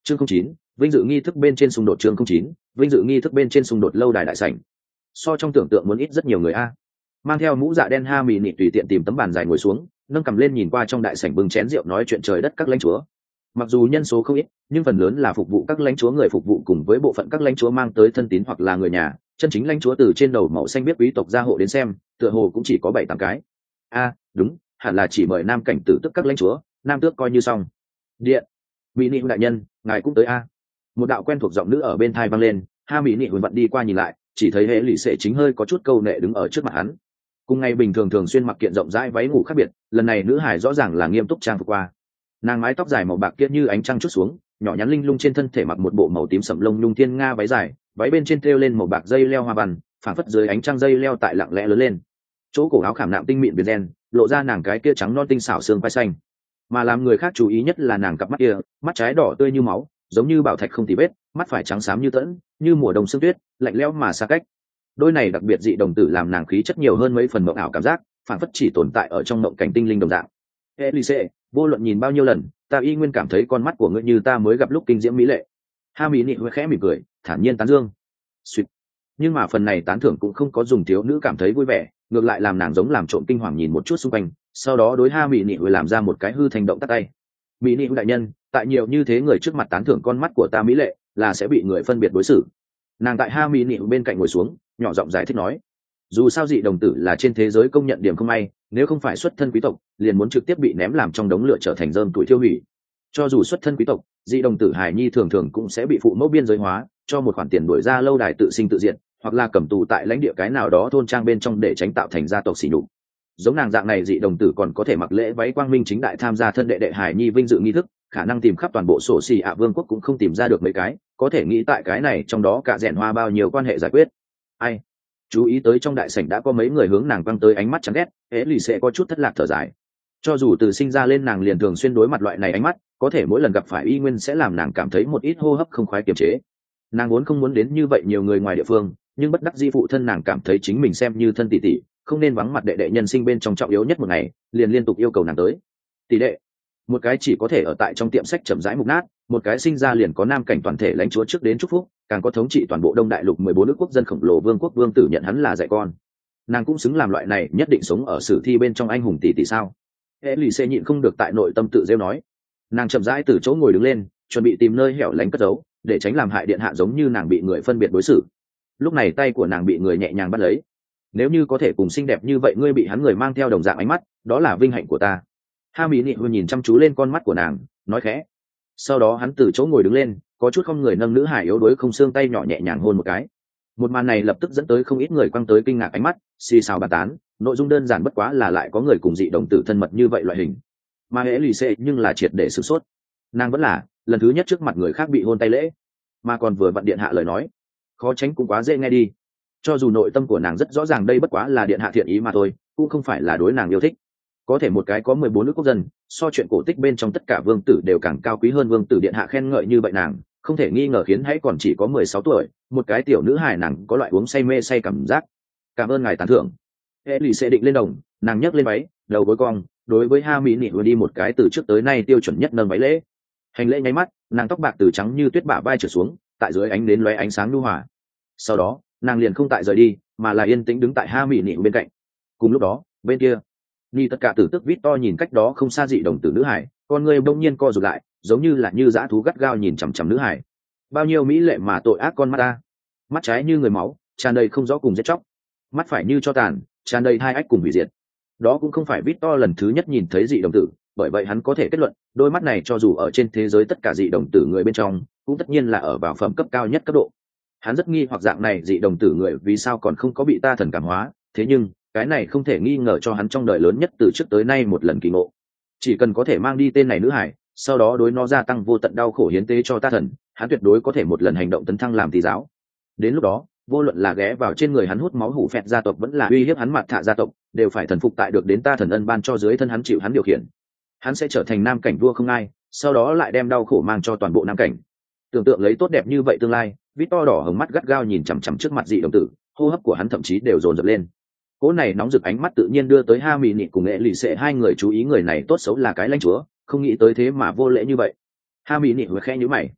Chương 09, vinh dự nghi thức bên trên xung đột. Chương 09, vinh dự nghi thức bên trên xung đột lâu đài đại sảnh. So trong tưởng tượng muốn ít rất nhiều người a. Mang theo mũ dạ đen Ha Mị Nị tùy tiện tìm tấm bàn dài ngồi xuống, nâng cầm lên nhìn qua trong đại sảnh bưng chén rượu nói chuyện trời đất các lãnh chúa. Mặc dù nhân số không ít, nhưng phần lớn là phục vụ các lãnh chúa người phục vụ cùng với bộ phận các lãnh chúa mang tới thân tín hoặc là người nhà, chân chính lãnh chúa từ trên đầu màu xanh biết quý tộc gia hộ đến xem, tựa hồ cũng chỉ có 7-8 cái. Đúng, hẳn là chỉ mời nam cảnh tử tức các lãnh chúa, nam tước coi như xong. Điện, Mỹ Nị đại nhân, ngài cũng tới a. Một đạo quen thuộc giọng nữ ở bên tai vang lên, Ha Mỹ Nị vặn đi qua nhìn lại, chỉ thấy hệ lụy sệ chính hơi có chút câu nệ đứng ở trước mặt hắn. Cùng ngày bình thường thường xuyên mặc kiện rộng rãi váy ngủ khác biệt, lần này nữ hải rõ ràng là nghiêm túc trang phục qua. Nàng mái tóc dài màu bạc kia như ánh trăng chút xuống, nhỏ nhắn linh lung trên thân thể mặc một bộ màu tím sẫm lông nhung thiên nga váy dài, váy bên trên treo lên màu bạc dây leo hoa văn, phảng phất dưới ánh trăng dây leo tại lặng lẽ lớn lên. Chỗ cổ áo khảm nạm tinh mịn viền ren, lộ ra nàng cái kia trắng non tinh xảo xương quai xanh. Mà làm người khác chú ý nhất là nàng cặp mắt kia, mắt trái đỏ tươi như máu, giống như bảo thạch không tì vết, mắt phải trắng xám như tẫn, như mùa đông sương tuyết, lạnh lẽo mà xa cách. Đôi này đặc biệt dị đồng tử làm nàng khí chất nhiều hơn mấy phần mộng ảo cảm giác, phảng phất chỉ tồn tại ở trong mộng cảnh tinh linh đồng dạng. Elise, vô luận nhìn bao nhiêu lần, ta y nguyên cảm thấy con mắt của ngươi như ta mới gặp lúc kinh diễm mỹ lệ. Ha Mỹ Nị khẽ mỉm cười, thản nhiên tán dương. Sweet. Nhưng mà phần này tán thưởng cũng không có dùng thiếu nữ cảm thấy vui vẻ, ngược lại làm nàng giống làm trộm kinh hoàng nhìn một chút xung quanh, sau đó đối Ha Mỹ Nị làm ra một cái hư thành động tắt tay. Mỹ Nị đại nhân, tại nhiều như thế người trước mặt tán thưởng con mắt của ta mỹ lệ, là sẽ bị người phân biệt đối xử. Nàng tại Ha Mỹ Nị bên cạnh ngồi xuống, nhỏ giọng giải thích nói, dù sao dị đồng tử là trên thế giới công nhận điểm không may, nếu không phải xuất thân quý tộc liền muốn trực tiếp bị ném làm trong đống lửa trở thành rơm tuổi tiêu hủy. Cho dù xuất thân quý tộc, dị đồng tử hài nhi thường thường cũng sẽ bị phụ mẫu biên giới hóa, cho một khoản tiền đuổi ra lâu đài tự sinh tự diệt, hoặc là cầm tù tại lãnh địa cái nào đó thôn trang bên trong để tránh tạo thành gia tộc sỉ nhục. Giống nàng dạng này dị đồng tử còn có thể mặc lễ váy quang minh chính đại tham gia thân đệ đệ hài nhi vinh dự nghi thức, khả năng tìm khắp toàn bộ sổ xì ạ vương quốc cũng không tìm ra được mấy cái, có thể nghĩ tại cái này trong đó cả rèn hoa bao nhiêu quan hệ giải quyết. Ai chú ý tới trong đại sảnh đã có mấy người hướng nàng quăng tới ánh mắt chán ghét, hễ lì sẽ có chút thất lạc thở dài. Cho dù từ sinh ra lên nàng liền thường xuyên đối mặt loại này ánh mắt, có thể mỗi lần gặp phải y nguyên sẽ làm nàng cảm thấy một ít hô hấp không khoái kiềm chế. Nàng vốn không muốn đến như vậy nhiều người ngoài địa phương, nhưng bất đắc dĩ phụ thân nàng cảm thấy chính mình xem như thân tỷ tỷ, không nên vắng mặt đệ đệ nhân sinh bên trong trọng yếu nhất một ngày, liền liên tục yêu cầu nàng tới. Tỷ đệ, một cái chỉ có thể ở tại trong tiệm sách chậm rãi mục nát, một cái sinh ra liền có nam cảnh toàn thể lãnh chúa trước đến chúc phúc, càng có thống trị toàn bộ Đông Đại Lục 14 nước quốc dân khổng lồ vương quốc vương tử nhận hắn là dạy con. Nàng cũng xứng làm loại này nhất định sống ở sử thi bên trong anh hùng tỷ tỷ sao? Elise nhịn không được tại nội tâm tự rêu nói. Nàng chậm rãi từ chỗ ngồi đứng lên, chuẩn bị tìm nơi hẻo lánh cất giấu, để tránh làm hại điện hạ giống như nàng bị người phân biệt đối xử. Lúc này tay của nàng bị người nhẹ nhàng bắt lấy. Nếu như có thể cùng xinh đẹp như vậy ngươi bị hắn người mang theo đồng dạng ánh mắt, đó là vinh hạnh của ta. Ha Mỹ Nị nhìn chăm chú lên con mắt của nàng, nói khẽ. Sau đó hắn từ chỗ ngồi đứng lên, có chút không người nâng nữ hải yếu đuối không xương tay nhỏ nhẹ nhàng hôn một cái. Một màn này lập tức dẫn tới không ít người quăng tới kinh ngạc ánh mắt, xì xào bàn tán. Nội dung đơn giản bất quá là lại có người cùng dị đồng tử thân mật như vậy loại hình, mà hễ lì xệ nhưng là triệt để sửng sốt. Nàng vẫn là lần thứ nhất trước mặt người khác bị hôn tay lễ, mà còn vừa vặn điện hạ lời nói, khó tránh cũng quá dễ nghe đi. Cho dù nội tâm của nàng rất rõ ràng đây bất quá là điện hạ thiện ý mà thôi, cũng không phải là đối nàng yêu thích. Có thể một cái có 14 nước quốc dân, so chuyện cổ tích bên trong tất cả vương tử đều càng cao quý hơn vương tử điện hạ khen ngợi như vậy nàng, không thể nghi ngờ khiến hãy còn chỉ có 16 tuổi, một cái tiểu nữ hài nàng có loại uống say mê say cảm giác. Cảm ơn ngài tán thưởng. Ellie sẽ định lên đồng, nàng nhấc lên váy, đầu gối cong, đối với Ha Mỹ Nị đi một cái từ trước tới nay tiêu chuẩn nhất nâng váy lễ. Hành lễ nháy mắt, nàng tóc bạc từ trắng như tuyết bả vai trở xuống, tại dưới ánh nến lóe ánh sáng nhu hòa. Sau đó, nàng liền không tại rời đi, mà là yên tĩnh đứng tại Ha Mỹ Nị bên cạnh. Cùng lúc đó, bên kia, Ni tất cả tử tức Victor nhìn cách đó không xa dị đồng tử nữ hải, con người bỗng nhiên co rụt lại, giống như là như dã thú gắt gao nhìn chằm chằm nữ hải. Bao nhiêu mỹ lệ mà tội ác con mắt ta. Mắt trái như người máu, tràn đầy không rõ cùng giết chóc. Mắt phải như cho tàn, tràn đầy hai ách cùng hủy diệt. Đó cũng không phải Victor lần thứ nhất nhìn thấy dị đồng tử, bởi vậy hắn có thể kết luận, đôi mắt này cho dù ở trên thế giới tất cả dị đồng tử người bên trong, cũng tất nhiên là ở vào phẩm cấp cao nhất cấp độ. Hắn rất nghi hoặc dạng này dị đồng tử người vì sao còn không có bị ta thần cảm hóa, thế nhưng cái này không thể nghi ngờ cho hắn trong đời lớn nhất từ trước tới nay một lần kỳ ngộ. Chỉ cần có thể mang đi tên này nữ hải, sau đó đối nó gia tăng vô tận đau khổ hiến tế cho ta thần, hắn tuyệt đối có thể một lần hành động tấn thăng làm tỷ giáo. Đến lúc đó, vô luận là ghé vào trên người hắn hút máu hủ phẹt gia tộc vẫn là uy hiếp hắn mặt thạ gia tộc, đều phải thần phục tại được đến ta thần ân ban cho dưới thân hắn chịu hắn điều khiển. Hắn sẽ trở thành nam cảnh vua không ai, sau đó lại đem đau khổ mang cho toàn bộ nam cảnh. Tưởng tượng lấy tốt đẹp như vậy tương lai, Victor đỏ hồng mắt gắt gao nhìn chằm chằm trước mặt dị đồng tử, hô hấp của hắn thậm chí đều dồn dập lên. Cỗ này nóng rực ánh mắt tự nhiên đưa tới Ha Mỹ Nị cùng Nghệ Lì Xệ hai người chú ý người này tốt xấu là cái lãnh chúa, không nghĩ tới thế mà vô lễ như vậy. Ha Mỹ Nị vừa khẽ nhíu mày.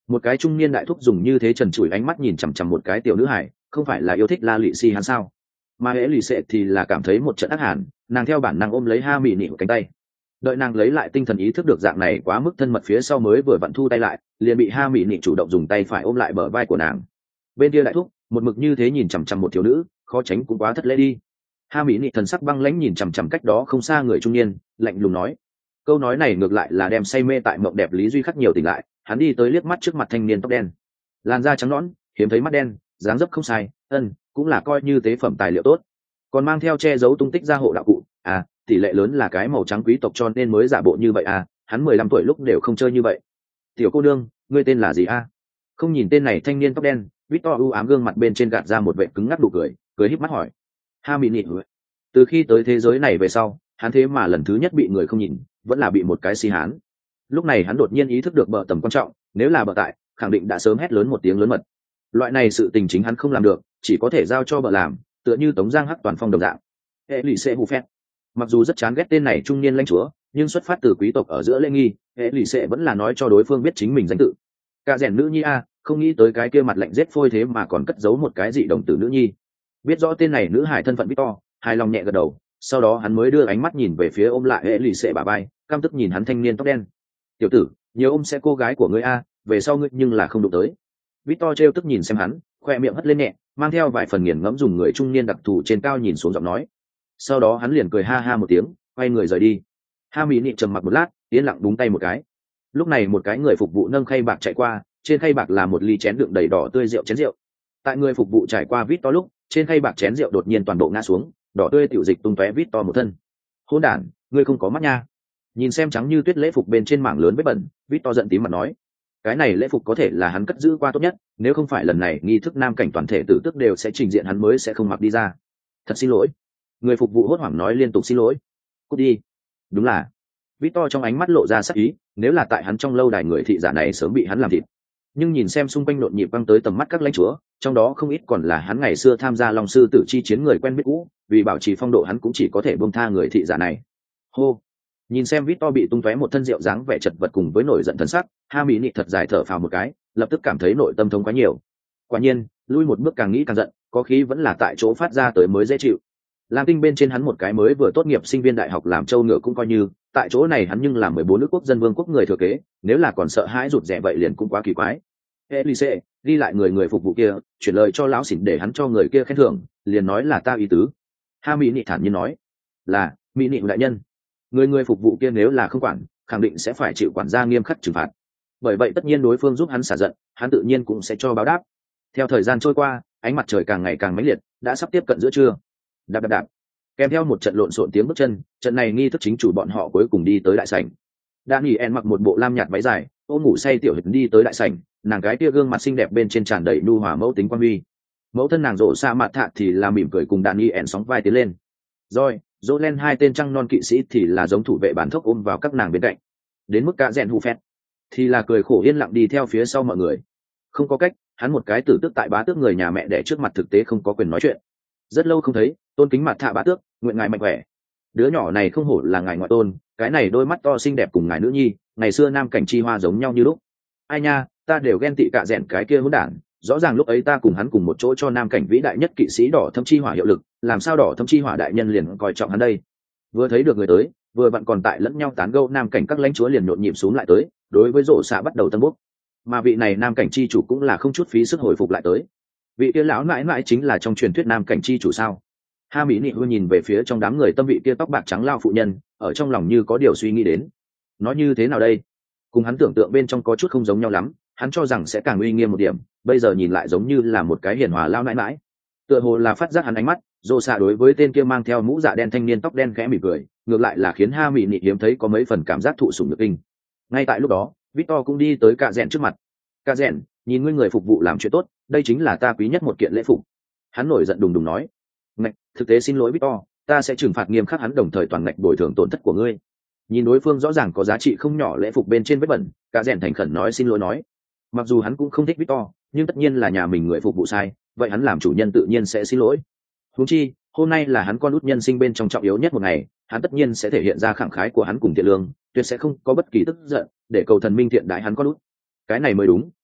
Một cái trung niên đại thúc dùng như thế trần trụi ánh mắt nhìn chằm chằm một cái tiểu nữ hải, không phải là yêu thích La Lụy Si hắn sao? Mà hễ lì xệ thì là cảm thấy một trận ác hàn, nàng theo bản năng ôm lấy Ha Mị Nị cánh tay. Đợi nàng lấy lại tinh thần ý thức được dạng này quá mức thân mật phía sau mới vừa vặn thu tay lại, liền bị Ha Mị Nị chủ động dùng tay phải ôm lại bờ vai của nàng. Bên kia đại thúc một mực như thế nhìn chằm chằm một thiếu nữ, khó tránh cũng quá thất lễ đi. Ha Mị Nị thần sắc băng lãnh nhìn chằm chằm cách đó không xa người trung niên, lạnh lùng nói. Câu nói này ngược lại là đem say mê tại mộng đẹp Lý Duy khắc nhiều tỉnh lại, hắn đi tới liếc mắt trước mặt thanh niên tóc đen, làn da trắng nõn, hiếm thấy mắt đen, dáng dấp không sai, cũng là coi như tế phẩm tài liệu tốt, còn mang theo che giấu tung tích gia hộ đạo cụ. Tỷ lệ lớn là cái màu trắng quý tộc cho nên mới giả bộ như vậy. Hắn 15 tuổi lúc đều không chơi như vậy. Tiểu cô nương, ngươi tên là gì Không nhìn tên này thanh niên tóc đen, Victor u ám gương mặt bên trên gạt ra một vẻ cứng ngắc đủ cười híp mắt hỏi. Ha Mị Nị. Từ khi tới thế giới này về sau, hắn thế mà lần thứ nhất bị người không nhìn, vẫn là bị một cái si hán. Lúc này hắn đột nhiên ý thức được bợ tầm quan trọng, nếu là bợ tại, khẳng định đã sớm hét lớn một tiếng lớn mật. Loại này sự tình chính hắn không làm được, chỉ có thể giao cho bợ làm, tựa như Tống Giang Hắc toàn phong đồng dạng. Hệ lụy sẽ hù phét. Mặc dù rất chán ghét tên này trung niên lãnh chúa, nhưng xuất phát từ quý tộc ở giữa lễ nghi, hệ lụy sẽ vẫn là nói cho đối phương biết chính mình danh tự. Cả rèn nữ nhi không nghĩ tới cái kia mặt lạnh rết phôi thế mà còn cất giấu một cái dị đồng tử nữ nhi. Biết rõ tên này nữ hải thân phận Victor, hài lòng nhẹ gật đầu, sau đó hắn mới đưa ánh mắt nhìn về phía ôm lại hệ lụy sẽ bà bay, căm tức nhìn hắn thanh niên tóc đen. Tiểu tử, nhiều ôm sẽ cô gái của ngươi về sau ngươi nhưng là không đụng tới. Victor trêu tức nhìn xem hắn, khoe miệng hất lên nhẹ, mang theo vài phần nghiền ngẫm dùng người trung niên đặc thù trên cao nhìn xuống giọng nói. Sau đó hắn liền cười ha ha một tiếng, quay người rời đi. Ha Mị Nị trầm mặc một lát, yên lặng búng tay một cái. Lúc này một cái người phục vụ nâng khay bạc chạy qua, trên khay bạc là một ly chén đựng đầy đỏ tươi rượu chén rượu. Tại người phục vụ trải qua Victor lúc, trên khay bạc chén rượu đột nhiên toàn bộ ngã xuống, đỏ tươi tiểu dịch tung tóe Victor một thân. Hỗn đản, ngươi không có mắt nha. Nhìn xem trắng như tuyết lễ phục bên trên mảng lớn vết bẩn, Victor giận tím mặt nói. Cái này lễ phục có thể là hắn cất giữ qua tốt nhất, nếu không phải lần này nghi thức nam cảnh toàn thể tử tức đều sẽ trình diện hắn mới sẽ không mặc đi ra. Thật xin lỗi. Người phục vụ hốt hoảng nói liên tục xin lỗi. Cút đi. Đúng là. Victor trong ánh mắt lộ ra sắc ý, nếu là tại hắn trong lâu đài người thị giả này sớm bị hắn làm thịt. Nhưng nhìn xem xung quanh nhộn nhịp băng tới tầm mắt các lãnh chúa, trong đó không ít còn là hắn ngày xưa tham gia Long sư tử chi chiến người quen biết cũ, vì bảo trì phong độ hắn cũng chỉ có thể buông tha người thị giả này. Hô. Nhìn xem Victor bị tung tóe một thân rượu dáng vẻ chật vật cùng với nổi giận thân sắc, Ha Mị Nị thật dài thở phào một cái, lập tức cảm thấy nội tâm thống quá nhiều. Quả nhiên, lui một bước càng nghĩ càng giận, có khí vẫn là tại chỗ phát ra tới mới dễ chịu. Lam Tinh bên trên hắn một cái mới vừa tốt nghiệp sinh viên đại học làm trâu ngựa cũng coi như, tại chỗ này hắn nhưng là 14 nước quốc dân vương quốc người thừa kế, nếu là còn sợ hãi rụt rè vậy liền cũng quá kỳ quái. Elise, đi lại người phục vụ kia, chuyển lời cho lão xỉn để hắn cho người kia khen thưởng, liền nói là ta ý tứ. Ha Mị Nị thản nhiên nói, là Mị Nị đại nhân. Người phục vụ kia nếu là không quản, khẳng định sẽ phải chịu quản gia nghiêm khắc trừng phạt. Bởi vậy tất nhiên đối phương giúp hắn xả giận, hắn tự nhiên cũng sẽ cho báo đáp. Theo thời gian trôi qua, ánh mặt trời càng ngày càng mãnh liệt, đã sắp tiếp cận giữa trưa. Đạp đạp đạp. Kèm theo một trận lộn xộn tiếng bước chân, trận này nghi thức chính chủ bọn họ cuối cùng đi tới đại sảnh. Daniel mặc một bộ lam nhạt váy dài, ôm ngủ say tiểu hịch đi tới đại sảnh, nàng gái kia gương mặt xinh đẹp bên trên tràn đầy nhu hòa mẫu tính quan huy. Mẫu thân nàng rộ xa mặt thạ thì là mỉm cười cùng Daniel sóng vai tiến lên. Rồi, Jolen hai tên trăng non kỵ sĩ thì là giống thủ vệ bản thốc ôm vào các nàng bên cạnh. Đến mức cả rèn hù phét thì là cười khổ yên lặng đi theo phía sau mọi người. Không có cách, hắn một cái tử tước tại bá tước người nhà mẹ đẻ trước mặt thực tế không có quyền nói chuyện. Rất lâu không thấy, tôn kính mặt thạ bá tước, nguyện ngài mạnh khỏe. Đứa nhỏ này không hổ là ngài ngoại tôn, cái này đôi mắt to xinh đẹp cùng ngài nữ nhi, ngày xưa nam cảnh chi hoa giống nhau như lúc. Ai nha, ta đều ghen tị cả rèn cái kia hỗn đản, rõ ràng lúc ấy ta cùng hắn cùng một chỗ cho nam cảnh vĩ đại nhất kỵ sĩ đỏ thâm chi hỏa hiệu lực, làm sao đỏ thâm chi hỏa đại nhân liền coi trọng hắn đây. Vừa thấy được người tới, vừa vặn còn tại lẫn nhau tán gẫu, nam cảnh các lãnh chúa liền nhộn nhịp xuống lại tới, đối với rổ xạ bắt đầu tân bốc. Mà vị này nam cảnh chi chủ cũng là không chút phí sức hồi phục lại tới. Vị kia lão mãi mãi chính là trong truyền thuyết nam cảnh chi chủ sao? Ha Mỹ Nị nhìn về phía trong đám người tâm vị kia tóc bạc trắng lao phụ nhân, ở trong lòng như có điều suy nghĩ đến. Nói như thế nào đây? Cùng hắn tưởng tượng bên trong có chút không giống nhau lắm, hắn cho rằng sẽ càng uy nghiêm một điểm, bây giờ nhìn lại giống như là một cái hiền hòa lao nãi nãi. Tựa hồ là phát giác hắn ánh mắt, rồ xạ đối với tên kia mang theo mũ dạ đen thanh niên tóc đen khẽ mỉm cười, ngược lại là khiến Ha Mỹ Nị hiếm thấy có mấy phần cảm giác thụ sủng nhược kinh. Ngay tại lúc đó, Victor cũng đi tới Cạ Rèn trước mặt. Cạ Rèn, nhìn ngươi người phục vụ làm chuyện tốt, đây chính là ta quý nhất một kiện lễ phục. Hắn nổi giận đùng đùng nói. Ngạch, thực tế xin lỗi Victor, ta sẽ trừng phạt nghiêm khắc hắn, đồng thời toàn ngạch bồi thường tổn thất của ngươi. Nhìn đối phương rõ ràng có giá trị không nhỏ lễ phục bên trên vết bẩn, Cạ Rèn thành khẩn nói xin lỗi nói. Mặc dù hắn cũng không thích Victor, nhưng tất nhiên là nhà mình người phục vụ sai, vậy hắn làm chủ nhân tự nhiên sẽ xin lỗi. Huống chi, hôm nay là hắn con út nhân sinh bên trong trọng yếu nhất một ngày, hắn tất nhiên sẽ thể hiện ra khẳng khái của hắn cùng thiện lương, tuyệt sẽ không có bất kỳ tức giận, để cầu thần minh thiện đại hắn con út. Cái này mới đúng,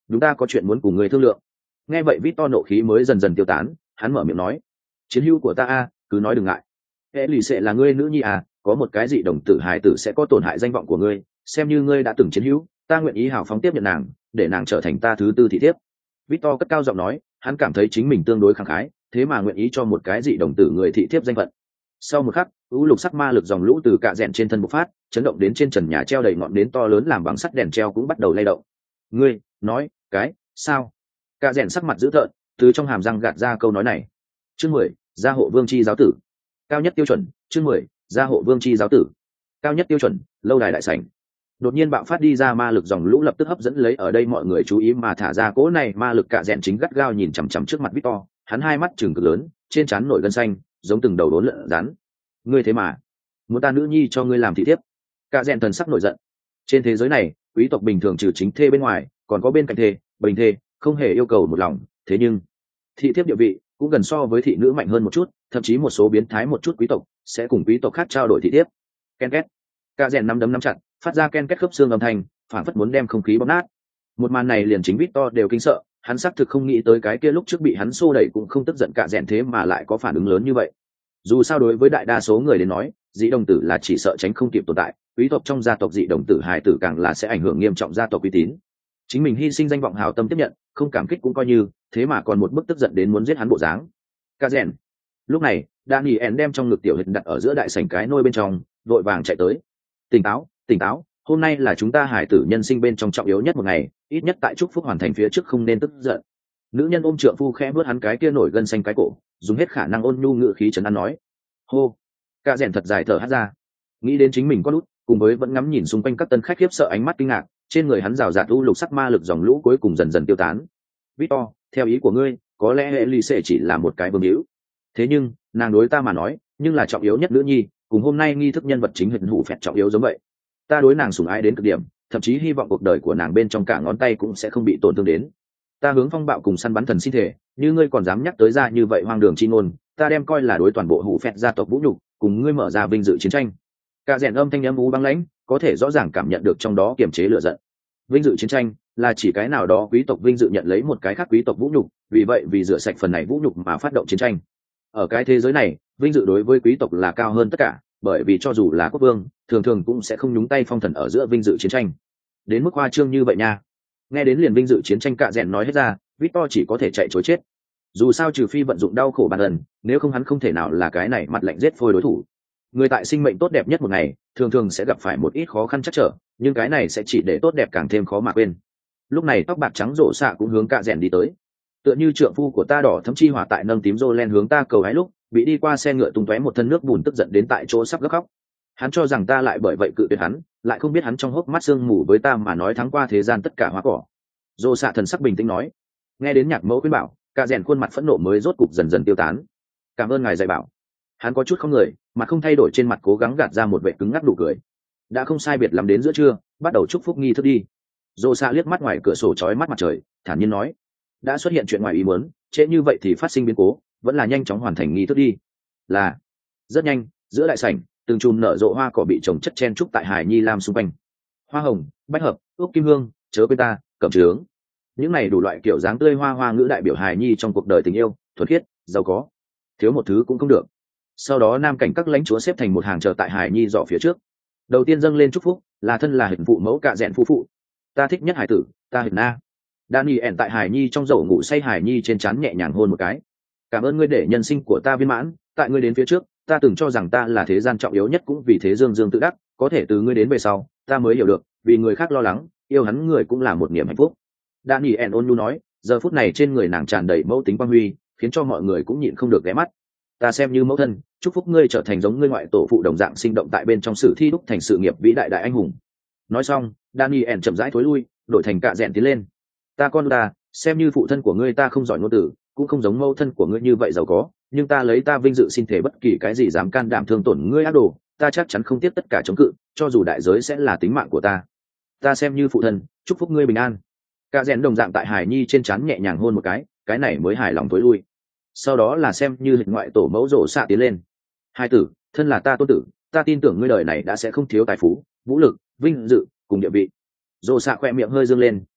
đúng, ta có chuyện muốn cùng ngươi thương lượng. Nghe vậy Victor nộ khí mới dần dần tiêu tán, hắn mở miệng nói, chiến hữu của ta a, cứ nói đừng ngại. Hệ lì sẽ là ngươi nữ nhi à, có một cái dị đồng tử hài tử sẽ có tổn hại danh vọng của ngươi, xem như ngươi đã từng chiến hữu, ta nguyện ý hào phóng tiếp nhận nàng, để nàng trở thành ta thứ tư thị thiếp. Victor cất cao giọng nói, hắn cảm thấy chính mình tương đối khẳng khái, thế mà nguyện ý cho một cái dị đồng tử người thị thiếp danh phận. Sau một khắc, u lục sắc ma lực dòng lũ từ cạ rẽn trên thân bộc phát, chấn động đến trên trần nhà treo đầy ngọn nến to lớn làm bằng sắt đèn treo cũng bắt đầu lay động. Ngươi nói cái sao? Cạ rẽn sắc mặt dữ tợn, từ trong hàm răng gạt ra câu nói này. Chương 10, gia hộ vương chi giáo tử. Cao nhất tiêu chuẩn. Chương 10, gia hộ vương chi giáo tử. Cao nhất tiêu chuẩn, lâu đài đại sảnh. Đột nhiên bạo phát đi ra ma lực dòng lũ lập tức hấp dẫn lấy ở đây mọi người chú ý mà thả ra cỗ này ma lực cạ rẽn chính gắt gao nhìn chằm chằm trước mặt Victor, hắn hai mắt trừng cực lớn, trên trán nổi gân xanh, giống từng đầu đốn lợn rắn. Ngươi thế mà muốn ta nữ nhi cho ngươi làm thị thiếp? Cạ rẽn thần sắc nổi giận. Trên thế giới này, quý tộc bình thường trừ chính thê bên ngoài, còn có bên cạnh thê, bình thê, không hề yêu cầu một lòng, thế nhưng thị thiếp địa vị cũng gần so với thị nữ mạnh hơn một chút, thậm chí một số biến thái một chút quý tộc sẽ cùng quý tộc khác trao đổi thị thiếp. Ken két. Cạ rẽn nắm đấm nắm chặt, phát ra ken két khớp xương âm thanh, phản phất muốn đem không khí bóp nát. Một màn này liền chính Victor đều kinh sợ, hắn xác thực không nghĩ tới cái kia lúc trước bị hắn xô đẩy cũng không tức giận cạ rẽn thế mà lại có phản ứng lớn như vậy. Dù sao đối với đại đa số người đến nói, dị đồng tử là chỉ sợ tránh không kịp tồn tại, quý tộc trong gia tộc dị đồng tử hài tử càng là sẽ ảnh hưởng nghiêm trọng gia tộc uy tín. Chính mình hy sinh danh vọng hào tâm tiếp nhận, không cảm kích cũng coi như, thế mà còn một bức tức giận đến muốn giết hắn bộ dáng. Cạ rẽn. Lúc này, Daniel đem trong ngực tiểu hịch đặt ở giữa đại sảnh cái nôi bên trong, vội vàng chạy tới. Tỉnh táo, tỉnh táo, hôm nay là chúng ta hải tử nhân sinh bên trong trọng yếu nhất một ngày, ít nhất tại chúc phúc hoàn thành phía trước không nên tức giận. Nữ nhân ôm trượng phu khẽ vớt hắn cái kia nổi gân xanh cái cổ, dùng hết khả năng ôn nhu ngữ khí trấn an nói. Hô. Cạ rẽn thật dài thở hắt ra, nghĩ đến chính mình có lút, cùng với vẫn ngắm nhìn xung quanh các tân khách khiếp sợ ánh mắt kinh ngạc, trên người hắn rào rạt u lục sắc ma lực dòng lũ cuối cùng dần dần tiêu tán. Victor, theo ý của ngươi, có lẽ hệ lì sẽ chỉ là một cái vương hữu, thế nhưng nàng đối ta mà nói nhưng là trọng yếu nhất nữ nhi, cùng hôm nay nghi thức nhân vật chính hình hủ phẹt trọng yếu giống vậy. Ta đối nàng sủng ái đến cực điểm, thậm chí hy vọng cuộc đời của nàng bên trong cả ngón tay cũng sẽ không bị tổn thương đến. Ta hướng phong bạo cùng săn bắn thần sinh thể, như ngươi còn dám nhắc tới ra như vậy hoang đường chi ngôn, ta đem coi là đối toàn bộ hủ phẹt gia tộc vũ nhục, cùng ngươi mở ra vinh dự chiến tranh. Cả rèn âm thanh âm u băng lãnh, có thể rõ ràng cảm nhận được trong đó kiềm chế lửa giận. Vinh dự chiến tranh là chỉ cái nào đó quý tộc vinh dự nhận lấy một cái khác quý tộc vũ nhục, vì vậy vì rửa sạch phần này vũ nhục mà phát động chiến tranh. Ở cái thế giới này, vinh dự đối với quý tộc là cao hơn tất cả, bởi vì cho dù là quốc vương, thường thường cũng sẽ không nhúng tay phong thần ở giữa vinh dự chiến tranh. Đến mức hoa trương như vậy nha. Nghe đến liền vinh dự chiến tranh cạ rẽn nói hết ra, Victor chỉ có thể chạy chối chết. Dù sao trừ phi vận dụng đau khổ bản ẩn, nếu không hắn không thể nào là cái này mặt lạnh giết phôi đối thủ. Người tại sinh mệnh tốt đẹp nhất một ngày, thường thường sẽ gặp phải một ít khó khăn chắc trở, nhưng cái này sẽ chỉ để tốt đẹp càng thêm khó mà quên. Lúc này tóc bạc trắng rộ xạ cũng hướng cạ rẽn đi tới. Tựa như trượng phu của ta đỏ thấm chi hỏa tại nâng tím rô len hướng ta cầu hái lúc bị đi qua xe ngựa tung tóe một thân nước bùn tức giận đến tại chỗ sắp gấp khóc. Hắn cho rằng ta lại bởi vậy cự tuyệt hắn, lại không biết hắn trong hốc mắt sương mù với ta mà nói thắng qua thế gian tất cả hoa cỏ. Rô xạ thần sắc bình tĩnh nói. Nghe đến nhạc mẫu khuyên bảo, cạ rẽn khuôn mặt phẫn nộ mới rốt cục dần dần tiêu tán. Cảm ơn ngài dạy bảo. Hắn có chút không người, mà không thay đổi trên mặt cố gắng gạt ra một vẻ cứng ngắc nụ cười. Đã không sai biệt lắm đến giữa trưa, bắt đầu chúc phúc nghi thức đi. Rô xạ liếc mắt ngoài cửa sổ chói mắt mặt trời, thản nhiên nói. Đã xuất hiện chuyện ngoài ý muốn, trễ như vậy thì phát sinh biến cố, vẫn là nhanh chóng hoàn thành nghi thức đi. Là. Rất nhanh, giữa đại sảnh, từng chùm nở rộ hoa cỏ bị trồng chất chen trúc tại hải nhi lam xung quanh. Hoa hồng, bách hợp, ước kim hương, chớ quên ta, cẩm trướng. Những này đủ loại kiểu dáng tươi hoa hoa ngữ đại biểu hải nhi trong cuộc đời tình yêu, thuần khiết, giàu có. Thiếu một thứ cũng không được. Sau đó nam cảnh các lãnh chúa xếp thành một hàng chờ tại hải nhi dọ phía trước. Đầu tiên dâng lên chúc phúc, là thân là hình phụ mẫu cạ rẽn phu phụ. Ta thích nhất hải tử, ta hình na. Daniel tại hải nhi trong dậu ngủ say hải nhi trên trán nhẹ nhàng hôn một cái. Cảm ơn ngươi để nhân sinh của ta viên mãn, tại ngươi đến phía trước, ta từng cho rằng ta là thế gian trọng yếu nhất cũng vì thế dương dương tự đắc, có thể từ ngươi đến về sau, ta mới hiểu được, vì người khác lo lắng, yêu hắn người cũng là một niềm hạnh phúc. Daniel ôn nhu nói, giờ phút này trên người nàng tràn đầy mẫu tính quang huy, khiến cho mọi người cũng nhịn không được ghé mắt. Ta xem như mẫu thân, chúc phúc ngươi trở thành giống ngươi ngoại tổ phụ đồng dạng sinh động tại bên trong sử thi đúc thành sự nghiệp vĩ đại đại anh hùng. Nói xong, Daniel chậm rãi thối lui, đổi thành cạ rẽn tiến lên. Ta con ta, xem như phụ thân của ngươi ta không giỏi ngôn từ, cũng không giống mẫu thân của ngươi như vậy giàu có, nhưng ta lấy ta vinh dự xin thể bất kỳ cái gì dám can đảm thương tổn ngươi ác đồ, ta chắc chắn không tiếc tất cả chống cự, cho dù đại giới sẽ là tính mạng của ta. Ta xem như phụ thân, chúc phúc ngươi bình an. Cạ rẽn đồng dạng tại hải nhi trên trán nhẹ nhàng hôn một cái này mới hài lòng tối lui. Sau đó là xem như hình ngoại tổ mẫu rổ xạ tiến lên. Hai tử, thân là ta tôn tử, ta tin tưởng ngươi đời này đã sẽ không thiếu tài phú, vũ lực, vinh dự cùng địa vị. Rổ xạ khoe miệng hơi dương lên,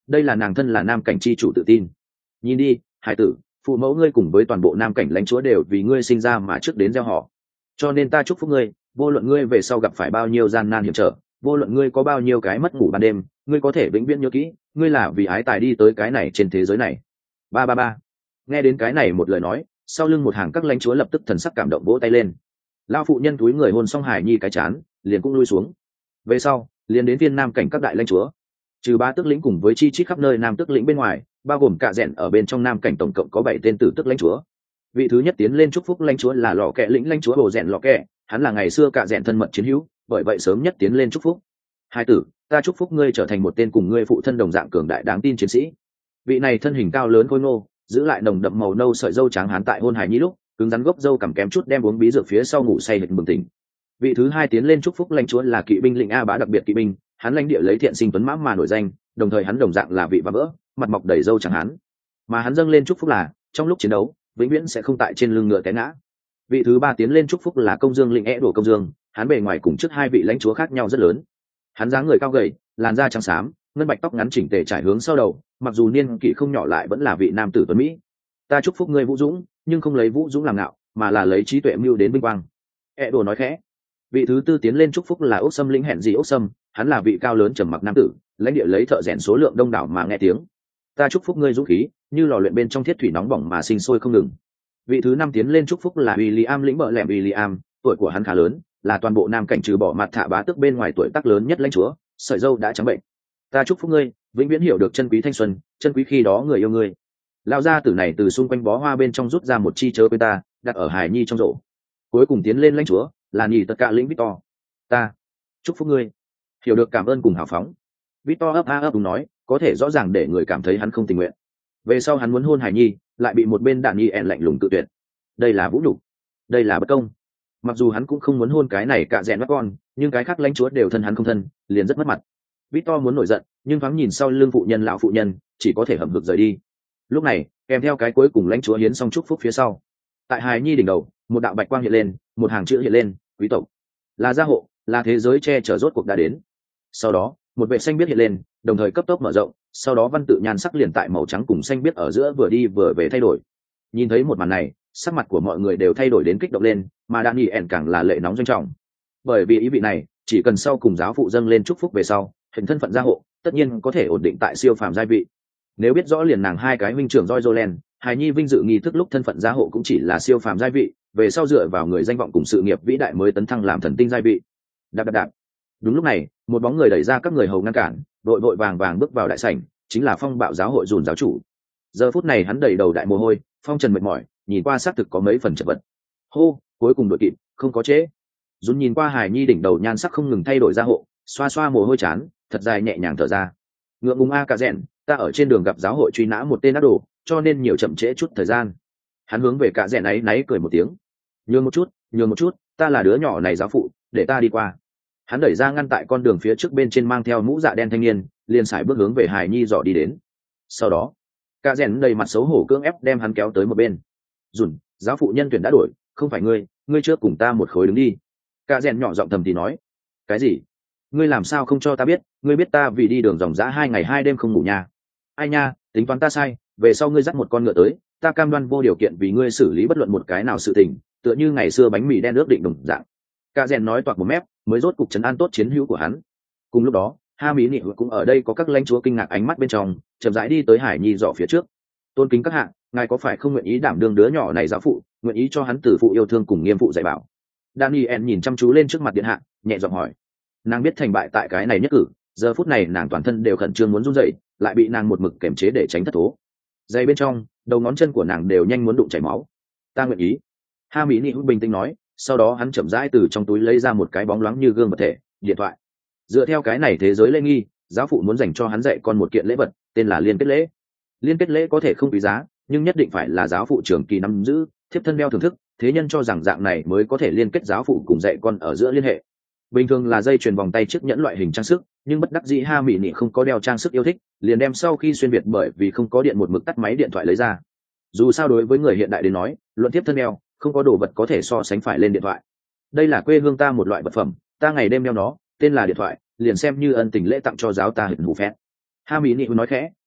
đây là nàng thân là nam cảnh chi chủ tự tin. Nhìn đi hải tử, phụ mẫu ngươi cùng với toàn bộ nam cảnh lãnh chúa đều vì ngươi sinh ra mà trước đến gieo họ, cho nên ta chúc phúc ngươi, vô luận ngươi về sau gặp phải bao nhiêu gian nan hiểm trở, vô luận ngươi có bao nhiêu cái mất ngủ ban đêm, ngươi có thể vĩnh viễn nhớ kỹ, ngươi là vì ái tài đi tới cái này trên thế giới này. Ba ba ba. Nghe đến cái này một lời nói, sau lưng một hàng các lãnh chúa lập tức thần sắc cảm động vỗ tay lên. Lao phụ nhân túi người hôn xong Hải Nhi cái chán, liền cũng lui xuống. Về sau, liền đến viên nam cảnh các đại lãnh chúa, trừ ba tước lĩnh cùng với chi chít khắp nơi nam tước lĩnh bên ngoài, bao gồm cả rèn ở bên trong nam cảnh tổng cộng có 7 tên tử tước lãnh chúa. Vị thứ nhất tiến lên chúc phúc lãnh chúa là lọ kẹ lĩnh lãnh chúa Hồ Rèn lọ kẹ, hắn là ngày xưa cả rèn thân mật chiến hữu, bởi vậy sớm nhất tiến lên chúc phúc. Hai tử, ta chúc phúc ngươi trở thành một tên cùng ngươi phụ thân đồng dạng cường đại đáng tin chiến sĩ. Vị này thân hình cao lớn khôi ngô, giữ lại nồng đậm màu nâu sợi râu trắng hán tại hôn Hải Nhi lúc, cứng rắn gốc râu cằm kém chút đem uống bí dược phía sau ngủ say hệt bừng tỉnh. Vị thứ hai tiến lên chúc phúc lãnh chúa là kỵ binh lĩnh A Bá đặc biệt kỵ binh, hắn lãnh địa lấy thiện sinh tuấn mã mà nổi danh, đồng thời hắn đồng dạng là vị và vỡ, mặt mọc đầy râu trắng hán. Mà hắn dâng lên chúc phúc là, trong lúc chiến đấu, vĩnh viễn sẽ không tại trên lưng ngựa té ngã. Vị thứ ba tiến lên chúc phúc là công dương lĩnh é đổ công dương, hắn bề ngoài cùng trước hai vị lãnh chúa khác nhau rất lớn. Hắn dáng người cao gầy, làn da trắng xám, ngân bạch tóc ngắn chỉnh tề trải hướng sau đầu, mặc dù niên kỷ không nhỏ lại vẫn là vị nam tử tuấn mỹ. Ta chúc phúc ngươi vũ dũng, nhưng không lấy vũ dũng làm ngạo, mà là lấy trí tuệ mưu đến vinh quang. É đổ nói khẽ. Vị thứ tư tiến lên chúc phúc là ốc sâm lĩnh hẹn gì ốc sâm, hắn là vị cao lớn trầm mặc nam tử, lãnh địa lấy thợ rèn số lượng đông đảo mà nghe tiếng. Ta chúc phúc ngươi dũng khí, như lò luyện bên trong thiết thủy nóng bỏng mà sinh sôi không ngừng. Vị thứ năm tiến lên chúc phúc là William lĩnh bợ lẻm William, tuổi của hắn khá lớn, là toàn bộ nam cảnh trừ bỏ mặt thạ bá tước bên ngoài tuổi tác lớn nhất lãnh chúa, sợi râu đã trắng bệnh. Ta chúc phúc ngươi, vĩnh viễn hiểu được chân quý thanh xuân, chân quý khi đó người yêu ngươi. Lão gia tử này từ xung quanh bó hoa bên trong rút ra một chi chớ quên ta, đặt ở Hải Nhi trong rổ. Cuối cùng tiến lên lãnh chúa là nhì tất cả lĩnh Victor. Ta chúc phúc ngươi, hiểu được cảm ơn cùng hào phóng. Victor ấp đúng nói, có thể rõ ràng để người cảm thấy hắn không tình nguyện. Về sau hắn muốn hôn Hải Nhi, lại bị một bên đạn nhi ẹn lạnh lùng tự tuyệt. Đây là vũ nhục, đây là bất công. Mặc dù hắn cũng không muốn hôn cái này cả rèn mắt con, nhưng cái khác lãnh chúa đều thân hắn không thân, liền rất mất mặt. Victor muốn nổi giận, nhưng thoáng nhìn sau lưng phụ nhân lão phụ nhân, chỉ có thể hậm hực rời đi. Lúc này, kèm theo cái cuối cùng lãnh chúa hiến xong chúc phúc phía sau, tại Hải Nhi đỉnh đầu, một đạo bạch quang hiện lên, một hàng chữ hiện lên, quý tộc, là gia hộ, là thế giới che chở rốt cuộc đã đến. Sau đó, một vệ xanh biết hiện lên, đồng thời cấp tốc mở rộng, sau đó văn tự nhan sắc liền tại màu trắng cùng xanh biết ở giữa vừa đi vừa về thay đổi. Nhìn thấy một màn này, sắc mặt của mọi người đều thay đổi đến kích động lên, mà Daniel càng là lệ nóng doanh trọng. Bởi vì ý vị này, chỉ cần sau cùng giáo phụ dâng lên chúc phúc về sau, hình thân phận gia hộ, tất nhiên có thể ổn định tại siêu phàm giai vị. Nếu biết rõ liền nàng hai cái huynh trưởng Joyland, Hải Nhi vinh dự nghi thức lúc thân phận gia hộ cũng chỉ là siêu phàm giai vị, về sau dựa vào người danh vọng cùng sự nghiệp vĩ đại mới tấn thăng làm thần tinh giai vị. Đạp. Đúng lúc này, một bóng người đẩy ra các người hầu ngăn cản, vội vàng bước vào đại sảnh, chính là Phong Bạo giáo hội dùn giáo chủ. Giờ phút này hắn đầy đầu đại mồ hôi, phong trần mệt mỏi, nhìn qua xác thực có mấy phần chật vật. Hô, cuối cùng đội kịp, không có trễ. Dùn nhìn qua Hải Nhi đỉnh đầu nhan sắc không ngừng thay đổi gia hộ, xoa mồ hôi chán, thật dài nhẹ nhàng thở ra. Ngượng ngùng cả rèn, ta ở trên đường gặp giáo hội truy nã một tên ác đồ, cho nên nhiều chậm trễ chút thời gian. Hắn hướng về cả rèn ấy náy cười một tiếng. Nhường một chút, ta là đứa nhỏ này giáo phụ, để ta đi qua. Hắn đẩy ra ngăn tại con đường phía trước bên trên mang theo mũ dạ đen thanh niên, liền sải bước hướng về Hải Nhi dò đi đến. Sau đó, cả rèn đầy mặt xấu hổ cưỡng ép đem hắn kéo tới một bên. Dùn, giáo phụ nhân tuyển đã đổi, không phải ngươi trước cùng ta một khối đứng đi. Cả rèn nhỏ giọng thầm thì nói. Cái gì? Ngươi làm sao không cho ta biết? Ngươi biết ta vì đi đường dòng dã 2 ngày 2 đêm không ngủ nha. Ai nha, tính toán ta sai, về sau ngươi dắt một con ngựa tới, ta cam đoan vô điều kiện vì ngươi xử lý bất luận một cái nào sự tình, tựa như ngày xưa bánh mì đen ước định đồng dạng. Cả rèn nói toạc một mép, mới rốt cục trấn an tốt chiến hữu của hắn. Cùng lúc đó, Ha Mỹ Nị cũng ở đây, có các lãnh chúa kinh ngạc ánh mắt bên trong, chậm rãi đi tới Hải Nhi dọ phía trước. Tôn kính các hạ, ngài có phải không nguyện ý đảm đương đứa nhỏ này giáo phụ, nguyện ý cho hắn tử phụ yêu thương cùng nghiêm phụ dạy bảo? Daniel nhìn chăm chú lên trước mặt điện hạ, nhẹ giọng hỏi. Nàng biết thành bại tại cái này nhất cử, giờ phút này nàng toàn thân đều khẩn trương muốn run rẩy, lại bị nàng một mực kiềm chế để tránh thất thố. Giày bên trong, đầu ngón chân của nàng đều nhanh muốn đụng chảy máu. Ta nguyện ý. Ha Mỹ Nị bình tĩnh nói, sau đó hắn chậm rãi từ trong túi lấy ra một cái bóng loáng như gương vật thể, điện thoại. Dựa theo cái này thế giới lễ nghi, giáo phụ muốn dành cho hắn dạy con một kiện lễ vật, tên là liên kết lễ. Liên kết lễ có thể không quý giá, nhưng nhất định phải là giáo phụ trường kỳ nắm giữ, thiếp thân đeo thưởng thức, thế nhân cho rằng dạng này mới có thể liên kết giáo phụ cùng dạy con ở giữa liên hệ. Bình thường là dây chuyền vòng tay chiếc nhẫn loại hình trang sức, nhưng bất đắc dĩ Ha Mỹ Nị không có đeo trang sức yêu thích, liền đem sau khi xuyên việt bởi vì không có điện một mực tắt máy điện thoại lấy ra. Dù sao đối với người hiện đại đến nói, luận tiếp thân đeo, không có đồ vật có thể so sánh phải lên điện thoại. Đây là quê hương ta một loại vật phẩm, ta ngày đêm đeo nó, tên là điện thoại, liền xem như ân tình lễ tặng cho giáo ta hận hủ phét. Ha Mỹ Nị nói khẽ,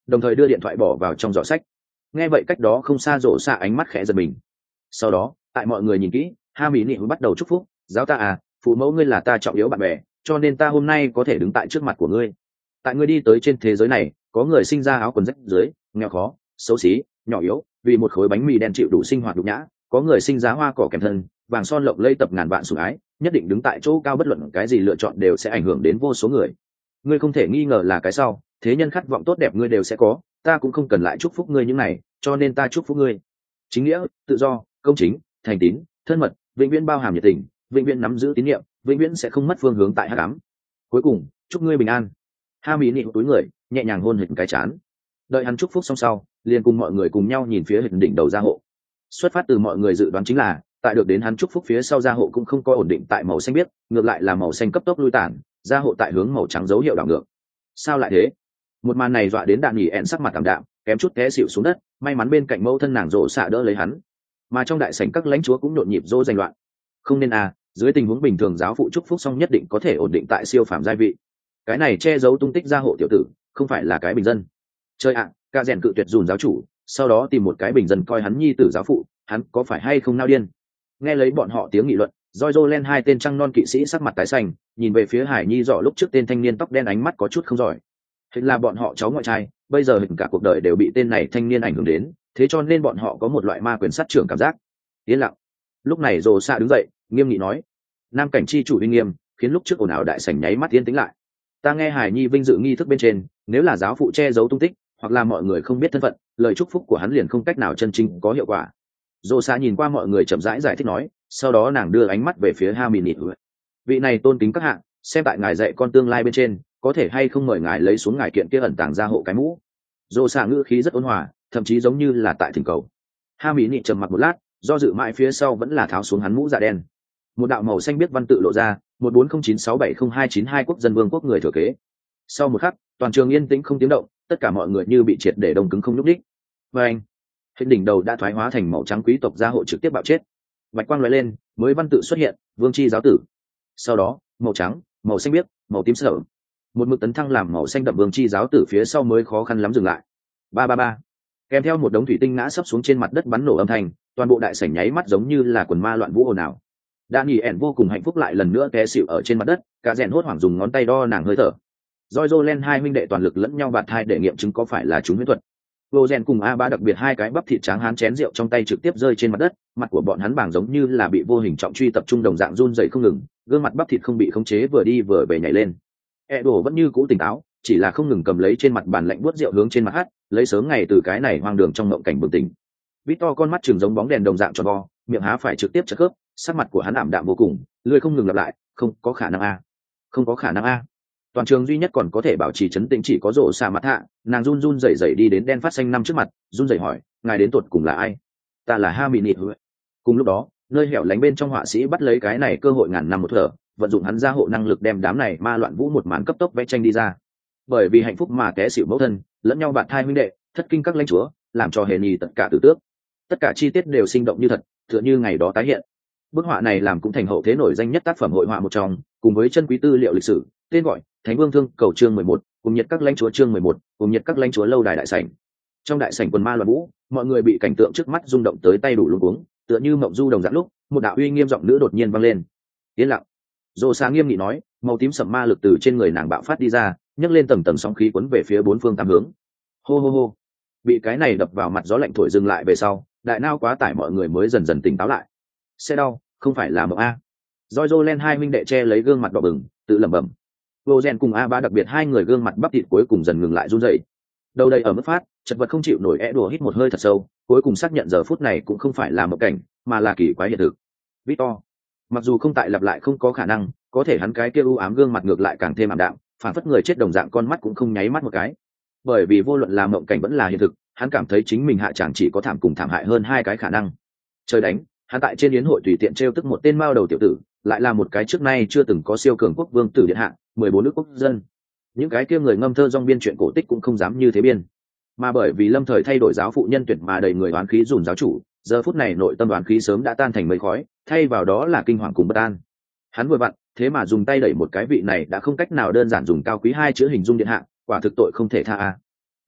đồng thời đưa điện thoại bỏ vào trong giỏ sách. Nghe vậy cách đó không xa rộ xạ ánh mắt khẽ giật mình. Sau đó tại mọi người nhìn kỹ, ha mỹ nị bắt đầu chúc phúc. Giáo ta à, phụ mẫu ngươi là ta trọng yếu bạn bè, cho nên ta hôm nay có thể đứng tại trước mặt của ngươi. Tại ngươi đi tới trên thế giới này, có người sinh ra áo quần rách dưới, nghèo khó, xấu xí, nhỏ yếu, vì một khối bánh mì đen chịu đủ sinh hoạt nhục nhã. Có người sinh ra hoa cỏ kèm thân, vàng son lộng lẫy tập ngàn vạn sủng ái, nhất định đứng tại chỗ cao, bất luận cái gì lựa chọn đều sẽ ảnh hưởng đến vô số người. Ngươi không thể nghi ngờ là cái sau, thế nhân khát vọng tốt đẹp ngươi đều sẽ có, ta cũng không cần lại chúc phúc ngươi những này, cho nên ta chúc phúc ngươi. Chính nghĩa, tự do, công chính, thành tín, thân mật, vĩnh viễn bao hàm nhiệt tình, vĩnh viễn nắm giữ tín nhiệm, vĩnh viễn sẽ không mất phương hướng tại hắc ám. Cuối cùng, chúc ngươi bình an. Ha mỹ nị túi người, nhẹ nhàng hôn hình cái chán. Đợi hắn chúc phúc xong sau, liền cùng mọi người cùng nhau nhìn phía hình đỉnh đầu gia hộ. Xuất phát từ mọi người dự đoán chính là, tại được đến hắn chúc phúc phía sau gia hộ cũng không có ổn định tại màu xanh biếc, ngược lại là màu xanh cấp tốc lui tản, gia hộ tại hướng màu trắng dấu hiệu đảo ngược. Sao lại thế? Một màn này dọa đến Đạn Nghỉ ẹn sắc mặt tạm đạm, kém chút té xỉu xuống đất, may mắn bên cạnh mẫu thân nàng rộ xạ đỡ lấy hắn. Mà trong đại sảnh các lãnh chúa cũng nhộn nhịp dỗ danh loạn. Không nên à, dưới tình huống bình thường giáo phụ chúc phúc xong nhất định có thể ổn định tại siêu phàm giai vị. Cái này che giấu tung tích gia hộ tiểu tử, không phải là cái bình dân. Chơi ạ, ca rèn cự tuyệt dùn giáo chủ, sau đó tìm một cái bình dân coi hắn nhi tử giáo phụ, hắn có phải hay không nao điên? Nghe lấy bọn họ tiếng nghị luận, Jojo lên hai tên trăng non kỵ sĩ sắc mặt tái xanh, nhìn về phía Hải Nhi dọ lúc trước tên thanh niên tóc đen ánh mắt có chút không giỏi. Hình là bọn họ cháu ngoại trai, bây giờ hình cả cuộc đời đều bị tên này thanh niên ảnh hưởng đến, thế cho nên bọn họ có một loại ma quyền sát trưởng cảm giác. Yên lặng. Lúc này Rồ Xạ đứng dậy, nghiêm nghị nói: "Nam cảnh chi chủ uy nghiêm, khiến lúc trước ồn ào đại sảnh nháy mắt yên tĩnh lại. Ta nghe Hải Nhi vinh dự nghi thức bên trên, nếu là giáo phụ che giấu tung tích, hoặc là mọi người không biết thân phận, lời chúc phúc của hắn liền không cách nào chân chính có hiệu quả." Rồ Xạ nhìn qua mọi người chậm rãi giải thích nói, sau đó nàng đưa ánh mắt về phía Hermione. "Vị này tôn kính các hạng, xem tại ngài dạy con tương lai bên trên, có thể hay không mời ngài lấy xuống ngài kiện kia ẩn tàng ra hộ cái mũ." Rồ Xạ ngữ khí rất ôn hòa, thậm chí giống như là tại thỉnh cầu. Hermione trầm mặc một lát, do dự mãi phía sau vẫn là tháo xuống hắn mũ dạ đen. Một đạo màu xanh biết văn tự lộ ra, 1409670292 quốc dân vương quốc người thừa kế. Sau một khắc, toàn trường yên tĩnh không tiếng động, tất cả mọi người như bị triệt để đông cứng không nhúc nhích. Và anh, hình đỉnh đầu đã thoái hóa thành màu trắng quý tộc gia hộ trực tiếp bạo chết. Bạch quang lóe lên, mới văn tự xuất hiện, vương chi giáo tử. Sau đó, màu trắng, màu xanh biếc, màu tím sẫm. Một mực tấn thăng làm màu xanh đậm vương chi giáo tử phía sau mới khó khăn lắm dừng lại. Ba ba ba. Kèm theo một đống thủy tinh ngã sấp xuống trên mặt đất bắn nổ âm thanh, toàn bộ đại sảnh nháy mắt giống như là quần ma loạn vũ ồn ào. Đan nghỉ ẻn vô cùng hạnh phúc lại lần nữa té xỉu ở trên mặt đất, cả rèn hốt hoảng dùng ngón tay đo nàng hơi thở. Jojo lên hai huynh đệ toàn lực lẫn nhau bạt thai để nghiệm chứng có phải là chúng huyễn thuật. Vô rèn cùng A Ba đặc biệt hai cái bắp thịt trắng hán chén rượu trong tay trực tiếp rơi trên mặt đất, mặt của bọn hắn bảng giống như là bị vô hình trọng truy tập trung đồng dạng run rẩy không ngừng, gương mặt bắp thịt không bị khống chế vừa đi vừa về nhảy lên. Edo vẫn như cũ tỉnh táo, chỉ là không ngừng cầm lấy trên mặt bàn lạnh buốt rượu hướng trên mặt hắt, lấy sớm ngày từ cái này hoang đường trong mộng cảnh bừng tỉnh. Victor con mắt trừng giống bóng đèn đồng dạng tròn vo, miệng há phải trực tiếp chật khớp, sắc mặt của hắn ảm đạm vô cùng, lưỡi không ngừng lặp lại, không có khả năng a, không có khả năng a. Toàn trường duy nhất còn có thể bảo trì trấn tĩnh chỉ có Rộ Xạ mặt hạ, nàng run run rẩy rẩy đi đến đen phát xanh năm trước mặt, run rẩy hỏi, ngài đến tuột cùng là ai? Ta là Hermione. Cùng lúc đó, nơi hẻo lánh bên trong họa sĩ bắt lấy cái này cơ hội ngàn năm một thở, vận dụng hắn gia hộ năng lực đem đám này ma loạn vũ một màn cấp tốc vẽ tranh đi ra. Bởi vì hạnh phúc mà té xỉu mẫu thân, lẫn nhau bạn thai huynh đệ, thất kinh các lãnh chúa, làm cho hề nhì tất cả tử tước. Tất cả chi tiết đều sinh động như thật, tựa như ngày đó tái hiện. Bức họa này làm cũng thành hậu thế nổi danh nhất tác phẩm hội họa một trong, cùng với chân quý tư liệu lịch sử, tên gọi Thánh Vương Thương Cầu chương 11, cùng nhiệt các lãnh chúa chương 11, cùng nhiệt các lãnh chúa lâu đài đại sảnh. Trong đại sảnh quần ma loạn vũ, mọi người bị cảnh tượng trước mắt rung động tới tay đủ luống cuống, tựa như mộng du đồng dạng lúc, một đạo uy nghiêm giọng nữ đột nhiên vang lên. Yên lặng. Rồ Xạ nghiêm nghị nói, màu tím sẫm ma lực từ trên người nàng bạo phát đi ra, nhấc lên tầng tầng sóng khí cuốn về phía bốn phương tám hướng. Hô hô hô. Bị cái này đập vào mặt gió lạnh thổi dừng lại về sau, đại nao quá tải mọi người mới dần dần tỉnh táo lại. Xe đau, không phải là mộng a. Jojo lên hai huynh đệ che lấy gương mặt đỏ bừng, tự lẩm bẩm. Vô Gen cùng A Ba đặc biệt hai người gương mặt bắp thịt cuối cùng dần ngừng lại run rẩy. Đầu đầy ở mức phát, chật vật không chịu nổi đùa hít một hơi thật sâu, cuối cùng xác nhận giờ phút này cũng không phải là mộng cảnh, mà là kỳ quái hiện thực. Victor, mặc dù không tại lặp lại không có khả năng, có thể hắn cái kia u ám gương mặt ngược lại càng thêm ảm đạm, phản phất người chết đồng dạng con mắt cũng không nháy mắt một cái. Bởi vì vô luận là mộng cảnh vẫn là hiện thực, hắn cảm thấy chính mình hạ chẳng chỉ có thảm cùng thảm hại hơn hai cái khả năng. Trời đánh, hắn tại trên yến hội tùy tiện trêu tức một tên mao đầu tiểu tử, lại là một cái trước nay chưa từng có siêu cường quốc vương tử điện hạ, 14 nước quốc dân. Những cái kia người ngâm thơ dong biên chuyện cổ tích cũng không dám như thế biên. Mà bởi vì lâm thời thay đổi giáo phụ nhân tuyển mà đầy người oán khí dùn giáo chủ, giờ phút này nội tâm oán khí sớm đã tan thành mây khói, thay vào đó là kinh hoàng cùng bất an. Hắn vừa vặn, thế mà dùng tay đẩy một cái vị này đã không cách nào đơn giản dùng cao quý hai chữ hình dung điện hạ, quả thực tội không thể tha a.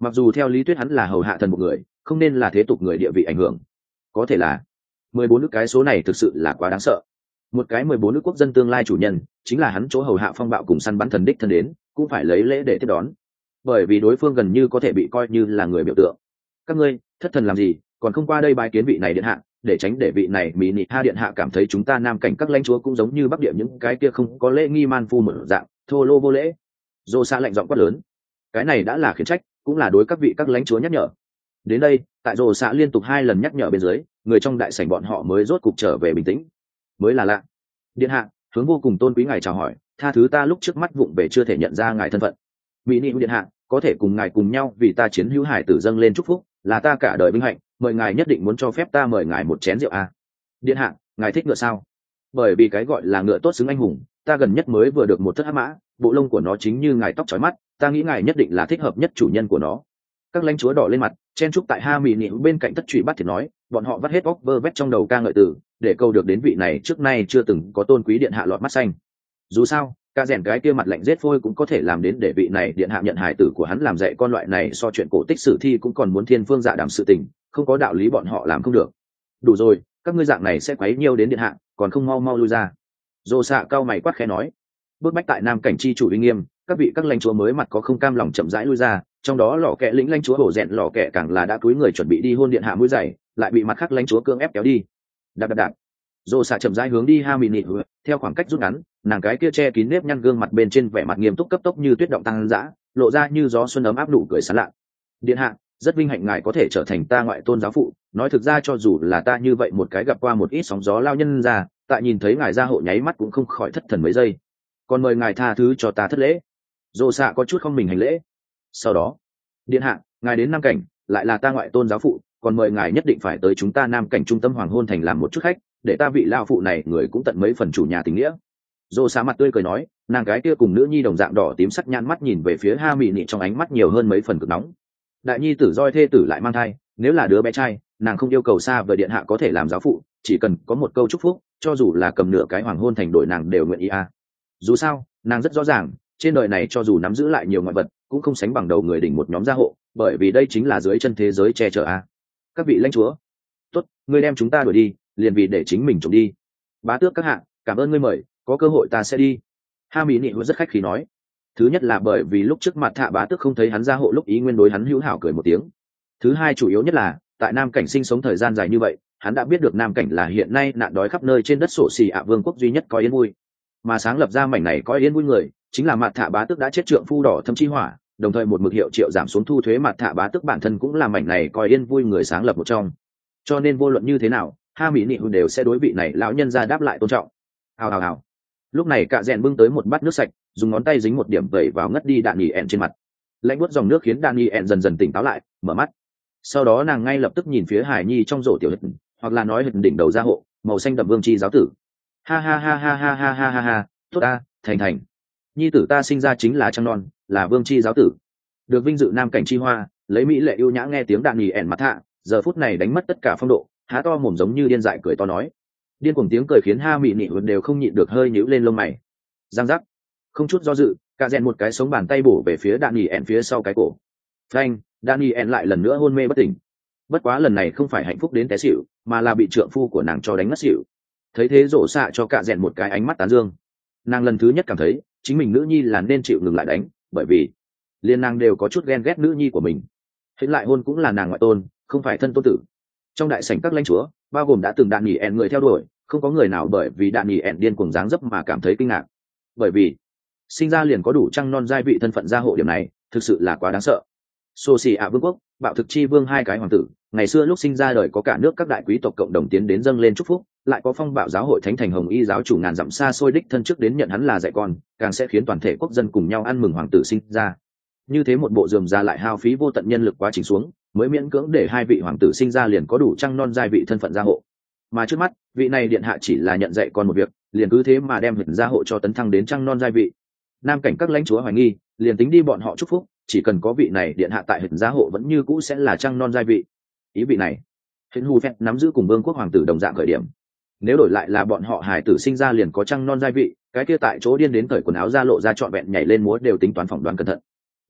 mặc dù theo lý thuyết hắn là hầu hạ thần một người, không nên là thế tục người địa vị ảnh hưởng. Có thể là 14 nước, cái số này thực sự là quá đáng sợ. Một cái 14 nước quốc dân tương lai chủ nhân, chính là hắn chỗ hầu hạ phong bạo cùng săn bắn thần đích thân đến, cũng phải lấy lễ để tiếp đón. Bởi vì đối phương gần như có thể bị coi như là người biểu tượng. Các ngươi thất thần làm gì, còn không qua đây bái kiến vị này điện hạ, để tránh để vị này mỹ nị ha điện hạ cảm thấy chúng ta nam cảnh các lãnh chúa cũng giống như bắc địa những cái kia không có lễ nghi man phu mở dạng thô lô vô lễ. Dô xa lạnh giọng quát lớn, cái này đã là khiển trách, cũng là đối các vị các lãnh chúa nhắc nhở. Đến đây, tại Dô xạ liên tục 2 lần nhắc nhở bên dưới, người trong đại sảnh bọn họ mới rốt cục trở về bình tĩnh. Mới là lạ. Điện hạ, hướng vô cùng tôn quý ngài chào hỏi, tha thứ ta lúc trước mắt vụng về chưa thể nhận ra ngài thân phận. Mỹ nị điện hạ, có thể cùng ngài cùng nhau vì ta chiến hữu hải tử dâng lên chúc phúc, là ta cả đời vinh hạnh, mời ngài nhất định muốn cho phép ta mời ngài một chén rượu à. Điện hạ, ngài thích ngựa sao? Bởi vì cái gọi là ngựa tốt xứng anh hùng, ta gần nhất mới vừa được một thất hắc mã, bộ lông của nó chính như ngài tóc chói mắt, ta nghĩ ngài nhất định là thích hợp nhất chủ nhân của nó. Các lãnh chúa đỏ lên mặt, chen chúc tại ha mị nị bên cạnh thất trụy bắt thiệt nói, bọn họ vắt hết óc vơ vét trong đầu ca ngợi từ, để câu được đến vị này trước nay chưa từng có tôn quý điện hạ lọt mắt xanh. Dù sao, ca rèn cái kia mặt lạnh rết phôi cũng có thể làm đến để vị này điện hạ nhận hài tử của hắn làm dạy con loại này, so chuyện cổ tích sử thi cũng còn muốn thiên phương dạ đảm sự tình, không có đạo lý bọn họ làm không được. Đủ rồi, các ngươi dạng này sẽ quấy nhiêu đến điện hạ, còn không mau mau lui ra. Dô xạ cao mày quát khẽ nói. Bước bách tại nam cảnh chi chủ uy nghiêm, các vị các lãnh chúa mới mặt có không cam lòng chậm rãi lui ra, trong đó lò kẹ lĩnh lãnh chúa hổ rèn lò kẹ càng là đã cúi người chuẩn bị đi hôn điện hạ mũi giày, lại bị mặt khác lãnh chúa cưỡng ép kéo đi. Đạp đạp đạp. Dô xạ chậm rãi hướng đi ha mị nị, theo khoảng cách rút ngắn, nàng cái kia che kín nếp nhăn gương mặt bên trên vẻ mặt nghiêm túc cấp tốc như tuyết động tăng dã, lộ ra như gió xuân ấm áp nụ cười sán lạ. Điện hạ, rất vinh hạnh ngài có thể trở thành ta ngoại tôn giáo phụ, nói thực ra cho dù là ta như vậy một cái gặp qua một ít sóng gió lao nhân ra, tại nhìn thấy ngài ra hộ nháy mắt cũng không khỏi thất thần mấy giây. Còn mời ngài tha thứ cho ta thất lễ. Dô xạ có chút không mình hành lễ. Sau đó, điện hạ, ngài đến nam cảnh, lại là ta ngoại tôn giáo phụ, còn mời ngài nhất định phải tới chúng ta nam cảnh trung tâm hoàng hôn thành làm một chút khách, để ta vị lao phụ này người cũng tận mấy phần chủ nhà tình nghĩa. Dô xạ mặt tươi cười nói, nàng cái kia cùng nữ nhi đồng dạng đỏ tím sắc nhãn mắt nhìn về phía ha mị nị, trong ánh mắt nhiều hơn mấy phần cực nóng. Đại nhi tử roi thê tử lại mang thai, nếu là đứa bé trai, nàng không yêu cầu xa vời điện hạ có thể làm giáo phụ, chỉ cần có một câu chúc phúc, cho dù là cầm nửa cái hoàng hôn thành đổi nàng đều nguyện ý à. Dù sao, nàng rất rõ ràng, trên đời này cho dù nắm giữ lại nhiều ngoại vật, cũng không sánh bằng đầu người đỉnh một nhóm gia hộ, bởi vì đây chính là dưới chân thế giới che chở à. Các vị lãnh chúa, tốt, ngươi đem chúng ta đuổi đi, liền vì để chính mình trộm đi. Bá tước các hạ, cảm ơn ngươi mời, có cơ hội ta sẽ đi. Ha mỹ nị rất khách khí nói. Thứ nhất là bởi vì lúc trước mặt thạ bá tước không thấy hắn gia hộ lúc ý nguyên đối hắn hữu hảo cười một tiếng. Thứ hai chủ yếu nhất là tại nam cảnh sinh sống thời gian dài như vậy, hắn đã biết được nam cảnh là hiện nay nạn đói khắp nơi trên đất sổ xì ạ vương quốc duy nhất có yên vui, mà sáng lập ra mảnh này có yên vui người chính là mặt thạ bá tước đã chết trượng phu đỏ thâm chi hỏa, đồng thời một mực hiệu triệu giảm xuống thu thuế mặt thạ bá tước bản thân cũng là mảnh này coi yên vui người sáng lập một trong. Cho nên vô luận như thế nào, ha mỹ nị đều sẽ đối vị này lão nhân ra đáp lại tôn trọng. Hào hào hào. Lúc này cạ rèn bưng tới một bát nước sạch, dùng ngón tay dính một điểm vẩy vào ngất đi đạn nhì ẹn trên mặt. Lạnh buốt dòng nước khiến đạn nhì ẹn dần dần tỉnh táo lại, mở mắt. Sau đó nàng ngay lập tức nhìn phía hải nhi trong rổ tiểu hịch, hoặc là nói hịch đỉnh đầu gia hộ màu xanh đậm vương chi giáo tử. Ha ha ha ha ha ha ha ha ha, tốt ta, thành thành. Nhi tử ta sinh ra chính là trăng non, là vương chi giáo tử, được vinh dự nam cảnh chi hoa. Lấy mỹ lệ ưu nhã nghe tiếng đạn nhì ẹn mặt hạ, giờ phút này đánh mất tất cả phong độ, há to mồm giống như điên dại cười to nói. Điên cuồng tiếng cười khiến ha mị nị đều không nhịn được hơi nhíu lên lông mày. Giang giác, không chút do dự, cạ rèn một cái sống bàn tay bổ về phía đạn nhì ẹn phía sau cái cổ. Phanh, đạn nhì ẹn lại lần nữa hôn mê bất tỉnh. Bất quá lần này không phải hạnh phúc đến té xỉu, mà là bị trượng phu của nàng cho đánh ngất xỉu. Thấy thế rổ xạ cho cạ rèn một cái ánh mắt tán dương. Nàng lần thứ nhất cảm thấy chính mình nữ nhi là nên chịu ngừng lại đánh, bởi vì liên nàng đều có chút ghen ghét nữ nhi của mình. Hiện lại hôn cũng là nàng ngoại tôn, không phải thân tôn tử. Trong đại sảnh các lãnh chúa, bao gồm đã từng đạn nhì ẹn người theo đuổi, không có người nào bởi vì đạn nhì ẹn điên cuồng dáng dấp mà cảm thấy kinh ngạc. Bởi vì sinh ra liền có đủ trăng non giai vị thân phận gia hộ, điểm này thực sự là quá đáng sợ. Xô xì ạ vương quốc, bạo thực chi vương hai cái hoàng tử, ngày xưa lúc sinh ra đời có cả nước các đại quý tộc cộng đồng tiến đến dâng lên chúc phúc, lại có phong bạo giáo hội thánh thành hồng y giáo chủ ngàn dặm xa xôi đích thân trước đến nhận hắn là dạy con, càng sẽ khiến toàn thể quốc dân cùng nhau ăn mừng hoàng tử sinh ra. Như thế một bộ rườm ra lại hao phí vô tận nhân lực quá trình xuống, mới miễn cưỡng để hai vị hoàng tử sinh ra liền có đủ trăng non giai vị thân phận gia hộ. Mà trước mắt, vị này điện hạ chỉ là nhận dạy con một việc, liền cứ thế mà đem huyền gia hộ cho tấn thăng đến trăng non giai vị. Nam cảnh các lãnh chúa hoài nghi, liền tính đi bọn họ chúc phúc, chỉ cần có vị này điện hạ tại huyền gia hộ vẫn như cũ sẽ là trăng non giai vị. Ý vị này, huyền hù phép nắm giữ cùng vương quốc hoàng tử đồng dạng khởi điểm. Nếu đổi lại là bọn họ hài tử sinh ra liền có trăng non giai vị, cái kia tại chỗ điên đến cởi quần áo ra lộ ra trọn vẹn nhảy lên múa đều tính toán phỏng đoán cẩn thận.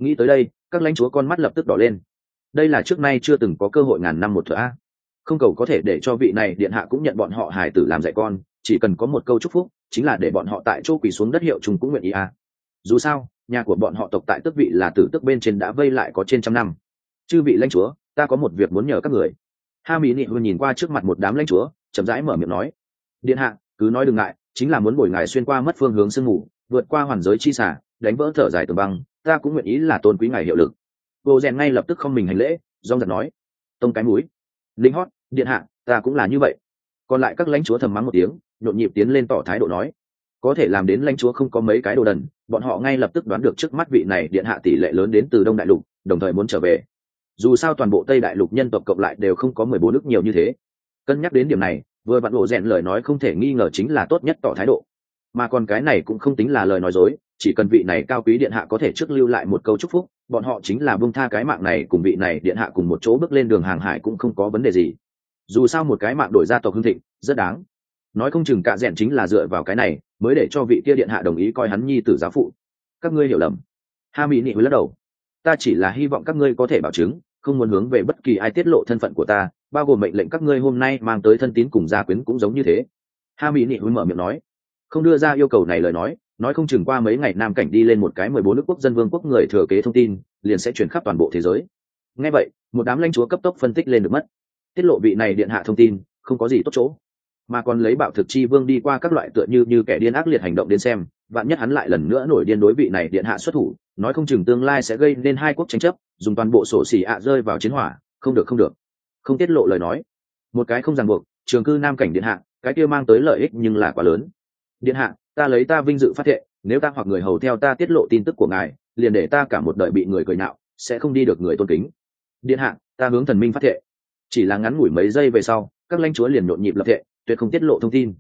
Nghĩ tới đây, các lãnh chúa con mắt lập tức đỏ lên. Đây là trước nay chưa từng có cơ hội ngàn năm một thửa a. Không cầu có thể để cho vị này điện hạ cũng nhận bọn họ hài tử làm dạy con, chỉ cần có một câu chúc phúc, chính là để bọn họ tại chỗ quỳ xuống đất hiệu chung cũng nguyện ý a. Dù sao, nhà của bọn họ tộc tại tước vị là tử tước bên trên đã vây lại có trên trăm năm. Chư vị lãnh chúa, ta có một việc muốn nhờ các người. Ha Mỹ Nị nhìn qua trước mặt một đám lãnh chúa, chậm rãi mở miệng nói: điện hạ, cứ nói đừng ngại, chính là muốn bồi ngài xuyên qua mất phương hướng sương mù, vượt qua hoàn giới chi xả, đánh vỡ thở dài tường băng, ta cũng nguyện ý là tôn quý ngài hiệu lực. Vô rèn ngay lập tức không mình hành lễ, rong giật nói: tông cái mũi, linh hót, điện hạ, ta cũng là như vậy. Còn lại các lãnh chúa thầm mắng một tiếng, nhộn nhịp tiến lên tỏ thái độ nói: có thể làm đến lãnh chúa không có mấy cái đồ đần, bọn họ ngay lập tức đoán được trước mắt vị này điện hạ tỷ lệ lớn đến từ Đông Đại Lục, đồng thời muốn trở về. Dù sao toàn bộ Tây Đại Lục nhân tộc cộng lại đều không có 14 nước nhiều như thế. Cân nhắc đến điểm này, vừa vặn Ổ Rèn lời nói không thể nghi ngờ chính là tốt nhất tỏ thái độ. Mà còn cái này cũng không tính là lời nói dối, chỉ cần vị này cao quý điện hạ có thể trước lưu lại một câu chúc phúc, bọn họ chính là buông tha cái mạng này cùng vị này điện hạ cùng một chỗ bước lên đường hàng hải cũng không có vấn đề gì. Dù sao một cái mạng đổi gia tộc hưng thịnh, rất đáng. Nói không chừng Cả Rèn chính là dựa vào cái này mới để cho vị kia điện hạ đồng ý coi hắn nhi tử giáo phụ. Các ngươi hiểu lầm. Ha Mỹ Nị lắc đầu. Ta chỉ là hy vọng các ngươi có thể bảo chứng, không muốn hướng về bất kỳ ai tiết lộ thân phận của ta, bao gồm mệnh lệnh các ngươi hôm nay mang tới thân tín cùng gia quyến cũng giống như thế. Ha Mỹ Nị mở miệng nói. Không đưa ra yêu cầu này lời nói không chừng qua mấy ngày Nam Cảnh đi lên một cái 14 nước quốc dân vương quốc người thừa kế thông tin, liền sẽ truyền khắp toàn bộ thế giới. Nghe vậy, một đám lãnh chúa cấp tốc phân tích lên được mất. Tiết lộ vị này điện hạ thông tin, không có gì tốt chỗ, mà còn lấy bạo thực chi vương đi qua các loại tựa như kẻ điên ác liệt hành động đến xem, vạn nhất hắn lại lần nữa nổi điên đối vị này điện hạ xuất thủ, nói không chừng tương lai sẽ gây nên hai quốc tranh chấp, dùng toàn bộ sổ xỉ ạ rơi vào chiến hỏa. Không được, không tiết lộ lời nói, một cái không ràng buộc, trường cư Nam Cảnh điện hạ, cái kia mang tới lợi ích nhưng là quá lớn. Điện hạ, ta lấy ta vinh dự phát thệ, nếu ta hoặc người hầu theo ta tiết lộ tin tức của ngài, liền để ta cả một đời bị người cười nhạo, sẽ không đi được người tôn kính. Điện hạ, ta hướng thần minh phát thệ. Chỉ là ngắn ngủi mấy giây về sau, các lãnh chúa liền nhộn nhịp lập thệ, tuyệt không tiết lộ thông tin.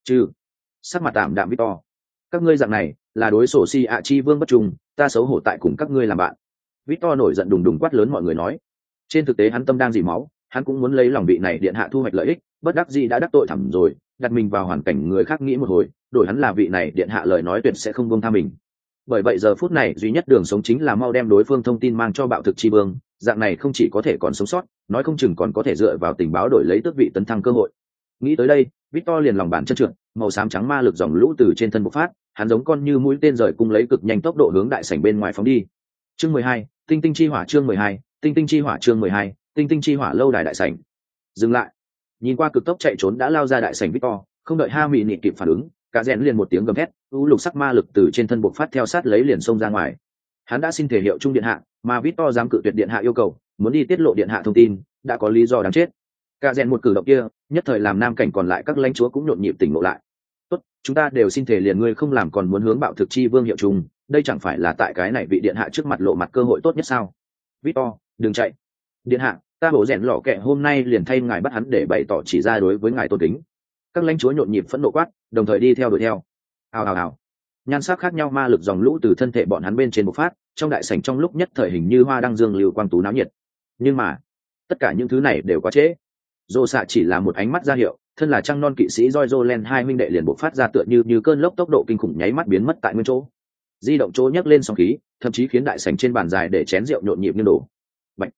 Sắc mặt tạm đạm Victor. Các ngươi dạng này là đối sổ si ạ chi vương bất trung, ta xấu hổ tại cùng các ngươi làm bạn. Victor nổi giận đùng đùng quát lớn mọi người nói. Trên thực tế hắn tâm đang dỉ máu, hắn cũng muốn lấy lòng vị này điện hạ thu hoạch lợi ích, bất đắc dĩ đã đắc tội thẳm rồi, đặt mình vào hoàn cảnh người khác nghĩ một hồi, đổi hắn là vị này điện hạ lời nói tuyệt sẽ không buông tha mình. Bởi vậy giờ phút này duy nhất đường sống chính là mau đem đối phương thông tin mang cho bạo thực chi vương, dạng này không chỉ có thể còn sống sót, nói không chừng còn có thể dựa vào tình báo đổi lấy tước vị tấn thăng cơ hội. Nghĩ tới đây, Victor liền lòng bàn chân trượt, màu xám trắng ma lực dòng lũ từ trên thân bộc phát, hắn giống con như mũi tên rời cung lấy cực nhanh tốc độ hướng đại sảnh bên ngoài phóng đi. Chương 12, Tinh tinh chi hỏa chương 12, Tinh tinh chi hỏa chương 12, Tinh tinh chi hỏa lâu đài đại sảnh. Dừng lại. Nhìn qua cực tốc chạy trốn đã lao ra đại sảnh Victor, không đợi Ha Mỹ Nị kịp phản ứng, Cả Rèn liền một tiếng gầm thét, lục sắc ma lực từ trên thân bộc phát theo sát lấy liền xông ra ngoài. Hắn đã xin thể hiệu trung điện hạ, mà Victor dám cự tuyệt điện hạ yêu cầu, muốn đi tiết lộ điện hạ thông tin, đã có lý do đáng chết. Cả Rèn một cử động kia, nhất thời làm Nam Cảnh còn lại các lãnh chúa cũng nhộn nhịp tỉnh ngộ lại. Tốt, chúng ta đều xin thể liền ngươi không làm còn muốn hướng bạo thực chi vương hiệu trung, đây chẳng phải là tại cái này vị điện hạ trước mặt lộ mặt cơ hội tốt nhất sao? Victor, đừng chạy. Điện hạ, ta bổ rèn lọ kẹ hôm nay liền thay ngài bắt hắn để bày tỏ chỉ ra đối với ngài tôn kính. Các lãnh chúa nhộn nhịp phẫn nộ quát, đồng thời đi theo đuổi theo. Hào. Nhan sắc khác nhau ma lực dòng lũ từ thân thể bọn hắn bên trên bộc phát, trong đại sảnh trong lúc nhất thời hình như hoa đăng dương lưu quang tú náo nhiệt. Nhưng mà, tất cả những thứ này đều quá trễ. Dô xạ chỉ là một ánh mắt ra hiệu, thân là trăng non kỵ sĩ Joyzolen hai huynh đệ liền bộc phát ra tựa như cơn lốc tốc độ kinh khủng nháy mắt biến mất tại nguyên chỗ. Di động chỗ nhấc lên sóng khí, thậm chí khiến đại sảnh trên bàn dài để chén rượu nhộn nhịp như đổ. Bạch.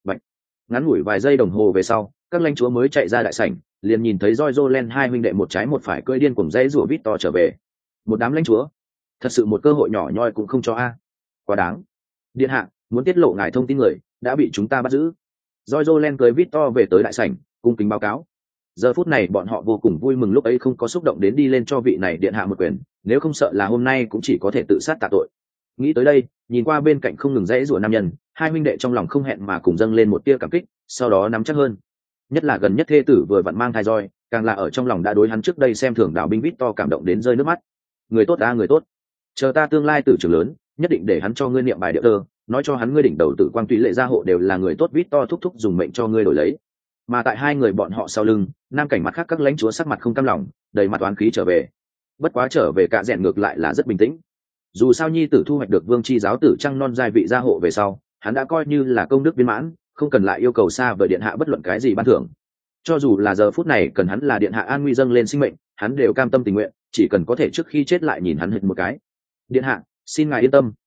Ngắn ngủi vài giây đồng hồ về sau, các lãnh chúa mới chạy ra đại sảnh, liền nhìn thấy Joyzolen hai huynh đệ một trái một phải cưỡi điên cuồng dãy rủa Victor trở về. Một đám lãnh chúa, thật sự một cơ hội nhỏ nhoi cũng không cho a. Quá đáng. Điện hạ, muốn tiết lộ ngài thông tin người, đã bị chúng ta bắt giữ. Joyzolen cưỡi Victor về tới đại sảnh, cung kính báo cáo. Giờ phút này bọn họ vô cùng vui mừng lúc ấy không có xúc động đến đi lên cho vị này điện hạ một quyền, nếu không sợ là hôm nay cũng chỉ có thể tự sát tạ tội. Nghĩ tới đây, nhìn qua bên cạnh không ngừng dãy rủa nam nhân, hai huynh đệ trong lòng không hẹn mà cùng dâng lên một tia cảm kích, sau đó nắm chắc hơn. Nhất là gần nhất thê tử vừa vặn mang thai roi, càng là ở trong lòng đã đối hắn trước đây xem thường đảo binh Victor cảm động đến rơi nước mắt. Người tốt người tốt. Chờ ta tương lai tử trưởng lớn, nhất định để hắn cho ngươi niệm bài điệu tơ, nói cho hắn ngươi đỉnh đầu tử quang tùy lệ gia hộ đều là người tốt Victor thúc thúc dùng mệnh cho ngươi đổi lấy. Mà tại hai người bọn họ sau lưng, Nam Cảnh mặt khác các lãnh chúa sắc mặt không cam lòng, đầy mặt oán khí trở về. Bất quá trở về Cả Rèn ngược lại là rất bình tĩnh. Dù sao nhi tử thu hoạch được vương chi giáo tử trăng non giai vị gia hộ về sau, hắn đã coi như là công đức viên mãn, không cần lại yêu cầu xa vời điện hạ bất luận cái gì ban thưởng. Cho dù là giờ phút này cần hắn là điện hạ an nguy dâng lên sinh mệnh, hắn đều cam tâm tình nguyện, chỉ cần có thể trước khi chết lại nhìn hắn hệt một cái. Điện hạ, xin ngài yên tâm,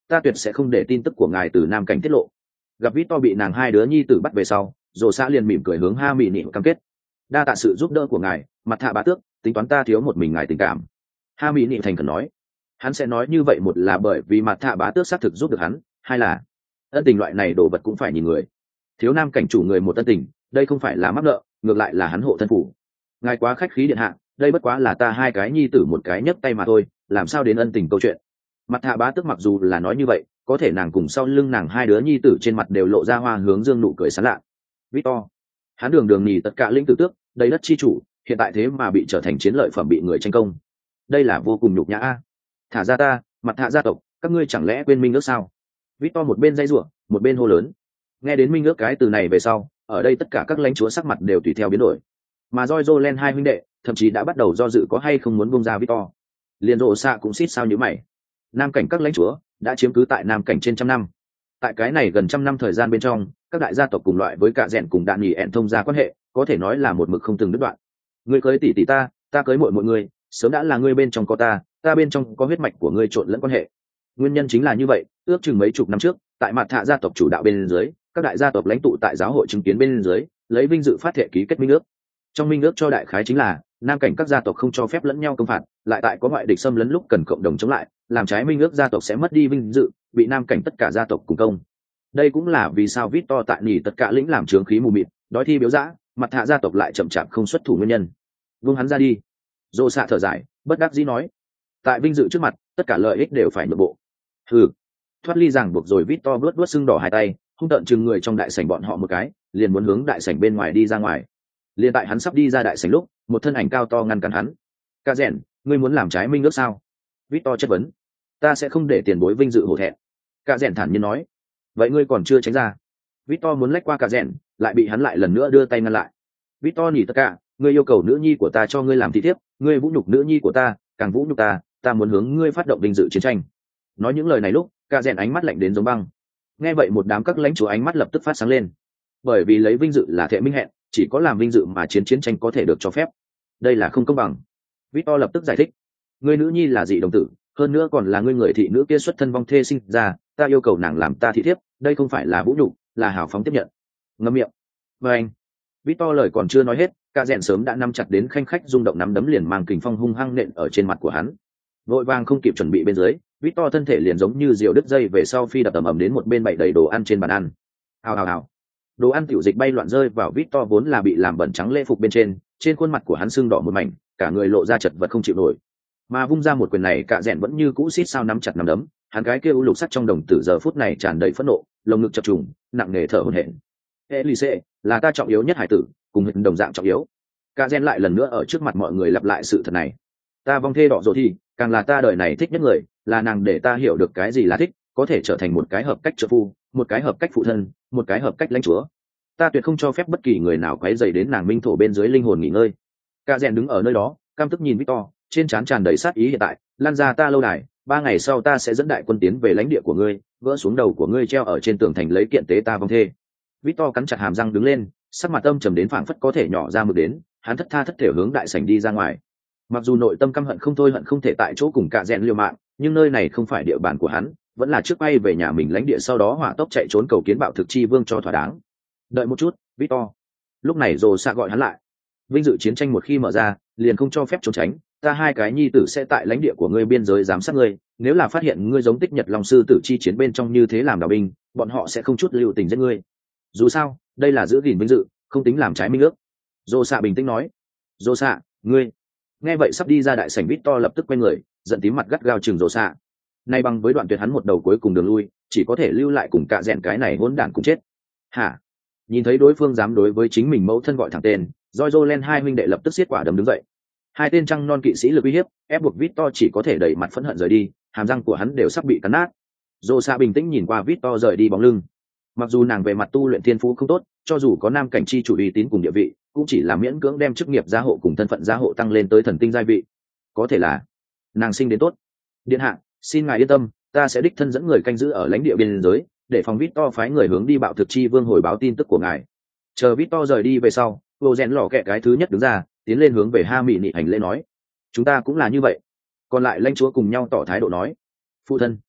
ta tuyệt sẽ không để tin tức của ngài từ nam cảnh tiết lộ. Gặp Victor bị nàng hai đứa nhi tử bắt về sau, Rồ Xạ liền mỉm cười hướng Ha Mị Nị cam kết: đa tạ sự giúp đỡ của ngài, mặt thạ bá tước, tính toán ta thiếu một mình ngài tình cảm. Ha Mị Nị thành khẩn nói. Hắn sẽ nói như vậy, một là bởi vì mặt thạ bá tước xác thực giúp được hắn, hai là ân tình loại này đồ vật cũng phải nhìn người. Thiếu nam cảnh chủ người một ân tình, đây không phải là mắc nợ, ngược lại là hắn hộ thân phủ. Ngài quá khách khí điện hạ, đây bất quá là ta hai cái nhi tử một cái nhấc tay mà thôi, làm sao đến ân tình câu chuyện. Mặt thạ bá tước mặc dù là nói như vậy, có thể nàng cùng sau lưng nàng hai đứa nhi tử trên mặt đều lộ ra hoa hướng dương nụ cười sán lạ. Victor, hắn đường đường nhì tất cả lĩnh tử tước, đầy đất chi chủ, hiện tại thế mà bị trở thành chiến lợi phẩm bị người tranh công, đây là vô cùng nhục nhã a. Thả ra ta, mặt thạ gia tộc, các ngươi chẳng lẽ quên minh ước sao? Victor một bên dây rủa, một bên hô lớn. Nghe đến minh ước cái từ này về sau, ở đây tất cả các lãnh chúa sắc mặt đều tùy theo biến đổi. Mà Joylen hai huynh đệ thậm chí đã bắt đầu do dự có hay không muốn buông ra Victor. Liền Rồ Xạ cũng xít sao như mày. Nam cảnh các lãnh chúa đã chiếm cứ tại Nam cảnh trên trăm năm. Tại cái này gần trăm năm thời gian bên trong, các đại gia tộc cùng loại với cả rèn cùng đạn nhì ẹn thông gia quan hệ, có thể nói là một mực không từng đứt đoạn. Ngươi cưới tỷ tỷ ta cưới muội người, sớm đã là ngươi bên trong có ta bên trong có huyết mạch của ngươi trộn lẫn quan hệ. Nguyên nhân chính là như vậy, ước chừng mấy chục năm trước, tại mặt thạ gia tộc chủ đạo bên dưới, các đại gia tộc lãnh tụ tại giáo hội chứng kiến bên dưới, lấy vinh dự phát thệ ký kết minh ước. Trong minh ước cho đại khái chính là nam cảnh các gia tộc không cho phép lẫn nhau công phạt, lại tại có ngoại địch xâm lấn lúc cần cộng đồng chống lại, làm trái minh ước gia tộc sẽ mất đi vinh dự, bị nam cảnh tất cả gia tộc cùng công. Đây cũng là vì sao Victor tại nhì tất cả lĩnh làm trướng khí mù mịt, đói thi biếu dã, mặt thạ gia tộc lại chậm chạp không xuất thủ nguyên nhân. Buông hắn ra đi. Rồ Xạ thở dài, bất đắc dĩ nói, tại vinh dự trước mặt, tất cả lợi ích đều phải nhượng bộ. Hừ. Thoát ly ràng buộc rồi, Victor vuốt sưng đỏ hai tay, hung tợn chừng người trong đại sảnh bọn họ một cái, liền muốn hướng đại sảnh bên ngoài đi ra ngoài. Liền tại hắn sắp đi ra đại sảnh lúc, một thân ảnh cao to ngăn cản hắn. Cả rèn, ngươi muốn làm trái minh ước sao? Victor chất vấn. Ta sẽ không để tiền bối vinh dự hổ thẹn. Cả rèn thản nhiên nói. Vậy ngươi còn chưa tránh ra? Victor muốn lách qua cả rèn, lại bị hắn lại lần nữa đưa tay ngăn lại. Victor nhỉ tất cả, ngươi yêu cầu nữ nhi của ta cho ngươi làm thị thiếp, ngươi vũ nhục nữ nhi của ta, càng vũ nhục ta muốn hướng ngươi phát động vinh dự chiến tranh. Nói những lời này lúc, cả rèn ánh mắt lạnh đến giống băng. Nghe vậy một đám các lãnh chúa ánh mắt lập tức phát sáng lên, bởi vì lấy vinh dự là thệ minh hẹn, chỉ có làm vinh dự mà chiến tranh có thể được cho phép. Đây là không công bằng. Victor lập tức giải thích, ngươi nữ nhi là dị đồng tử, hơn nữa còn là ngươi người thị nữ kia xuất thân vong thê sinh ra, ta yêu cầu nàng làm ta thị thiếp, đây không phải là vũ nhục, là hào phóng tiếp nhận. Ngậm miệng. Và anh. Victor lời còn chưa nói hết, cả rèn sớm đã nắm chặt đến khanh khách rung động nắm đấm liền mang kình phong hung hăng nện ở trên mặt của hắn. Vội vàng không kịp chuẩn bị bên dưới, Victor thân thể liền giống như diều đứt dây về sau phi đập ầm ầm đến một bên bày đầy đồ ăn trên bàn ăn. Hào hào hào. Đồ ăn tiểu dịch bay loạn rơi vào Victor vốn là bị làm bẩn trắng lễ phục bên trên khuôn mặt của hắn sưng đỏ một mảnh, cả người lộ ra chật vật không chịu nổi. Mà vung ra một quyền này, cả rèn vẫn như cũ xít sao nắm chặt nắm đấm, hắn cái kia u lục sắc trong đồng tử giờ phút này tràn đầy phẫn nộ, lồng ngực chập trùng, nặng nề thở hổn hển. Elise, là ta trọng yếu nhất hải tử, cùng hình đồng dạng trọng yếu. Cả rèn lại lần nữa ở trước mặt mọi người lặp lại sự thật này. Ta vong thê đỏ rồi thì, càng là ta đời này thích nhất người, là nàng để ta hiểu được cái gì là thích, có thể trở thành một cái hợp cách trợ phu, một cái hợp cách phụ thân, một cái hợp cách lãnh chúa. Ta tuyệt không cho phép bất kỳ người nào quấy rầy đến nàng minh thổ bên dưới linh hồn nghỉ ngơi. Cả rèn đứng ở nơi đó, căm tức nhìn Victor, trên trán tràn đầy sát ý hiện tại, lan ra ta lâu đài, 3 ngày sau ta sẽ dẫn đại quân tiến về lãnh địa của ngươi, vỡ xuống đầu của ngươi treo ở trên tường thành lấy kiện tế ta vong thê. Victor cắn chặt hàm răng đứng lên, sắc mặt âm trầm đến phảng phất có thể nhỏ ra mực đến, hắn thất tha thất thể hướng đại sảnh đi ra ngoài. Mặc dù nội tâm căm hận không thôi hận không thể tại chỗ cùng cả rèn liều mạng, nhưng nơi này không phải địa bàn của hắn, vẫn là trước bay về nhà mình lãnh địa sau đó hỏa tốc chạy trốn cầu kiến bạo thực chi vương cho thỏa đáng. Đợi một chút, Victor. Lúc này Rồ Xạ gọi hắn lại. Vinh dự chiến tranh một khi mở ra, liền không cho phép trốn tránh, ta hai cái nhi tử sẽ tại lãnh địa của ngươi biên giới giám sát ngươi, nếu là phát hiện ngươi giống Tích Nhật Long sư tử chi chiến bên trong như thế làm đạo binh, bọn họ sẽ không chút lưu tình giết ngươi. Dù sao, đây là giữ gìn vinh dự, không tính làm trái minh ước. Rồ Xạ bình tĩnh nói. Rồ Xạ, ngươi. Nghe vậy sắp đi ra đại sảnh Victor lập tức quay người, giận tím mặt gắt gao chừng Rồ Xạ. Nay bằng với đoạn tuyệt hắn một đầu cuối cùng đường lui, chỉ có thể lưu lại cùng cả rèn cái này hỗn đản cùng chết. Hả? Nhìn thấy đối phương dám đối với chính mình mẫu thân gọi thẳng tên, Joylen hai huynh đệ lập tức xiết quả đấm đứng dậy. Hai tên trăng non kỵ sĩ lực uy hiếp, ép buộc Victor chỉ có thể đẩy mặt phẫn hận rời đi, hàm răng của hắn đều sắp bị cắn nát. Rồ Xạ bình tĩnh nhìn qua Victor rời đi bóng lưng. Mặc dù nàng về mặt tu luyện thiên phú không tốt, cho dù có nam cảnh chi chủ uy tín cùng địa vị, cũng chỉ là miễn cưỡng đem chức nghiệp gia hộ cùng thân phận gia hộ tăng lên tới thần tinh giai vị. Có thể là nàng sinh đến tốt. Điện hạ, xin ngài yên tâm, ta sẽ đích thân dẫn người canh giữ ở lãnh địa biên giới, để phòng Victor phái người hướng đi bạo thực chi vương hồi báo tin tức của ngài. Chờ Victor rời đi về sau, vô rèn lò kẹ cái thứ nhất đứng ra, tiến lên hướng về Ha Mị Nị hành lễ nói, chúng ta cũng là như vậy. Còn lại lãnh chúa cùng nhau tỏ thái độ nói, phụ thân.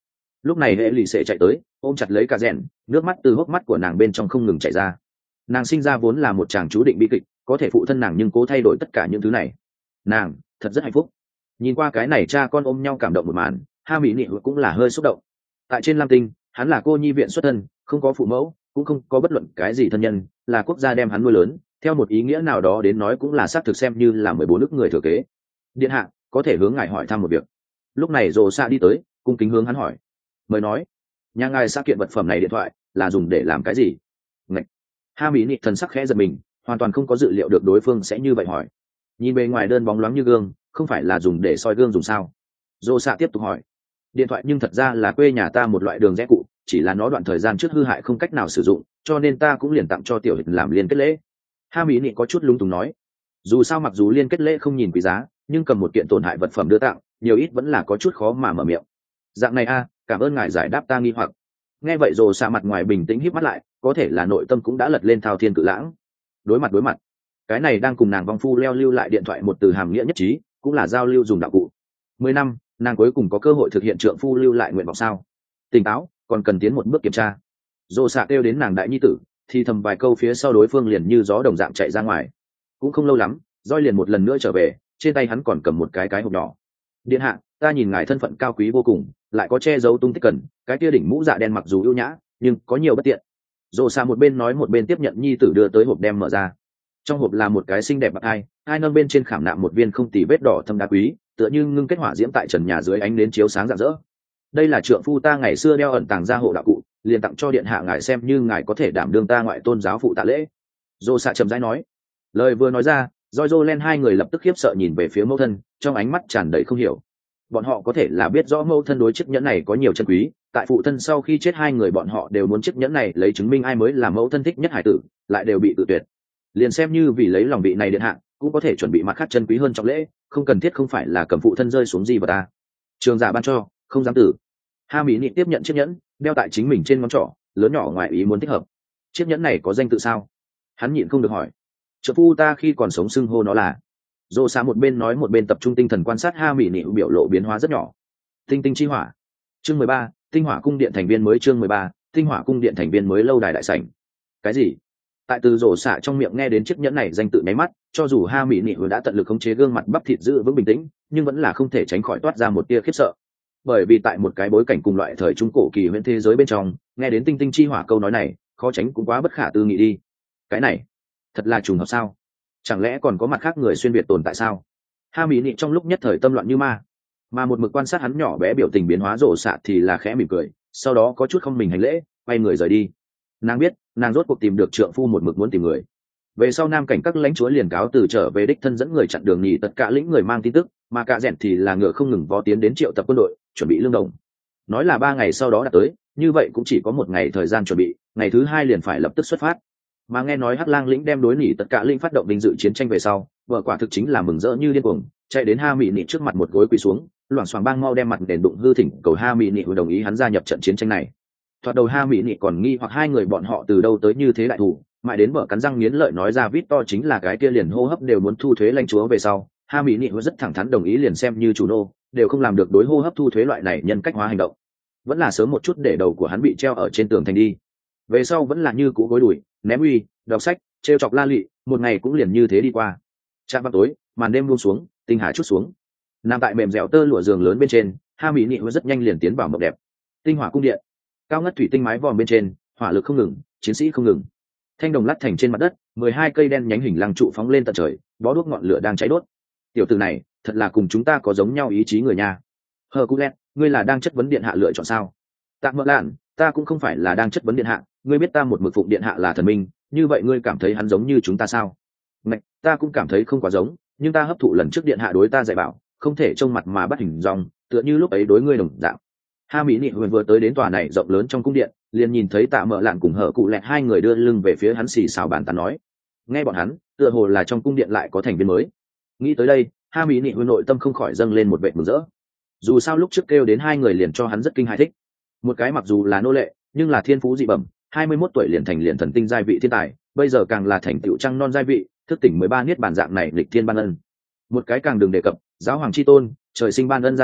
Lúc này hệ lì xệ chạy tới ôm chặt lấy cả rèn, nước mắt từ hốc mắt của nàng bên trong không ngừng chảy ra. Nàng sinh ra vốn là một chàng chú định bi kịch, có thể phụ thân nàng nhưng cố thay đổi tất cả những thứ này. Nàng thật rất hạnh phúc. Nhìn qua cái này cha con ôm nhau cảm động một màn, ha mỹ nị cũng là hơi xúc động. Tại trên lam tinh hắn là cô nhi viện xuất thân, không có phụ mẫu, cũng không có bất luận cái gì thân nhân, là quốc gia đem hắn nuôi lớn, theo một ý nghĩa nào đó đến nói cũng là xác thực xem như là 14 nước người thừa kế. Điện hạ có thể hướng ngài hỏi thăm một việc. Lúc này rồ xạ đi tới cung kính hướng hắn hỏi. Mời nói. Nhà ngài xác kiện vật phẩm này điện thoại là dùng để làm cái gì? Ngạch. Ha mỹ nị thần sắc khẽ giật mình, hoàn toàn không có dự liệu được đối phương sẽ như vậy hỏi. Nhìn bề ngoài đơn bóng loáng như gương, không phải là dùng để soi gương dùng sao? Rồ xạ tiếp tục hỏi. Điện thoại nhưng thật ra là quê nhà ta một loại đường rẽ cụ, chỉ là nó đoạn thời gian trước hư hại không cách nào sử dụng, cho nên ta cũng liền tặng cho tiểu hịch làm liên kết lễ. Ha mỹ nị có chút lung túng nói. Dù sao mặc dù liên kết lễ không nhìn quý giá, nhưng cầm một kiện tổn hại vật phẩm đưa tặng, nhiều ít vẫn là có chút khó mà mở miệng. Dạng này a, cảm ơn ngài giải đáp ta nghi hoặc. Nghe vậy rồi xạ mặt ngoài bình tĩnh híp mắt lại, có thể là nội tâm cũng đã lật lên thao thiên cự lãng. Đối mặt, cái này đang cùng nàng vong phu leo lưu lại điện thoại một từ hàm nghĩa nhất trí, cũng là giao lưu dùng đạo cụ. 10 năm, nàng cuối cùng có cơ hội thực hiện trượng phu lưu lại nguyện vọng sao? Tỉnh táo, còn cần tiến một bước kiểm tra. Dô xạ kêu đến nàng đại nhi tử, thì thầm vài câu phía sau đối phương liền như gió đồng dạng chạy ra ngoài. Cũng không lâu lắm, roi liền một lần nữa trở về, trên tay hắn còn cầm một cái hộp nhỏ. Điện hạ, ta nhìn ngài thân phận cao quý vô cùng, lại có che giấu tung tích cần, cái kia đỉnh mũ dạ đen mặc dù ưu nhã, nhưng có nhiều bất tiện. Dô xạ một bên nói một bên tiếp nhận nhi tử đưa tới hộp đem mở ra. Trong hộp là một cái xinh đẹp bạc hai nâng bên trên khảm nạm một viên không tì vết đỏ thâm đá quý, tựa như ngưng kết hỏa diễm tại trần nhà dưới ánh nến chiếu sáng rạng rỡ. Đây là trượng phu ta ngày xưa đeo ẩn tàng gia hộ đạo cụ, liền tặng cho điện hạ ngài xem như ngài có thể đảm đương ta ngoại tôn giáo phụ tạ lễ. Dô xạ trầm rãi nói. Lời vừa nói ra, Joy Len hai người lập tức khiếp sợ nhìn về phía mẫu thân, trong ánh mắt tràn đầy không hiểu. Bọn họ có thể là biết rõ mẫu thân đối chiếc nhẫn này có nhiều chân quý, tại phụ thân sau khi chết hai người bọn họ đều muốn chiếc nhẫn này lấy chứng minh ai mới là mẫu thân thích nhất hải tử, lại đều bị tự tuyệt. Liền xem như vì lấy lòng vị này điện hạ, cũng có thể chuẩn bị mặt khác chân quý hơn trọng lễ, không cần thiết không phải là cầm phụ thân rơi xuống gì vào ta. Trường giả ban cho, không dám tử. Ha mỹ nị tiếp nhận chiếc nhẫn, đeo tại chính mình trên ngón trỏ, lớn nhỏ ngoài ý muốn thích hợp. Chiếc nhẫn này có danh tự sao? Hắn nhịn không được hỏi. Trợ phu ta khi còn sống xưng hô nó là. Dô xá một bên nói một bên tập trung tinh thần quan sát ha mỹ nị biểu lộ biến hóa rất nhỏ. Tinh tinh chi hỏa. Chương 13, tinh hỏa cung điện thành viên mới. Chương 13, tinh hỏa cung điện thành viên mới lâu đài đại sảnh. Cái gì? Tại từ rổ xạ trong miệng nghe đến chiếc nhẫn này danh tự nháy mắt, cho dù ha mỹ nị đã tận lực khống chế gương mặt bắp thịt giữ vững bình tĩnh, nhưng vẫn là không thể tránh khỏi toát ra một tia khiếp sợ. Bởi vì tại một cái bối cảnh cùng loại thời trung cổ kỳ huyễn thế giới bên trong, nghe đến tinh tinh chi hỏa câu nói này, khó tránh cũng quá bất khả tư nghị đi. Cái này thật là trùng hợp sao? Chẳng lẽ còn có mặt khác người xuyên biệt tồn tại sao? Ha mỹ nị trong lúc nhất thời tâm loạn như ma, mà một mực quan sát hắn nhỏ bé biểu tình biến hóa rổ xạ thì là khẽ mỉm cười, sau đó có chút không mình hành lễ, quay người rời đi. Nàng biết nàng rốt cuộc tìm được trượng phu một mực muốn tìm người. Về sau nam cảnh các lãnh chúa liền cáo từ trở về đích thân dẫn người chặn đường nhì tất cả lĩnh người mang tin tức, mà cả rèn thì là ngựa không ngừng vó tiến đến triệu tập quân đội chuẩn bị lương đồng. Nói là 3 ngày sau đó đã tới, như vậy cũng chỉ có 1 ngày thời gian chuẩn bị, ngày thứ 2 liền phải lập tức xuất phát. Mà nghe nói hắc lang lĩnh đem đối nhì tất cả lĩnh phát động vinh dự chiến tranh về sau, vợ quả thực chính là mừng rỡ như điên cuồng, chạy đến ha mỹ nị trước mặt một gối quỳ xuống, loảng xoảng bang mau đem mặt đền đụng hư thỉnh cầu ha mỹ nị đồng ý hắn gia nhập trận chiến tranh này. Thoạt đầu ha mỹ nị còn nghi hoặc hai người bọn họ từ đâu tới như thế đại thủ, mãi đến vợ cắn răng nghiến lợi nói ra Victor chính là cái kia liền hô hấp đều muốn thu thuế lãnh chúa về sau, ha mỹ nị rất thẳng thắn đồng ý liền xem như chủ nô đều không làm được đối hô hấp thu thuế loại này nhân cách hóa hành động, vẫn là sớm một chút để đầu của hắn bị treo ở trên tường thành đi. Về sau vẫn là như cũ gối đuổi ném uy đọc sách trêu chọc la lị, một ngày cũng liền như thế đi qua. Trạm vào tối, màn đêm buông xuống, tinh hà chút xuống, nằm tại mềm dẻo tơ lụa giường lớn bên trên, ha mỹ nị rất nhanh liền tiến vào mộng đẹp. Tinh hỏa cung điện, cao ngất thủy tinh mái vòm bên trên, hỏa lực không ngừng, chiến sĩ không ngừng. Thanh đồng lát thành trên mặt đất, 12 cây đen nhánh hình lăng trụ phóng lên tận trời, bó đuốc ngọn lửa đang cháy đốt. Tiểu tử này thật là cùng chúng ta có giống nhau ý chí người nha. Hercules, ngươi là đang chất vấn điện hạ lựa chọn sao? Tạm mơ lạn, ta cũng không phải là đang chất vấn điện hạ, ngươi biết ta một mực phụng điện hạ là thần minh, như vậy ngươi cảm thấy hắn giống như chúng ta sao? Mạch, ta cũng cảm thấy không quá giống, nhưng ta hấp thụ lần trước điện hạ đối ta dạy bảo, không thể trông mặt mà bắt hình dong, tựa như lúc ấy đối ngươi đồng dạng. Ha mỹ nị vừa tới đến tòa này rộng lớn trong cung điện, liền nhìn thấy Tạ Mợ Lạn cùng Hở Cụ Lẹt hai người đưa lưng về phía hắn xì xào bàn tán nói. Nghe bọn hắn, tựa hồ là trong cung điện lại có thành viên mới. Nghĩ tới đây, Ha mỹ nị nội tâm không khỏi dâng lên một vẻ mừng rỡ. Dù sao lúc trước kêu đến hai người liền cho hắn rất kinh hãi thích. Một cái mặc dù là nô lệ, nhưng là thiên phú dị bẩm, 21 tuổi liền thành liền thần tinh giai vị thiên tài, bây giờ càng là thành tựu trăng non giai vị, thức tỉnh 13 niết bàn dạng này lịch thiên ban ân. Một cái càng đừng đề cập, giáo hoàng chi tôn, trời sinh ban ân gia thân,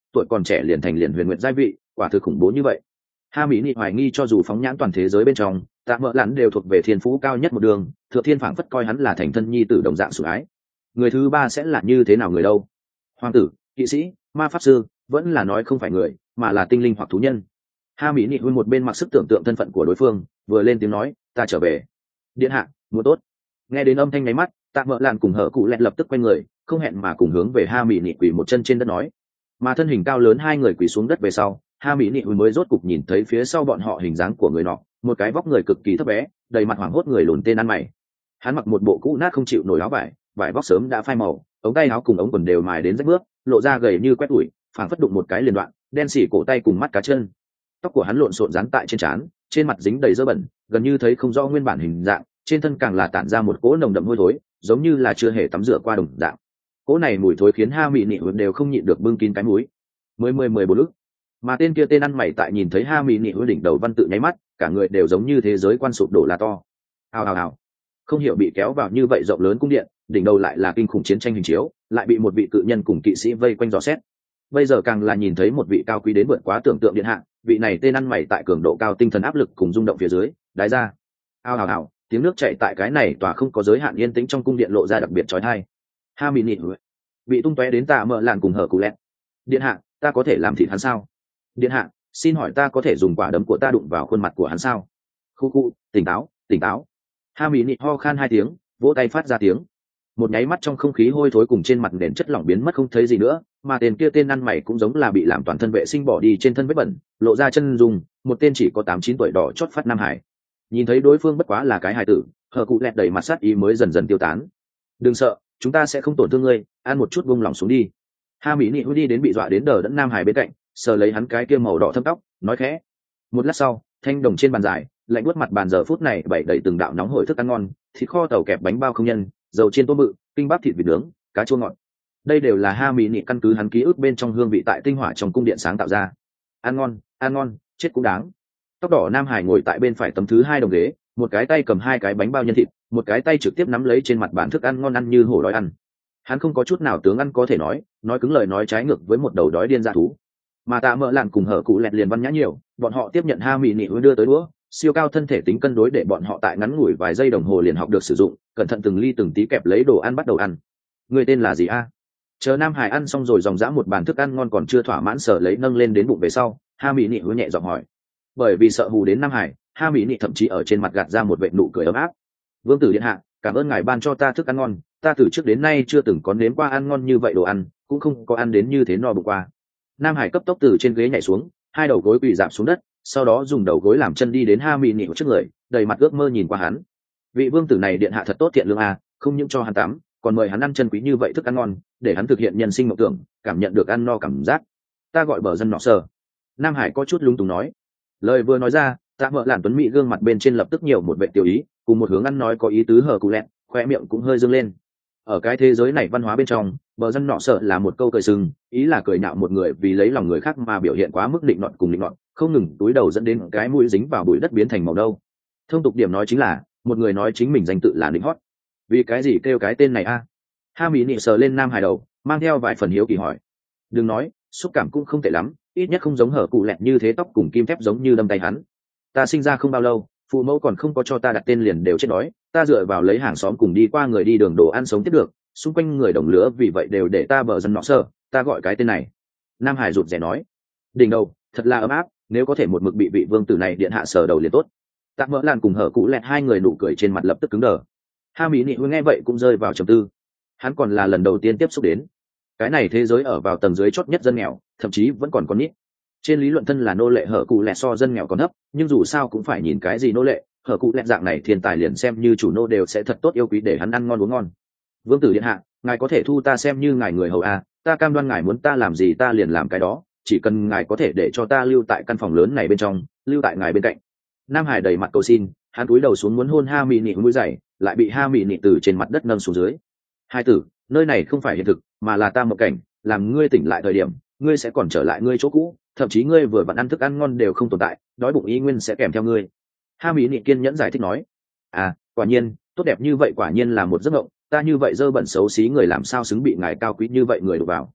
tuổi còn trẻ liền thành liền huyền nguyện giai vị, quả thực khủng bố như vậy. Ha mỹ nị hoài nghi cho dù phóng nhãn toàn thế giới bên trong, tạ mợ lặn đều thuộc về thiên phú cao nhất một đường, thừa thiên phảng phất coi hắn là thành thân nhi tử đồng dạng sủng ái. Người thứ ba sẽ là như thế nào người đâu? Hoàng tử, kỵ sĩ, ma pháp sư, vẫn là nói không phải người mà là tinh linh hoặc thú nhân. Ha mỹ nị huy một bên mặc sức tưởng tượng thân phận của đối phương, vừa lên tiếng nói, ta trở về. Điện hạ, mua tốt. Nghe đến âm thanh nháy mắt, tạ mợ lạn cùng hở cụ lẹn lập tức quay người, không hẹn mà cùng hướng về Ha mỹ nị quỳ một chân trên đất nói. Mà thân hình cao lớn hai người quỳ xuống đất về sau, Ha mỹ nị huy mới rốt cục nhìn thấy phía sau bọn họ hình dáng của người nọ, một cái vóc người cực kỳ thấp bé, đầy mặt hoảng hốt người lùn tên ăn mày. Hắn mặc một bộ cũ nát không chịu nổi áo vải, vải vóc sớm đã phai màu, ống tay áo cùng ống quần đều mài đến rách bước, lộ ra gầy như quét ủi, phảng phất đụng một cái liền đoạn, đen xỉ cổ tay cùng mắt cá chân. Tóc của hắn lộn xộn dán tại trên trán, trên mặt dính đầy dơ bẩn, gần như thấy không rõ nguyên bản hình dạng, trên thân càng là tản ra một cỗ nồng đậm hôi thối, giống như là chưa hề tắm rửa qua đồng dạng. Cỗ này mùi thối khiến Ha mỹ nị đều không nhịn được bưng kín cái mũi. 14 ức. Mà tên kia tên ăn mày tại nhìn thấy Ha mỹ nị đỉnh đầu văn tự nháy mắt, cả người đều giống như thế giới quan sụp đổ là to. Hào hào hào. Không hiểu bị kéo vào như vậy rộng lớn cung điện, đỉnh đầu lại là kinh khủng chiến tranh hình chiếu, lại bị một vị cự nhân cùng kỵ sĩ vây quanh dò xét. Bây giờ càng là nhìn thấy một vị cao quý đến vượt quá tưởng tượng điện hạ, vị này tên ăn mày tại cường độ cao tinh thần áp lực cùng rung động phía dưới, đái ra. Ao hào hào, tiếng nước chảy tại cái này tòa không có giới hạn yên tĩnh trong cung điện lộ ra đặc biệt chói tai. Ha mỹ nị bị tung tóe đến tạ mợ làn cùng hở cụ lẹn. Điện hạ, ta có thể làm thịt hắn sao? Điện hạ, xin hỏi ta có thể dùng quả đấm của ta đụng vào khuôn mặt của hắn sao? Khu khu, tỉnh táo, tỉnh táo. Ha mỹ nị ho khan hai tiếng, vỗ tay phát ra tiếng. Một nháy mắt trong không khí hôi thối cùng trên mặt nền chất lỏng biến mất không thấy gì nữa, mà tên kia tên ăn mày cũng giống là bị làm toàn thân vệ sinh bỏ đi trên thân vết bẩn, lộ ra chân dùng, một tên chỉ có 8-9 tuổi đỏ chót phát nam hải. Nhìn thấy đối phương bất quá là cái hài tử, hờ cụ lẹt đầy mặt sát ý mới dần dần tiêu tán. Đừng sợ, chúng ta sẽ không tổn thương ngươi, ăn một chút buông lỏng xuống đi. Ha mỹ nị đi đến bị dọa đến đờ đẫn nam hải bên cạnh, sờ lấy hắn cái kia màu đỏ thâm tóc, nói khẽ. Một lát sau, thanh đồng trên bàn dài, lạnh buốt mặt bàn giờ phút này bày đầy từng đạo nóng hổi thức ăn ngon, thịt kho tàu kẹp bánh bao không nhân, dầu chiên tôm bự, kinh bắp thịt vịt nướng, cá chua ngọt. Đây đều là Ha mỹ nị căn cứ hắn ký ức bên trong hương vị tại tinh hỏa trong cung điện sáng tạo ra. Ăn ngon, chết cũng đáng. Tóc đỏ nam hải ngồi tại bên phải tấm thứ hai đồng ghế, một cái tay cầm hai cái bánh bao nhân thịt, một cái tay trực tiếp nắm lấy trên mặt bàn thức ăn ngon ăn như hổ đói ăn. Hắn không có chút nào tướng ăn có thể nói cứng lời nói trái ngược với một đầu đói điên dã thú. Mà tạ mợ lạn cùng hở cụ lẹt liền văn nhã nhiều, bọn họ tiếp nhận Ha mỹ nị đưa tới đũa, siêu cao thân thể tính cân đối để bọn họ tại ngắn ngủi vài giây đồng hồ liền học được sử dụng, cẩn thận từng ly từng tí kẹp lấy đồ ăn bắt đầu ăn. Người tên là gì a? Chờ nam hải ăn xong rồi dòng dã một bàn thức ăn ngon còn chưa thỏa mãn sở lấy nâng lên đến bụng về sau, Ha mỹ nị nhẹ giọng hỏi. Bởi vì sợ hù đến nam hải, Ha mỹ nị thậm chí ở trên mặt gạt ra một vệt nụ cười ấm áp. Vương tử điện hạ, cảm ơn ngài ban cho ta thức ăn ngon, ta từ trước đến nay chưa từng có nếm qua ăn ngon như vậy đồ ăn, cũng không có ăn đến như thế no bụng qua. Nam hải cấp tốc từ trên ghế nhảy xuống, hai đầu gối quỳ rạp xuống đất, sau đó dùng đầu gối làm chân đi đến Ha mỹ nị trước người, đầy mặt ước mơ nhìn qua hắn. Vị vương tử này điện hạ thật tốt thiện lương à, không những cho hắn tắm, còn mời hắn ăn chân quý như vậy thức ăn ngon, để hắn thực hiện nhân sinh mộng tưởng, cảm nhận được ăn no cảm giác. Ta gọi bờ dân nọ sờ. Nam hải có chút lung túng nói. Lời vừa nói ra, tạ mợ lạn tuấn mỹ gương mặt bên trên lập tức nhiều một vệ tiểu ý, cùng một hướng ăn nói có ý tứ hở cụ lẹn, khoe miệng cũng hơi dâng lên. Ở cái thế giới này văn hóa bên trong, bờ dân nọ sợ là một câu cười sừng, ý là cười nhạo một người vì lấy lòng người khác mà biểu hiện quá mức định nọt cùng định nọt, không ngừng túi đầu dẫn đến cái mũi dính vào bụi đất biến thành màu đâu. Thông tục điểm nói chính là một người nói chính mình danh tự là định hót. Vì cái gì kêu cái tên này a? Ha mỹ nị sờ lên nam hài đầu, mang theo vài phần hiếu kỳ hỏi. Đừng nói, xúc cảm cũng không tệ lắm, ít nhất không giống hở cụ lẹt như thế, tóc cùng kim thép giống như đâm tay hắn. Ta sinh ra không bao lâu, phụ mẫu còn không có cho ta đặt tên liền đều chết đói, ta dựa vào lấy hàng xóm cùng đi qua người đi đường đồ ăn sống tiếp được, xung quanh người đồng lứa vì vậy đều để ta bờ dân nọ sơ, ta gọi cái tên này. Nam hải rụt rè nói. Đỉnh đầu thật là ấm áp, nếu có thể một mực bị vị vương tử này điện hạ sờ đầu liền tốt. Tạ mỡ lan cùng hở cụ lẹt hai người nụ cười trên mặt lập tức cứng đờ. Ha mỹ nị nghe vậy cũng rơi vào trầm tư. Hắn còn là lần đầu tiên tiếp xúc đến cái này thế giới ở vào tầng dưới chót nhất dân nghèo, thậm chí vẫn còn con nít. Trên lý luận thân là nô lệ hở cụ lẹt so dân nghèo còn thấp, nhưng dù sao cũng phải nhìn cái gì nô lệ, hở cụ lẹt dạng này thiên tài liền xem như chủ nô đều sẽ thật tốt yêu quý để hắn ăn ngon uống ngon. Vương tử điện hạ, ngài có thể thu ta xem như ngài người hầu à, ta cam đoan ngài muốn ta làm gì ta liền làm cái đó, chỉ cần ngài có thể để cho ta lưu tại căn phòng lớn này bên trong, lưu tại ngài bên cạnh. Nam hải đầy mặt cầu xin, hắn cúi đầu xuống muốn hôn Ha mỹ nị mũi dày, lại bị Ha mỹ nị từ trên mặt đất nâng xuống dưới. Hai tử, nơi này không phải hiện thực, mà là ta mộng cảnh, làm ngươi tỉnh lại thời điểm, ngươi sẽ còn trở lại ngươi chỗ cũ, thậm chí ngươi vừa vặn ăn thức ăn ngon đều không tồn tại, đói bụng y nguyên sẽ kèm theo ngươi. Ha mỹ nị kiên nhẫn giải thích nói. À, quả nhiên, tốt đẹp như vậy quả nhiên là một giấc mộng, ta như vậy dơ bẩn xấu xí người làm sao xứng bị ngài cao quý như vậy người đụng vào.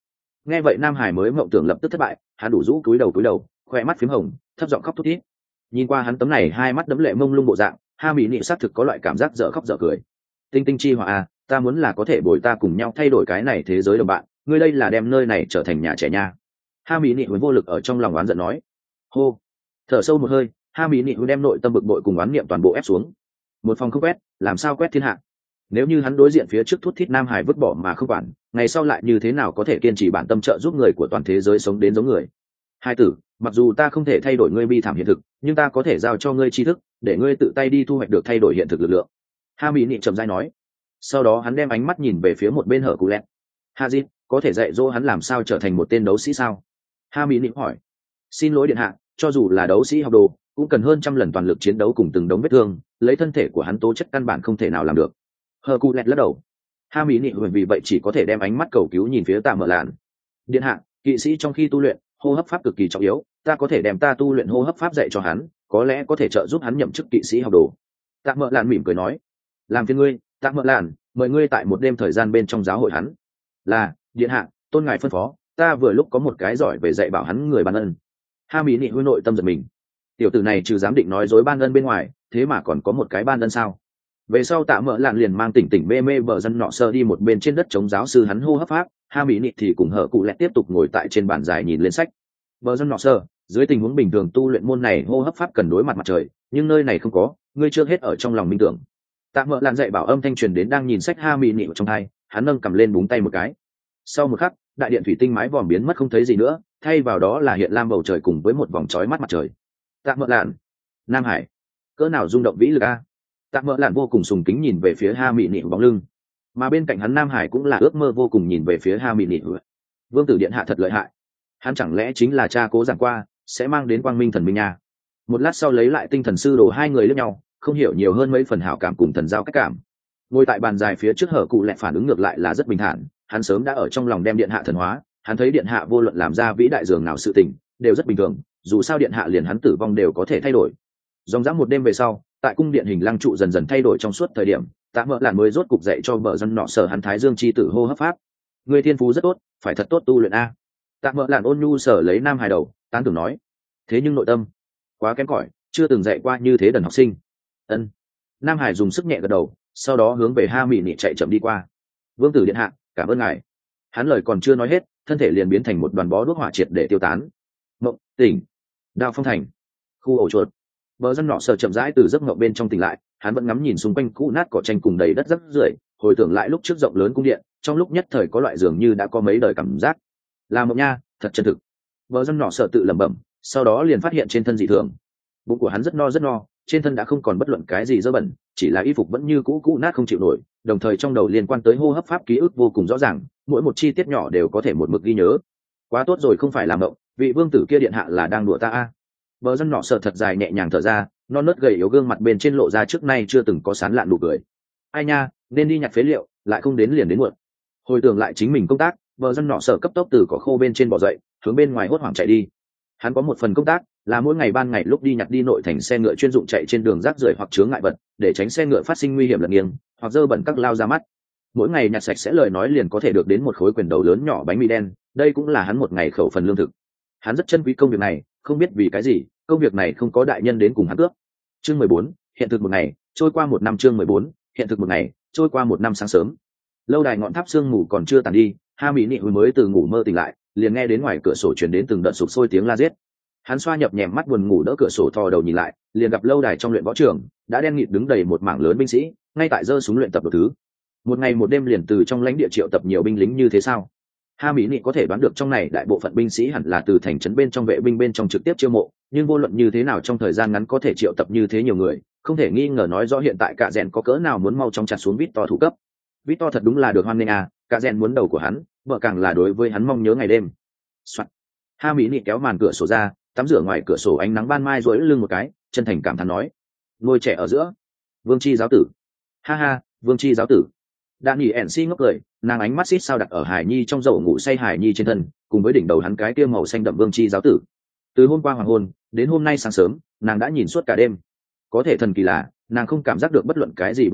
Nghe vậy Nam Hải mới mộng tưởng lập tức thất bại, hắn đủ rũ cúi đầu, khoe mắt phím hồng, thấp giọng khóc thút thít. Nhìn qua hắn tấm này hai mắt đẫm lệ mông lung bộ dạng, Ha Mỹ Nị xác thực có loại cảm giác dở khóc dở cười. Tinh Tinh chi họa à, ta muốn là có thể bồi ta cùng nhau thay đổi cái này thế giới đồng bạn, ngươi đây là đem nơi này trở thành nhà trẻ nha. Ha Mỹ Nị vô lực ở trong lòng oán giận nói. Hô, thở sâu một hơi, Ha Mỹ Nị đem nội tâm bực bội cùng oán niệm toàn bộ ép xuống. Một phòng không quét, làm sao quét thiên hạ? Nếu như hắn đối diện phía trước thút thít Nam Hải vứt bỏ mà không quản, ngày sau lại như thế nào có thể kiên trì bản tâm trợ giúp người của toàn thế giới sống đến giống người? Hai tử, mặc dù ta không thể thay đổi ngươi bi thảm hiện thực, nhưng ta có thể giao cho ngươi tri thức, để ngươi tự tay đi thu hoạch được thay đổi hiện thực lực lượng. Ha Mỹ Nị trầm dai nói. Sau đó hắn đem ánh mắt nhìn về phía một bên Hở Cụ Lẹt. Hazit, có thể dạy dỗ hắn làm sao trở thành một tên đấu sĩ sao? Ha Mỹ Nị hỏi. Xin lỗi điện hạ, cho dù là đấu sĩ học đồ, cũng cần hơn trăm lần toàn lực chiến đấu cùng từng đống vết thương, lấy thân thể của hắn tố chất căn bản không thể nào làm được. Hở Cụ Lẹt lắc đầu. Ha Mỹ Nị vì vậy chỉ có thể đem ánh mắt cầu cứu nhìn phía Tạ Mở Lạn. Điện hạ, kỵ sĩ trong khi tu luyện, hô hấp pháp cực kỳ trọng yếu, ta có thể đem ta tu luyện hô hấp pháp dạy cho hắn, có lẽ có thể trợ giúp hắn nhậm chức kỵ sĩ học đồ. Tạ Mở Lạn mỉm cười nói. Làm phiền ngươi, Tạ Mở Lạn, mời ngươi tại một đêm thời gian bên trong giáo hội hắn. Là, điện hạ, tôn ngài phân phó, ta vừa lúc có một cái giỏi về dạy bảo hắn người ban ân. Ha Mỹ Nị hơi nội tâm giật mình. Tiểu tử này trừ dám định nói dối ban ân bên ngoài, thế mà còn có một cái ban ân sao? Về sau Tạ Mở Lạn liền mang tỉnh tỉnh mê mê bờ dân nọ sơ đi một bên trên đất chống giáo sư hắn hô hấp pháp. Ha Mỹ Nị thì cùng Hở Cụ Lẹt tiếp tục ngồi tại trên bàn dài nhìn lên sách. Bờ dân nọ sơ, dưới tình huống bình thường tu luyện môn này hô hấp pháp cần đối mặt mặt trời, nhưng nơi này không có, ngươi chưa hết ở trong lòng minh tưởng. Tạ Mở Lạn dạy bảo âm thanh truyền đến đang nhìn sách Ha Mỹ Nị trong tai, hắn nâng cầm lên búng tay một cái. Sau một khắc, đại điện thủy tinh mái vòm biến mất không thấy gì nữa, thay vào đó là hiện lam bầu trời cùng với một vòng chói mắt mặt trời. Tạ Mở Lạn, Nam Hải, cỡ nào rung động vĩ lực a! Tạ Mở Lạn vô cùng sùng kính nhìn về phía Ha Mỹ Nị bóng lưng, mà bên cạnh hắn Nam Hải cũng là ước mơ vô cùng nhìn về phía Ha Mỹ Nị. Vương tử điện hạ thật lợi hại, hắn chẳng lẽ chính là cha cố giảng qua sẽ mang đến quang minh thần minh nha? Một lát sau lấy lại tinh thần sư đồ hai người lẫn nhau, không hiểu nhiều hơn mấy phần hảo cảm cùng thần giao cách cảm. Ngồi tại bàn dài phía trước Hở Cụ Lẹt phản ứng ngược lại là rất bình thản, hắn sớm đã ở trong lòng đem điện hạ thần hóa, hắn thấy điện hạ vô luận làm ra vĩ đại dường nào sự tình đều rất bình thường, dù sao điện hạ liền hắn tử vong đều có thể thay đổi. Dòng dã một đêm về sau, tại cung điện hình lăng trụ dần dần thay đổi trong suốt thời điểm, Tạ Mở Lạn mới rốt cục dạy cho bờ dân nọ sở hắn Thái Dương chi tử hô hấp pháp. Người thiên phú rất tốt, phải thật tốt tu luyện a. Tạ Mở Lạn ôn nhu sở lấy Nam Hải đầu, tán tưởng nói. Thế nhưng nội tâm quá kém cỏi, chưa từng dạy qua như thế đần học sinh. Ân. Nam Hải dùng sức nhẹ gật đầu, sau đó hướng về Ha Mỹ Nị chạy chậm đi qua. Vương tử điện hạ, cảm ơn ngài. Hắn lời còn chưa nói hết, thân thể liền biến thành một đoàn bó đuốc hỏa triệt để tiêu tán. Mộng tỉnh, Đao Phong thành, khu ổ chuột. Bờ dân nọ sờ chậm rãi từ giấc mộng bên trong tỉnh lại, hắn vẫn ngắm nhìn xung quanh cũ nát cỏ tranh cùng đầy đất rác rưởi, hồi tưởng lại lúc trước rộng lớn cung điện, trong lúc nhất thời có loại dường như đã có mấy đời cảm giác. Là mộng nha, thật chân thực. Bờ dân nọ sờ tự lẩm bẩm, sau đó liền phát hiện trên thân dị thường. Bụng của hắn rất no, trên thân đã không còn bất luận cái gì dơ bẩn, chỉ là y phục vẫn như cũ nát không chịu nổi, đồng thời trong đầu liên quan tới hô hấp pháp ký ức vô cùng rõ ràng, mỗi một chi tiết nhỏ đều có thể một mực ghi nhớ. Quá tốt rồi, không phải làm mộng, vị vương tử kia điện hạ là đang đùa ta a. Bờ dân nọ sợ thật dài nhẹ nhàng thở ra, non nớt gầy yếu gương mặt bên trên lộ ra trước nay chưa từng có sán lạn nụ cười. Ai nha, nên đi nhặt phế liệu, lại không đến liền đến muộn. Hồi tưởng lại chính mình công tác, bờ dân nọ sợ cấp tốc từ cỏ khô bên trên bò dậy, hướng bên ngoài hốt hoảng chạy đi. Hắn có một phần công tác là mỗi ngày ban ngày lúc đi nhặt đi nội thành xe ngựa chuyên dụng chạy trên đường rác rưởi hoặc chướng ngại vật, để tránh xe ngựa phát sinh nguy hiểm lật nghiêng hoặc dơ bẩn các lao ra mắt. Mỗi ngày nhặt sạch sẽ lời nói liền có thể được đến một khối quyền đầu lớn nhỏ bánh mì đen, đây cũng là hắn một ngày khẩu phần lương thực. Hắn rất trân quý công việc này, không biết vì cái gì, công việc này không có đại nhân đến cùng hắn cướp. Chương 14, hiện thực một ngày, trôi qua một năm. Chương 14, hiện thực một ngày, trôi qua một năm. Sáng sớm, lâu đài ngọn tháp sương mù còn chưa tàn đi, Ha Mỹ Nị mới từ ngủ mơ tỉnh lại, liền nghe đến ngoài cửa sổ truyền đến từng đợt sụp sôi tiếng la giết. Hắn xoa nhập nhèm mắt buồn ngủ đỡ cửa sổ thò đầu nhìn lại, liền gặp lâu đài trong luyện võ trường đã đen nghịt đứng đầy một mảng lớn binh sĩ, ngay tại giơ súng luyện tập đồ thứ. Một ngày một đêm liền từ trong lãnh địa triệu tập nhiều binh lính như thế sao? Ha Mỹ Nị có thể đoán được trong này đại bộ phận binh sĩ hẳn là từ thành trấn bên trong vệ binh bên trong trực tiếp chiêu mộ, nhưng vô luận như thế nào trong thời gian ngắn có thể triệu tập như thế nhiều người, không thể nghi ngờ nói rõ hiện tại cả rèn có cỡ nào muốn mau chóng chặt xuống Victor thủ cấp. Victor thật đúng là được hoan nghênh à, cả rèn muốn đầu của hắn, vợ càng là đối với hắn mong nhớ ngày đêm. Soạn. Ha Mỹ Nị kéo màn cửa sổ ra, tắm rửa ngoài cửa sổ ánh nắng ban mai duỗi lưng một cái, chân thành cảm thán nói: ngôi trẻ ở giữa, Vương Chi giáo tử. Ha ha, Vương Chi giáo tử. Đạn nhỉ ẻn si ngốc cười, nàng ánh mắt xít sao đặt ở Hải Nhi trong dầu ngủ say Hải Nhi trên thân, cùng với đỉnh đầu hắn cái kia màu xanh đậm Vương Chi giáo tử. Từ hôm qua hoàng hôn đến hôm nay sáng sớm, nàng đã nhìn suốt cả đêm. Có thể thần kỳ là, nàng không cảm giác được bất luận cái gì buồn ngủ,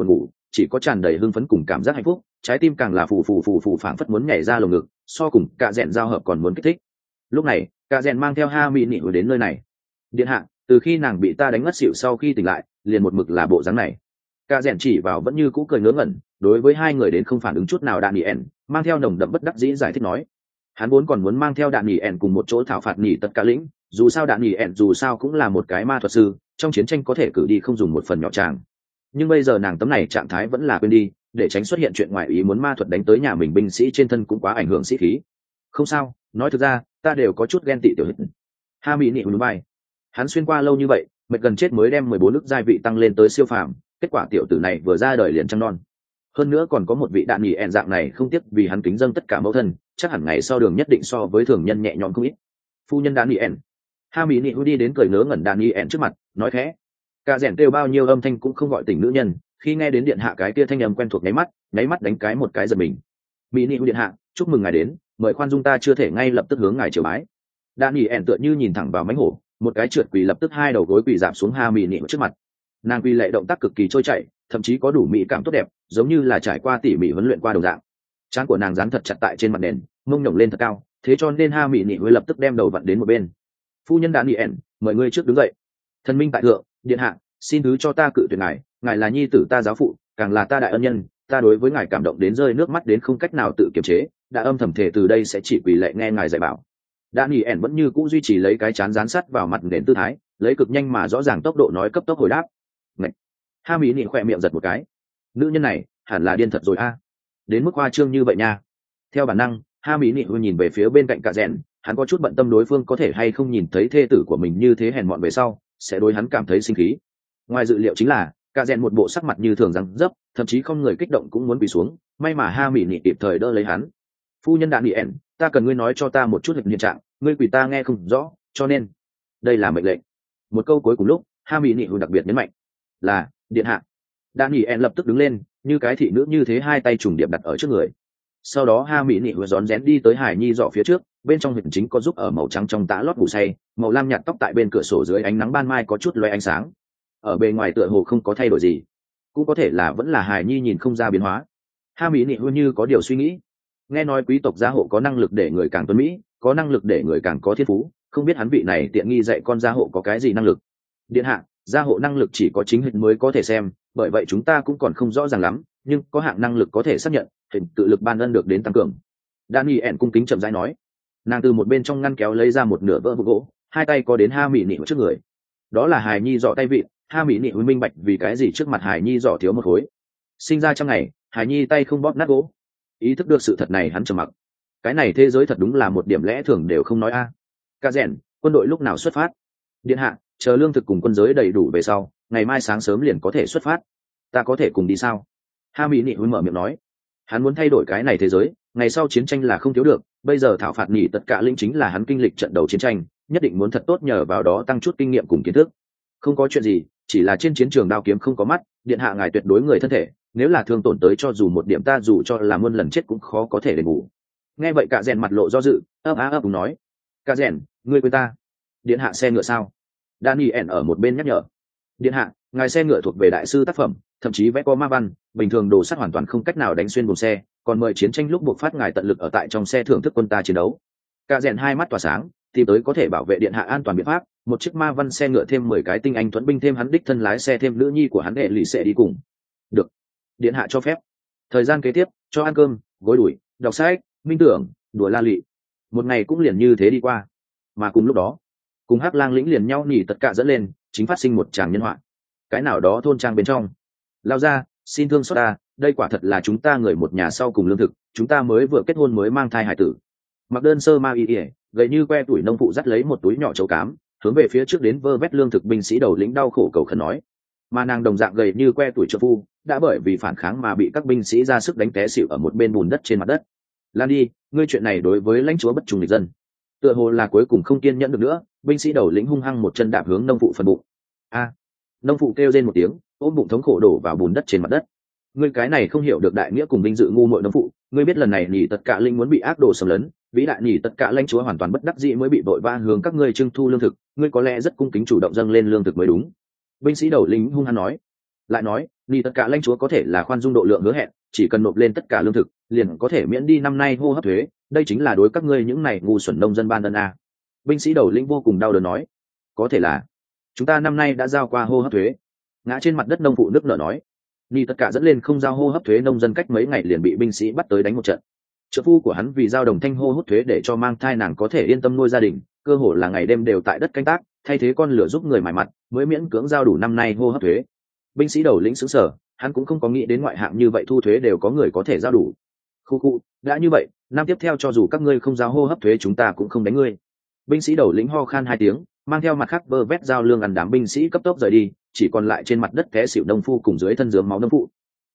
chỉ có tràn đầy hưng phấn cùng cảm giác hạnh phúc, trái tim càng là phù phảng phất muốn nhảy ra lồng ngực, so cùng cả rèn giao hợp còn muốn kích thích. Lúc này cả rèn mang theo ha mỹ nị đến nơi này. Điện hạ, từ khi nàng bị ta đánh ngất xỉu sau khi tỉnh lại liền một mực là bộ dáng này. Cả rèn chỉ vào vẫn như cũ cười ngớ ngẩn đối với hai người đến không phản ứng chút nào đạn nghỉ ẻn, mang theo nồng đậm bất đắc dĩ giải thích nói. Hắn vốn còn muốn mang theo đạn nghỉ ẻn cùng một chỗ thảo phạt nghỉ tất cả lĩnh, dù sao đạn nghỉ ẻn dù sao cũng là một cái ma thuật sư, trong chiến tranh có thể cử đi không dùng một phần nhỏ tràng. Nhưng bây giờ nàng tấm này trạng thái vẫn là quên đi, để tránh xuất hiện chuyện ngoài ý muốn ma thuật đánh tới nhà mình binh sĩ trên thân cũng quá ảnh hưởng sĩ khí. Không sao, nói thực ra ta đều có chút ghen tị tiểu hít. Ha mỹ nị núi bay. Hắn xuyên qua lâu như vậy mệt gần chết mới đem 14 nước giai vị tăng lên tới siêu phàm, kết quả tiểu tử này vừa ra đời liền trăng non. Hơn nữa còn có một vị đạn nghỉ ẻn dạng này không tiếc vì hắn kính dâng tất cả mẫu thân, chắc hẳn ngày sau đường nhất định so với thường nhân nhẹ nhõm không ít. Phu nhân đạn nghỉ ẻn. Ha mỹ nị đi đến cười ngớ ngẩn đạn nghỉ ẻn trước mặt nói khẽ. Cả rèn kêu bao nhiêu âm thanh cũng không gọi tỉnh nữ nhân, khi nghe đến điện hạ cái kia thanh âm quen thuộc nháy mắt đánh cái một cái giật mình. Mỹ nị điện hạ, chúc mừng ngài đến, mời khoan dung ta chưa thể ngay lập tức hướng ngài triều bái. Đạn nghỉ ẻn tựa như nhìn thẳng vào mánh hổ, một cái trượt quỳ lập tức hai đầu gối quỳ giảm xuống ha mỹ nị trước mặt. Nàng quỳ lệ động tác cực kỳ trôi chảy, thậm chí có đủ mỹ cảm tốt đẹp, giống như là trải qua tỉ mỉ huấn luyện qua đồng dạng. Trán của nàng dán thật chặt tại trên mặt nền, mông nhổng lên thật cao, thế cho nên ha mỹ nị lập tức đem đầu vặn đến một bên. Phu nhân đạn nghỉ ẻn, mời ngươi trước đứng dậy. Thần minh tại thượng, điện hạ, xin thứ cho ta cự tuyệt ngài, ngài là nhi tử ta giáo phụ, càng là ta đại ân nhân, ta đối với ngài cảm động đến rơi nước mắt đến không cách nào tự kiềm chế, đã âm thầm thể từ đây sẽ chỉ quỳ lệ nghe ngài dạy bảo. Đạn nghỉ ẻn vẫn như cũ duy trì lấy cái chán dán sắt vào mặt nền tư thái, lấy cực nhanh mà rõ ràng tốc độ nói cấp tốc hồi đáp. Ngậy. Ha mỹ nị khỏe miệng giật một cái, nữ nhân này hẳn là điên thật rồi a, đến mức hoa trương như vậy nha. Theo bản năng ha mỹ nị nhìn về phía bên cạnh cả rèn, hắn có chút bận tâm đối phương có thể hay không nhìn thấy thê tử của mình như thế hèn mọn về sau sẽ đối hắn cảm thấy sinh khí. Ngoài dự liệu chính là cả rèn một bộ sắc mặt như thường răng dấp, thậm chí không người kích động cũng muốn quỳ xuống, may mà ha mỹ nị kịp thời đỡ lấy hắn. Phu nhân đạn nghỉ ẻn, ta cần ngươi nói cho ta một chút hiện trạng, ngươi quỳ ta nghe không rõ, cho nên đây là mệnh lệnh. Một câu cuối cùng lúc ha mỹ nị đặc biệt nhấn mạnh là điện hạ. Đạn nghỉ ẻn lập tức đứng lên như cái thị nữ như thế, hai tay trùng điệp đặt ở trước người. Sau đó ha mỹ nị rón rén đi tới hải nhi giỏ phía trước, bên trong hình chính có giúp ở màu trắng trong tã lót ngủ say, màu lam nhạt tóc tại bên cửa sổ dưới ánh nắng ban mai có chút loe ánh sáng, ở bề ngoài tựa hồ không có thay đổi gì, cũng có thể là vẫn là hải nhi nhìn không ra biến hóa. Ha mỹ nị như có điều suy nghĩ, nghe nói quý tộc gia hộ có năng lực để người càng tuấn mỹ, có năng lực để người càng có thiên phú, không biết hắn vị này tiện nghi dạy con gia hộ có cái gì năng lực. Điện hạ, gia hộ năng lực chỉ có chính hình mới có thể xem, bởi vậy chúng ta cũng còn không rõ ràng lắm, nhưng có hạng năng lực có thể xác nhận hình tự lực ban ân được đến tăng cường. Daniel cung kính chậm rãi nói. Nàng từ một bên trong ngăn kéo lấy ra một nửa vỡ gỗ, hai tay có đến ha mỹ nị trước người. Đó là hài nhi giỏ tay vịn, ha mỹ nị minh bạch vì cái gì trước mặt hài nhi giỏ thiếu một khối. Sinh ra trong ngày hài nhi tay không bóp nát gỗ. Ý thức được sự thật này hắn trầm mặc. Cái này thế giới thật đúng là một điểm lẽ thường đều không nói a. Cả rèn, quân đội lúc nào xuất phát? Điện hạ, chờ lương thực cùng quân giới đầy đủ về sau, ngày mai sáng sớm liền có thể xuất phát. Ta có thể cùng đi sao? Ha mỹ nị mở miệng nói. Hắn muốn thay đổi cái này thế giới, ngày sau chiến tranh là không thiếu được, bây giờ thảo phạt nhỉ tất cả linh chính là hắn kinh lịch trận đầu chiến tranh, nhất định muốn thật tốt nhờ vào đó tăng chút kinh nghiệm cùng kiến thức. Không có chuyện gì, chỉ là trên chiến trường đao kiếm không có mắt, điện hạ ngài tuyệt đối người thân thể, nếu là thương tổn tới cho dù một điểm ta dù cho là muôn lần chết cũng khó có thể đền bù. Nghe vậy cả rèn mặt lộ do dự, ấp nói. Cả rèn, ngươi quên ta? Điện hạ xe ngựa sao? Daniel ở một bên nhắc nhở. Điện hạ, ngài xe ngựa thuộc về đại sư tác phẩm, thậm chí vẽ có ma văn, bình thường đồ sắt hoàn toàn không cách nào đánh xuyên buồng xe, còn mời chiến tranh lúc buộc phát ngài tận lực ở tại trong xe thưởng thức quân ta chiến đấu. Cả rèn hai mắt tỏa sáng, tìm tới có thể bảo vệ điện hạ an toàn biện pháp, một chiếc ma văn xe ngựa thêm 10 cái tinh anh thuẫn binh thêm hắn đích thân lái xe thêm nữ nhi của hắn đệ lì sẽ đi cùng. Được, điện hạ cho phép. Thời gian kế tiếp, cho ăn cơm, gối đuổi, đọc sách, minh tưởng, đùa la lị. Một ngày cũng liền như thế đi qua. Mà cùng lúc đó, cùng Hắc Lang lĩnh liền nhau nhỉ tất cả dẫn lên, chính phát sinh một tràng nhân họa. Cái nào đó thôn trang bên trong, lao ra, xin thương xót ta, đây quả thật là chúng ta người một nhà sau cùng lương thực, chúng ta mới vừa kết hôn mới mang thai hải tử. Mặc đơn sơ ma y ỉa, gầy như que tuổi nông phụ dắt lấy một túi nhỏ chấu cám, hướng về phía trước đến vơ vét lương thực binh sĩ đầu lĩnh đau khổ cầu khẩn nói. Mà nàng đồng dạng gầy như que tuổi trợ phu, đã bởi vì phản kháng mà bị các binh sĩ ra sức đánh té xỉu ở một bên bùn đất trên mặt đất. Lan đi, ngươi chuyện này đối với lãnh chúa bất trung nghịch dân. Tựa hồ là cuối cùng không kiên nhẫn được nữa, binh sĩ đầu lĩnh hung hăng một chân đạp hướng nông phụ phần bụng. A! Nông phụ kêu rên một tiếng, ôm bụng thống khổ đổ vào bùn đất trên mặt đất. Ngươi cái này không hiểu được đại nghĩa cùng vinh dự ngu muội nông phụ, ngươi biết lần này nhỉ tất cả linh muốn bị ác đồ xâm lấn, vĩ đại nhỉ tất cả lãnh chúa hoàn toàn bất đắc dĩ mới bị vội vã hướng các ngươi trưng thu lương thực, ngươi có lẽ rất cung kính chủ động dâng lên lương thực mới đúng. Binh sĩ đầu lĩnh hung hăng nói. Lại nói, Ni tất cả lãnh chúa có thể là khoan dung độ lượng hứa hẹn, chỉ cần nộp lên tất cả lương thực, liền có thể miễn đi năm nay hô hấp thuế, đây chính là đối các ngươi những này ngu xuẩn nông dân ban ân a. Binh sĩ đầu lĩnh vô cùng đau đớn nói, có thể là chúng ta năm nay đã giao qua hô hấp thuế. Ngã trên mặt đất nông phụ nước nở nói. Ni tất cả dẫn lên không giao hô hấp thuế nông dân cách mấy ngày liền bị binh sĩ bắt tới đánh một trận. Trợ phu của hắn vì giao đồng thanh hô hút thuế để cho mang thai nàng có thể yên tâm nuôi gia đình, cơ hồ là ngày đêm đều tại đất canh tác, thay thế con lửa giúp người mài mặt, mới miễn cưỡng giao đủ năm nay hô hấp thuế. Binh sĩ đầu lĩnh sững sờ, hắn cũng không có nghĩ đến ngoại hạng như vậy thu thuế đều có người có thể giao đủ. Khu, đã như vậy, năm tiếp theo cho dù các ngươi không giao hô hấp thuế chúng ta cũng không đánh ngươi. Binh sĩ đầu lĩnh ho khan hai tiếng, mang theo mặt khác bơ vét giao lương ăn đám binh sĩ cấp tốc rời đi, chỉ còn lại trên mặt đất té xỉu nông phu cùng dưới thân dướng máu nông phụ.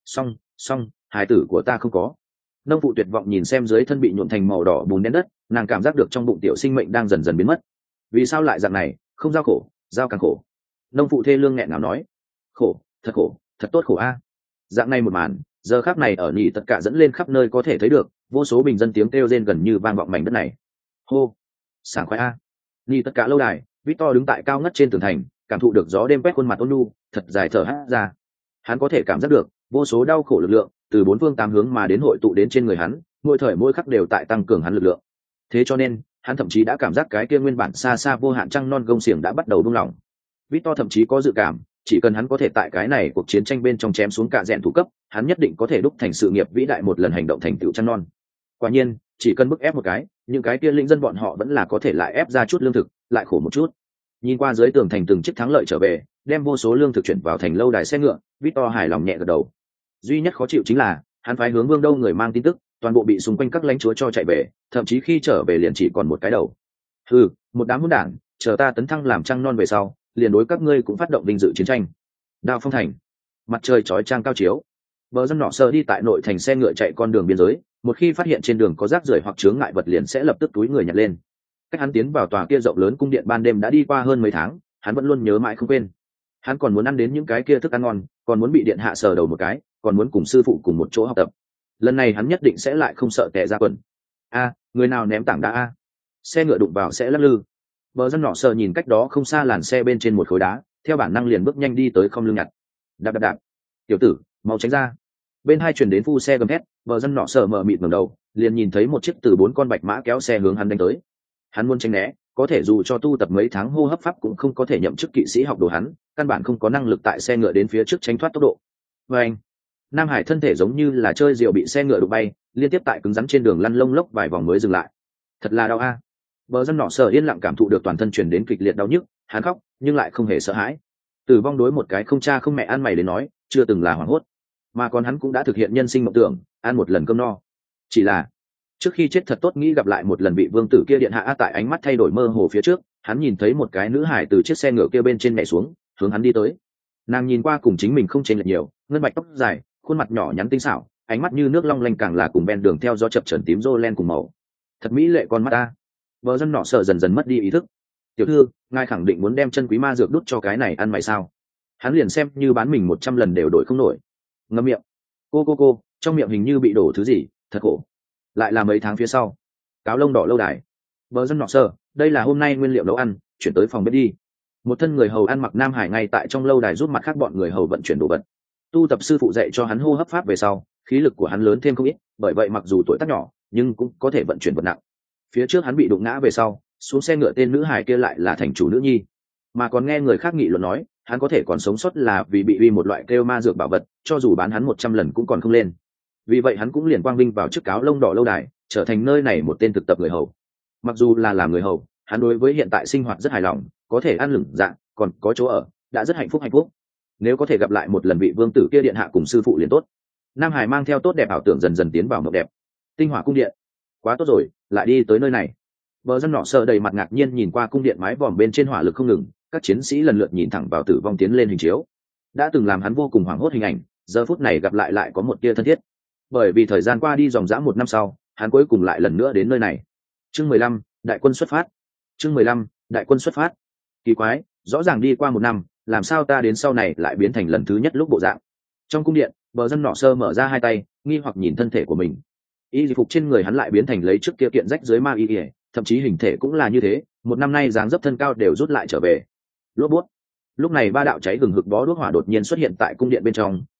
Xong, hài tử của ta không có. Nông phụ tuyệt vọng nhìn xem dưới thân bị nhuộm thành màu đỏ bùn đen đất, nàng cảm giác được trong bụng tiểu sinh mệnh đang dần dần biến mất. Vì sao lại dạng này, không giao khổ, giao càng khổ. Nông phụ thê lương nghẹn ngào nói, khổ, thật tốt khổ a. Dạng này một màn, giờ khắc này ở nhị tất cả dẫn lên khắp nơi có thể thấy được, vô số bình dân tiếng kêu rên gần như vang vọng mảnh đất này. Hô, sảng khoái a. Nhị tất cả lâu đài, Victor đứng tại cao ngất trên tường thành, cảm thụ được gió đêm quét khuôn mặt ôn nhu, thật dài thở hắt ra. Hắn có thể cảm giác được vô số đau khổ lực lượng từ bốn phương tám hướng mà đến hội tụ đến trên người hắn, mỗi thời mỗi khắc đều tại tăng cường hắn lực lượng. Thế cho nên, hắn thậm chí đã cảm giác cái kia nguyên bản xa xa vô hạn trăng non gông xiềng đã bắt đầu buông lỏng. Victor thậm chí có dự cảm, chỉ cần hắn có thể tại cái này cuộc chiến tranh bên trong chém xuống cả rèn thủ cấp, hắn nhất định có thể đúc thành sự nghiệp vĩ đại một lần hành động thành tựu trăng non. Quả nhiên, chỉ cần bức ép một cái, những cái kia linh dân bọn họ vẫn là có thể lại ép ra chút lương thực, lại khổ một chút. Nhìn qua dưới tường thành từng chiếc thắng lợi trở về, đem vô số lương thực chuyển vào thành lâu đài xe ngựa, Victor hài lòng nhẹ gật đầu. Duy nhất khó chịu chính là, hắn phái hướng Vương Đâu người mang tin tức, toàn bộ bị xung quanh các lãnh chúa cho chạy về, thậm chí khi trở về liền chỉ còn một cái đầu. Một đám hỗn đản, chờ ta tấn thăng làm trăng non về sau, liền đối các ngươi cũng phát động vinh dự chiến tranh. Đao Phong thành, mặt trời chói chang cao chiếu. Bờ dân nọ sờ đi tại nội thành xe ngựa chạy con đường biên giới, một khi phát hiện trên đường có rác rưởi hoặc chướng ngại vật liền sẽ lập tức túi người nhặt lên. Cách hắn tiến vào tòa kia rộng lớn cung điện ban đêm đã đi qua hơn mấy tháng, hắn vẫn luôn nhớ mãi không quên. Hắn còn muốn ăn đến những cái kia thức ăn ngon, còn muốn bị điện hạ sờ đầu một cái, còn muốn cùng sư phụ cùng một chỗ học tập. Lần này hắn nhất định sẽ lại không sợ tè ra quần. Người nào ném tảng đá a? Xe ngựa đụng vào sẽ lắc lư. Bờ dân nọ sờ nhìn cách đó không xa làn xe bên trên một khối đá, theo bản năng liền bước nhanh đi tới không lưng nhặt. Đạp. Tiểu tử, mau tránh ra. Bên hai chuyển đến phu xe gầm thét, bờ dân nọ sờ mở mịt ngẩng đầu, liền nhìn thấy một chiếc từ 4 con bạch mã kéo xe hướng hắn đánh tới. Hắn muốn tránh né, có thể dù cho tu tập mấy tháng hô hấp pháp cũng không có thể nhậm chức kỵ sĩ học đồ hắn, căn bản không có năng lực tại xe ngựa đến phía trước tránh thoát tốc độ. Và anh, Nam Hải thân thể giống như là chơi rượu bị xe ngựa đụng bay, liên tiếp tại cứng rắn trên đường lăn lông lốc vài vòng mới dừng lại. Thật là đau a. Bờ dân nọ sờ yên lặng cảm thụ được toàn thân truyền đến kịch liệt đau nhức, hắn khóc nhưng lại không hề sợ hãi. Tử vong đối một cái không cha không mẹ ăn mày đến nói, chưa từng là hoảng hốt, mà còn hắn cũng đã thực hiện nhân sinh mộng tưởng, ăn một lần cơm no. Chỉ là trước khi chết thật tốt nghĩ gặp lại một lần vị vương tử kia điện hạ. Tại ánh mắt thay đổi mơ hồ phía trước, hắn nhìn thấy một cái nữ hải từ chiếc xe ngựa kia bên trên nhảy xuống, hướng hắn đi tới. Nàng nhìn qua cùng chính mình không chênh lệch nhiều, ngân bạch tóc dài, khuôn mặt nhỏ nhắn tinh xảo, ánh mắt như nước long lanh, càng là cùng ven đường theo gió chập chờn tím rô len cùng màu. Thật mỹ lệ con mắt ta. Bờ dân nọ sợ dần dần mất đi ý thức. Tiểu thư, ngài khẳng định muốn đem chân quý ma dược đút cho cái này ăn mày sao? Hắn liền xem như bán mình 100 lần đều đổi không nổi. Ngậm miệng. Cô, trong miệng hình như bị đổ thứ gì, thật khổ. Lại là mấy tháng phía sau, cáo lông đỏ lâu đài. Bờ dân nọ sơ, đây là hôm nay nguyên liệu nấu ăn, chuyển tới phòng bếp đi. Một thân người hầu ăn mặc Nam Hải ngay tại trong lâu đài giúp mặt khác bọn người hầu vận chuyển đồ vật. Tu tập sư phụ dạy cho hắn hô hấp pháp về sau, khí lực của hắn lớn thêm không ít, bởi vậy mặc dù tuổi tác nhỏ, nhưng cũng có thể vận chuyển vật nặng. Phía trước hắn bị đụng ngã về sau, xuống xe ngựa tên nữ hải kia lại là thành chủ nữ nhi, mà còn nghe người khác nghị luận nói, hắn có thể còn sống sót là vì bị uy một loại kêu ma dược bảo vật, cho dù bán hắn 100 lần cũng còn không lên. Vì vậy hắn cũng liền quang vinh vào chức cáo lông đỏ lâu đài, trở thành nơi này một tên thực tập người hầu. Mặc dù là làm người hầu, hắn đối với hiện tại sinh hoạt rất hài lòng, có thể ăn lửng dạ, còn có chỗ ở, đã rất hạnh phúc. Nếu có thể gặp lại một lần vị vương tử kia điện hạ cùng sư phụ liền tốt. Nam Hải mang theo tốt đẹp ảo tưởng dần dần tiến vào mộng đẹp. Tinh Hỏa cung điện, quá tốt rồi, lại đi tới nơi này. Bờ dân nọ sợ đầy mặt ngạc nhiên nhìn qua cung điện mái vòm bên trên hỏa lực không ngừng, các chiến sĩ lần lượt nhìn thẳng vào tử vong tiến lên hình chiếu. Đã từng làm hắn vô cùng hoảng hốt hình ảnh, giờ phút này gặp lại có một tia thân thiết. Bởi vì thời gian qua đi dòng dã 1 năm sau, hắn cuối cùng lại lần nữa đến nơi này. Chương 15, đại quân xuất phát. Chương 15, đại quân xuất phát. Kỳ quái, rõ ràng đi qua 1 năm, làm sao ta đến sau này lại biến thành lần thứ nhất lúc bộ dạng. Trong cung điện, bờ dân nọ sơ mở ra hai tay, nghi hoặc nhìn thân thể của mình. Y phục trên người hắn lại biến thành lấy trước kia kiện rách dưới ma y, thậm chí hình thể cũng là như thế, 1 năm nay dáng dấp thân cao đều rút lại trở về. Lốp bút. Lúc này 3 đạo cháy gừng hực bó đuốc hỏa đột nhiên xuất hiện tại cung điện bên trong,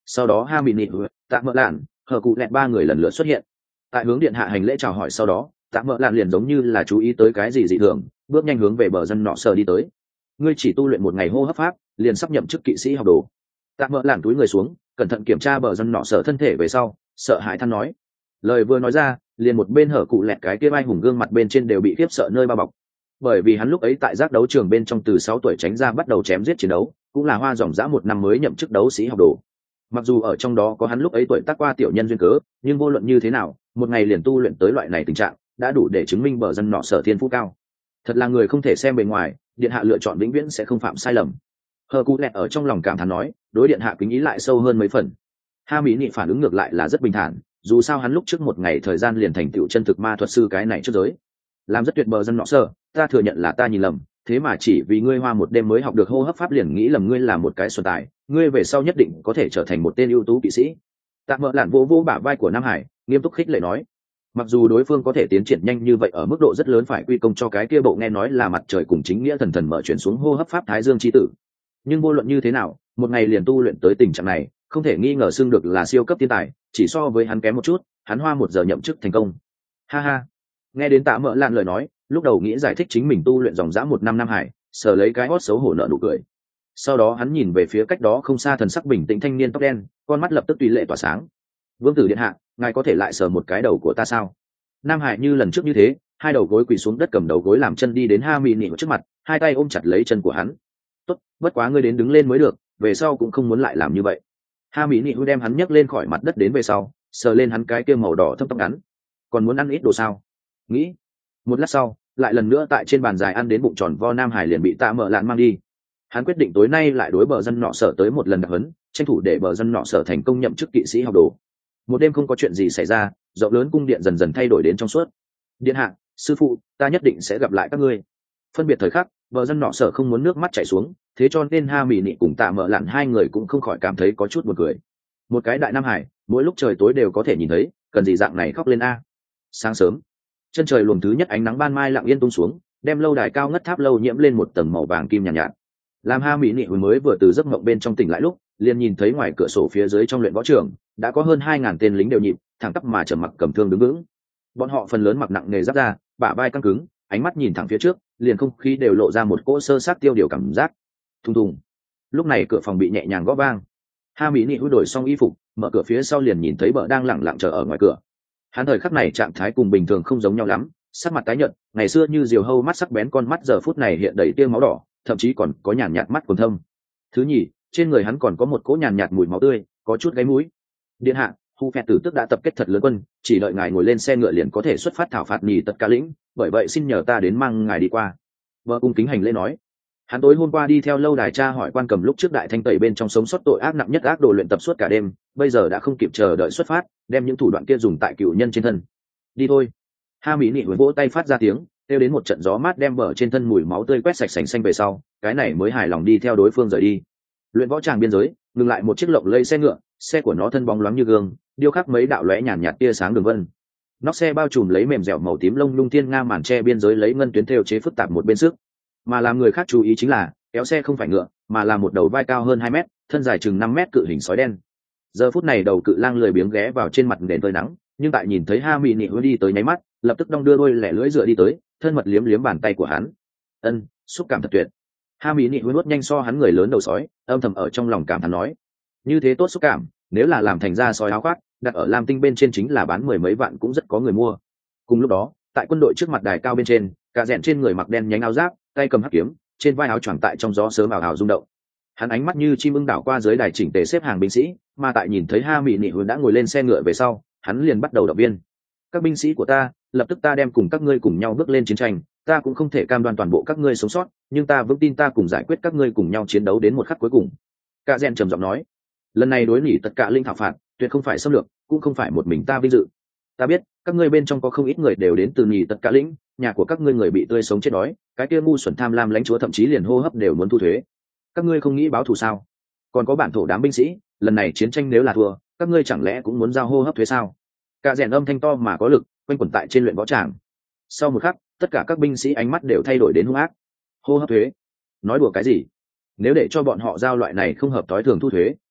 sau đó ha mịn nịt tạ mỡ lạn hờ cụ lẹt ba người lần lượt xuất hiện. Tại hướng điện hạ hành lễ chào hỏi sau đó, tạ mỡ lạn liền giống như là chú ý tới cái gì dị thường, bước nhanh hướng về bờ dân nọ sở đi tới. Ngươi chỉ tu luyện một ngày hô hấp pháp liền sắp nhậm chức kỵ sĩ học đồ. Tạ mỡ lạn túi người xuống, cẩn thận kiểm tra bờ dân nọ sở thân thể về sau, sợ hãi than nói. Lời vừa nói ra, liền một bên hở cụ lẹt cái kia vai hùng gương mặt bên trên đều bị khiếp sợ nơi bao bọc. Bởi vì hắn lúc ấy tại giác đấu trường bên trong từ 6 tuổi tránh ra bắt đầu chém giết chiến đấu, cũng là hoa dòng dã một năm mới nhậm chức đấu sĩ học đồ. Mặc dù ở trong đó có hắn lúc ấy tuổi tác qua tiểu nhân duyên cớ, nhưng vô luận như thế nào, một ngày liền tu luyện tới loại này tình trạng, đã đủ để chứng minh bờ dân nọ sở thiên phú cao. Thật là người không thể xem bề ngoài, điện hạ lựa chọn vĩnh viễn sẽ không phạm sai lầm. Hờ cụ lẹt ở trong lòng cảm thán nói, đối điện hạ kính ý lại sâu hơn mấy phần. Ha mỹ nị phản ứng ngược lại là rất bình thản, dù sao hắn lúc trước một ngày thời gian liền thành tựu chân thực ma thuật sư cái này trước giới, làm rất tuyệt bờ dân nọ sở. Ta thừa nhận là ta nhìn lầm, thế mà chỉ vì ngươi hoa một đêm mới học được hô hấp pháp liền nghĩ lầm ngươi là một cái xuân tài, ngươi về sau nhất định có thể trở thành một tên ưu tú kỵ sĩ. Tạ mợ lạn vỗ vỗ bả vai của Nam Hải, nghiêm túc khích lệ nói. Mặc dù đối phương có thể tiến triển nhanh như vậy ở mức độ rất lớn phải quy công cho cái kia bộ nghe nói là mặt trời cùng chính nghĩa thần thần mở chuyển xuống hô hấp pháp thái dương chi tử, nhưng vô luận như thế nào, một ngày liền tu luyện tới tình trạng này, không thể nghi ngờ xưng được là siêu cấp thiên tài, chỉ so với hắn kém một chút, hắn hoa 1 giờ nhậm chức thành công. Ha ha. Nghe đến Tạ mợ lạn lời nói, lúc đầu nghĩ giải thích chính mình tu luyện dòng dã 1 năm Nam Hải, sờ lấy cái hót xấu hổ nợ nụ cười. Sau đó hắn nhìn về phía cách đó không xa thần sắc bình tĩnh thanh niên tóc đen, con mắt lập tức tùy lệ tỏa sáng. Vương tử điện hạ, ngài có thể lại sờ một cái đầu của ta sao? Nam Hải như lần trước như thế, hai đầu gối quỳ xuống đất cầm đầu gối làm chân đi đến Ha Mỹ Nị trước mặt, hai tay ôm chặt lấy chân của hắn. Tốt, bất quá ngươi đến đứng lên mới được, về sau cũng không muốn lại làm như vậy. Ha Mỹ Nị đem hắn nhấc lên khỏi mặt đất đến về sau, sờ lên hắn cái kia màu đỏ thâm tóc ngắn. Còn muốn ăn ít đồ sao? Nghĩ. Một lát sau, lại lần nữa tại trên bàn dài ăn đến bụng tròn vo Nam Hải liền bị Tạ mợ lạn mang đi. Hắn quyết định tối nay lại đối bờ dân nọ sở tới một lần đặc hấn, tranh thủ để bờ dân nọ sở thành công nhậm chức kỵ sĩ học đồ. Một đêm không có chuyện gì xảy ra, rộng lớn cung điện dần dần thay đổi đến trong suốt. Điện hạ, sư phụ, ta nhất định sẽ gặp lại các ngươi. Phân biệt thời khắc, bờ dân nọ sở không muốn nước mắt chảy xuống, thế cho nên Ha Mỹ Nị cùng Tạ mợ lạn hai người cũng không khỏi cảm thấy có chút buồn cười. Một cái đại Nam Hải, mỗi lúc trời tối đều có thể nhìn thấy, cần gì dạng này khóc lên a. Sáng sớm, chân trời luồng thứ nhất ánh nắng ban mai lặng yên tung xuống, đem lâu đài cao ngất tháp lâu nhiễm lên một tầng màu vàng kim nhàn nhạt. Làm Ha Mỹ Nị mới vừa từ giấc mộng bên trong tỉnh lại lúc, liền nhìn thấy ngoài cửa sổ phía dưới trong luyện võ trường đã có hơn 2.000 tên lính đều nhịp thẳng tắp mà trầm mặc cầm thương đứng vững. Bọn họ phần lớn mặc nặng nề giáp da, bả vai căng cứng, ánh mắt nhìn thẳng phía trước, liền không khí đều lộ ra một cỗ sơ sát tiêu điều cảm giác. Thùng thùng. Lúc này cửa phòng bị nhẹ nhàng gõ vang. Ha Mỹ Nị đổi xong y phục, mở cửa phía sau liền nhìn thấy Bợ đang lẳng lặng chờ ở ngoài cửa. Hắn thời khắc này trạng thái cùng bình thường không giống nhau lắm, sắc mặt tái nhợt, ngày xưa như diều hâu mắt sắc bén con mắt giờ phút này hiện đầy tia máu đỏ, thậm chí còn có nhàn nhạt mắt còn thâm. Thứ nhì, trên người hắn còn có một cỗ nhàn nhạt mùi máu tươi, có chút gáy mũi. Điện hạ, Hu Phẹt tử tức đã tập kết thật lớn quân, chỉ đợi ngài ngồi lên xe ngựa liền có thể xuất phát thảo phạt nhì tất cả lĩnh, bởi vậy xin nhờ ta đến mang ngài đi qua. Vợ cung kính hành lễ nói. Hắn tối hôm qua đi theo lâu đài tra hỏi quan cầm lúc trước đại thanh tẩy bên trong sống sót tội ác nặng nhất ác đồ luyện tập suốt cả đêm, bây giờ đã không kịp chờ đợi xuất phát, đem những thủ đoạn kia dùng tại cựu nhân trên thân. Đi thôi. Ha Mỹ Nị vỗ tay phát ra tiếng, kêu đến một trận gió mát đem bờ trên thân mùi máu tươi quét sạch sành xanh về sau, cái này mới hài lòng đi theo đối phương rời đi. Luyện võ tràng biên giới, ngừng lại một chiếc lộng lây xe ngựa, xe của nó thân bóng loáng như gương, điêu khắc mấy đạo lóe nhàn nhạt tia sáng đường vân. Nóc xe bao trùm lấy mềm dẻo màu tím lông lung thiên nga màn tre biên giới lấy ngân tuyến thêu chế phức tạp một bên sức. Mà làm người khác chú ý chính là, kéo xe không phải ngựa, mà là một đầu vai cao hơn 2 mét, thân dài chừng 5 mét cự hình sói đen. Giờ phút này đầu cự lang lười biếng ghé vào trên mặt nền phơi nắng, nhưng tại nhìn thấy Ha Mỹ Nị đi tới nháy mắt, lập tức đong đưa đôi lẻ lưỡi dựa đi tới, thân mật liếm liếm bàn tay của hắn. Ân, xúc cảm thật tuyệt. Ha Mỹ Nị nuốt nhanh so hắn người lớn đầu sói, âm thầm ở trong lòng cảm thán nói, như thế tốt xúc cảm, nếu là làm thành ra sói áo khoác, đặt ở Lam Tinh bên trên chính là bán 10 mấy vạn cũng rất có người mua. Cùng lúc đó, tại quân đội trước mặt đài cao bên trên, cả rèn trên người mặc đen nhánh áo giáp, tay cầm hắc kiếm, trên vai áo choàng tại trong gió sớm ảo ảo rung động. Hắn ánh mắt như chim ưng đảo qua dưới đài chỉnh tề xếp hàng binh sĩ, mà tại nhìn thấy Ha Mỹ Nị đã ngồi lên xe ngựa về sau, hắn liền bắt đầu động viên. Các binh sĩ của ta, lập tức ta đem cùng các ngươi cùng nhau bước lên chiến tranh, ta cũng không thể cam đoan toàn bộ các ngươi sống sót, nhưng ta vững tin ta cùng giải quyết các ngươi cùng nhau chiến đấu đến một khắc cuối cùng. Cả rèn trầm giọng nói, lần này đối nghỉ tất cả linh thảo phạt, tuyệt không phải xâm lược, cũng không phải một mình ta vinh dự. Ta biết, các ngươi bên trong có không ít người đều đến từ nghỉ tất cả lĩnh, nhà của các ngươi người bị tươi sống chết đói, cái kia ngu xuẩn tham lam lãnh chúa thậm chí liền hô hấp đều muốn thu thuế. Các ngươi không nghĩ báo thù sao? Còn có bản thổ đám binh sĩ, lần này chiến tranh nếu là thua, các ngươi chẳng lẽ cũng muốn giao hô hấp thuế sao? Cả rèn âm thanh to mà có lực, quanh quẩn tại trên luyện võ tràng. Sau một khắc, tất cả các binh sĩ ánh mắt đều thay đổi đến hung ác. Hô hấp thuế? Nói đùa cái gì? Nếu để cho bọn họ giao loại này không hợp tối thường thu thuế,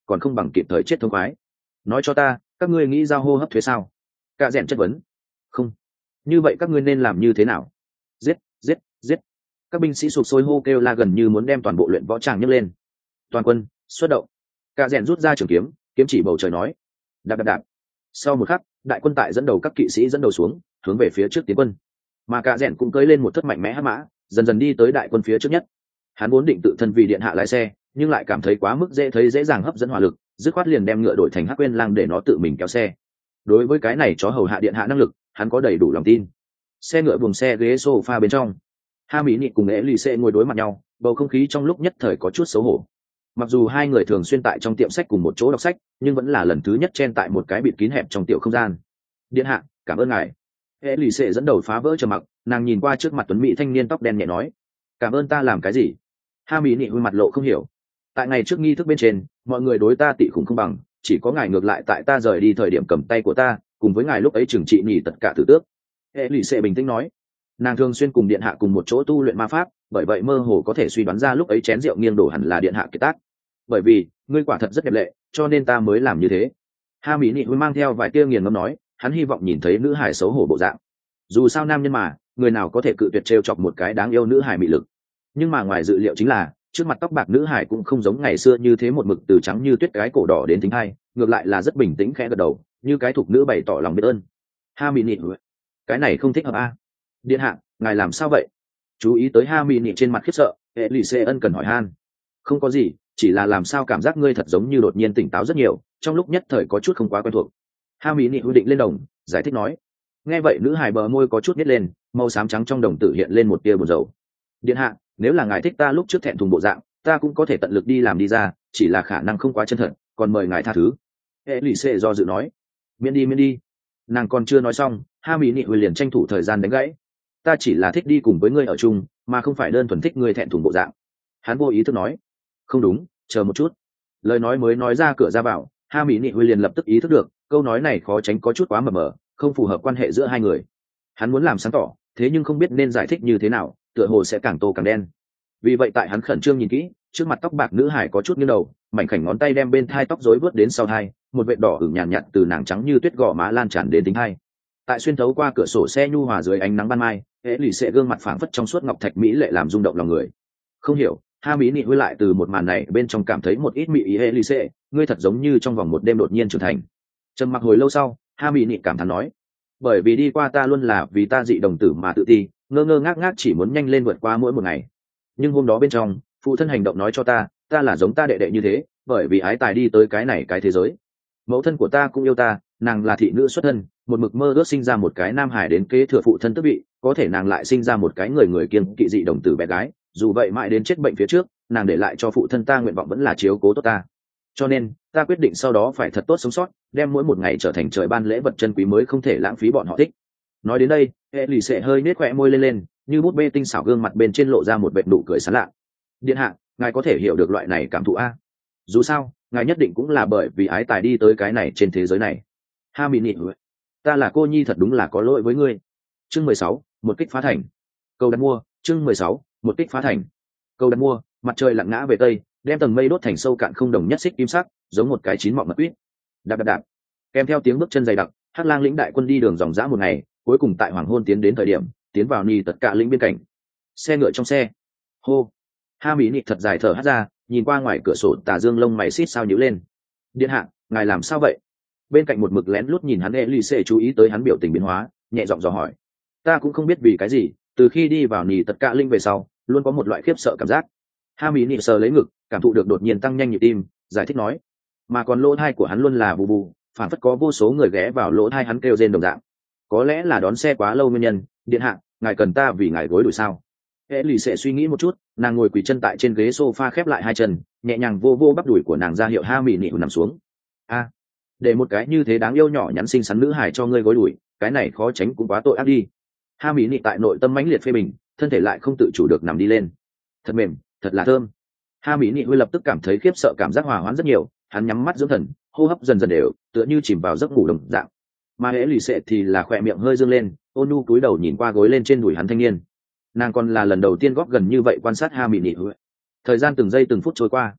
còn không bằng kịp thời chết thông khoái. Nói cho ta, các ngươi nghĩ giao hô hấp thuế sao? Cả rèn chất vấn. Không. Như vậy các ngươi nên làm như thế nào? Giết, giết, giết. Các binh sĩ sục sôi hô kêu la, gần như muốn đem toàn bộ luyện võ tràng nhấc lên. Toàn quân xuất động. Cả rèn rút ra trường kiếm, kiếm chỉ bầu trời nói: đạp đạp đạp. Sau một khắc, đại quân tại dẫn đầu các kỵ sĩ dẫn đầu xuống, hướng về phía trước tiến quân. Mà cả rèn cũng cưỡi lên một thất mạnh mẽ hắc mã, dần dần đi tới đại quân phía trước nhất. Hắn vốn định tự thân vì điện hạ lái xe, nhưng lại cảm thấy quá mức dễ dàng hấp dẫn hỏa lực, dứt khoát liền đem ngựa đổi thành hắc quên lang để nó tự mình kéo xe. Đối với cái này chó hầu hạ điện hạ năng lực, hắn có đầy đủ lòng tin. Xe ngựa buồng xe ghế sofa bên trong, Ha Mỹ Nị cùng Elise ngồi đối mặt nhau, bầu không khí trong lúc nhất thời có chút xấu hổ. Mặc dù hai người thường xuyên tại trong tiệm sách cùng một chỗ đọc sách, nhưng vẫn là lần thứ nhất chen tại một cái bịt kín hẹp trong tiểu không gian. Điện hạ, cảm ơn ngài. Elise dẫn đầu phá vỡ trầm mặc, nàng nhìn qua trước mặt tuấn mỹ thanh niên tóc đen nhẹ nói: cảm ơn ta làm cái gì? Ha Mỹ Nị mặt lộ không hiểu. Tại ngày trước nghi thức bên trên, mọi người đối ta tị khủng không bằng, chỉ có ngài ngược lại tại ta rời đi thời điểm cầm tay của ta, cùng với ngài lúc ấy trừng trị nhỉ tất cả tử tước. Elise bình tĩnh nói. Nàng thường xuyên cùng điện hạ cùng một chỗ tu luyện ma pháp, bởi vậy mơ hồ có thể suy đoán ra lúc ấy chén rượu nghiêng đổ hẳn là điện hạ kiệt tác. Bởi vì ngươi quả thật rất đẹp lệ, cho nên ta mới làm như thế. Ha Mỹ Nị mang theo vài tia nghiền ngẫm nói, hắn hy vọng nhìn thấy nữ hải xấu hổ bộ dạng. Dù sao nam nhân mà, người nào có thể cự tuyệt trêu chọc một cái đáng yêu nữ hải mị lực. Nhưng mà ngoài dự liệu chính là, trước mặt tóc bạc nữ hải cũng không giống ngày xưa như thế một mực từ trắng như tuyết cái cổ đỏ đến thính hai, ngược lại là rất bình tĩnh khẽ gật đầu, như cái thục nữ bày tỏ lòng biết ơn. Ha Mỹ Nị, cái này không thích hợp a. Điện hạ, ngài làm sao vậy? Chú ý tới Ha Mỹ Nị trên mặt khiếp sợ, Elise ân cần hỏi han. Không có gì, chỉ là làm sao cảm giác ngươi thật giống như đột nhiên tỉnh táo rất nhiều, trong lúc nhất thời có chút không quá quen thuộc. Ha Mỹ Nị quy định lên đồng, giải thích nói. Nghe vậy nữ hài bờ môi có chút nhếch lên, màu xám trắng trong đồng tử hiện lên một tia buồn rầu. Điện hạ, nếu là ngài thích ta lúc trước thẹn thùng bộ dạng, ta cũng có thể tận lực đi làm đi ra, chỉ là khả năng không quá chân thật, còn mời ngài tha thứ. Elise do dự nói. Miễn đi. Nàng còn chưa nói xong, Ha Mỹ Nị liền tranh thủ thời gian đánh gãy. Ta chỉ là thích đi cùng với ngươi ở chung, mà không phải đơn thuần thích ngươi thẹn thùng bộ dạng. Hắn vô ý thức nói. Không đúng, chờ một chút. Lời nói mới nói ra cửa ra vào, Ha Mỹ Nị liền lập tức ý thức được, câu nói này khó tránh có chút quá mờ mờ, không phù hợp quan hệ giữa hai người. Hắn muốn làm sáng tỏ, thế nhưng không biết nên giải thích như thế nào, tựa hồ sẽ càng tô càng đen. Vì vậy tại hắn khẩn trương nhìn kỹ, trước mặt tóc bạc nữ hải có chút nghiêng đầu, mảnh khảnh ngón tay đem bên thai tóc rối vớt đến sau thai, một vệt đỏ ửng nhàn nhạt từ nàng trắng như tuyết gò má lan tràn đến tính hai. Tại xuyên thấu qua cửa sổ xe nhu hòa dưới ánh nắng ban mai, Elise gương mặt phảng phất trong suốt ngọc thạch mỹ lệ làm rung động lòng người. Không hiểu, Ha Mỹ Nị huy lại từ một màn này bên trong cảm thấy một ít mị ý. Elise, ngươi thật giống như trong vòng một đêm đột nhiên trưởng thành. Trầm mặc hồi lâu sau, Ha Mỹ Nị cảm thán nói, bởi vì đi qua ta luôn là vì ta dị đồng tử mà tự ti, ngơ ngác chỉ muốn nhanh lên vượt qua mỗi một ngày. Nhưng hôm đó bên trong, phụ thân hành động nói cho ta là giống ta đệ đệ như thế, bởi vì ái tài đi tới cái này cái thế giới. Mẫu thân của ta cũng yêu ta, nàng là thị nữ xuất thân, một mực mơ ước sinh ra một cái nam hải đến kế thừa phụ thân tước vị, có thể nàng lại sinh ra một cái người kiêng kỵ dị đồng tử bé gái, dù vậy mãi đến chết bệnh phía trước, nàng để lại cho phụ thân ta nguyện vọng vẫn là chiếu cố tốt ta. Cho nên ta quyết định sau đó phải thật tốt sống sót, đem mỗi một ngày trở thành trời ban lễ vật chân quý mới không thể lãng phí bọn họ thích. Nói đến đây, Elise hơi nết khỏe môi lên, như bút bê tinh xảo gương mặt bên trên lộ ra một vệt nụ cười sán lạ. Điện hạ, ngài có thể hiểu được loại này cảm thụ a? Dù sao, ngài nhất định cũng là bởi vì ái tài đi tới cái này trên thế giới này. Ha Mỹ Nị, ta là cô nhi thật đúng là có lỗi với ngươi. Chương 16, một kích phá thành. Câu đặt mua, chương 16, một kích phá thành. Câu đặt mua, mặt trời lặn ngã về tây, đem tầng mây đốt thành sâu cạn không đồng nhất xích kim sắc, giống một cái chín mọng mật quýt. Đạp đạp đạp. Kèm theo tiếng bước chân dày đặc, Hắc Lang lĩnh đại quân đi đường dòng dã một ngày, cuối cùng tại hoàng hôn tiến đến thời điểm, tiến vào ni tất cả lĩnh biên cảnh. Xe ngựa trong xe. Hô. Ha Mỹ Nị thật dài thở hắt ra, nhìn qua ngoài cửa sổ tà dương lông mày xít sao nhíu lên. Điện hạ, ngài làm sao vậy? Bên cạnh một mực lén lút nhìn hắn Elise chú ý tới hắn biểu tình biến hóa, nhẹ giọng dò hỏi. Ta cũng không biết vì cái gì, từ khi đi vào nỉ tất cả linh về sau, luôn có một loại khiếp sợ cảm giác. Ha Mỹ Nị sờ lấy ngực, cảm thụ được đột nhiên tăng nhanh nhịp tim, giải thích nói. Mà còn lỗ thai của hắn luôn là bù bù, phản phất có vô số người ghé vào lỗ thai hắn kêu rên đồng dạng. Có lẽ là đón xe quá lâu nguyên nhân. Điện hạ, ngài cần ta vì ngài gối đuổi sao? Elise suy nghĩ một chút, nàng ngồi quỳ chân tại trên ghế sofa khép lại hai chân, nhẹ nhàng vô vô bắp đùi của nàng ra hiệu Ha Mỹ Nị nằm xuống. A, để một cái như thế đáng yêu nhỏ nhắn xinh xắn nữ hài cho ngươi gối đuổi, cái này khó tránh cũng quá tội ác đi. Ha Mỹ Nị tại nội tâm mãnh liệt phê bình, thân thể lại không tự chủ được nằm đi lên. Thật mềm, thật là thơm. Ha Mỹ Nị lập tức cảm thấy khiếp sợ, cảm giác hòa hoãn rất nhiều, hắn nhắm mắt dưỡng thần, hô hấp dần dần đều, tựa như chìm vào giấc ngủ đồng dạng. Mà Elise thì là khỏe miệng hơi dương lên, ôn nhu cúi đầu nhìn qua gối lên trên đùi hắn thanh niên. Nàng còn là lần đầu tiên góp gần như vậy quan sát Ha Mỹ Nị. Thời gian từng giây từng phút trôi qua,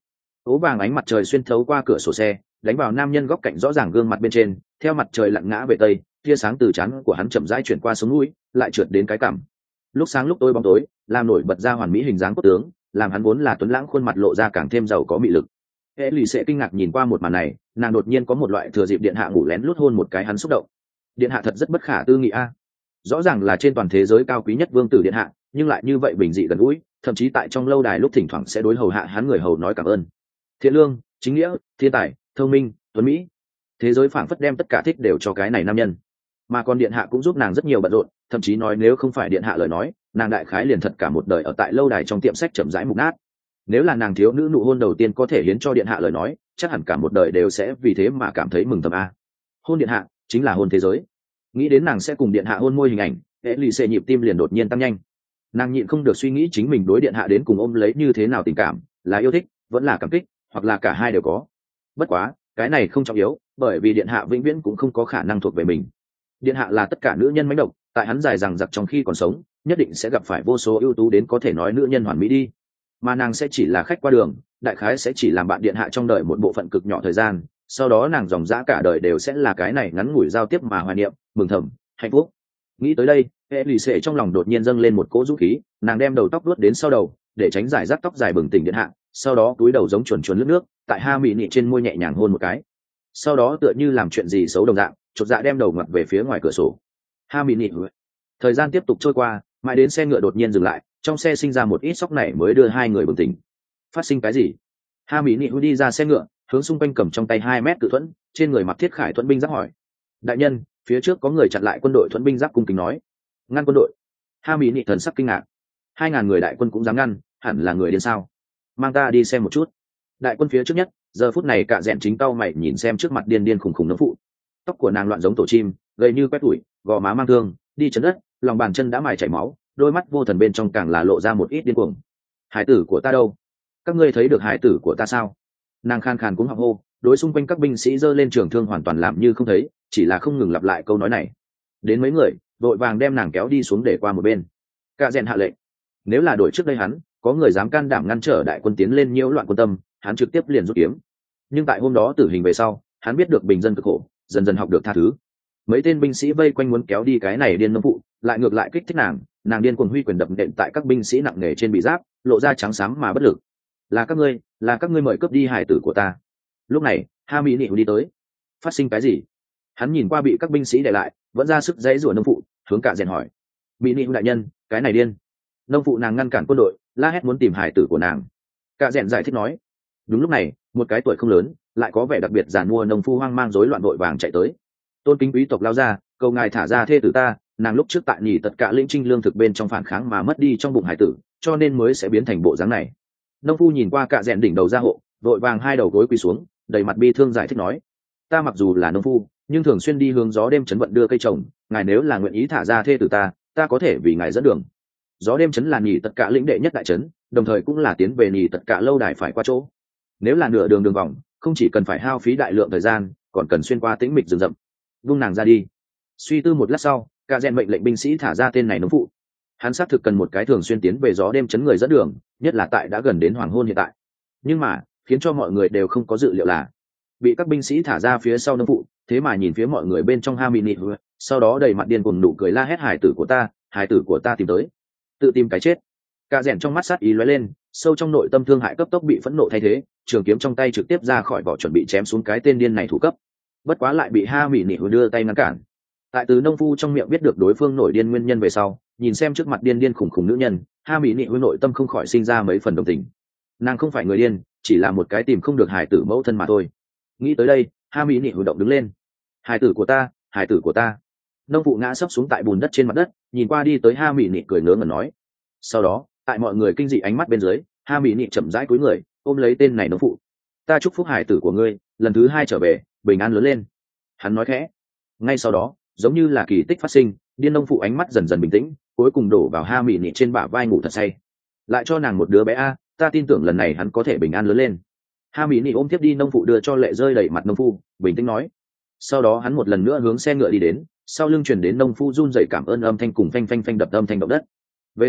ố vàng ánh mặt trời xuyên thấu qua cửa sổ xe đánh vào nam nhân góc cạnh rõ ràng gương mặt bên trên, theo mặt trời lặn ngã về tây, tia sáng từ trán của hắn chậm rãi chuyển qua sống mũi, lại trượt đến cái cằm. Lúc sáng lúc tối bóng tối làm nổi bật ra hoàn mỹ hình dáng cốt tướng, làm hắn vốn là tuấn lãng khuôn mặt lộ ra càng thêm giàu có mị lực. Hệ lì sẽ kinh ngạc nhìn qua một màn này, nàng đột nhiên có một loại thừa dịp điện hạ ngủ lén lút hôn một cái hắn xúc động. Điện hạ thật rất bất khả tư nghị a. Rõ ràng là trên toàn thế giới cao quý nhất vương tử điện hạ, nhưng lại như vậy bình dị gần gũi, thậm chí tại trong lâu đài lúc thỉnh thoảng sẽ đối hầu hạ hắn người hầu nói cảm ơn. Thiện lương, chính nghĩa, thiên tài, thông minh, tuấn mỹ, thế giới phảng phất đem tất cả thích đều cho cái này nam nhân. Mà còn điện hạ cũng giúp nàng rất nhiều bận rộn, thậm chí nói nếu không phải điện hạ lời nói, nàng đại khái liền thật cả một đời ở tại lâu đài trong tiệm sách chậm rãi mục nát. Nếu là nàng thiếu nữ nụ hôn đầu tiên có thể hiến cho điện hạ lời nói, chắc hẳn cả một đời đều sẽ vì thế mà cảm thấy mừng thầm a. Hôn điện hạ chính là hôn thế giới. Nghĩ đến nàng sẽ cùng điện hạ hôn môi hình ảnh, hệ lì xệ nhịp tim liền đột nhiên tăng nhanh. Nàng nhịn không được suy nghĩ chính mình đối điện hạ đến cùng ôm lấy như thế nào tình cảm, là yêu thích vẫn là cảm kích, hoặc là cả hai đều có. Bất quá cái này không trọng yếu, bởi vì điện hạ vĩnh viễn cũng không có khả năng thuộc về mình. Điện hạ là tất cả nữ nhân mãnh độc, tại hắn dài rằng giặc trong khi còn sống nhất định sẽ gặp phải vô số ưu tú đến có thể nói nữ nhân hoàn mỹ đi, mà nàng sẽ chỉ là khách qua đường, đại khái sẽ chỉ làm bạn điện hạ trong đời một bộ phận cực nhỏ thời gian, sau đó nàng dòng dã cả đời đều sẽ là cái này ngắn ngủi giao tiếp mà hoài niệm, mừng thầm, hạnh phúc. Nghĩ tới đây, hệ lì xệ trong lòng đột nhiên dâng lên một cỗ dũng khí, nàng đem đầu tóc vuốt đến sau đầu để tránh giải rác tóc dài bừng tỉnh điện hạ, sau đó cúi đầu giống chuồn chuồn lướt nước tại ha mị nị trên môi nhẹ nhàng hôn một cái, sau đó tựa như làm chuyện gì xấu đồng dạng chột dạ đem đầu ngoặt về phía ngoài cửa sổ. Ha mị nị. Thời gian tiếp tục trôi qua, mãi đến xe ngựa đột nhiên dừng lại, trong xe sinh ra một ít sóc nảy mới đưa hai người bừng tỉnh. Phát sinh cái gì? Ha mỹ nị đi ra xe ngựa, hướng xung quanh cầm trong tay 2 mét cự thuẫn, trên người mặc thiết khải thuẫn binh giáp hỏi. Đại nhân, phía trước có người chặn lại quân đội thuẫn binh giáp cung kính nói. Ngăn quân đội? Ha mỹ nị thần sắc kinh ngạc. 2.000 người đại quân cũng dám ngăn, hẳn là người điên sao? Mang ta đi xem một chút. Đại quân phía trước nhất, giờ phút này cả dẹn chính tao mày nhìn xem trước mặt điên điên khùng khùng nấm phụ. Tóc của nàng loạn giống tổ chim, gầy như quét tủi, gò má mang thương, đi chấn đất, lòng bàn chân đã mài chảy máu, đôi mắt vô thần bên trong càng là lộ ra một ít điên cuồng. Hải tử của ta đâu? Các ngươi thấy được hải tử của ta sao? Nàng khan khàn cũng họng hô, đối xung quanh các binh sĩ giơ lên trường thương hoàn toàn làm như không thấy, chỉ là không ngừng lặp lại câu nói này. Đến mấy người vội vàng đem nàng kéo đi xuống để qua một bên. Cả rèn hạ lệnh, nếu là đội trước đây hắn có người dám can đảm ngăn trở đại quân tiến lên nhiễu loạn quân tâm, hắn trực tiếp liền rút kiếm. Nhưng tại hôm đó tử hình về sau, hắn biết được bình dân cực khổ, dần dần học được tha thứ. Mấy tên binh sĩ vây quanh muốn kéo đi cái này điên nông phụ, lại ngược lại kích thích nàng điên cuồng huy quyền đập nện tại các binh sĩ nặng nề trên bị giáp, lộ ra trắng xám mà bất lực. Là các ngươi mời cướp đi hài tử của ta. Lúc này ha mỹ nị đi tới. Phát sinh cái gì? Hắn nhìn qua bị các binh sĩ để lại vẫn ra sức dãy rủa nông phụ, hướng cả rèn hỏi. Mỹ nị đại nhân, cái này điên. Nông phụ nàng ngăn cản quân đội, la hét muốn tìm hài tử của nàng. Cả rèn giải thích nói. Đúng lúc này, một cái tuổi không lớn lại có vẻ đặc biệt giản mua nông phu hoang mang rối loạn vội vàng chạy tới. Tôn kính quý tộc lao ra, cầu ngài thả ra thê tử ta, nàng lúc trước tại nhì tất cả lĩnh trinh lương thực bên trong phản kháng mà mất đi trong bụng hải tử, cho nên mới sẽ biến thành bộ dáng này. Nông phu nhìn qua cả rèn đỉnh đầu ra hộ, vội vàng 2 đầu gối quỳ xuống, đầy mặt bi thương giải thích nói. Ta mặc dù là nông phu, nhưng thường xuyên đi hướng gió đêm chấn vận đưa cây trồng, ngài nếu là nguyện ý thả ra thê tử ta có thể vì ngài dẫn đường. Gió đêm chấn là nhì tất cả lĩnh đệ nhất đại trấn, đồng thời cũng là tiến về nhì tất cả lâu đài phải qua chỗ. Nếu là nửa đường vòng, không chỉ cần phải hao phí đại lượng thời gian, còn cần xuyên qua tĩnh mịch rừng rậm. Vung nàng ra đi. Suy tư một lát sau, cả rèn mệnh lệnh binh sĩ thả ra tên này nông phụ. Hắn xác thực cần một cái thường xuyên tiến về gió đêm chấn người dẫn đường, nhất là tại đã gần đến hoàng hôn hiện tại. Nhưng mà khiến cho mọi người đều không có dự liệu là bị các binh sĩ thả ra phía sau nông phụ, thế mà nhìn phía mọi người bên trong Hamini, sau đó đầy mặt điên cuồng nụ cười la hét hải tử của ta tìm tới, tự tìm cái chết. Cả rèn trong mắt sát ý lóe lên, sâu trong nội tâm thương hại cấp tốc bị phẫn nộ thay thế, trường kiếm trong tay trực tiếp ra khỏi vỏ chuẩn bị chém xuống cái tên điên này thủ cấp. Bất quá lại bị Hamini đưa tay ngăn cản. Tại từ nông phu trong miệng biết được đối phương nổi điên nguyên nhân về sau, nhìn xem trước mặt điên điên khủng khủng nữ nhân, Hamini nội tâm không khỏi sinh ra mấy phần đồng tình. Nàng không phải người điên, chỉ là một cái tìm không được hài tử mẫu thân mà thôi. Nghĩ tới đây, Hamini động đứng lên. Hài tử của ta. Nông phụ ngã sấp xuống tại bùn đất trên mặt đất, nhìn qua đi tới Hamini cười ngớ ngẩn nói. Sau đó, tại mọi người kinh dị ánh mắt bên dưới, Hamini chậm rãi cúi người, ôm lấy tên này nông phụ. Ta chúc phúc hài tử của ngươi, lần thứ 2 trở về, bình an lớn lên. Hắn nói khẽ. Ngay sau đó, giống như là kỳ tích phát sinh, điên nông phụ ánh mắt dần dần bình tĩnh, cuối cùng đổ vào Hamini trên bả vai ngủ thật say. Lại cho nàng một đứa bé a, ta tin tưởng lần này hắn có thể bình an lớn lên. Hamini ôm tiếp đi nông phụ đưa cho lệ rơi đầy mặt nông phu, bình tĩnh nói. Sau đó hắn một lần nữa hướng xe ngựa đi đến, sau lưng truyền đến nông phu run rẩy cảm ơn âm thanh cùng phanh phanh phanh đập âm thanh động đất. Về sau,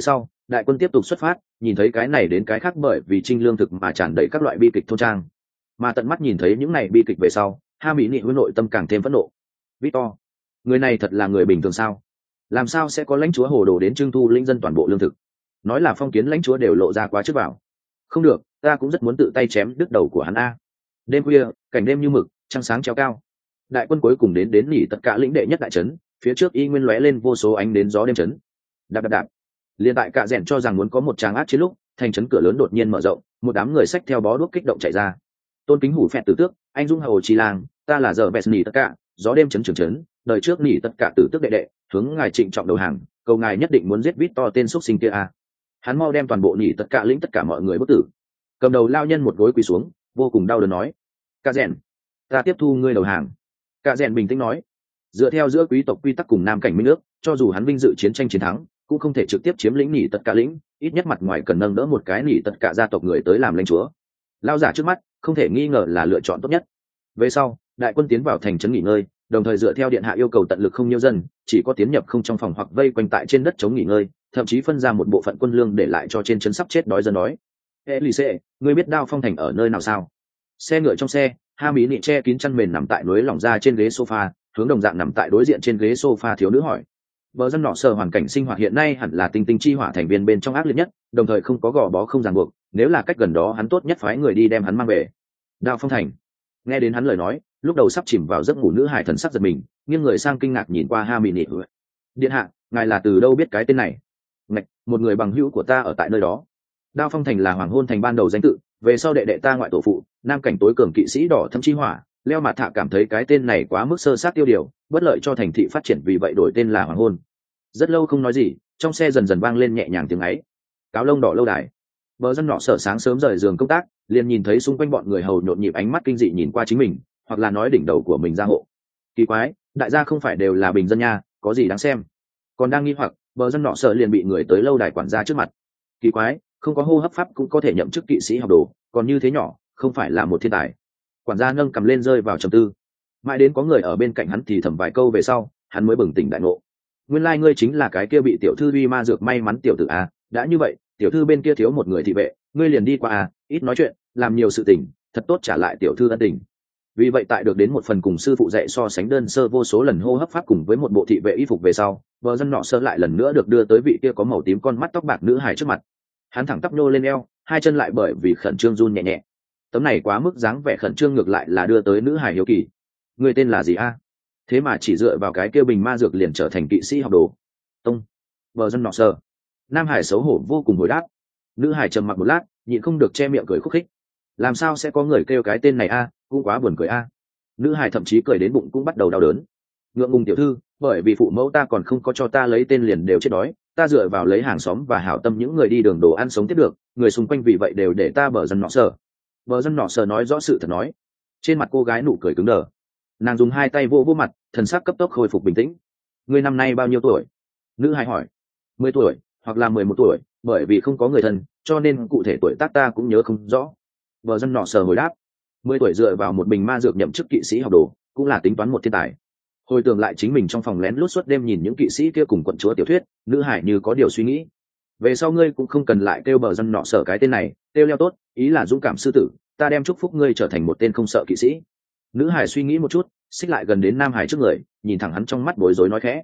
đại quân tiếp tục xuất phát, nhìn thấy cái này đến cái khác bởi vì trinh lương thực mà tràn đầy các loại bi kịch thôn trang, mà tận mắt nhìn thấy những này bi kịch về sau, ha mỹ nị với nội tâm càng thêm phẫn nộ. Victor, người này thật là người bình thường sao? Làm sao sẽ có lãnh chúa hồ đồ đến trưng thu linh dân toàn bộ lương thực? Nói là phong kiến lãnh chúa đều lộ ra quá trước vào. Không được, ta cũng rất muốn tự tay chém đứt đầu của hắn a. Đêm khuya, cảnh đêm như mực, trăng sáng treo cao. Đại quân cuối cùng đến nghỉ tất cả lĩnh đệ nhất đại trấn, phía trước y nguyên lóe lên vô số ánh đến gió đêm trấn. Đạp đạp đạp. Liên tại cả rèn cho rằng muốn có một tràng ác chiến lúc, thành trấn cửa lớn đột nhiên mở rộng, một đám người xách theo bó đuốc kích động chạy ra. Tôn kính hủ phẹt tử tước, anh dung hầu trì lang, ta là giờ bẹt nỉ tất cả, gió đêm trấn trưởng trấn, đời trước nỉ tất cả tử tước đệ đệ, hướng ngài trịnh trọng đầu hàng, cầu ngài nhất định muốn giết Victor tên xuất sinh kia a. Hắn mau đem toàn bộ nỉ tất cả lĩnh tất cả mọi người bất tử. Cầm đầu lao nhân một gối quỳ xuống, vô cùng đau đớn nói: "Cả rèn, ta tiếp thu ngươi đầu hàng." Cả rèn bình tĩnh nói: "Dựa theo giữa quý tộc quy tắc cùng nam cảnh minh ước, cho dù hắn vinh dự chiến tranh chiến thắng, cũng không thể trực tiếp chiếm lĩnh nỉ tất cả lĩnh, ít nhất mặt ngoài cần nâng đỡ một cái nỉ tất cả gia tộc người tới làm lãnh chúa." Lao giả trước mắt không thể nghi ngờ là lựa chọn tốt nhất. Về sau, đại quân tiến vào thành trấn nghỉ ngơi, đồng thời dựa theo điện hạ yêu cầu tận lực không nhiêu dân, chỉ có tiến nhập không trong phòng hoặc vây quanh tại trên đất chống nghỉ ngơi, thậm chí phân ra một bộ phận quân lương để lại cho trên trấn sắp chết đói dân đói. Elise, ngươi biết Đao Phong thành ở nơi nào sao? Xe ngựa trong xe, ha mỹ nị che kín chăn mền nằm tại núi lỏng ra trên ghế sofa, hướng đồng dạng nằm tại đối diện trên ghế sofa thiếu nữ hỏi. Bờ dân nọ sở hoàn cảnh sinh hoạt hiện nay hẳn là tinh tinh chi hỏa thành viên bên trong ác liệt nhất, đồng thời không có gò bó không ràng buộc, nếu là cách gần đó hắn tốt nhất phái người đi đem hắn mang về. Đao Phong thành. Nghe đến hắn lời nói, lúc đầu sắp chìm vào giấc ngủ nữ hải thần sắc giật mình, nghiêng người sang kinh ngạc nhìn qua ha mỹ nị. Điện hạ, ngài là từ đâu biết cái tên này? Ngạch, một người bằng hữu của ta ở tại nơi đó. Đao Phong thành là hoàng hôn thành ban đầu danh tự, về sau đệ đệ ta ngoại tổ phụ, nam cảnh tối cường kỵ sĩ đỏ thâm chi hỏa, Leo Mạt Thạ cảm thấy cái tên này quá mức sơ sát tiêu điều, bất lợi cho thành thị phát triển, vì vậy đổi tên là hoàng hôn. Rất lâu không nói gì, trong xe dần dần vang lên nhẹ nhàng tiếng ấy. Cáo lông đỏ lâu đài. Bờ dân nọ sở sáng sớm rời giường công tác, liền nhìn thấy xung quanh bọn người hầu nhộn nhịp ánh mắt kinh dị nhìn qua chính mình, hoặc là nói đỉnh đầu của mình ra hộ. Kỳ quái, đại gia không phải đều là bình dân nha, có gì đáng xem? Còn đang nghi hoặc, bờ dân nọ sở liền bị người tới lâu đài quản gia trước mặt. Kỳ quái, không có hô hấp pháp cũng có thể nhậm chức kỵ sĩ học đồ, còn như thế nhỏ, không phải là một thiên tài. Quản gia nâng cầm lên rơi vào trầm tư. Mãi đến có người ở bên cạnh hắn thì thầm vài câu về sau, hắn mới bừng tỉnh đại ngộ. Nguyên lai ngươi chính là cái kia bị tiểu thư uy ma dược may mắn tiểu tử a. Đã như vậy, tiểu thư bên kia thiếu một người thị vệ, ngươi liền đi qua a, ít nói chuyện, làm nhiều sự tình, thật tốt trả lại tiểu thư ân tình. Vì vậy tại được đến một phần cùng sư phụ dạy so sánh đơn sơ vô số lần hô hấp pháp cùng với một bộ thị vệ y phục về sau, bờ dân nọ sơ lại lần nữa được đưa tới vị kia có màu tím con mắt tóc bạc nữ hài trước mặt. Hắn thẳng tắp nhô lên eo, hai chân lại bởi vì khẩn trương run nhẹ nhẹ. Tấm này quá mức dáng vẻ khẩn trương ngược lại là đưa tới nữ hài hiếu kỳ. Người tên là gì a? Thế mà chỉ dựa vào cái kia bình ma dược liền trở thành kỵ sĩ học đồ. Tông. Bờ dân nọ sơ. Nam hải xấu hổ vô cùng hồi đáp. Nữ hải trầm mặc một lát, nhịn không được che miệng cười khúc khích. Làm sao sẽ có người kêu cái tên này a, cũng quá buồn cười a. Nữ hải thậm chí cười đến bụng cũng bắt đầu đau đớn. Ngượng ngùng tiểu thư, bởi vì phụ mẫu ta còn không có cho ta lấy tên liền đều chết đói, ta dựa vào lấy hàng xóm và hảo tâm những người đi đường đồ ăn sống tiếp được, người xung quanh vì vậy đều để ta bờ dân nọ sở. Bờ dân nọ sở nói rõ sự thật nói. Trên mặt cô gái nụ cười cứng đờ. Nàng dùng hai tay vô vô mặt, thần sắc cấp tốc khôi phục bình tĩnh. Ngươi năm nay bao nhiêu tuổi? Nữ hài hỏi. 10 tuổi, hoặc là 11 tuổi, bởi vì không có người thân, cho nên cụ thể tuổi tác ta cũng nhớ không rõ. Bờ dân nọ sở hồi đáp. 10 tuổi dựa vào một bình ma dược nhậm chức kỵ sĩ học đồ, cũng là tính toán một thiên tài. Hồi tưởng lại chính mình trong phòng lén lút suốt đêm nhìn những kỵ sĩ kia cùng quận chúa tiểu thuyết, nữ hải như có điều suy nghĩ. Về sau ngươi cũng không cần lại kêu bờ dân nọ sở cái tên này, kêu leo tốt, ý là dũng cảm sư tử, ta đem chúc phúc ngươi trở thành một tên không sợ kỵ sĩ. Nữ hải suy nghĩ một chút, xích lại gần đến nam hải trước người, nhìn thẳng hắn trong mắt bối rối nói khẽ.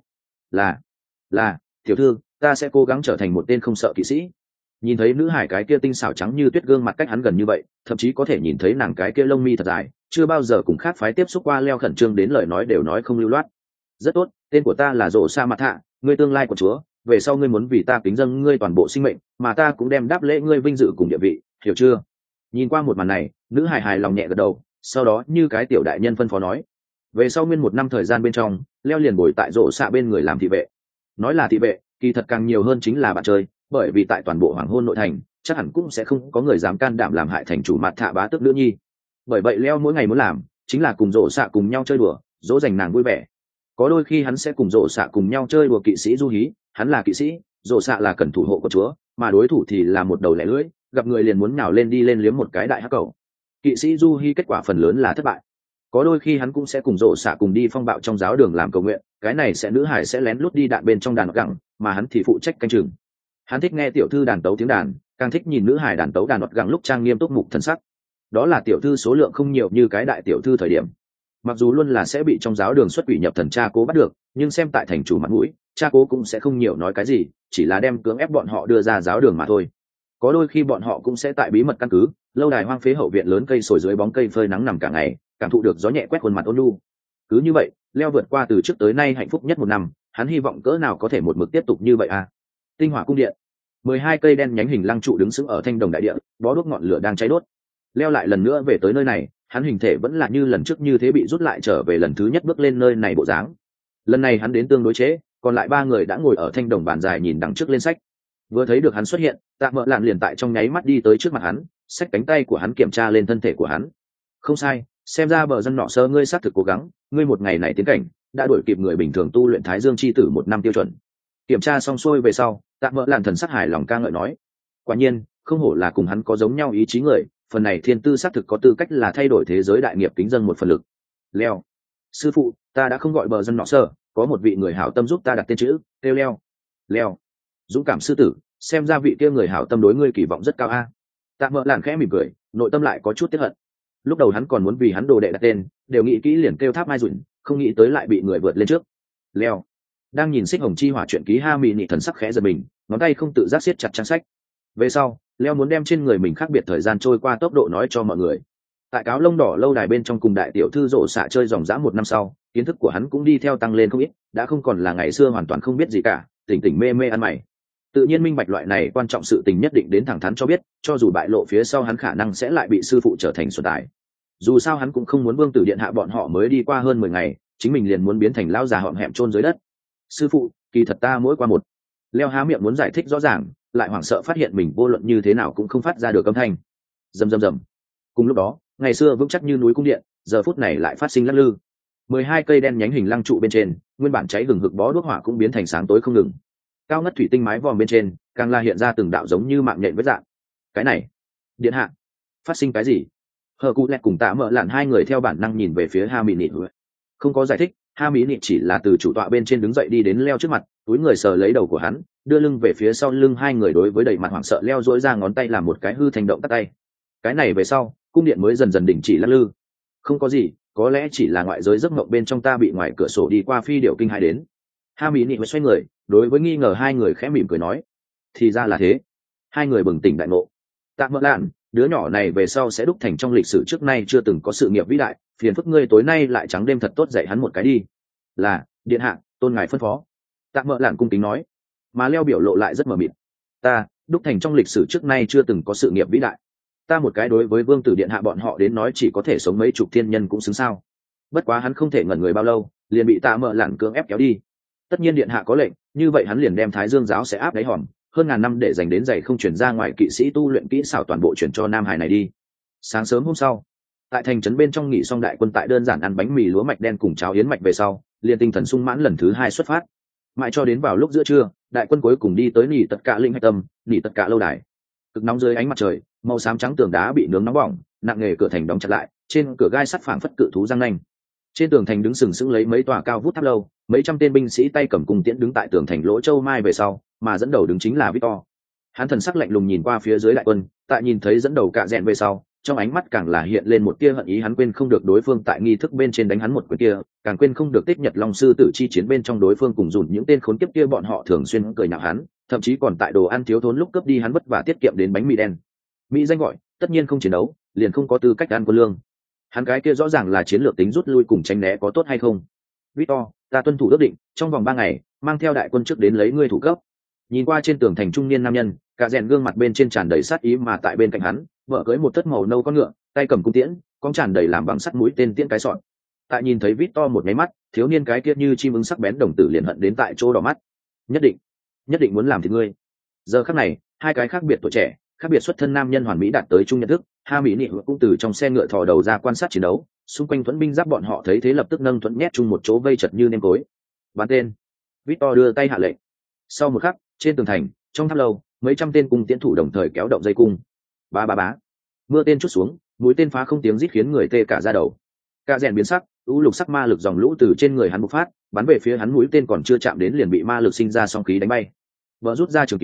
Là, tiểu thư, ta sẽ cố gắng trở thành một tên không sợ kỵ sĩ. Nhìn thấy nữ hải cái kia tinh xảo trắng như tuyết gương mặt cách hắn gần như vậy, thậm chí có thể nhìn thấy nàng cái kia lông mi thật dài, chưa bao giờ cùng khác phái tiếp xúc qua leo khẩn trương đến lời nói đều nói không lưu loát. Rất tốt, tên của ta là Rộ Sa Mặt Hạ, ngươi tương lai của chúa, về sau ngươi muốn vì ta kính dâng ngươi toàn bộ sinh mệnh, mà ta cũng đem đáp lễ ngươi vinh dự cùng địa vị, hiểu chưa? Nhìn qua một màn này, nữ hài hài lòng nhẹ gật đầu, sau đó như cái tiểu đại nhân phân phó nói. Về sau nguyên 1 năm thời gian bên trong, leo liền bồi tại Rộ Sa bên người làm thị vệ. Nói là thị vệ, kỳ thật càng nhiều hơn chính là bạn chơi, bởi vì tại toàn bộ hoàng hôn nội thành, chắc hẳn cũng sẽ không có người dám can đảm làm hại thành chủ Mặt Thạ bá tước nữ nhi. Bởi vậy leo mỗi ngày muốn làm chính là cùng Rộ Sa cùng nhau chơi đùa, dỗ dành nàng vui vẻ. Có đôi khi hắn sẽ cùng Rộ Sa cùng nhau chơi đùa kỵ sĩ du hí, hắn là kỵ sĩ, Rộ Sa là cần thủ hộ của chúa, mà đối thủ thì là một đầu lẻ lưỡi, gặp người liền muốn nhào lên đi lên liếm một cái đại hắc cầu. Kỵ sĩ du hí kết quả phần lớn là thất bại. Có đôi khi hắn cũng sẽ cùng Rộ Sa cùng đi phong bạo trong giáo đường làm cầu nguyện, cái này sẽ nữ hải sẽ lén lút đi đạn bên trong đàn gẳng, mà hắn thì phụ trách canh chừng. Hắn thích nghe tiểu thư đàn tấu tiếng đàn, càng thích nhìn nữ hài đàn tấu đàn nọt gắng lúc trang nghiêm túc mục thần sắc. Đó là tiểu thư số lượng không nhiều như cái đại tiểu thư thời điểm. Mặc dù luôn là sẽ bị trong giáo đường xuất quỷ nhập thần cha cố bắt được, nhưng xem tại thành chủ mặt mũi, cha cố cũng sẽ không nhiều nói cái gì, chỉ là đem cưỡng ép bọn họ đưa ra giáo đường mà thôi. Có đôi khi bọn họ cũng sẽ tại bí mật căn cứ, lâu đài hoang phế hậu viện lớn cây sồi dưới bóng cây phơi nắng nằm cả ngày, cảm thụ được gió nhẹ quét khuôn mặt ôn nhu. Cứ như vậy, Leo vượt qua từ trước tới nay hạnh phúc nhất một năm, hắn hy vọng cỡ nào có thể một mực tiếp tục như vậy à. Tinh hỏa cung điện, 12 cây đen nhánh hình lăng trụ đứng sững ở thanh đồng đại địa, bó đuốc ngọn lửa đang cháy đốt. Leo lại lần nữa về tới nơi này, hắn hình thể vẫn là như lần trước như thế bị rút lại trở về lần thứ nhất bước lên nơi này bộ dáng. Lần này hắn đến tương đối chế, còn lại 3 người đã ngồi ở thanh đồng bàn dài nhìn đằng trước lên sách. Vừa thấy được hắn xuất hiện, Tạ Mợ Lạn liền tại trong nháy mắt đi tới trước mặt hắn, xách cánh tay của hắn kiểm tra lên thân thể của hắn. Không sai, xem ra bờ dân nọ sơ ngươi xác thực cố gắng, ngươi một ngày này tiến cảnh đã đuổi kịp người bình thường tu luyện Thái Dương chi tử 1 năm tiêu chuẩn. Kiểm tra xong xuôi về sau, Tạ Mợ Lạn thần sắc hài lòng ca ngợi nói, quả nhiên không hổ là cùng hắn có giống nhau ý chí người, phần này thiên tư xác thực có tư cách là thay đổi thế giới đại nghiệp kính dân một phần lực. Leo, sư phụ, ta đã không gọi bờ dân nọ sơ, có một vị người hảo tâm giúp ta đặt tên chữ, kêu Leo. Leo, dũng cảm sư tử, xem ra vị kia người hảo tâm đối ngươi kỳ vọng rất cao a. Tạ Mợ Lạn khẽ mỉm cười, nội tâm lại có chút tiếc hận. Lúc đầu hắn còn muốn vì hắn đồ đệ đặt tên, đều nghĩ kỹ liền kêu Tháp Mai Dụn, không nghĩ tới lại bị người vượt lên trước. Leo đang nhìn Xích Hồng Chi Hỏa truyện ký ha mị nị thần sắc khẽ giật mình, ngón tay không tự giác siết chặt trang sách. Về sau, Leo muốn đem trên người mình khác biệt thời gian trôi qua tốc độ nói cho mọi người. Tại cáo lông đỏ lâu đài bên trong cùng đại tiểu thư rộ xạ chơi dòng dã 1 năm sau, kiến thức của hắn cũng đi theo tăng lên không ít, đã không còn là ngày xưa hoàn toàn không biết gì cả, tỉnh tỉnh mê mê ăn mày. Tự nhiên minh bạch loại này quan trọng sự tình nhất định đến thẳng thắn cho biết, cho dù bại lộ phía sau hắn khả năng sẽ lại bị sư phụ trở thành xuân tài. Dù sao hắn cũng không muốn Vương Tử Điện hạ bọn họ mới đi qua hơn 10 ngày, chính mình liền muốn biến thành lão già hõm hẹm chôn dưới đất. Sư phụ, kỳ thật ta mỗi qua một. Leo há miệng muốn giải thích rõ ràng, lại hoảng sợ phát hiện mình vô luận như thế nào cũng không phát ra được âm thanh. Rầm rầm rầm. Cùng lúc đó, ngày xưa vững chắc như núi cung điện, giờ phút này lại phát sinh lắc lư. 12 cây đen nhánh hình lăng trụ bên trên, nguyên bản cháy hừng hực bó đuốc hỏa cũng biến thành sáng tối không ngừng. Cao ngất thủy tinh mái vòm bên trên, càng là hiện ra từng đạo giống như mạng nhện vết dạng. Cái này, điện hạ, phát sinh cái gì? Hờ Cụ Lẹt cùng Tạ Mợ Lạn 2 người theo bản năng nhìn về phía Ha Mỹ Nị. Không có giải thích, Ha Mỹ Nị chỉ là từ chủ tọa bên trên đứng dậy đi đến Leo trước mặt, túi người sờ lấy đầu của hắn, đưa lưng về phía sau lưng 2 người đối với đầy mặt hoảng sợ Leo dỗi ra ngón tay làm một cái hư thành động tắt tay. Cái này về sau, cung điện mới dần dần đình chỉ lắc lư. Không có gì, có lẽ chỉ là ngoại giới giấc mộng bên trong ta bị ngoài cửa sổ đi qua phi điệu kinh hãi đến. Ha Mỹ Nị xoay người, đối với nghi ngờ 2 người khẽ mỉm cười nói, thì ra là thế. 2 người bừng tỉnh đại ngộ. Tạ Mợ Lạn, đứa nhỏ này về sau sẽ đúc thành trong lịch sử trước nay chưa từng có sự nghiệp vĩ đại, phiền phức ngươi tối nay lại trắng đêm thật tốt dạy hắn một cái đi. Là, điện hạ, tôn ngài phân phó. Tạ Mợ Lạn cung kính nói. Mà Leo biểu lộ lại rất mờ mịt. Ta đúc thành trong lịch sử trước nay chưa từng có sự nghiệp vĩ đại, ta một cái đối với Vương Tử Điện hạ bọn họ đến nói chỉ có thể sống mấy chục thiên nhân cũng xứng sao? Bất quá hắn không thể ngẩn người bao lâu, liền bị Tạ Mợ Lạn cưỡng ép kéo đi. Tất nhiên điện hạ có lệnh, như vậy hắn liền đem Thái Dương giáo sẽ áp đáy hòm, hơn ngàn năm để dành đến giày không chuyển ra ngoài kỵ sĩ tu luyện kỹ xảo toàn bộ chuyển cho Nam Hải này đi. Sáng sớm hôm sau, tại thành trấn bên trong nghỉ xong đại quân tại đơn giản ăn bánh mì lúa mạch đen cùng cháo yến mạch về sau, liền tinh thần sung mãn lần thứ 2 xuất phát. Mãi cho đến vào lúc giữa trưa, đại quân cuối cùng đi tới nỉ tất cả linh hạch tâm, nỉ tất cả lâu đài. Cực nóng dưới ánh mặt trời, màu xám trắng tường đá bị nướng nóng bỏng, nặng nghề cửa thành đóng chặt lại, trên cửa gai sắt phảng phất cự thú răng nanh. Trên tường thành đứng sừng sững lấy mấy tòa cao vút tháp lâu, mấy trăm tên binh sĩ tay cầm cung tiễn đứng tại tường thành lỗ châu mai về sau, mà dẫn đầu đứng chính là Victor. Hắn thần sắc lạnh lùng nhìn qua phía dưới đại quân, tại nhìn thấy dẫn đầu cạ rèn về sau, trong ánh mắt càng là hiện lên một tia hận ý. Hắn quên không được đối phương tại nghi thức bên trên đánh hắn một quyền kia, càng quên không được tích Nhật Long sư tử chi chiến bên trong đối phương cùng dùn những tên khốn kiếp kia, bọn họ thường xuyên cười nhạo hắn, thậm chí còn tại đồ ăn thiếu thốn lúc cướp đi hắn vất vả tiết kiệm đến bánh mì đen. Mỹ danh gọi, tất nhiên không chiến đấu, liền không có tư cách ăn quân lương. Hắn cái kia rõ ràng là chiến lược tính rút lui cùng tránh né, có tốt hay không? Victor, ta tuân thủ ước định, trong vòng 3 ngày, mang theo đại quân trước đến lấy ngươi thủ cấp. Nhìn qua trên tường thành trung niên nam nhân, cả rèn gương mặt bên trên tràn đầy sát ý, mà tại bên cạnh hắn, vợ cưỡi một thất màu nâu con ngựa, tay cầm cung tiễn, con tràn đầy làm bằng sắt mũi tên tiễn cái sọn. Tại nhìn thấy Victor một cái mắt, thiếu niên cái kia như chim ưng sắc bén đồng tử liền hận đến tại chỗ đỏ mắt. Nhất định muốn làm thịt ngươi. Giờ khắc này, 2 cái khác biệt tuổi trẻ, khác biệt xuất thân nam nhân hoàn mỹ đạt tới chung nhận thức. Ha Mỹ Nị cũng từ trong xe ngựa thò đầu ra quan sát chiến đấu, xung quanh thuẫn binh giáp bọn họ thấy thế lập tức nâng thuẫn nhét chung một chỗ vây chật như nêm cối. Bắn tên. Victor đưa tay hạ lệnh. Sau một khắc, trên tường thành, trong tháp lâu, mấy trăm tên cung tiễn thủ đồng thời kéo động dây cung. Ba ba bá. Mưa tên chút xuống, mũi tên phá không tiếng rít khiến người tê cả da đầu. Cả rèn biến sắc, u lục sắc ma lực dòng lũ từ trên người hắn bộc phát, bắn về phía hắn, mũi tên còn chưa chạm đến liền bị ma lực sinh ra song khí đánh bay. Vợ rút ra trường kiếm,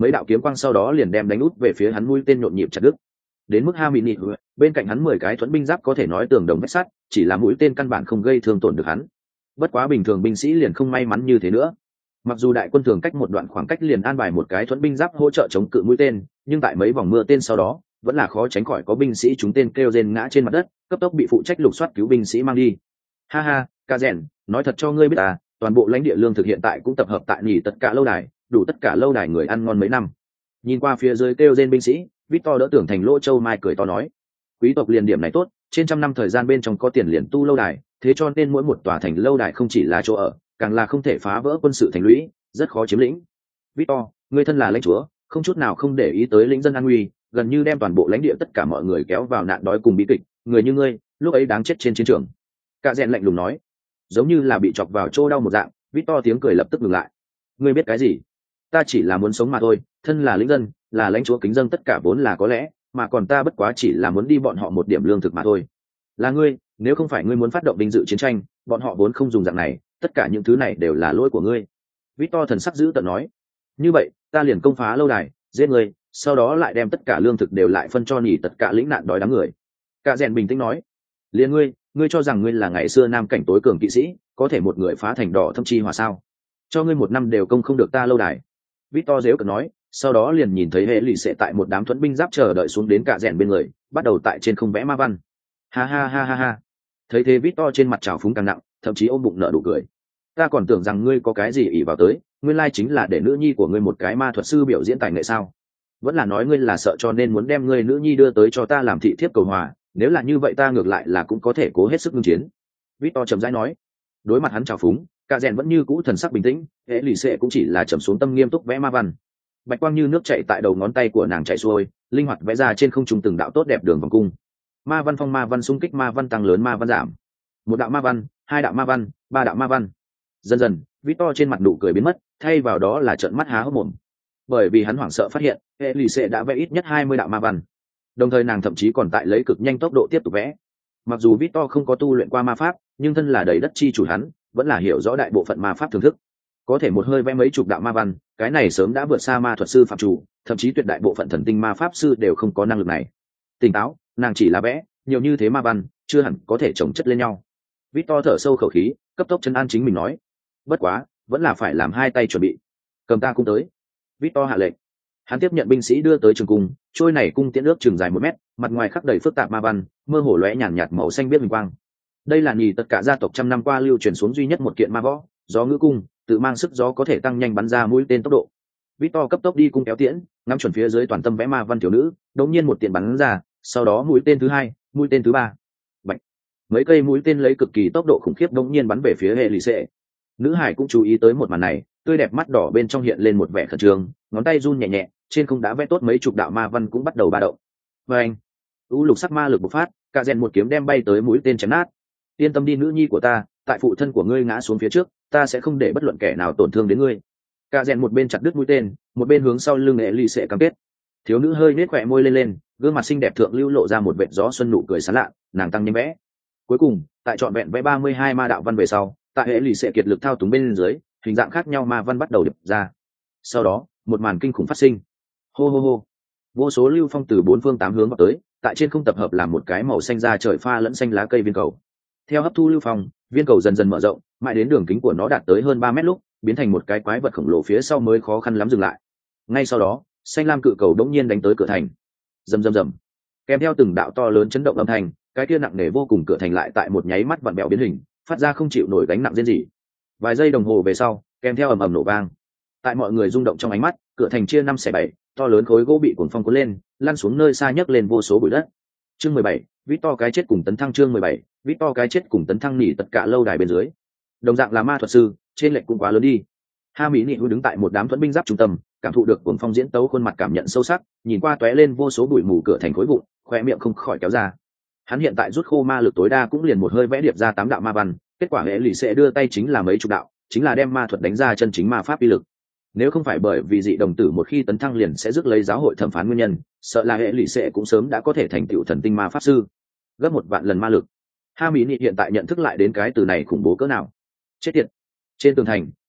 mấy đạo kiếm quang sau đó liền đem đánh út về phía hắn mũi tên nhộn nhịp chặt đứt. Đến mức Hamini, bên cạnh hắn 10 cái thuẫn binh giáp có thể nói tường đồng vách sắt, chỉ là mũi tên căn bản không gây thương tổn được hắn. Bất quá bình thường binh sĩ liền không may mắn như thế nữa. Mặc dù đại quân thường cách một đoạn khoảng cách liền an bài một cái thuẫn binh giáp hỗ trợ chống cự mũi tên, nhưng tại mấy vòng mưa tên sau đó, vẫn là khó tránh khỏi có binh sĩ trúng tên kêu rên ngã trên mặt đất, cấp tốc bị phụ trách lục soát cứu binh sĩ mang đi. Ha ha, Ca Rèn, nói thật cho ngươi biết à, toàn bộ lãnh địa lương thực hiện tại cũng tập hợp tại nhì tất cả lâu đài, đủ tất cả lâu đài người ăn ngon mấy năm. Nhìn qua phía dưới kêu rên binh sĩ, Victor đỡ tưởng thành lỗ châu mai cười to nói: quý tộc liền điểm này tốt, trên trăm năm thời gian bên trong có tiền liền tu lâu đài, thế cho nên mỗi một tòa thành lâu đài không chỉ là chỗ ở, càng là không thể phá vỡ quân sự thành lũy, rất khó chiếm lĩnh. Victor, ngươi thân là lãnh chúa, không chút nào không để ý tới lĩnh dân an nguy, gần như đem toàn bộ lãnh địa tất cả mọi người kéo vào nạn đói cùng bi kịch, người như ngươi, lúc ấy đáng chết trên chiến trường. Cả Rèn lạnh lùng nói, giống như là bị chọc vào chỗ đau một dạng. Victor tiếng cười lập tức ngừng lại. Ngươi biết cái gì? Ta chỉ là muốn sống mà thôi, thân là lĩnh dân, là lãnh chúa kính dâng tất cả vốn là có lẽ, mà còn ta bất quá chỉ là muốn đi bọn họ một điểm lương thực mà thôi. Là ngươi, nếu không phải ngươi muốn phát động vinh dự chiến tranh, bọn họ vốn không dùng dạng này, tất cả những thứ này đều là lỗi của ngươi. Victor thần sắc dữ tợn nói, như vậy, ta liền công phá lâu đài, giết ngươi, sau đó lại đem tất cả lương thực đều lại phân cho nhỉ tất cả lĩnh nạn đói đám người. Cả Rèn bình tĩnh nói, liền ngươi cho rằng ngươi là ngày xưa nam cảnh tối cường kỵ sĩ, có thể một người phá thành đỏ thâm chi hòa sao? Cho ngươi một năm đều công không được ta lâu đài. Victor dễu cợt nói, sau đó liền nhìn thấy hệ lì sẽ tại một đám thuẫn binh giáp chờ đợi xuống đến Cả Rèn bên người, bắt đầu tại trên không vẽ ma văn. Ha ha ha ha ha. Thấy thế Victor trên mặt trào phúng càng nặng, thậm chí ôm bụng nở nụ cười. Ta còn tưởng rằng ngươi có cái gì ỷ vào tới, nguyên lai chính là để nữ nhi của ngươi một cái ma thuật sư biểu diễn tài nghệ sao? Vẫn là nói ngươi là sợ cho nên muốn đem ngươi nữ nhi đưa tới cho ta làm thị thiếp cầu hòa, nếu là như vậy ta ngược lại là cũng có thể cố hết sức ngưng chiến. Victor chậm rãi nói. Đối mặt hắn trào phúng, Cả Rèn vẫn như cũ thần sắc bình tĩnh, hệ lì xệ cũng chỉ là trầm xuống tâm nghiêm túc vẽ ma văn. Bạch quang như nước chảy tại đầu ngón tay của nàng chảy xuôi, linh hoạt vẽ ra trên không trung từng đạo tốt đẹp đường vòng cung. Ma văn phong, ma văn xung kích, ma văn tăng lớn, ma văn giảm. Một đạo ma văn, hai đạo ma văn, ba đạo ma văn. Dần dần, Victor trên mặt nụ cười biến mất, thay vào đó là trợn mắt há hốc mồm. Bởi vì hắn hoảng sợ phát hiện, hệ lì xệ đã vẽ ít nhất 20 đạo ma văn. Đồng thời nàng thậm chí còn tại lấy cực nhanh tốc độ tiếp tục vẽ. Mặc dù Victor không có tu luyện qua ma pháp, nhưng thân là đầy đất chi chủ hắn, vẫn là hiểu rõ đại bộ phận ma pháp thưởng thức. Có thể một hơi vẽ mấy chục đạo ma văn, cái này sớm đã vượt xa ma thuật sư phạm chủ, thậm chí tuyệt đại bộ phận thần tinh ma pháp sư đều không có năng lực này. Tỉnh táo, nàng chỉ là vẽ, nhiều như thế ma văn, chưa hẳn có thể chồng chất lên nhau. Victor thở sâu khẩu khí, cấp tốc trấn an chính mình nói, bất quá, vẫn là phải làm hai tay chuẩn bị. Cầm ta cung tới. Victor hạ lệnh. Hắn tiếp nhận binh sĩ đưa tới trường cung, trôi này cung tiễn ước chừng dài 1 mét, mặt ngoài khắc đầy phức tạp ma văn, mơ hồ lóe nhàn nhạt màu xanh biếc huỳnh quang. Đây là nhì tất cả gia tộc trăm năm qua lưu truyền xuống duy nhất một kiện ma võ, gió ngữ cung, tự mang sức gió có thể tăng nhanh bắn ra mũi tên tốc độ. Victor cấp tốc đi cung kéo tiễn, ngắm chuẩn phía dưới toàn tâm vẽ ma văn tiểu nữ, đột nhiên một tiện bắn ra, sau đó mũi tên thứ hai, mũi tên thứ ba. Bạch. Mấy cây mũi tên lấy cực kỳ tốc độ khủng khiếp đột nhiên bắn về phía hệ lì xệ. Nữ hải cũng chú ý tới một màn này, tươi đẹp mắt đỏ bên trong hiện lên một vẻ khẩn trương, ngón tay run nhẹ nhẹ, trên không đã vẽ tốt mấy chục đạo ma văn cũng bắt đầu ba động. Và anh, lục sắc ma lực bộc phát, Cả Rèn một kiếm đem bay tới mũi tên chém nát. Yên tâm đi nữ nhi của ta, tại phụ thân của ngươi ngã xuống phía trước, ta sẽ không để bất luận kẻ nào tổn thương đến ngươi. Cả Rèn một bên chặt đứt mũi tên, một bên hướng sau lưng Ellie sẽ cam kết. Thiếu nữ hơi nết khỏe môi lên, gương mặt xinh đẹp thượng lưu lộ ra một vệt gió xuân nụ cười sán lạ, nàng tăng nhanh vẽ. Cuối cùng, tại trọn vẹn vẽ 32 ma đạo văn về sau, tại Ellie sẽ kiệt lực thao túng bên dưới, hình dạng khác nhau ma văn bắt đầu điệp ra. Sau đó, một màn kinh khủng phát sinh. Hô hô hô. Vô số lưu phong từ 4 phương 8 hướng vào tới, tại trên không tập hợp làm một cái màu xanh da trời pha lẫn xanh lá cây viên cầu. Theo hấp thu lưu phong, viên cầu dần dần mở rộng, mãi đến đường kính của nó đạt tới hơn 3 mét lúc, biến thành một cái quái vật khổng lồ phía sau mới khó khăn lắm dừng lại. Ngay sau đó, xanh lam cự cầu đống nhiên đánh tới cửa thành. Rầm rầm rầm. Kèm theo từng đạo to lớn chấn động âm thanh, cái kia nặng nề vô cùng cửa thành lại tại một nháy mắt vặn bẹo biến hình, phát ra không chịu nổi gánh nặng rên rỉ. Vài giây đồng hồ về sau, kèm theo ầm ầm nổ vang. Tại mọi người rung động trong ánh mắt, cửa thành chia 5/7, to lớn khối gỗ bị cuồng phong cuốn lên, lăn xuống nơi xa nhấc lên vô số bụi đất. Chương 17, Victor cái chết cùng tấn thăng. Chương 17, Victor cái chết cùng tấn thăng nỉ tất cả lâu đài bên dưới. Đồng dạng là ma thuật sư, trên lệnh cũng quá lớn đi. Ha Mỹ Nị đứng tại một đám thuẫn binh giáp trung tâm, cảm thụ được cuồng phong diễn tấu, khuôn mặt cảm nhận sâu sắc, nhìn qua tóe lên vô số bụi mù cửa thành khối vụn, khóe miệng không khỏi kéo ra. Hắn hiện tại rút khô ma lực tối đa cũng liền một hơi vẽ điệp ra 8 đạo ma văn, kết quả hệ lì sẽ đưa tay chính là mấy chục đạo, chính là đem ma thuật đánh ra chân chính ma pháp uy lực. Nếu không phải bởi vì dị đồng tử một khi tấn thăng liền sẽ rước lấy giáo hội thẩm phán nguyên nhân, sợ là hệ lì sẽ cũng sớm đã có thể thành tựu thần tinh ma pháp sư. Gấp 1 vạn lần ma lực. Ha Mỹ Nị hiện tại nhận thức lại đến cái từ này khủng bố cỡ nào. Chết tiệt. Trên tường thành,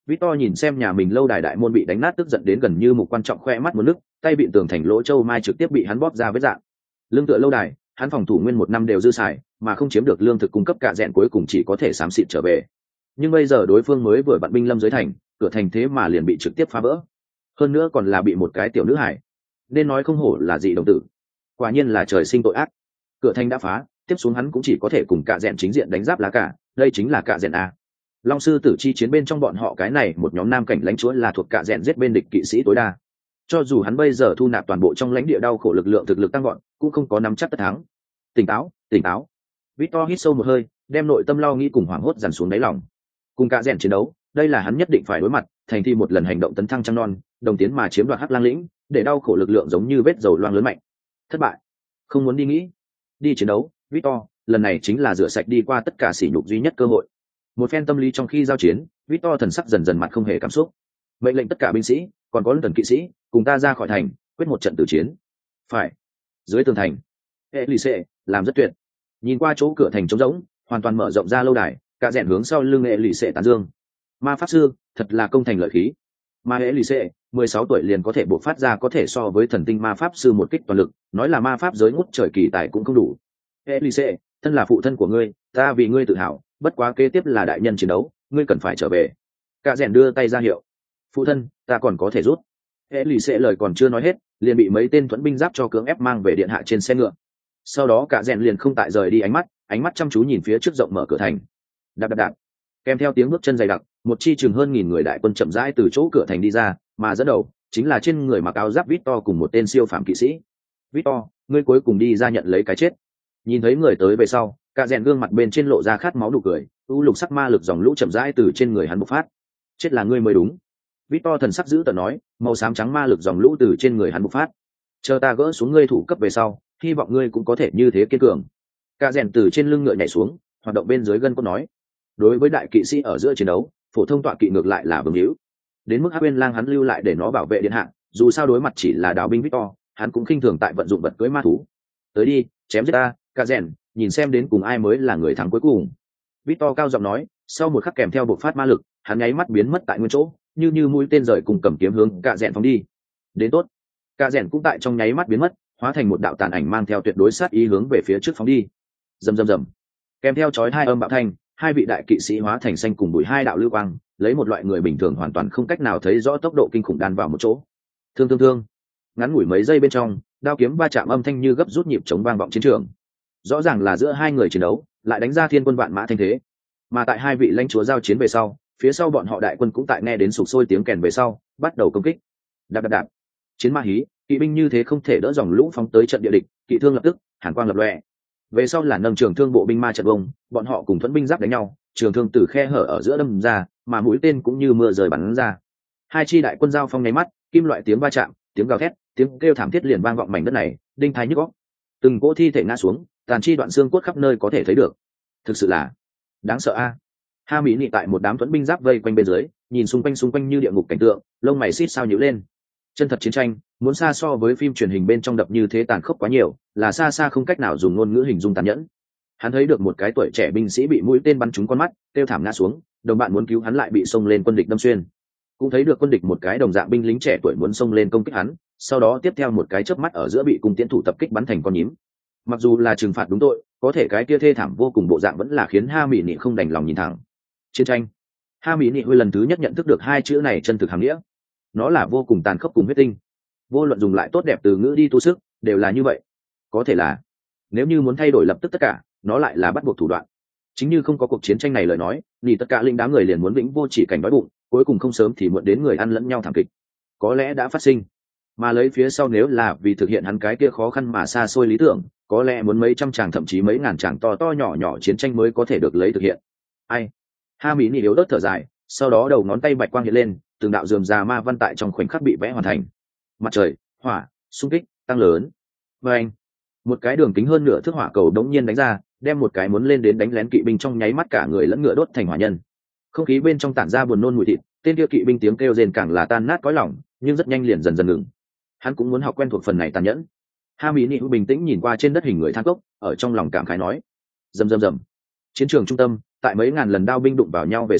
Victor nhìn xem nhà mình lâu đài đại môn bị đánh nát tức giận đến gần như một quan trọng khoe mắt muốn nước, tay bị tường thành lỗ châu mai trực tiếp bị hắn bóp ra vết dạng. Lương tựa lâu đài, hắn phòng thủ nguyên một năm đều dư xài, mà không chiếm được lương thực cung cấp cả rèn cuối cùng chỉ có thể xám xịt trở về. Nhưng bây giờ đối phương mới vừa vặn binh lâm dưới thành, cửa thành thế mà liền bị trực tiếp phá vỡ. Hơn nữa còn là bị một cái tiểu nữ hải. Nên nói không hổ là dị đồng tử. Quả nhiên là trời sinh tội ác. Cửa thành đã phá, tiếp xuống hắn cũng chỉ có thể cùng cả rèn chính diện đánh giáp lá cả, đây chính là cả rèn a. Long sư tử chi chiến bên trong bọn họ cái này một nhóm nam cảnh lãnh chúa là thuộc cả rèn giết bên địch kỵ sĩ tối đa. Cho dù hắn bây giờ thu nạp toàn bộ trong lãnh địa đau khổ lực lượng thực lực tăng gọn, cũng không có nắm chắc tất thắng. Tỉnh táo, tỉnh táo. Victor hít sâu một hơi, đem nội tâm lo nghĩ cùng hoảng hốt dằn xuống đáy lòng. Cùng cả rèn chiến đấu, đây là hắn nhất định phải đối mặt, thành thi một lần hành động tấn thăng trăng non, đồng tiến mà chiếm đoạt Hắc Lang lĩnh, để đau khổ lực lượng giống như vết dầu loang lớn mạnh. Thất bại, không muốn đi nghĩ, đi chiến đấu, Victor, lần này chính là rửa sạch đi qua tất cả sỉ nhục duy nhất cơ hội. Một phen tâm lý trong khi giao chiến, Victor thần sắc dần dần mặt không hề cảm xúc. Mệnh lệnh tất cả binh sĩ, còn có tần kỵ sĩ, cùng ta ra khỏi thành, quyết một trận tử chiến. Phải. Dưới tường thành, Elise làm rất tuyệt. Nhìn qua chỗ cửa thành trống rỗng, hoàn toàn mở rộng ra lâu đài, cả rèn hướng sau lưng Elise tán dương. Ma pháp sư, thật là công thành lợi khí. Ma Elise, 16 tuổi liền có thể bộc phát ra có thể so với thần tinh ma pháp sư một kích toàn lực, nói là ma pháp giới ngút trời kỳ tài cũng không đủ. Elise, thân là phụ thân của ngươi, ta vì ngươi tự hào, bất quá kế tiếp là đại nhân chiến đấu, ngươi cần phải trở về. Cả rèn đưa tay ra hiệu. Phụ thân, ta còn có thể rút. Elise lời còn chưa nói hết, liền bị mấy tên thuẫn binh giáp cho cưỡng ép mang về điện hạ trên xe ngựa. Sau đó cả rèn liền không tại rời đi ánh mắt chăm chú nhìn phía trước rộng mở cửa thành. Đạp đạp đạp. Kèm theo tiếng bước chân dày đặc, một chi chừng hơn 1000 người đại quân chậm rãi từ chỗ cửa thành đi ra, mà dẫn đầu chính là trên người mặc áo giáp Victor cùng một tên siêu phàm kỵ sĩ. Victor, ngươi cuối cùng đi ra nhận lấy cái chết. Nhìn thấy người tới về sau, cả rèn gương mặt bên trên lộ ra khát máu nụ cười, u lục sắc ma lực dòng lũ chậm rãi từ trên người hắn bộc phát. Chết là ngươi mới đúng. Victor thần sắc dữ tợn nói, màu xám trắng ma lực dòng lũ từ trên người hắn bộc phát. Chờ ta gỡ xuống ngươi thủ cấp về sau, hy vọng ngươi cũng có thể như thế kiên cường. Cả rèn từ trên lưng ngựa nhảy xuống, hoạt động bên dưới gân cốt nói. Đối với đại kỵ sĩ ở giữa chiến đấu, phổ thông tọa kỵ ngược lại là vương hữu. Đến mức Hắc Uyên Lang hắn lưu lại để nó bảo vệ điện hạ, dù sao đối mặt chỉ là đào binh Victor, hắn cũng khinh thường tại vận dụng vật cưỡi ma thú. Tới đi, chém giết ta, cả rèn, nhìn xem đến cùng ai mới là người thắng cuối cùng. Victor cao giọng nói, sau một khắc kèm theo bộc phát ma lực, hắn nháy mắt biến mất tại nguyên chỗ, như mũi tên rời cùng cầm kiếm hướng cả rèn phóng đi. Đến tốt. Cả rèn cũng tại trong nháy mắt biến mất, hóa thành một đạo tàn ảnh mang theo tuyệt đối sát ý hướng về phía trước phóng đi. Rầm rầm rầm. Kèm theo chói hai âm bạo thanh, hai vị đại kỵ sĩ hóa thành xanh cùng bụi hai đạo lưu quang, lấy một loại người bình thường hoàn toàn không cách nào thấy rõ tốc độ kinh khủng đan vào một chỗ. Thương. Ngắn ngủi mấy giây bên trong, đao kiếm va chạm âm thanh như gấp rút nhịp chống vang vọng chiến trường. Rõ ràng là giữa hai người chiến đấu, lại đánh ra thiên quân vạn mã thanh thế. Mà tại hai vị lãnh chúa giao chiến về sau, phía sau bọn họ đại quân cũng tại nghe đến sục sôi tiếng kèn về sau, bắt đầu công kích. Đạp. Chiến ma hí, kỵ binh như thế không thể đỡ dòng lũ phóng tới trận địa địch, kỵ thương lập tức, hàn quang lập lòe. Về sau là nâng trường thương bộ binh ma trận vông, bọn họ cùng thuẫn binh giáp đánh nhau, trường thương từ khe hở ở giữa đâm ra, mà mũi tên cũng như mưa rơi bắn ra. Hai chi đại quân giao phong nháy mắt, kim loại tiếng va chạm, tiếng gào thét, tiếng kêu thảm thiết liền vang vọng mảnh đất này, đinh tai nhức óc. Từng cỗ thi thể ngã xuống, tàn chi đoạn xương cốt khắp nơi có thể thấy được. Thực sự là đáng sợ a. Ha Mỹ Nị tại một đám thuẫn binh giáp vây quanh bên dưới, nhìn xung quanh như địa ngục cảnh tượng, lông mày xít sao nhíu lên. Chân thật chiến tranh, muốn xa so với phim truyền hình bên trong đập như thế tàn khốc quá nhiều, là xa không cách nào dùng ngôn ngữ hình dung tàn nhẫn. Hắn thấy được một cái tuổi trẻ binh sĩ bị mũi tên bắn trúng con mắt, kêu thảm ngã xuống, đồng bạn muốn cứu hắn lại bị xông lên quân địch đâm xuyên. Cũng thấy được quân địch một cái đồng dạng binh lính trẻ tuổi muốn xông lên công kích hắn, sau đó tiếp theo một cái chớp mắt ở giữa bị cung tiễn thủ tập kích bắn thành con nhím. Mặc dù là trừng phạt đúng tội, có thể cái kia thê thảm vô cùng bộ dạng vẫn là khiến Ha Mỹ Nị không đành lòng nhìn thẳng. Chiến tranh. Ha Mỹ Nị hồi lần thứ nhất nhận thức được hai chữ này chân thực hàm nghĩa. Nó là vô cùng tàn khốc cùng huyết tinh. Vô luận dùng lại tốt đẹp từ ngữ đi tu sức, đều là như vậy. Có thể là, nếu như muốn thay đổi lập tức tất cả, nó lại là bắt buộc thủ đoạn. Chính như không có cuộc chiến tranh này lời nói, thì tất cả linh đám người liền muốn vĩnh vô chỉ cảnh đói bụng, cuối cùng không sớm thì muộn đến người ăn lẫn nhau thảm kịch. Có lẽ đã phát sinh, mà lấy phía sau nếu là vì thực hiện hắn cái kia khó khăn mà xa xôi lý tưởng, có lẽ muốn mấy trăm tràng thậm chí mấy ngàn tràng to nhỏ chiến tranh mới có thể được lấy thực hiện. Ai? Ha Mỹ Nị yếu ớt thở dài, sau đó đầu ngón tay bạch quang hiện lên, từng đạo rườm rà ma văn tại trong khoảnh khắc bị vẽ hoàn thành. Mặt trời, hỏa, xung kích, tăng lớn. Và anh, một cái đường kính hơn nửa thước hỏa cầu đống nhiên đánh ra, đem một cái muốn lên đến đánh lén kỵ binh trong nháy mắt cả người lẫn ngựa đốt thành hỏa nhân. Không khí bên trong tản ra buồn nôn mùi thịt, tên kia kỵ binh tiếng kêu rên càng là tan nát cõi lòng, nhưng rất nhanh liền dần dần ngừng. Hắn cũng muốn học quen thuộc phần này tàn nhẫn. Ha Mỹ Nị bình tĩnh nhìn qua trên đất hình người than cốc, ở trong lòng cảm khái nói: rầm. Chiến trường trung tâm, tại mấy ngàn lần đao binh đụng vào nhau về sau,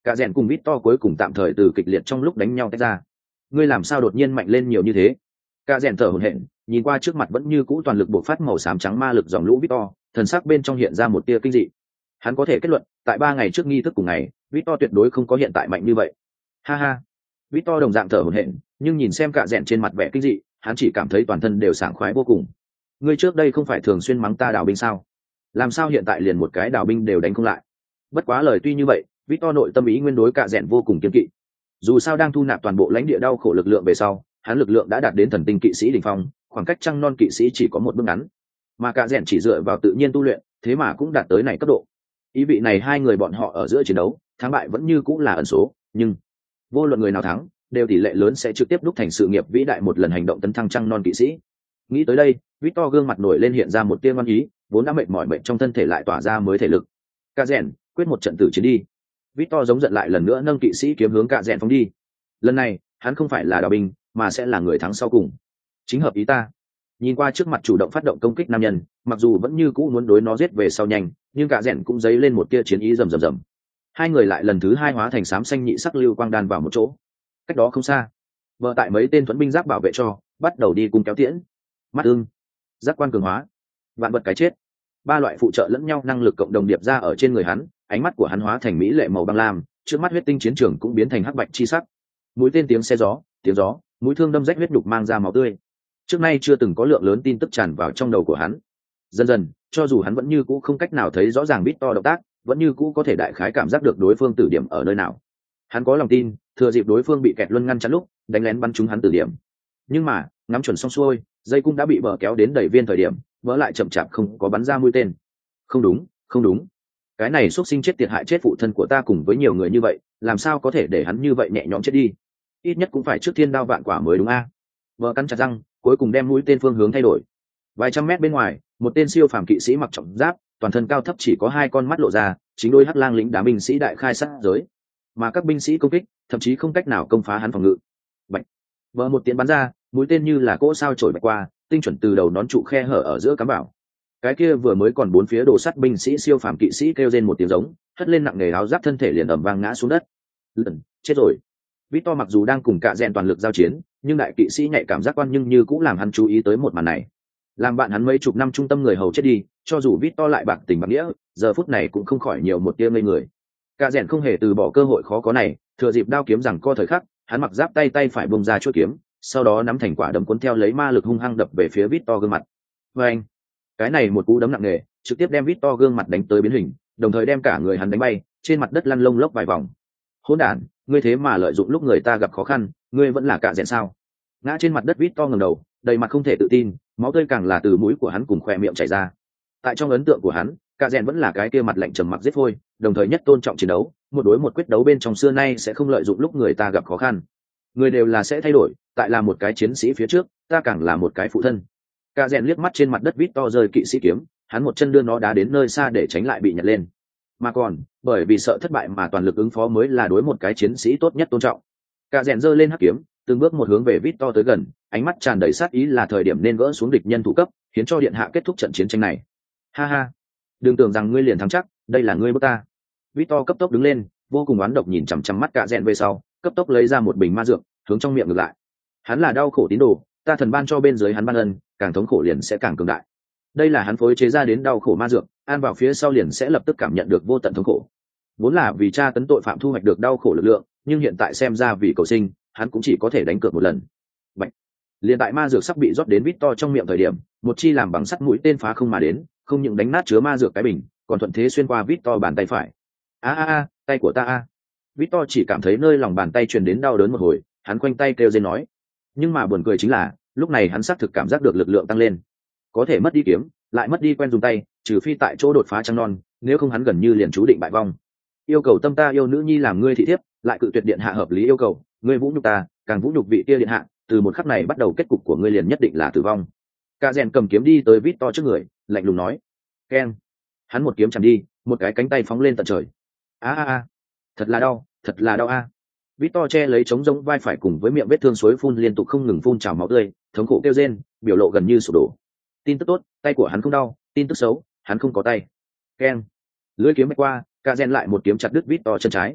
Cả rèn cùng Victor cuối cùng tạm thời từ kịch liệt trong lúc đánh nhau tách ra. Ngươi làm sao đột nhiên mạnh lên nhiều như thế? Cả rèn thở hổn hển, nhìn qua trước mặt vẫn như cũ toàn lực bộc phát màu xám trắng ma lực dòng lũ Victor, thần sắc bên trong hiện ra một tia kinh dị. Hắn có thể kết luận, tại 3 ngày trước nghi thức cùng ngày, Victor tuyệt đối không có hiện tại mạnh như vậy. Ha ha. Victor đồng dạng thở hổn hển, nhưng nhìn xem cả rèn trên mặt vẻ kinh dị, hắn chỉ cảm thấy toàn thân đều sảng khoái vô cùng. Ngươi trước đây không phải thường xuyên mắng ta đào binh sao? Làm sao hiện tại liền một cái đào binh đều đánh không lại? Bất quá lời tuy như vậy, Victor nội tâm ý nguyên đối cả rèn vô cùng kiên kỵ. Dù sao đang thu nạp toàn bộ lãnh địa đau khổ lực lượng về sau, hắn lực lượng đã đạt đến thần tinh kỵ sĩ đỉnh phong, khoảng cách trăng non kỵ sĩ chỉ có một bước ngắn. Mà cả rèn chỉ dựa vào tự nhiên tu luyện, thế mà cũng đạt tới này cấp độ. Ý vị này hai người bọn họ ở giữa chiến đấu, thắng bại vẫn như cũng là ẩn số, nhưng vô luận người nào thắng, đều tỷ lệ lớn sẽ trực tiếp đúc thành sự nghiệp vĩ đại một lần hành động tấn thăng trăng non kỵ sĩ. Nghĩ tới đây, Victor gương mặt nổi lên hiện ra một tia ngoan ý, vốn đã mệt mỏi mệt trong thân thể lại tỏa ra mới thể lực. Cả rèn, quyết một trận tử chiến đi. Victor giống giận lại lần nữa nâng kỵ sĩ kiếm hướng cả rèn phóng đi. Lần này, hắn không phải là đào binh, mà sẽ là người thắng sau cùng. Chính hợp ý ta. Nhìn qua trước mặt chủ động phát động công kích nam nhân, mặc dù vẫn như cũ muốn đối nó giết về sau nhanh, nhưng cả rèn cũng dấy lên một tia chiến ý rầm rầm rầm. Hai người lại lần thứ hai hóa thành xám xanh nhị sắc lưu quang đan vào một chỗ. Cách đó không xa, vợ tại mấy tên thuẫn binh giáp bảo vệ cho, bắt đầu đi cùng kéo tiễn. Mắt ưng, giác quan cường hóa, vạn vật cái chết. 3 loại phụ trợ lẫn nhau năng lực cộng đồng điệp ra ở trên người hắn, ánh mắt của hắn hóa thành mỹ lệ màu băng lam, trước mắt huyết tinh chiến trường cũng biến thành hắc bạch chi sắc. Mũi tên tiếng xe gió, tiếng gió, mũi thương đâm rách huyết đục mang ra máu tươi. Trước nay chưa từng có lượng lớn tin tức tràn vào trong đầu của hắn. Dần dần, cho dù hắn vẫn như cũ không cách nào thấy rõ ràng Victor động tác, vẫn như cũ có thể đại khái cảm giác được đối phương tử điểm ở nơi nào. Hắn có lòng tin, thừa dịp đối phương bị kẹt luân ngăn chặn lúc, đánh lén bắn trúng hắn tử điểm. Nhưng mà, ngắm chuẩn xong xuôi, dây cung đã bị bờ kéo đến đầy viên thời điểm, vỡ lại chậm chạp không có bắn ra mũi tên. Không đúng, không đúng. Cái này xuất sinh chết tiệt hại chết phụ thân của ta cùng với nhiều người như vậy, làm sao có thể để hắn như vậy nhẹ nhõm chết đi? Ít nhất cũng phải trước thiên đao vạn quả mới đúng a. Vợ cắn chặt răng, cuối cùng đem mũi tên phương hướng thay đổi. Vài trăm mét bên ngoài, một tên siêu phàm kỵ sĩ mặc trọng giáp, toàn thân cao thấp chỉ có 2 con mắt lộ ra, chính đôi hắc lang lính đá binh sĩ đại khai sát giới. Mà các binh sĩ công kích, thậm chí không cách nào công phá hắn phòng ngự. Bạch. Vợ một tiếng bắn ra, mũi tên như là cỗ sao trổi bạch qua, tinh chuẩn từ đầu nón trụ khe hở ở giữa cắm bảo. Cái kia vừa mới còn 4 phía đổ sắt binh sĩ siêu phàm kỵ sĩ kêu rên một tiếng giống, hất lên nặng nề áo giáp thân thể liền ầm vang ngã xuống đất. Lần, chết rồi. Victor mặc dù đang cùng cả rèn toàn lực giao chiến, nhưng đại kỵ sĩ nhạy cảm giác quan nhưng như cũng làm hắn chú ý tới một màn này. Làm bạn hắn mấy chục năm trung tâm người hầu chết đi, cho dù Victor lại bạc tình bạc nghĩa, giờ phút này cũng không khỏi nhiều một tia ngây người. Cả rèn không hề từ bỏ cơ hội khó có này, thừa dịp đao kiếm rằng co thời khắc, hắn mặc giáp tay phải bung ra chuôi kiếm, sau đó nắm thành quả đấm cuốn theo lấy ma lực hung hăng đập về phía Victor gương mặt. Và anh, cái này một cú đấm nặng nề, trực tiếp đem Victor gương mặt đánh tới biến hình, đồng thời đem cả người hắn đánh bay, trên mặt đất lăn lông lốc vài vòng. Hỗn đản, ngươi thế mà lợi dụng lúc người ta gặp khó khăn, ngươi vẫn là cả rèn sao? Ngã trên mặt đất Victor ngẩng đầu, đầy mặt không thể tự tin, máu tươi càng là từ mũi của hắn cùng khóe miệng chảy ra. Tại trong ấn tượng của hắn, cả rèn vẫn là cái kia mặt lạnh trầm mặc giết phôi, đồng thời nhất tôn trọng chiến đấu, một đối một quyết đấu bên trong xưa nay sẽ không lợi dụng lúc người ta gặp khó khăn. Người đều là sẽ thay đổi, tại là một cái chiến sĩ phía trước, ta càng là một cái phụ thân. Cả rèn liếc mắt trên mặt đất Victor rơi kỵ sĩ kiếm, hắn một chân đưa nó đá đến nơi xa để tránh lại bị nhặt lên. Mà còn, bởi vì sợ thất bại mà toàn lực ứng phó mới là đối một cái chiến sĩ tốt nhất tôn trọng. Cả rèn giơ lên hắc kiếm, từng bước một hướng về Victor tới gần, ánh mắt tràn đầy sát ý là thời điểm nên gỡ xuống địch nhân thủ cấp, khiến cho điện hạ kết thúc trận chiến tranh này. Ha ha, đừng tưởng rằng ngươi liền thắng chắc, đây là ngươi bước ta. Victor cấp tốc đứng lên, vô cùng oán độc nhìn chằm chằm mắt cả rèn về sau, cấp tốc lấy ra một bình ma dược, hướng trong miệng ngược lại. Hắn là đau khổ tín đồ, ta thần ban cho bên dưới hắn ban ân, càng thống khổ liền sẽ càng cường đại. Đây là hắn phối chế ra đến đau khổ ma dược, ăn vào phía sau liền sẽ lập tức cảm nhận được vô tận thống khổ. Vốn là vì tra tấn tội phạm thu hoạch được đau khổ lực lượng, nhưng hiện tại xem ra vì cầu sinh, hắn cũng chỉ có thể đánh cược một lần. Bạch. Liền tại ma dược sắp bị rót đến Victor trong miệng thời điểm, một chi làm bằng sắt mũi tên phá không mà đến, không những đánh nát chứa ma dược cái bình, còn thuận thế xuyên qua Victor bàn tay phải. A, tay của ta a. Victor chỉ cảm thấy nơi lòng bàn tay truyền đến đau đớn một hồi, hắn khoanh tay kêu rên nói. Nhưng mà buồn cười chính là, lúc này hắn xác thực cảm giác được lực lượng tăng lên. Có thể mất đi kiếm, lại mất đi quen dùng tay, trừ phi tại chỗ đột phá trăng non, nếu không hắn gần như liền chú định bại vong. Yêu cầu tâm ta yêu nữ nhi làm ngươi thị thiếp, lại cự tuyệt điện hạ hợp lý yêu cầu, ngươi vũ nhục ta, càng vũ nhục vị kia điện hạ, từ một khắc này bắt đầu kết cục của ngươi liền nhất định là tử vong. Cả rèn cầm kiếm đi tới Victor trước người, lạnh lùng nói. Keng. Hắn một kiếm chạm đi, một cái cánh tay phóng lên tận trời. A, thật là đau, thật là đau a. Victor che lấy trống rỗng vai phải cùng với miệng vết thương suối phun liên tục không ngừng phun trào máu tươi, thống khổ kêu rên, biểu lộ gần như sụp đổ. Tin tức tốt, tay của hắn không đau, tin tức xấu, hắn không có tay. Keng. Lưỡi kiếm bay qua, cả rèn lại một kiếm chặt đứt Victor chân trái.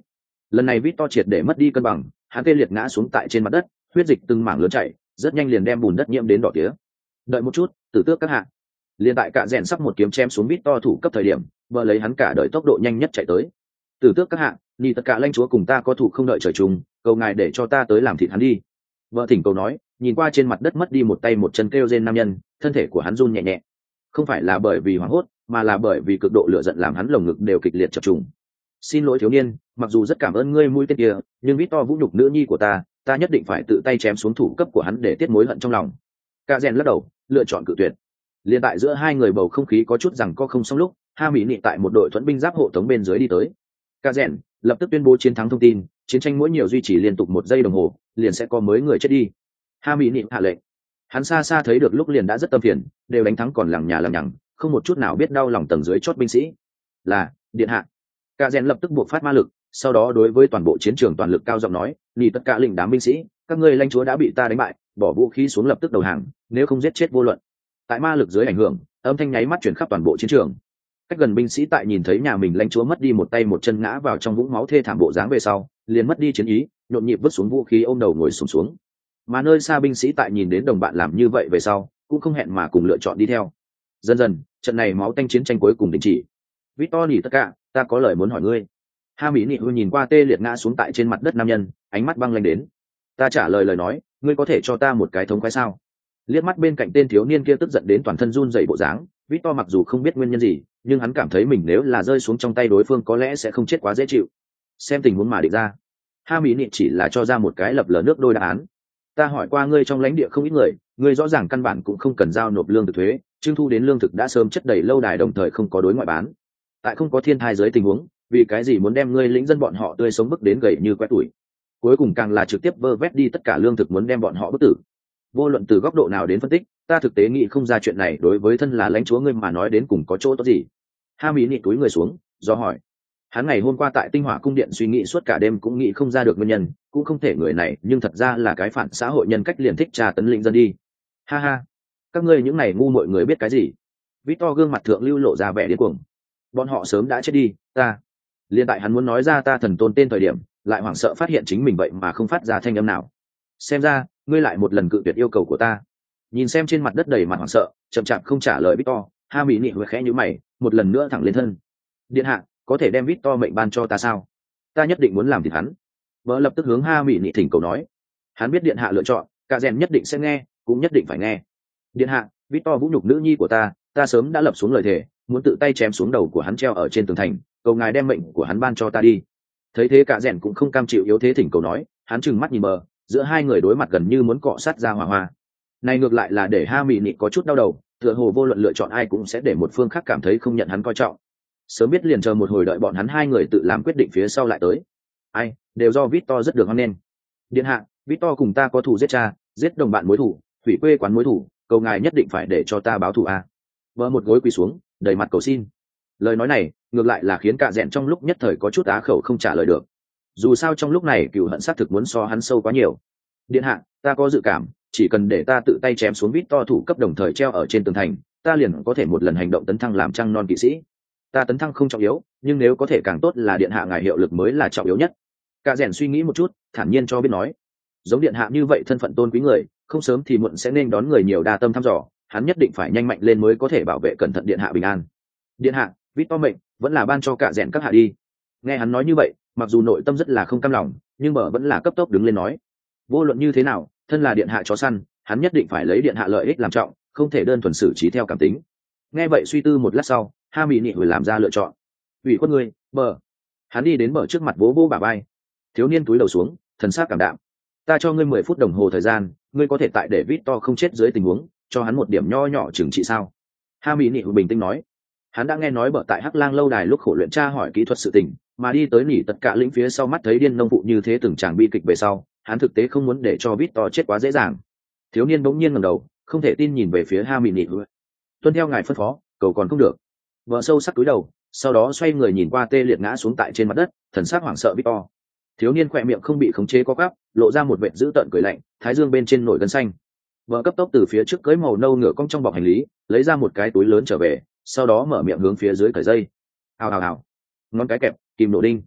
Lần này Victor triệt để mất đi cân bằng, hắn tê liệt ngã xuống tại trên mặt đất, huyết dịch từng mảng lớn chảy, rất nhanh liền đem bùn đất nhiễm đến đỏ tía. Đợi một chút, tử tước các hạ. Liên tại cạ rèn sắp một kiếm chém xuống Victor thủ cấp thời điểm, vợ lấy hắn cả đời tốc độ nhanh nhất chạy tới. Tử tước các hạ, ni tất cả lãnh chúa cùng ta có thủ không đợi trời chung, cầu ngài để cho ta tới làm thịt hắn đi. Vợ thỉnh cầu nói, nhìn qua trên mặt đất mất đi một tay một chân kêu rên nam nhân, thân thể của hắn run nhẹ nhẹ. Không phải là bởi vì hoảng hốt, mà là bởi vì cực độ lửa giận làm hắn lồng ngực đều kịch liệt chập trùng. Xin lỗi thiếu niên, mặc dù rất cảm ơn ngươi mũi tên kia, nhưng Victor vũ nhục nữ nhi của ta nhất định phải tự tay chém xuống thủ cấp của hắn để tiết mối hận trong lòng. Cạ rèn lắc đầu, lựa chọn cự tuyệt. Liên tại giữa hai người bầu không khí có chút rằng có không xong lúc, Ha Mỹ Nị tại một đội thuẫn binh giáp hộ tống bên dưới đi tới. Cạ rèn lập tức tuyên bố chiến thắng thông tin, chiến tranh mỗi nhiều duy trì liên tục 1 giây đồng hồ, liền sẽ có mới người chết đi. Ha Mỹ Nị hạ lệnh. Hắn xa xa thấy được lúc liền đã rất tâm phiền, đều đánh thắng còn lằng nhà lằng nhằng, không một chút nào biết đau lòng tầng dưới chót binh sĩ. Là điện hạ. Cạ rèn lập tức buộc phát ma lực, sau đó đối với toàn bộ chiến trường toàn lực cao giọng nói, "Nị tất cả lĩnh đám binh sĩ, các ngươi lãnh chúa đã bị ta đánh bại, bỏ vũ khí xuống lập tức đầu hàng, nếu không giết chết vô luận." Tại ma lực dưới ảnh hưởng, âm thanh nháy mắt truyền khắp toàn bộ chiến trường. Cách gần binh sĩ tại nhìn thấy nhà mình lãnh chúa mất đi một tay một chân ngã vào trong vũng máu thê thảm bộ dáng về sau, liền mất đi chiến ý, nhộn nhịp vứt xuống vũ khí ôm đầu ngồi xổm xuống. Mà nơi xa binh sĩ tại nhìn đến đồng bạn làm như vậy về sau, cũng không hẹn mà cùng lựa chọn đi theo. Dần dần, trận này máu tanh chiến tranh cuối cùng đình chỉ. Victor nhỉ tất cả, ta có lời muốn hỏi ngươi. Ha Mỹ Nị nhìn qua tê liệt ngã xuống tại trên mặt đất nam nhân, ánh mắt băng lãnh đến. Ta trả lời nói, ngươi có thể cho ta một cái thống khoái sao? Liếc mắt bên cạnh tên thiếu niên kia tức giận đến toàn thân run rẩy bộ dáng, Victor mặc dù không biết nguyên nhân gì, nhưng hắn cảm thấy mình nếu là rơi xuống trong tay đối phương có lẽ sẽ không chết quá dễ chịu. Xem tình huống mà định ra. Ha Mỹ Nị chỉ là cho ra một cái lập lờ nước đôi đáp án. Ta hỏi qua ngươi trong lãnh địa không ít người, ngươi rõ ràng căn bản cũng không cần giao nộp lương thực thuế, trưng thu đến lương thực đã sớm chất đầy lâu đài đồng thời không có đối ngoại bán. Tại không có thiên thai dưới tình huống, vì cái gì muốn đem ngươi lĩnh dân bọn họ tươi sống bức đến gầy như quét tuổi? Cuối cùng càng là trực tiếp vơ vét đi tất cả lương thực muốn đem bọn họ bức tử. Vô luận từ góc độ nào đến phân tích, ta thực tế nghĩ không ra chuyện này đối với thân là lãnh chúa ngươi mà nói đến cùng có chỗ tốt gì. Ha Mỹ Nị túi người xuống, do hỏi. Hắn ngày hôm qua tại Tinh Hỏa cung điện suy nghĩ suốt cả đêm cũng nghĩ không ra được nguyên nhân, cũng không thể người này nhưng thật ra là cái phản xã hội nhân cách liền thích trà tấn lĩnh dân đi. Ha ha, các ngươi những này ngu mọi người biết cái gì? Victor gương mặt thượng lưu lộ ra vẻ điên cuồng. Bọn họ sớm đã chết đi, ta. Liên tại hắn muốn nói ra ta thần tôn tên thời điểm, lại hoảng sợ phát hiện chính mình vậy mà không phát ra thanh âm nào. Xem ra, ngươi lại một lần cự tuyệt yêu cầu của ta. Nhìn xem trên mặt đất đầy mặt hoảng sợ, chậm chạp không trả lời Victor, Ha Mỹ Nị khẽ nhíu mày, một lần nữa thẳng lên thân. Điện hạ, có thể đem Victor mệnh ban cho ta sao? Ta nhất định muốn làm thịt hắn. Vợ lập tức hướng Ha Mỹ Nị thỉnh cầu nói. Hắn biết điện hạ lựa chọn, cả rèn nhất định sẽ nghe, cũng nhất định phải nghe. Điện hạ, Victor vũ nhục nữ nhi của ta sớm đã lập xuống lời thề, muốn tự tay chém xuống đầu của hắn treo ở trên tường thành, cầu ngài đem mệnh của hắn ban cho ta đi. Thấy thế cả rèn cũng không cam chịu yếu thế thỉnh cầu nói, hắn trừng mắt nhìn bờ, giữa hai người đối mặt gần như muốn cọ sát ra hỏa hoa. Này ngược lại là để Ha Mỹ Nị có chút đau đầu, tựa hồ vô luận lựa chọn ai cũng sẽ để một phương khác cảm thấy không nhận hắn coi trọng. Sớm biết liền chờ một hồi đợi bọn hắn hai người tự làm quyết định phía sau lại tới. Ai, đều do Victor rất được hoan nghênh. Điện hạ, Victor cùng ta có thù giết cha, giết đồng bạn mối thù, hủy quê quán mối thù, cầu ngài nhất định phải để cho ta báo thù a. Vợ một gối quỳ xuống, đầy mặt cầu xin. Lời nói này ngược lại là khiến cả rèn trong lúc nhất thời có chút á khẩu không trả lời được. Dù sao trong lúc này cựu hận xác thực muốn so hắn sâu quá nhiều. Điện hạ, ta có dự cảm, chỉ cần để ta tự tay chém xuống Victor thủ cấp đồng thời treo ở trên tường thành, ta liền có thể một lần hành động tấn thăng làm trăng non kỵ sĩ. Ta tấn thăng không trọng yếu, nhưng nếu có thể càng tốt là điện hạ ngài hiệu lực mới là trọng yếu nhất. Cả rèn suy nghĩ một chút, thản nhiên cho biết nói, giống điện hạ như vậy thân phận tôn quý người, không sớm thì muộn sẽ nên đón người nhiều đa tâm thăm dò, hắn nhất định phải nhanh mạnh lên mới có thể bảo vệ cẩn thận điện hạ bình an. Điện hạ, Victor mệnh vẫn là ban cho cả rèn các hạ đi. Nghe hắn nói như vậy, mặc dù nội tâm rất là không cam lòng, nhưng bờ vẫn là cấp tốc đứng lên nói, vô luận như thế nào, thân là điện hạ chó săn, hắn nhất định phải lấy điện hạ lợi ích làm trọng, không thể đơn thuần xử trí theo cảm tính. Nghe vậy suy tư một lát sau, Ha Mỹ Nị làm ra lựa chọn. Ủy khuất ngươi, bờ. Hắn đi đến bờ trước mặt vỗ vỗ bả vai. Thiếu niên túi đầu xuống, thần sắc cảm đạm. Ta cho ngươi 10 phút đồng hồ thời gian, ngươi có thể tại để Victor không chết dưới tình huống, cho hắn một điểm nho nhỏ trừng trị sao? Ha Mỹ Nị bình tĩnh nói. Hắn đã nghe nói bờ tại Hắc Lang lâu đài lúc khổ luyện tra hỏi kỹ thuật sự tình, mà đi tới nỉ tất cả lĩnh phía sau mắt thấy điên nông phụ như thế từng tràng bi kịch về sau, hắn thực tế không muốn để cho Victor chết quá dễ dàng. Thiếu niên bỗng nhiên ngẩng đầu, không thể tin nhìn về phía Ha Mỹ Nị. Tuân theo ngài phân phó, cầu còn không được. Vợ sâu sắc cúi đầu, sau đó xoay người nhìn qua tê liệt ngã xuống tại trên mặt đất, thần sắc hoảng sợ Victor. Thiếu niên khỏe miệng không bị khống chế co quắp, lộ ra một vệt dữ tợn cười lạnh, thái dương bên trên nổi gân xanh. Vợ cấp tốc từ phía trước cưới màu nâu ngựa cong trong bọc hành lý, lấy ra một cái túi lớn trở về, sau đó mở miệng hướng phía dưới cởi dây. Hào hào hào, ngón cái kẹp, kìm nổ đinh.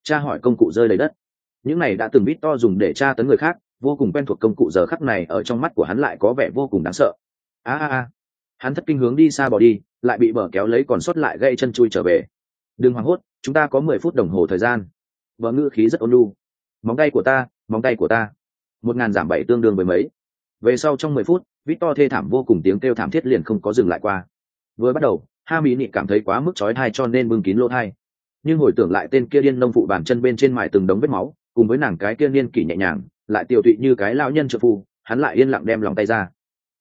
Tra hỏi công cụ rơi đầy đất. Những này đã từng Victor dùng để tra tấn người khác, vô cùng quen thuộc công cụ giờ khắc này ở trong mắt của hắn lại có vẻ vô cùng đáng sợ. Hắn thất kinh hướng đi xa bỏ đi, lại bị bờ kéo lấy còn sót lại gây chân chui trở về. Đừng hoảng hốt, chúng ta có 10 phút đồng hồ thời gian. Bờ ngữ khí rất ôn nhu. Móng tay của ta. 1000 giảm 7 tương đương với mấy. Về sau trong 10 phút, Victor thê thảm vô cùng tiếng kêu thảm thiết liền không có dừng lại qua. Vừa bắt đầu, Hermione cảm thấy quá mức chói tai cho nên bưng kín lỗ tai. Nhưng hồi tưởng lại tên kia điên nông phụ bàn chân bên trên mài từng đống vết máu, cùng với nàng cái kia niên kỷ nhẹ nhàng, lại tiểu tụy như cái lão nhân trợ phu, hắn lại yên lặng đem lòng tay ra.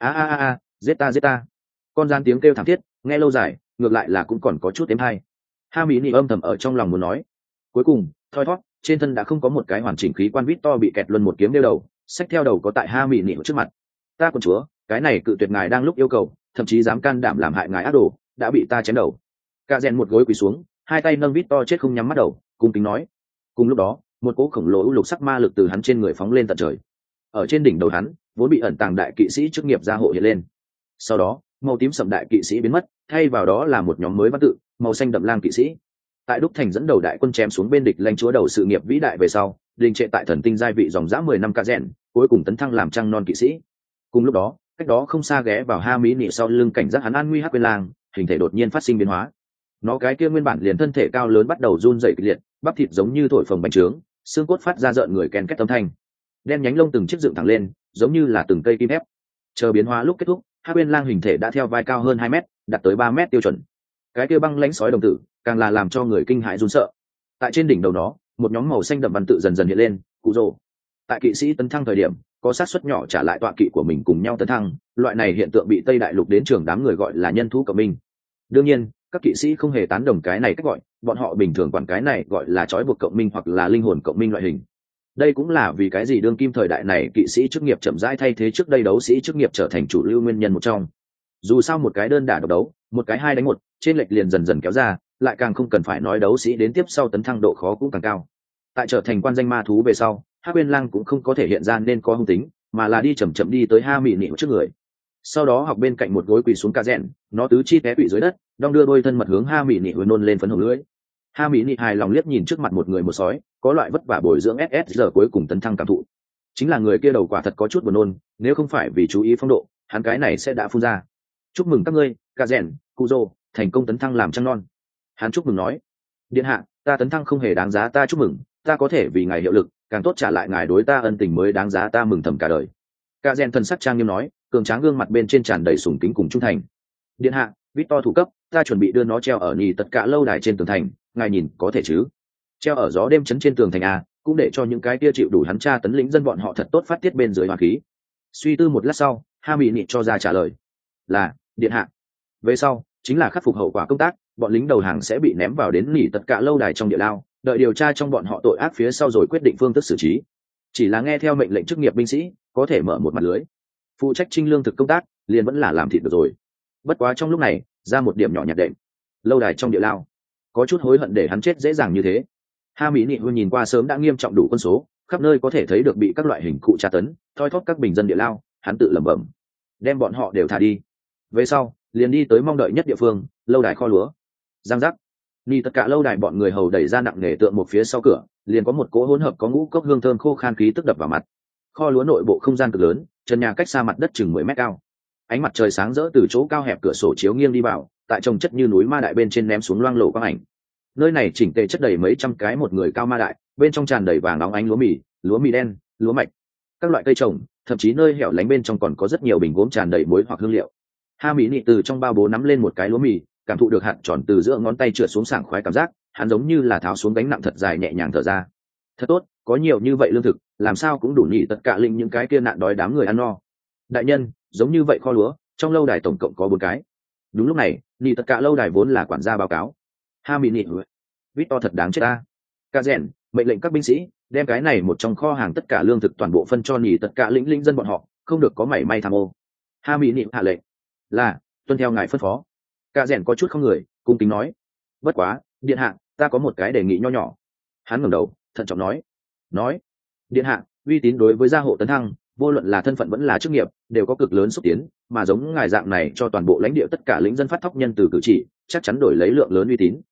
Giết ta. Con gian tiếng kêu thảm thiết, nghe lâu dài, ngược lại là cũng còn có chút êm hay. Hermione âm thầm ở trong lòng muốn nói. Cuối cùng, thoi thoát, trên thân đã không có một cái hoàn chỉnh khí quan Victor bị kẹt luân một kiếm đeo đầu, xách theo đầu có tại Hermione trước mặt. Ta quận chúa, cái này cự tuyệt ngài đang lúc yêu cầu, thậm chí dám can đảm làm hại ngài ác đồ, đã bị ta chém đầu. Cả rèn một gối quỳ xuống, hai tay nâng Victor chết không nhắm mắt đầu, cung kính nói. Cùng lúc đó, một cỗ khổng lồ u lục sắc ma lực từ hắn trên người phóng lên tận trời. Ở trên đỉnh đầu hắn, vốn bị ẩn tàng đại kỵ sĩ chức nghiệp gia hộ hiện lên. Sau đó, màu tím sẫm đại kỵ sĩ biến mất, thay vào đó là một nhóm mới văn tự, màu xanh đậm lang kỵ sĩ. Tại đúc thành dẫn đầu đại quân chém xuống bên địch lãnh chúa đầu sự nghiệp vĩ đại về sau, đình trệ tại thần tinh giai vị dòng dã 10 năm cả rèn, cuối cùng tấn thăng làm trăng non kỵ sĩ. Cùng lúc đó, cách đó không xa ghé vào Hermione sau lưng cảnh giác hắn an nguy hắc quên lang, hình thể đột nhiên phát sinh biến hóa. Nó cái kia nguyên bản liền thân thể cao lớn bắt đầu run rẩy kịch liệt, bắp thịt giống như thổi phồng bành trướng, xương cốt phát ra rợn người ken két âm thanh. Đen nhánh lông từng chiếc dựng thẳng lên, giống như là từng cây kim thép. Chờ biến hóa lúc kết thúc, hắc quên lang hình thể đã theo vai cao hơn 2 mét, đạt tới 3 mét tiêu chuẩn. Cái kia băng lãnh sói đồng tử, càng là làm cho người kinh hãi run sợ. Tại trên đỉnh đầu nó, một nhóm màu xanh đậm văn tự dần dần hiện lên, cụ rồ. Tại kỵ sĩ tấn thăng thời điểm, có xác suất nhỏ trả lại tọa kỵ của mình cùng nhau tấn thăng, loại này hiện tượng bị Tây Đại Lục đến trường đám người gọi là nhân thú cộng minh. Đương nhiên, các kỵ sĩ không hề tán đồng cái này cách gọi, bọn họ bình thường quản cái này gọi là trói buộc cộng minh hoặc là linh hồn cộng minh loại hình. Đây cũng là vì cái gì đương kim thời đại này kỵ sĩ chức nghiệp chậm rãi thay thế trước đây đấu sĩ chức nghiệp trở thành chủ lưu nguyên nhân một trong. Dù sao một cái đơn đả độc đấu, một cái 2 đánh 1, trên lệch liền dần dần kéo ra, lại càng không cần phải nói đấu sĩ đến tiếp sau tấn thăng độ khó cũng càng cao. Tại trở thành quan danh ma thú về sau, Hắc Uyên Lang cũng không có thể hiện ra nên có hung tính, mà là đi chậm chậm đi tới Hermione trước người. Sau đó học bên cạnh một gối quỳ xuống cả rèn, nó tứ chi té quỵ dưới đất, đong đưa đôi thân mật hướng Hermione nôn lên phấn hồng lưỡi. Hermione hài lòng liếc nhìn trước mặt một người một sói, có loại vất vả bồi dưỡng giờ cuối cùng tấn thăng cảm thụ. Chính là người kia đầu quả thật có chút buồn nôn, nếu không phải vì chú ý phong độ, hắn cái này sẽ đã phun ra. Chúc mừng các ngươi, cả rèn, Cujo, thành công tấn thăng làm trăng non. Hắn chúc mừng nói, điện hạ, ta tấn thăng không hề đáng giá ta chúc mừng, ta có thể vì ngài hiệu lực, càng tốt trả lại ngài đối ta ân tình mới đáng giá ta mừng thầm cả đời. Cả rèn thần sắc trang nghiêm nói, cường tráng gương mặt bên trên tràn đầy sùng kính cùng trung thành. Điện hạ, Victor thủ cấp, ta chuẩn bị đưa nó treo ở nhì tất cả lâu đài trên tường thành, ngài nhìn có thể chứ? Treo ở gió đêm chấn trên tường thành a, cũng để cho những cái kia chịu đủ hắn tra tấn lĩnh dân bọn họ thật tốt phát tiết bên dưới hỏa khí. Suy tư một lát sau, Hermione cho ra trả lời là, điện hạ. Về sau chính là khắc phục hậu quả công tác, bọn lính đầu hàng sẽ bị ném vào đến nhì tất cả lâu đài trong địa lao, đợi điều tra trong bọn họ tội ác phía sau rồi quyết định phương thức xử trí. Chỉ là nghe theo mệnh lệnh chức nghiệp binh sĩ, có thể mở một mặt lưới. Phụ trách trinh lương thực công tác, liền vẫn là làm thịt được rồi. Bất quá trong lúc này, ra một điểm nhỏ nhặt đệm. Lâu đài trong địa lao, có chút hối hận để hắn chết dễ dàng như thế. Hermione nhìn qua sớm đã nghiêm trọng đủ quân số, khắp nơi có thể thấy được bị các loại hình cụ tra tấn, thoi thóp các bình dân địa lao, hắn tự lẩm bẩm, đem bọn họ đều thả đi. Về sau, liền đi tới mong đợi nhất địa phương, lâu đài kho lúa. Giang giác. Ni tất cả lâu đài bọn người hầu đẩy ra nặng nề tượng một phía sau cửa, liền có một cỗ hỗn hợp có ngũ cốc hương thơm khô khan khí tức đập vào mặt. Kho lúa nội bộ không gian cực lớn, trần nhà cách xa mặt đất chừng 10 mét cao. Ánh mặt trời sáng rỡ từ chỗ cao hẹp cửa sổ chiếu nghiêng đi vào, tại trồng chất như núi ma đại bên trên ném xuống loang lổ quang ảnh. Nơi này chỉnh tề chất đầy mấy trăm cái một người cao ma đại, bên trong tràn đầy vàng óng ánh lúa mì đen, lúa mạch, các loại cây trồng, thậm chí nơi hẻo lánh bên trong còn có rất nhiều bình gốm tràn đầy muối hoặc hương liệu. Hermione từ trong bao bố nắm lên một cái lúa mì, cảm thụ được hạt tròn từ giữa ngón tay trượt xuống sảng khoái cảm giác, hắn giống như là tháo xuống gánh nặng thật dài nhẹ nhàng thở ra. Thật tốt, có nhiều như vậy lương thực, làm sao cũng đủ nhị tất cả linh những cái kia nạn đói đám người ăn no. Đại nhân, giống như vậy kho lúa, trong lâu đài tổng cộng có 4 cái. Đúng lúc này, nhị tất cả lâu đài vốn là quản gia báo cáo. Hermione, Victor thật đáng chết ta. Cả rèn, mệnh lệnh các binh sĩ đem cái này một trong kho hàng tất cả lương thực toàn bộ phân cho nhị tất cả lĩnh dân bọn họ, không được có mảy may tham ô. Hermione hạ lệnh. Là, tuân theo ngài phân phó. Cả rèn có chút không người, cung kính nói. Bất quá, điện hạ, ta có một cái đề nghị nho nhỏ. Hắn ngẩng đầu, thận trọng nói, điện hạ, uy tín đối với gia hộ tấn thăng, vô luận là thân phận vẫn là chức nghiệp, đều có cực lớn xúc tiến, mà giống ngài dạng này cho toàn bộ lãnh địa tất cả lĩnh dân phát thóc nhân từ cử chỉ, chắc chắn đổi lấy lượng lớn uy tín.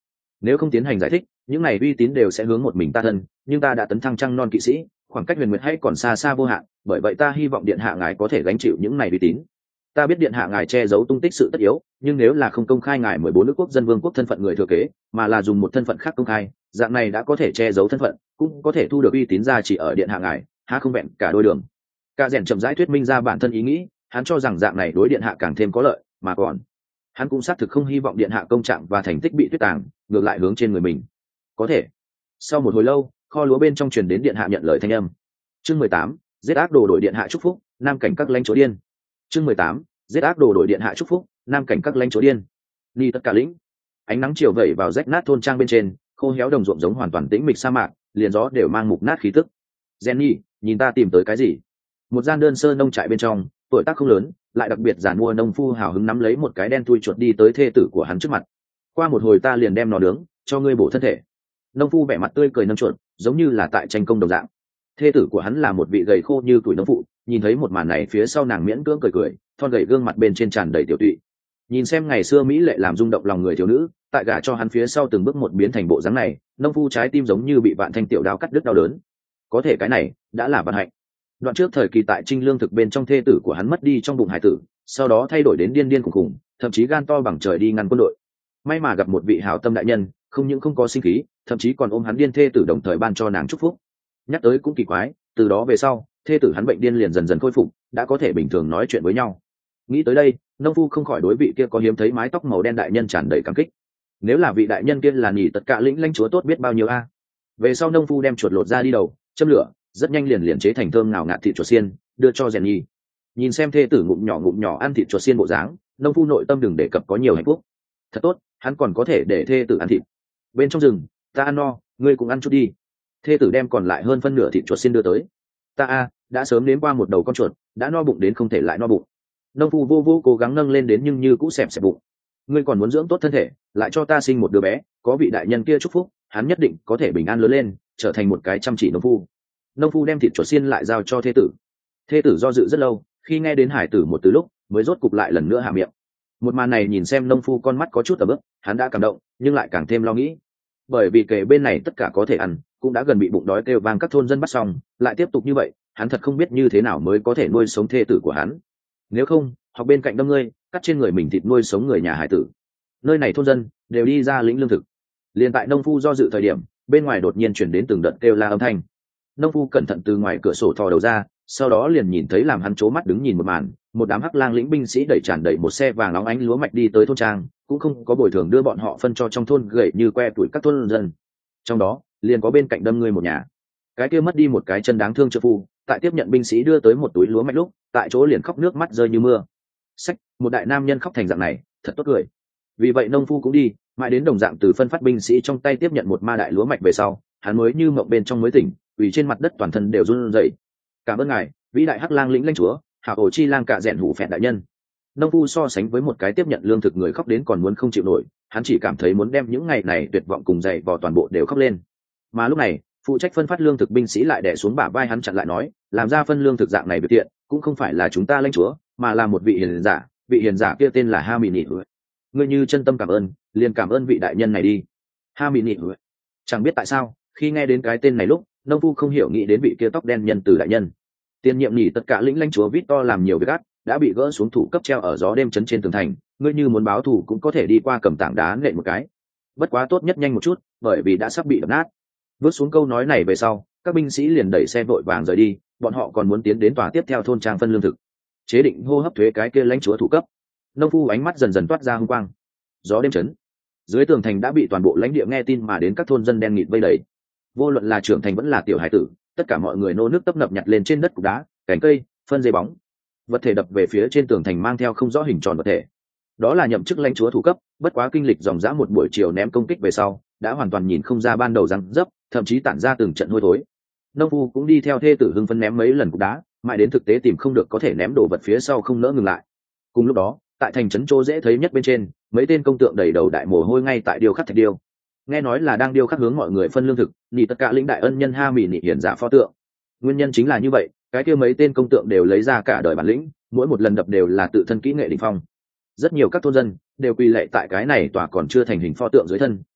nếu không tiến hành giải thích những này uy tín đều sẽ hướng một mình ta thân, nhưng ta đã tấn thăng trăng non kỵ sĩ, khoảng cách huyền nguyệt hay còn xa xa vô hạn, bởi vậy ta hy vọng điện hạ ngài có thể gánh chịu những này uy tín. Ta biết điện hạ ngài che giấu tung tích sự tất yếu, nhưng nếu là không công khai ngài 14 nước quốc dân vương quốc thân phận người thừa kế, mà là dùng một thân phận khác công khai, dạng này đã có thể che giấu thân phận, cũng có thể thu được uy tín ra chỉ ở điện hạ ngài, há không vẹn cả đôi đường. Cả rèn chậm rãi thuyết minh ra bản thân ý nghĩ, hắn cho rằng dạng này đối điện hạ càng thêm có lợi, mà còn hắn cũng xác thực không hy vọng điện hạ công trạng và thành tích bị tuyết tàng, ngược lại hướng trên người mình. Có thể. Sau một hồi lâu, kho lúa bên trong truyền đến điện hạ nhận lời thanh âm. Chương 18, giết ác đồ đội điện hạ chúc phúc, nam cảnh các lãnh chúa điên. Chương 18, giết ác đồ đội điện hạ chúc phúc, nam cảnh các lãnh chúa điên. Ni tất cả lĩnh. Ánh nắng chiều vẩy vào rách nát thôn trang bên trên, khô héo đồng ruộng giống hoàn toàn tĩnh mịch sa mạc, liền gió đều mang mục nát khí tức. Jenny, nhìn ta tìm tới cái gì? Một gian đơn sơ nông trại bên trong, tuổi tác không lớn, lại đặc biệt giản mua nông phu hào hứng nắm lấy một cái đen thui chuột đi tới thê tử của hắn trước mặt. Qua một hồi ta liền đem nó nướng, cho ngươi bổ thân thể. Nông phu vẻ mặt tươi cười nâng chuột, giống như là tại tranh công đồng dạng. Thê tử của hắn là một vị gầy khô như tuổi nông phụ, nhìn thấy một màn này phía sau nàng miễn cưỡng cười cười, thon gầy gương mặt bên trên tràn đầy tiểu tụy. Nhìn xem ngày xưa mỹ lệ làm rung động lòng người thiếu nữ, tại gả cho hắn phía sau từng bước một biến thành bộ dáng này, nông phu trái tim giống như bị vạn thanh tiểu đao cắt đứt đau đớn. Có thể cái này đã là vận hạnh. Đoạn trước thời kỳ tại Trinh Lương thực bên trong thê tử của hắn mất đi trong bụng hải tử, sau đó thay đổi đến điên điên khủng khủng, thậm chí gan to bằng trời đi ngăn quân đội. May mà gặp một vị hảo tâm đại nhân, không những không có sinh khí, thậm chí còn ôm hắn điên thê tử đồng thời ban cho nàng chúc phúc. Nhắc tới cũng kỳ quái, từ đó về sau, thê tử hắn bệnh điên liền dần dần khôi phục, đã có thể bình thường nói chuyện với nhau. Nghĩ tới đây, nông phu không khỏi đối vị kia có hiếm thấy mái tóc màu đen đại nhân tràn đầy cảm kích. Nếu là vị đại nhân kia là nhỉ tất cả lĩnh lãnh chúa tốt biết bao nhiêu a. Về sau nông phu đem chuột lột ra đi đầu, châm lửa, rất nhanh liền chế thành thơm ngào ngạt thịt chuột xiên, đưa cho rèn nhi. Nhìn xem thê tử ngụm nhỏ ăn thịt chuột xiên bộ dáng, nông phu nội tâm đừng đề cập có nhiều hạnh phúc. Thật tốt, hắn còn có thể để thê tử ăn thịt. Bên trong rừng, ta ăn no, ngươi cũng ăn chút đi. Thê tử đem còn lại hơn phân nửa thịt chuột xiên đưa tới. Ta đã sớm nếm qua một đầu con chuột, đã no bụng đến không thể lại no bụng. Nông phu vô cố gắng nâng lên đến nhưng như cũ xẹp bụng. Ngươi còn muốn dưỡng tốt thân thể, lại cho ta sinh một đứa bé, có vị đại nhân kia chúc phúc, hắn nhất định có thể bình an lớn lên, trở thành một cái chăm chỉ nông phu. Nông phu đem thịt chuột xiên lại giao cho thê tử. Thê tử do dự rất lâu, khi nghe đến hải tử một từ lúc, mới rốt cục lại lần nữa hạ miệng. Một màn này nhìn xem nông phu con mắt có chút tầm ức, hắn đã cảm động, nhưng lại càng thêm lo nghĩ. Bởi vì kề bên này tất cả có thể ăn, cũng đã gần bị bụng đói kêu vang các thôn dân bắt xong, lại tiếp tục như vậy, hắn thật không biết như thế nào mới có thể nuôi sống thê tử của hắn. Nếu không, học bên cạnh đâm ngươi, cắt trên người mình thịt nuôi sống người nhà hải tử. Nơi này thôn dân đều đi ra lĩnh lương thực. Liền tại nông phu do dự thời điểm, bên ngoài đột nhiên chuyển đến từng đợt kêu la âm thanh. Nông phu cẩn thận từ ngoài cửa sổ thò đầu ra, sau đó liền nhìn thấy làm hắn trố mắt đứng nhìn một màn, một đám hắc lang lĩnh binh sĩ đẩy tràn đầy một xe vàng óng ánh lúa mạch đi tới thôn trang, cũng không có bồi thường đưa bọn họ phân cho trong thôn gậy như que tuổi các thôn dân. Trong đó liền có bên cạnh đâm ngươi một nhà, cái kia mất đi một cái chân đáng thương trợ phu, tại tiếp nhận binh sĩ đưa tới một túi lúa mạch lúc, tại chỗ liền khóc nước mắt rơi như mưa. Sách, một đại nam nhân khóc thành dạng này, thật tốt cười. Vì vậy nông phu cũng đi, mãi đến đồng dạng từ phân phát binh sĩ trong tay tiếp nhận một ma đại lúa mạch về sau, hắn mới như mộng bên trong mới tỉnh, vì trên mặt đất toàn thân đều run rẩy. Cảm ơn ngài, vĩ đại hắc lang lĩnh lãnh chúa, hảo ổ chi lang cạ rèn hủ phẹn đại nhân. Nông phu so sánh với một cái tiếp nhận lương thực người khóc đến còn muốn không chịu nổi, hắn chỉ cảm thấy muốn đem những ngày này tuyệt vọng cùng dày vò toàn bộ đều khóc lên. Mà lúc này, phụ trách phân phát lương thực binh sĩ lại đè xuống bả vai hắn chặn lại nói, làm ra phân lương thực dạng này việc tiện, cũng không phải là chúng ta lãnh chúa, mà là một vị hiền giả kia tên là Ha Mị Nị. Ngươi như chân tâm cảm ơn, liền cảm ơn vị đại nhân này đi. Ha Mị Nị. Chẳng biết tại sao, khi nghe đến cái tên này lúc, nông phu không hiểu nghĩ đến vị kia tóc đen nhân từ đại nhân. Tiền nhiệm nhỉ tất cả lĩnh lãnh chúa Victor làm nhiều việc ác, đã bị gỡ xuống thủ cấp treo ở gió đêm chấn trên tường thành, ngươi như muốn báo thù cũng có thể đi qua cầm tảng đá nện một cái. Bất quá tốt nhất nhanh một chút, bởi vì đã sắp bị đập nát. Vớt xuống câu nói này về sau, các binh sĩ liền đẩy xe vội vàng rời đi, bọn họ còn muốn tiến đến tòa tiếp theo thôn trang phân lương thực. Chế định hô hấp thuế cái kia lãnh chúa thủ cấp. Nông phu ánh mắt dần dần toát ra hung quang. Gió đêm chấn, dưới tường thành đã bị toàn bộ lãnh địa nghe tin mà đến các thôn dân đen nghịt vây đầy. Vô luận là trưởng thành vẫn là tiểu hải tử, tất cả mọi người nô nước tấp nập nhặt lên trên đất cục đá, cành cây, phân dây bóng, vật thể đập về phía trên tường thành mang theo không rõ hình tròn vật thể. Đó là nhậm chức lãnh chúa thủ cấp, bất quá kinh lịch dòng dã một buổi chiều ném công kích về sau, đã hoàn toàn nhìn không ra ban đầu răng dấp, thậm chí tản ra từng trận hôi thối. Nông phu cũng đi theo thê tử hưng phấn ném mấy lần cục đá, mãi đến thực tế tìm không được có thể ném đồ vật phía sau không nỡ ngừng lại. Cùng lúc đó, tại thành trấn chỗ dễ thấy nhất bên trên, mấy tên công tượng đầy đầu đại mồ hôi ngay tại điêu khắc thạch điêu. Nghe nói là đang điêu khắc hướng mọi người phân lương thực, nhị tất cả lĩnh đại ân nhân Ha Mị Nị hiển giả pho tượng. Nguyên nhân chính là như vậy, cái kia mấy tên công tượng đều lấy ra cả đời bản lĩnh, mỗi một lần đập đều là tự thân kỹ nghệ đỉnh phong. Rất nhiều các thôn dân đều quỳ lạy tại cái này tòa còn chưa thành hình pho tượng dưới thân,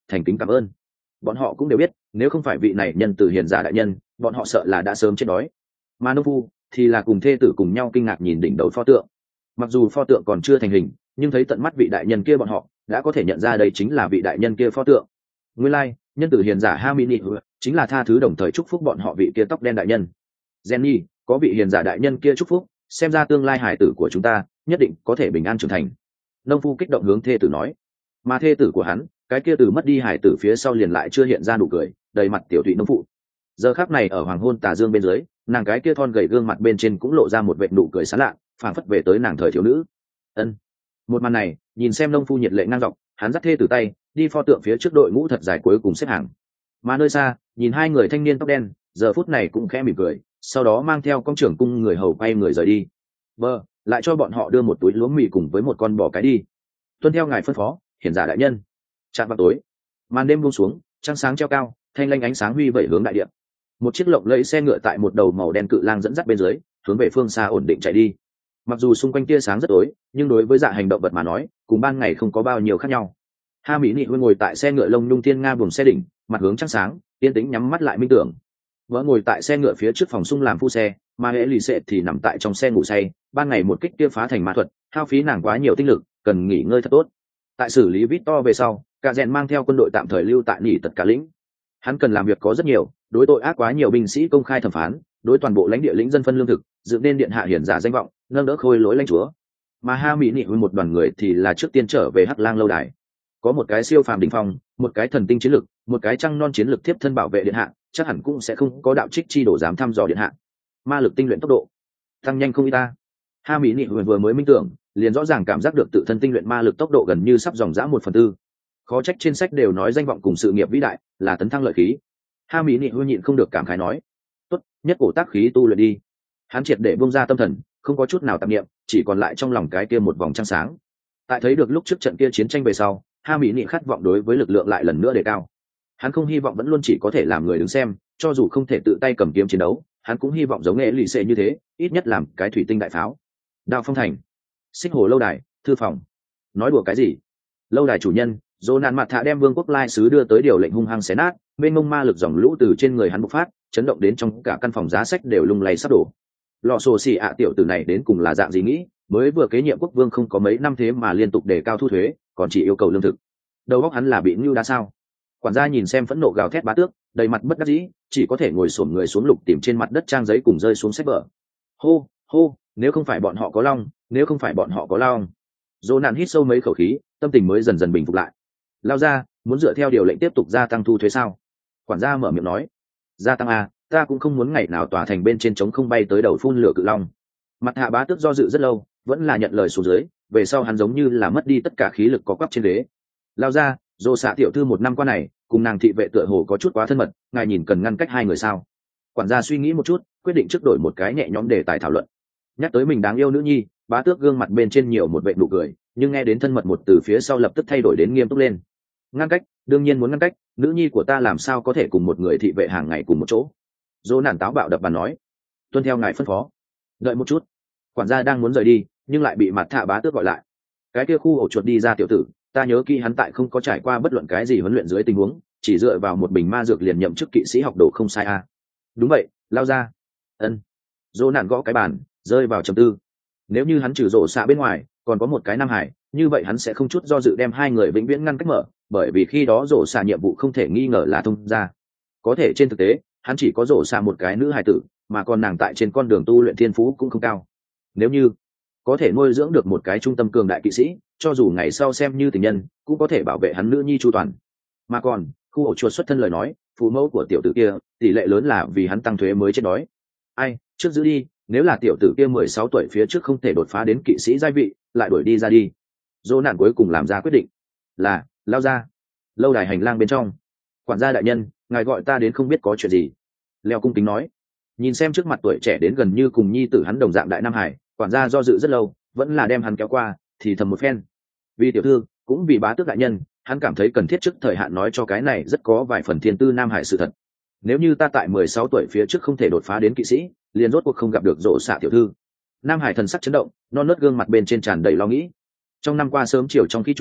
thành kính cảm ơn. Bọn họ cũng đều biết nếu không phải vị này nhân từ hiền giả đại nhân, bọn họ sợ là đã sớm chết đói. Mà nông phu thì là cùng thê tử cùng nhau kinh ngạc nhìn đỉnh đầu pho tượng. Mặc dù pho tượng còn chưa thành hình, nhưng thấy tận mắt vị đại nhân kia bọn họ đã có thể nhận ra đây chính là vị đại nhân kia pho tượng. Nguyên lai, nhân tử hiền giả Hamini chính là tha thứ đồng thời chúc phúc bọn họ vị kia tóc đen đại nhân. Jenny, có vị hiền giả đại nhân kia chúc phúc, xem ra tương lai hải tử của chúng ta nhất định có thể bình an trưởng thành. Nông phu kích động hướng thê tử nói, mà thê tử của hắn, cái kia từ mất đi hải tử phía sau liền lại chưa hiện ra nụ cười, đầy mặt tiểu thụy nông phụ. Giờ khắc này ở hoàng hôn tà dương bên dưới, nàng cái kia thon gầy gương mặt bên trên cũng lộ ra một vệt nụ cười sán lạ, phảng phất về tới nàng thời thiếu nữ. Ân. Một màn này, nhìn xem nông phu nhiệt lệ ngang dọc, hắn dắt thê tử tay, đi pho tượng phía trước đội ngũ thật dài cuối cùng xếp hàng. Mà nơi xa, nhìn hai người thanh niên tóc đen, giờ phút này cũng khẽ mỉm cười, sau đó mang theo công trưởng cung người hầu quay người rời đi. Bơ, lại cho bọn họ đưa một túi lúa mì cùng với một con bò cái đi. Tuân theo ngài phân phó, hiển giả đại nhân. Chạm vào tối, màn đêm buông xuống, trăng sáng treo cao, thanh lanh ánh sáng huy vẩy hướng đại địa. Một chiếc lộng lẫy xe ngựa tại một đầu màu đen cự lang dẫn dắt bên dưới, hướng về phương xa ổn định chạy đi. Mặc dù xung quanh tia sáng rất tối, nhưng đối với dạ hành động vật mà nói, cùng ban ngày không có bao nhiêu khác nhau. Ha Mỹ Nị Huy ngồi tại xe ngựa lông nhung thiên nga buồng xe đỉnh, mặt hướng trăng sáng, yên tĩnh nhắm mắt lại minh tưởng. Vợ ngồi tại xe ngựa phía trước phòng sung làm phu xe, mà hệ lì xệ thì nằm tại trong xe ngủ say. Ban ngày một kích kia phá thành ma thuật, hao phí nàng quá nhiều tinh lực, cần nghỉ ngơi thật tốt. Tại xử lý Victor về sau, cả rèn mang theo quân đội tạm thời lưu tại nỉ tật cả lĩnh. Hắn cần làm việc có rất nhiều, đối tội ác quá nhiều binh sĩ công khai thẩm phán, đối toàn bộ lãnh địa lĩnh dân phân lương thực, dựng nên điện hạ hiển giả danh vọng, nâng đỡ khôi lỗi lãnh chúa. Mà Ha Mỹ Nị Huy một đoàn người thì là trước tiên trở về Hắc Lang lâu đài. Có một cái siêu phàm đỉnh phong, một cái thần tinh chiến lực, một cái trăng non chiến lực tiếp thân bảo vệ điện hạ, chắc hẳn cũng sẽ không có đạo trích chi đổ dám thăm dò điện hạ. Ma lực tinh luyện tốc độ tăng nhanh không ít ta. Ha Mỹ Nị Huy vừa mới minh tưởng, liền rõ ràng cảm giác được tự thân tinh luyện ma lực tốc độ gần như sắp dòng dã 1/4. Khó trách trên sách đều nói danh vọng cùng sự nghiệp vĩ đại là tấn thăng lợi khí. Ha Mỹ Nị Huy nhịn không được cảm khái nói, tốt, nhất cổ tác khí tu luyện đi. Hắn triệt để bung ra tâm thần, không có chút nào tạp niệm, chỉ còn lại trong lòng cái kia một vòng trăng sáng. Tại thấy được lúc trước trận kia chiến tranh về sau, Ha Mỹ Nị khát vọng đối với lực lượng lại lần nữa đề cao. Hắn không hy vọng vẫn luôn chỉ có thể làm người đứng xem, cho dù không thể tự tay cầm kiếm chiến đấu, hắn cũng hy vọng giống nghệ lì xệ như thế, ít nhất làm cái thủy tinh đại pháo. Đao Phong Thành, Xích Hồ lâu đài, thư phòng. Nói đùa cái gì? Lâu đài chủ nhân Jonan Mặt Thạ đem vương quốc lai sứ đưa tới điều lệnh hung hăng xé nát, mênh mông ma lực dòng lũ từ trên người hắn bộc phát, chấn động đến trong cả căn phòng giá sách đều lung lay sắp đổ. Lọ sổ xì ạ tiểu tử này đến cùng là dạng gì nghĩ, mới vừa kế nhiệm quốc vương không có mấy năm thế mà liên tục đề cao thu thuế, còn chỉ yêu cầu lương thực. Đầu óc hắn là bị ngưu đá sao? Quản gia nhìn xem phẫn nộ gào thét bá tước, đầy mặt bất đắc dĩ, chỉ có thể ngồi xổm người xuống lục tìm trên mặt đất trang giấy cùng rơi xuống sách vở. Hô, hô, nếu không phải bọn họ có long, nếu không phải bọn họ có long. Jonan hít sâu mấy khẩu khí, tâm tình mới dần dần bình phục lại. Lao ra, muốn dựa theo điều lệnh tiếp tục gia tăng thu thuế sao? Quản gia mở miệng nói. Gia tăng à, ta cũng không muốn ngày nào tòa thành bên trên trống không bay tới đầu phun lửa cự long. Mặt Hạ bá tước do dự rất lâu, vẫn là nhận lời xuống dưới, về sau hắn giống như là mất đi tất cả khí lực có quắp trên ghế. Lao ra, Dô xạ tiểu thư một năm qua này cùng nàng thị vệ tựa hồ có chút quá thân mật, ngài nhìn cần ngăn cách hai người sao? Quản gia suy nghĩ một chút, quyết định trước đổi một cái nhẹ nhõm đề tài thảo luận. Nhắc tới mình đáng yêu nữ nhi, bá tước gương mặt bên trên nhiều một vệ nụ cười, nhưng nghe đến thân mật một từ phía sau lập tức thay đổi đến nghiêm túc lên. Ngăn cách, đương nhiên muốn ngăn cách, nữ nhi của ta làm sao có thể cùng một người thị vệ hàng ngày cùng một chỗ? Dô nản táo bạo đập bàn nói. Tuân theo ngài phân phó. Đợi một chút. Quản gia đang muốn rời đi, nhưng lại bị Mặt Thạ bá tước gọi lại. Cái kia khu ổ chuột đi ra tiểu tử, ta nhớ kỹ hắn tại không có trải qua bất luận cái gì huấn luyện dưới tình huống, chỉ dựa vào một bình ma dược liền nhậm chức kỵ sĩ học đồ không sai à? Đúng vậy, lao ra. Ân. Dô nản gõ cái bàn, rơi vào trầm tư. Nếu như hắn trừ rổ xạ bên ngoài còn có một cái nam hải, như vậy hắn sẽ không chút do dự đem hai người vĩnh viễn ngăn cách mở, bởi vì khi đó rổ xạ nhiệm vụ không thể nghi ngờ là thông ra. Có thể trên thực tế hắn chỉ có rổ xạ một cái nữ hải tử, mà còn nàng tại trên con đường tu luyện thiên phú cũng không cao. Nếu như có thể nuôi dưỡng được một cái trung tâm cường đại kỵ sĩ, cho dù ngày sau xem như tình nhân cũng có thể bảo vệ hắn nữ nhi chu toàn. Mà còn khu ổ chuột xuất thân lời nói, phụ mẫu của tiểu tử kia tỷ lệ lớn là vì hắn tăng thuế mới chết đói. Ai trước giữ đi, nếu là tiểu tử kia 16 tuổi phía trước không thể đột phá đến kỵ sĩ giai vị, lại đuổi đi ra đi. Dô nạn cuối cùng làm ra quyết định. Là, lao ra. Lâu đài hành lang bên trong. Quản gia đại nhân, ngài gọi ta đến không biết có chuyện gì. Leo cung kính nói. Nhìn xem trước mặt tuổi trẻ đến gần như cùng nhi tử hắn đồng dạng đại nam hải, quản gia do dự rất lâu, vẫn là đem hắn kéo qua, thì thầm một phen. Vì tiểu thư, cũng vì bá tước đại nhân, hắn cảm thấy cần thiết trước thời hạn nói cho cái này rất có vài phần thiên tư nam hải sự thật. Nếu như ta tại 16 tuổi phía trước không thể đột phá đến kỵ sĩ, liền rốt cuộc không gặp được rộ xạ tiểu thư. Nam hải thần sắc chấn động, non nớt gương mặt bên trên tràn đầy lo nghĩ. Trong năm qua sớm chiều trong khi chung,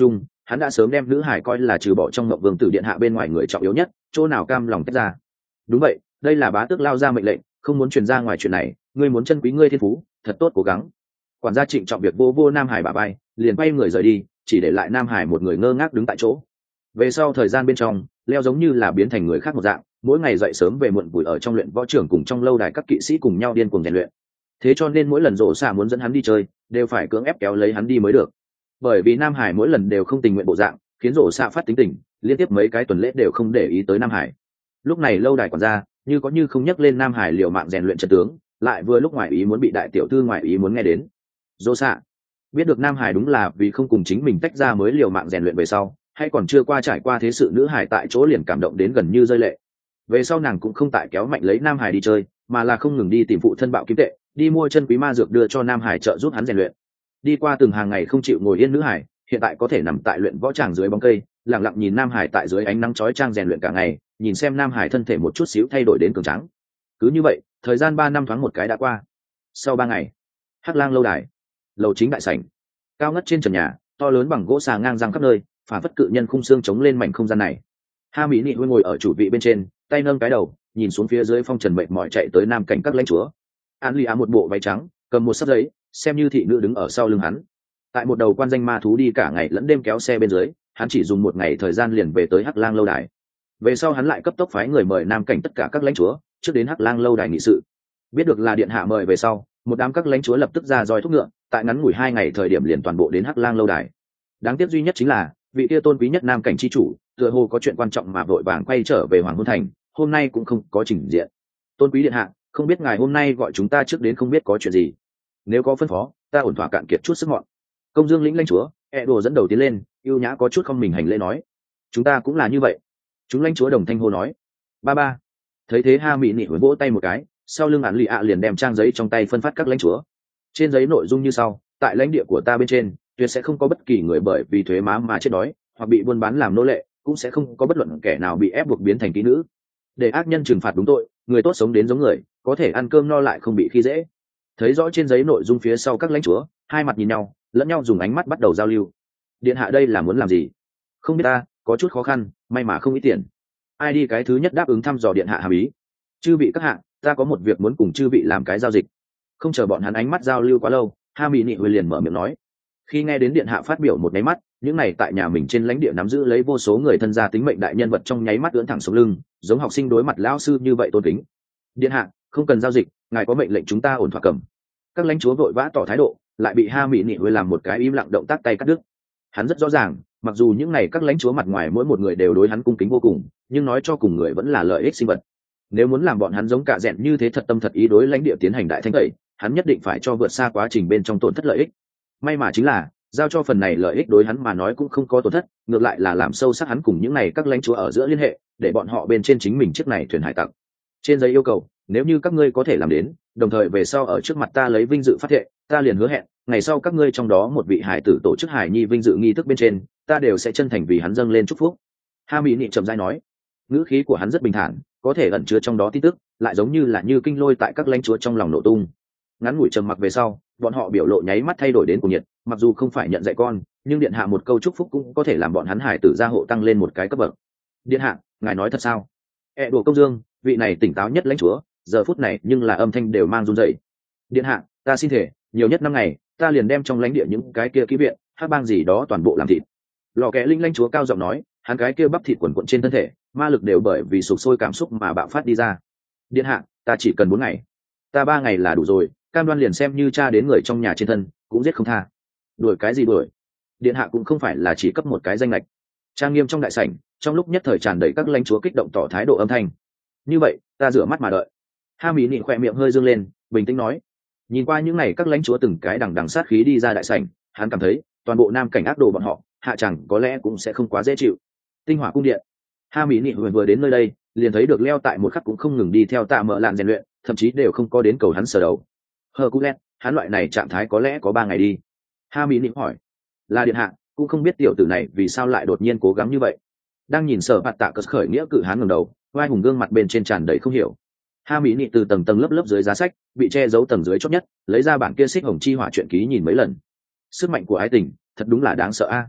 hắn đã sớm đem nữ hải coi là trừ bỏ trong mộng vương tử điện hạ bên ngoài người trọng yếu nhất, chỗ nào cam lòng tách ra. Đúng vậy, đây là bá tước lao ra mệnh lệnh, không muốn truyền ra ngoài chuyện này, ngươi muốn chân quý ngươi thiên phú, thật tốt cố gắng. Quản gia trịnh trọng việc vô Nam Hải bả vai, liền quay người rời đi, chỉ để lại Nam Hải một người ngơ ngác đứng tại chỗ. Về sau thời gian bên trong, Leo giống như là biến thành người khác một dạng, mỗi ngày dậy sớm về muộn vùi ở trong luyện võ trường cùng trong lâu đài các kỵ sĩ cùng nhau điên cuồng rèn luyện. Thế cho nên mỗi lần rộ xạ muốn dẫn hắn đi chơi, đều phải cưỡng ép kéo lấy hắn đi mới được. Bởi vì Nam Hải mỗi lần đều không tình nguyện bộ dạng, khiến rộ xạ phát tính tình, liên tiếp mấy cái tuần lễ đều không để ý tới Nam Hải. Lúc này lâu đài quản gia như có như không nhắc lên Nam Hải liều mạng rèn luyện trận tướng, lại vừa lúc ngoại ý muốn bị đại tiểu thư ngoại ý muốn nghe đến. Rộ xạ biết được Nam Hải đúng là vì không cùng chính mình tách ra mới liều mạng rèn luyện về sau, hay còn chưa qua trải qua thế sự nữ hải tại chỗ liền cảm động đến gần như rơi lệ. Về sau nàng cũng không tại kéo mạnh lấy Nam Hải đi chơi, mà là không ngừng đi tìm phụ thân bạo kiếm tệ, đi mua chân quý ma dược đưa cho Nam Hải trợ giúp hắn rèn luyện. Đi qua từng hàng ngày không chịu ngồi yên nữ hải, hiện tại có thể nằm tại luyện võ tràng dưới bóng cây, lặng lặng nhìn Nam Hải tại dưới ánh nắng chói chang rèn luyện cả ngày, nhìn xem Nam Hải thân thể một chút xíu thay đổi đến cường tráng. Cứ như vậy, thời gian 3 năm thoáng một cái đã qua. Sau 3 ngày, Hắc Lang lâu đài, lầu chính đại sảnh, cao ngất trên trần nhà, to lớn bằng gỗ xà ngang răng khắp nơi, phản phất cự nhân khung xương chống lên mảnh không gian này. Ha Mỹ Nị Huy ngồi ở chủ vị bên trên, tay nâng cái đầu, nhìn xuống phía dưới phong trần mệt mỏi chạy tới nam cảnh các lãnh chúa. An Ly Á một bộ váy trắng, cầm một sấp giấy, xem như thị nữ đứng ở sau lưng hắn. Tại một đầu quan danh ma thú đi cả ngày lẫn đêm kéo xe bên dưới, hắn chỉ dùng 1 ngày thời gian liền về tới Hắc Lang lâu đài. Về sau hắn lại cấp tốc phái người mời nam cảnh tất cả các lãnh chúa trước đến Hắc Lang lâu đài nghị sự. Biết được là điện hạ mời về sau, một đám các lãnh chúa lập tức ra roi thúc ngựa, tại ngắn ngủi 2 ngày thời điểm liền toàn bộ đến Hắc Lang lâu đài. Đáng tiếc duy nhất chính là vị kia tôn quý nhất nam cảnh chi chủ tựa hồ có chuyện quan trọng mà vội vàng quay trở về Hoàng Hôn Thành, hôm nay cũng không có trình diện. Tôn quý điện hạ, không biết ngài hôm nay gọi chúng ta trước đến không biết có chuyện gì, nếu có phân phó ta ổn thỏa cạn kiệt chút sức mọn. Công dương lĩnh lãnh chúa đồ dẫn đầu tiến lên, yêu nhã có chút không mình hành lễ nói. Chúng ta cũng là như vậy. Chúng lãnh chúa đồng thanh hô nói. Ba thấy thế Ha Mỹ Nị Huế vỗ tay một cái, sau lưng Án Lì ạ liền đem trang giấy trong tay phân phát các lãnh chúa. Trên giấy nội dung như sau: tại lãnh địa của ta bên trên, tuyệt sẽ không có bất kỳ người bởi vì thuế má mà chết đói hoặc bị buôn bán làm nô lệ, cũng sẽ không có bất luận kẻ nào bị ép buộc biến thành kỹ nữ. Để ác nhân trừng phạt đúng tội, người tốt sống đến giống người, có thể ăn cơm no lại không bị khi dễ. Thấy rõ trên giấy nội dung phía sau, các lãnh chúa hai mặt nhìn nhau, lẫn nhau dùng ánh mắt bắt đầu giao lưu. Điện hạ đây là muốn làm gì? Không biết ta, có chút khó khăn, may mà không ít tiền. Ai đi cái thứ nhất đáp ứng thăm dò điện hạ hàm ý. Chư vị các hạ, ta có một việc muốn cùng chư vị làm cái giao dịch. Không chờ bọn hắn ánh mắt giao lưu quá lâu, Ha Mỹ Nị Huế liền mở miệng nói. Khi nghe đến điện hạ phát biểu một nháy mắt, những này tại nhà mình trên lãnh địa nắm giữ lấy vô số người thân gia tính mệnh đại nhân vật trong nháy mắt ưỡn thẳng sống lưng, giống học sinh đối mặt lão sư như vậy tôn kính. Điện hạ, không cần giao dịch, ngài có mệnh lệnh chúng ta ổn thỏa cầm. Các lãnh chúa vội vã tỏ thái độ, lại bị Ha Mỹ Nị Huế làm một cái im lặng động tác tay cắt đứt. Hắn rất rõ ràng, mặc dù những này các lãnh chúa mặt ngoài mỗi một người đều đối hắn cung kính vô cùng, nhưng nói cho cùng người vẫn là lợi ích sinh vật. Nếu muốn làm bọn hắn giống cả dẹn như thế thật tâm thật ý đối lãnh địa tiến hành đại thanh tẩy, hắn nhất định phải cho vượt xa quá trình bên trong tổn thất lợi ích. May mà chính là giao cho phần này lợi ích đối hắn mà nói cũng không có tổn thất, ngược lại là làm sâu sắc hắn cùng những này các lãnh chúa ở giữa liên hệ, để bọn họ bên trên chính mình chiếc này thuyền hải tặc. Trên giấy yêu cầu, nếu như các ngươi có thể làm đến, đồng thời về sau ở trước mặt ta lấy vinh dự phát thệ, ta liền hứa hẹn, ngày sau các ngươi trong đó một vị hải tử tổ chức hải nhi vinh dự nghi thức bên trên, ta đều sẽ chân thành vì hắn dâng lên chúc phúc. Ha Mỹ Nị trầm rãi nói, ngữ khí của hắn rất bình thản, có thể ẩn chứa trong đó tin tức, lại giống như là như kinh lôi tại các lãnh chúa trong lòng nổ tung. Ngắn ngủi trầm mặc về sau, bọn họ biểu lộ nháy mắt thay đổi đến cuồng nhiệt, mặc dù không phải nhận dạy con, nhưng điện hạ một câu chúc phúc cũng có thể làm bọn hắn hải tử gia hộ tăng lên một cái cấp bậc. Điện hạ, ngài nói thật sao? Đùa công dương, vị này tỉnh táo nhất lãnh chúa, giờ phút này nhưng là âm thanh đều mang run rẩy. Điện hạ, ta xin thể, nhiều nhất 5 ngày, ta liền đem trong lãnh địa những cái kia kỹ viện, hắc bang gì đó toàn bộ làm thịt. Lò kẽ linh lãnh chúa cao giọng nói, hắn cái kia bắp thịt quần quận trên thân thể, ma lực đều bởi vì sục sôi cảm xúc mà bạo phát đi ra. Điện hạ, ta chỉ cần 4 ngày, ta 3 ngày là đủ rồi, cam đoan liền xem như cha đến người trong nhà trên thân cũng giết không tha. Đuổi cái gì đuổi? Điện hạ cũng không phải là chỉ cấp một cái danh lệch. Trang nghiêm trong đại sảnh, trong lúc nhất thời tràn đầy các lãnh chúa kích động tỏ thái độ âm thanh. Như vậy, ta rửa mắt mà đợi. Ha Mỹ Nị khỏe miệng hơi dương lên, bình tĩnh nói. Nhìn qua những này các lãnh chúa từng cái đằng đằng sát khí đi ra đại sảnh, hắn cảm thấy toàn bộ nam cảnh ác đồ bọn họ hạ chẳng có lẽ cũng sẽ không quá dễ chịu. Tinh hỏa cung điện. Ha Mỹ Nị vừa đến nơi đây, liền thấy được leo tại một khắc cũng không ngừng đi theo Tạ Mợ Lạn rèn luyện, thậm chí đều không có đến cầu hắn sờ đầu. Hercules, hắn loại này trạng thái có lẽ có 3 ngày đi. Ha Mỹ Nị hỏi. Là điện hạ, cũng không biết tiểu tử này vì sao lại đột nhiên cố gắng như vậy. Đang nhìn Sở Bạt Tạ Cất khởi nghĩa cự hán ngẩng đầu, vai hùng gương mặt bên trên tràn đầy không hiểu. Ha Mỹ Nị từ tầng tầng lớp lớp dưới giá sách, bị che giấu tầng dưới chót nhất, lấy ra bản kia xích hồng chi hỏa truyện ký nhìn mấy lần. Sức mạnh của ái tình, thật đúng là đáng sợ a.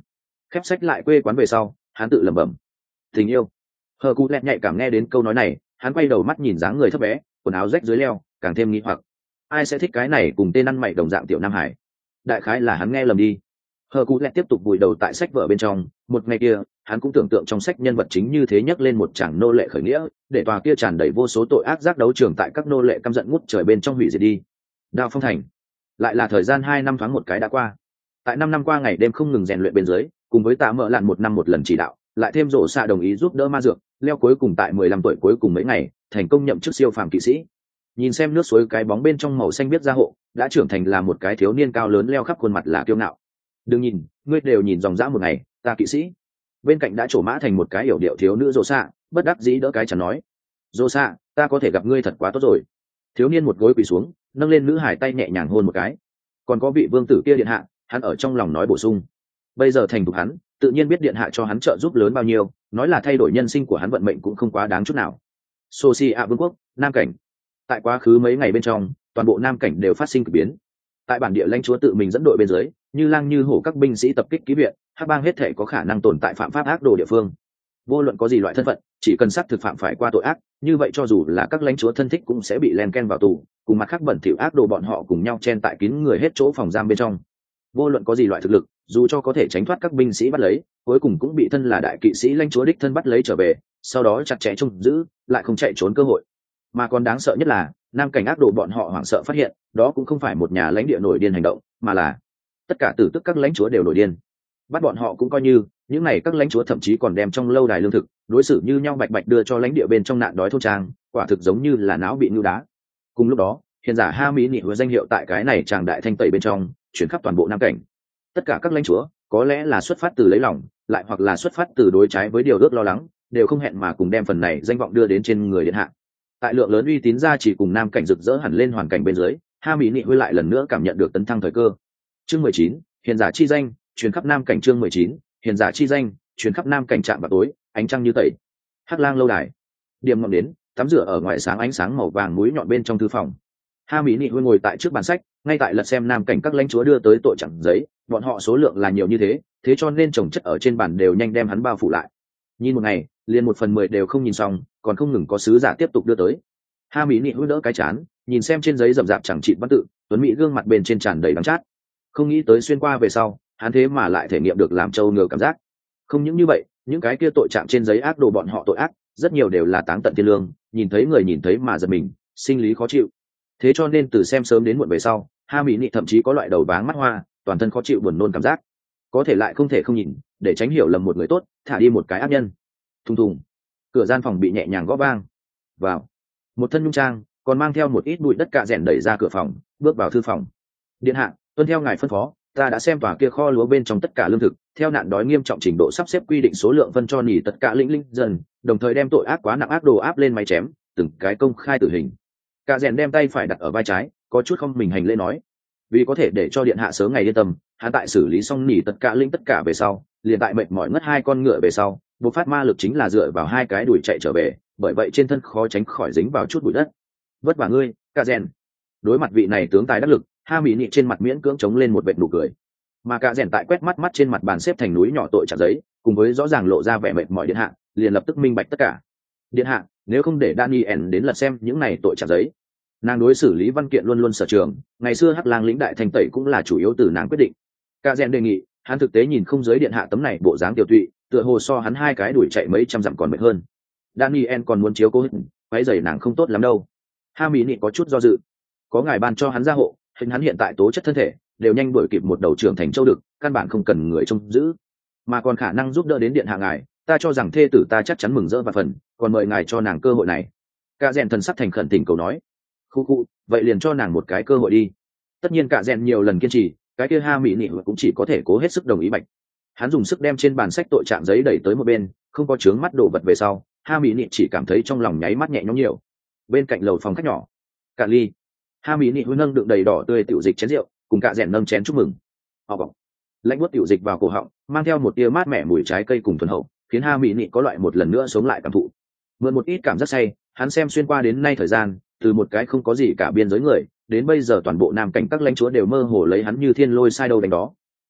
Khép sách lại quê quán về sau, hắn tự lẩm bẩm tình yêu. Hờ cụ lẹt nhạy cảm nghe đến câu nói này, hắn quay đầu mắt nhìn dáng người thấp bé, quần áo rách dưới leo, càng thêm nghi hoặc ai sẽ thích cái này cùng tên ăn mày đồng dạng tiểu nam hải. Đại khái là hắn nghe lầm đi. Hờ cụ lẹt tiếp tục vùi đầu tại sách vở bên trong. Một ngày kia, hắn cũng tưởng tượng trong sách nhân vật chính như thế nhắc lên một chàng nô lệ khởi nghĩa, để tòa kia tràn đầy vô số tội ác giác đấu trường tại các nô lệ căm giận ngút trời bên trong hủy diệt đi. Đao Phong Thành. Lại là thời gian 2 năm thoáng một cái đã qua. Tại 5 năm qua ngày đêm không ngừng rèn luyện bên dưới, cùng với tạ mở lạn 1 năm một lần chỉ đạo, lại thêm rổ xạ đồng ý giúp đỡ ma dược, leo cuối cùng tại 15 tuổi cuối cùng mấy ngày, thành công nhậm chức siêu phàm kỵ sĩ. Nhìn xem nước suối cái bóng bên trong màu xanh biết gia hộ, đã trưởng thành là một cái thiếu niên cao lớn leo khắp khuôn mặt là kiêu ngạo. Đừng nhìn, ngươi đều nhìn dòng dã một ngày, ta kỵ sĩ. Bên cạnh đã trổ mã thành một cái yểu điệu thiếu nữ rổ xạ, bất đắc dĩ đỡ cái chẳng nói. Rổ xạ, ta có thể gặp ngươi thật quá tốt rồi. Thiếu niên một gối quỳ xuống, nâng lên nữ hải tay nhẹ nhàng hôn một cái. Còn có vị vương tử kia điện hạ, hắn ở trong lòng nói bổ sung. Bây giờ thành thục hắn, tự nhiên biết điện hạ cho hắn trợ giúp lớn bao nhiêu, nói là thay đổi nhân sinh của hắn vận mệnh cũng không quá đáng chút nào. Sophia vương quốc, Nam cảnh. Tại quá khứ mấy ngày bên trong, toàn bộ Nam cảnh đều phát sinh kỳ biến. Tại bản địa lãnh chúa tự mình dẫn đội bên dưới, như lang như hổ các binh sĩ tập kích ký viện, hắc bang hết thể có khả năng tồn tại phạm pháp ác đồ địa phương. Vô luận có gì loại thân phận, chỉ cần xác thực phạm phải qua tội ác, như vậy cho dù là các lãnh chúa thân thích cũng sẽ bị len ken vào tù, cùng mặt khác bẩn thỉu ác đồ bọn họ cùng nhau chen tại kín người hết chỗ phòng giam bên trong. Vô luận có gì loại thực lực, dù cho có thể tránh thoát các binh sĩ bắt lấy, cuối cùng cũng bị thân là đại kỵ sĩ lãnh chúa đích thân bắt lấy trở về, sau đó chặt chẽ trông giữ, lại không chạy trốn cơ hội. Mà còn đáng sợ nhất là, Nam cảnh ác đồ bọn họ hoảng sợ phát hiện, đó cũng không phải một nhà lãnh địa nổi điên hành động, mà là tất cả tử tức các lãnh chúa đều nổi điên. Bắt bọn họ cũng coi như, những này các lãnh chúa thậm chí còn đem trong lâu đài lương thực, đối xử như nhau bạch bạch đưa cho lãnh địa bên trong nạn đói thôn trang, quả thực giống như là não bị nưu đá. Cùng lúc đó, hiền giả Ha Mỹ Nị với danh hiệu tại cái này tràng đại thanh tẩy bên trong, chuyển khắp toàn bộ Nam cảnh. Tất cả các lãnh chúa, có lẽ là xuất phát từ lấy lòng, lại hoặc là xuất phát từ đối trái với điều ước lo lắng, đều không hẹn mà cùng đem phần này danh vọng đưa đến trên người điện hạ. Tại lượng lớn uy tín gia chỉ cùng Nam cảnh rực rỡ hẳn lên hoàn cảnh bên dưới, Ha Mỹ Nị huy lại lần nữa cảm nhận được tấn thăng thời cơ. Chương 19, hiền giả chi danh, truyền khắp Nam cảnh. Chương 19, hiền giả chi danh, truyền khắp Nam cảnh. Trạm vào tối, ánh trăng như tẩy. Hắc lang lâu đài. Điểm ngọn đến, tắm rửa ở ngoài sáng ánh sáng màu vàng mũi nhọn bên trong thư phòng. Ha Mỹ Nị huy ngồi tại trước bàn sách, ngay tại lật xem Nam cảnh các lãnh chúa đưa tới tội trạng giấy, bọn họ số lượng là nhiều như thế, thế cho nên chồng chất ở trên bàn đều nhanh đem hắn bao phủ lại. Nhìn một ngày, liền 1/10 đều không nhìn xong, còn không ngừng có sứ giả tiếp tục đưa tới. Ha Mỹ Nị huy đỡ cái chán, nhìn xem trên giấy rậm rạp chẳng chịt văn tự, tuấn mỹ gương mặt bên trên tràn đầy đắng chát. Không nghĩ tới xuyên qua về sau, hắn thế mà lại thể nghiệm được làm trâu ngựa cảm giác. Không những như vậy, những cái kia tội trạng trên giấy ác đồ bọn họ tội ác, rất nhiều đều là táng tận thiên lương, nhìn thấy người nhìn thấy mà giật mình, sinh lý khó chịu. Thế cho nên từ xem sớm đến muộn về sau, Ha Mỹ Nị thậm chí có loại đầu váng mắt hoa, toàn thân khó chịu buồn nôn cảm giác. Có thể lại không thể không nhìn, để tránh hiểu lầm một người tốt, thả đi một cái ác nhân. Thùng thùng, cửa gian phòng bị nhẹ nhàng gõ vang. Vào. Một thân nhung trang, còn mang theo một ít bụi đất cạ rèn đẩy ra cửa phòng, bước vào thư phòng. Điện hạ, tuân theo ngài phân phó, ta đã xem tòa kia kho lúa bên trong tất cả lương thực, theo nạn đói nghiêm trọng trình độ sắp xếp quy định số lượng phân cho nỉ tất cả lĩnh linh dần, đồng thời đem tội ác quá nặng ác đồ áp lên máy chém, từng cái công khai tử hình. Cạ rèn đem tay phải đặt ở vai trái, có chút không mình hành lễ nói, vì có thể để cho điện hạ sớm ngày yên tâm, hắn tại xử lý xong nỉ tất cả linh tất cả về sau, liền tại mệt mỏi ngất 2 con ngựa về sau, bộc phát ma lực chính là dựa vào 2 cái đuổi chạy trở về, bởi vậy trên thân khó tránh khỏi dính vào chút bụi đất. Vất vả ngươi, Cạ rèn. Đối mặt vị này tướng tài đắc lực, Ha Mỹ Nị trên mặt miễn cưỡng chống lên một vệt nụ cười. Mà Cạ rèn tại quét mắt mắt trên mặt bàn xếp thành núi nhỏ tội trạng giấy, cùng với rõ ràng lộ ra vẻ mệt mỏi điện hạ, liền lập tức minh bạch tất cả. Điện hạ, nếu không để Daniel đến lật xem những này tội trạng giấy, nàng đối xử lý văn kiện luôn luôn sở trường, ngày xưa Hắc Lang lĩnh đại thanh tẩy cũng là chủ yếu từ nàng quyết định. Cạ rèn đề nghị, hắn thực tế nhìn không giới điện hạ tấm này bộ dáng tiểu tụy, tựa hồ so hắn 2 cái đuổi chạy mấy trăm dặm còn mệt hơn. Daniel còn muốn chiếu cố váy giày nàng không tốt lắm đâu. Ha Mỹ Nị có chút do dự. Có ngài ban cho hắn gia hộ, hình hắn hiện tại tố chất thân thể đều nhanh đuổi kịp một đầu trưởng thành châu đực, căn bản không cần người trông giữ, mà còn khả năng giúp đỡ đến điện hạ ngài, ta cho rằng thê tử ta chắc chắn mừng rỡ và phần, còn mời ngài cho nàng cơ hội này. Cạ rèn thần sắc thành khẩn tình cầu nói. Khu, vậy liền cho nàng một cái cơ hội đi. Tất nhiên Cạ rèn nhiều lần kiên trì, cái kia Ha Mỹ Nị cũng chỉ có thể cố hết sức đồng ý bạch. Hắn dùng sức đem trên bàn sách tội trạng giấy đẩy tới một bên, không có chướng mắt đổ vật về sau, Ha Mỹ Nị chỉ cảm thấy trong lòng nháy mắt nhẹ nhõm nhiều. Bên cạnh lầu phòng khách nhỏ, Cạ ly. Ha Mỹ Nị nâng đựng đầy đỏ tươi tiểu dịch chén rượu, cùng Cạ rèn nâng chén chúc mừng. Họ bọc, lãnh buốt tiểu dịch vào cổ họng, mang theo một tia mát mẻ mùi trái cây cùng thuần hậu, khiến Ha Mỹ Nị có loại một lần nữa sống lại cảm thụ. Mượn một ít cảm giác say, hắn xem xuyên qua đến nay thời gian, từ một cái không có gì cả biên giới người, đến bây giờ toàn bộ Nam cảnh các lãnh chúa đều mơ hồ lấy hắn như thiên lôi sai đâu đánh đó.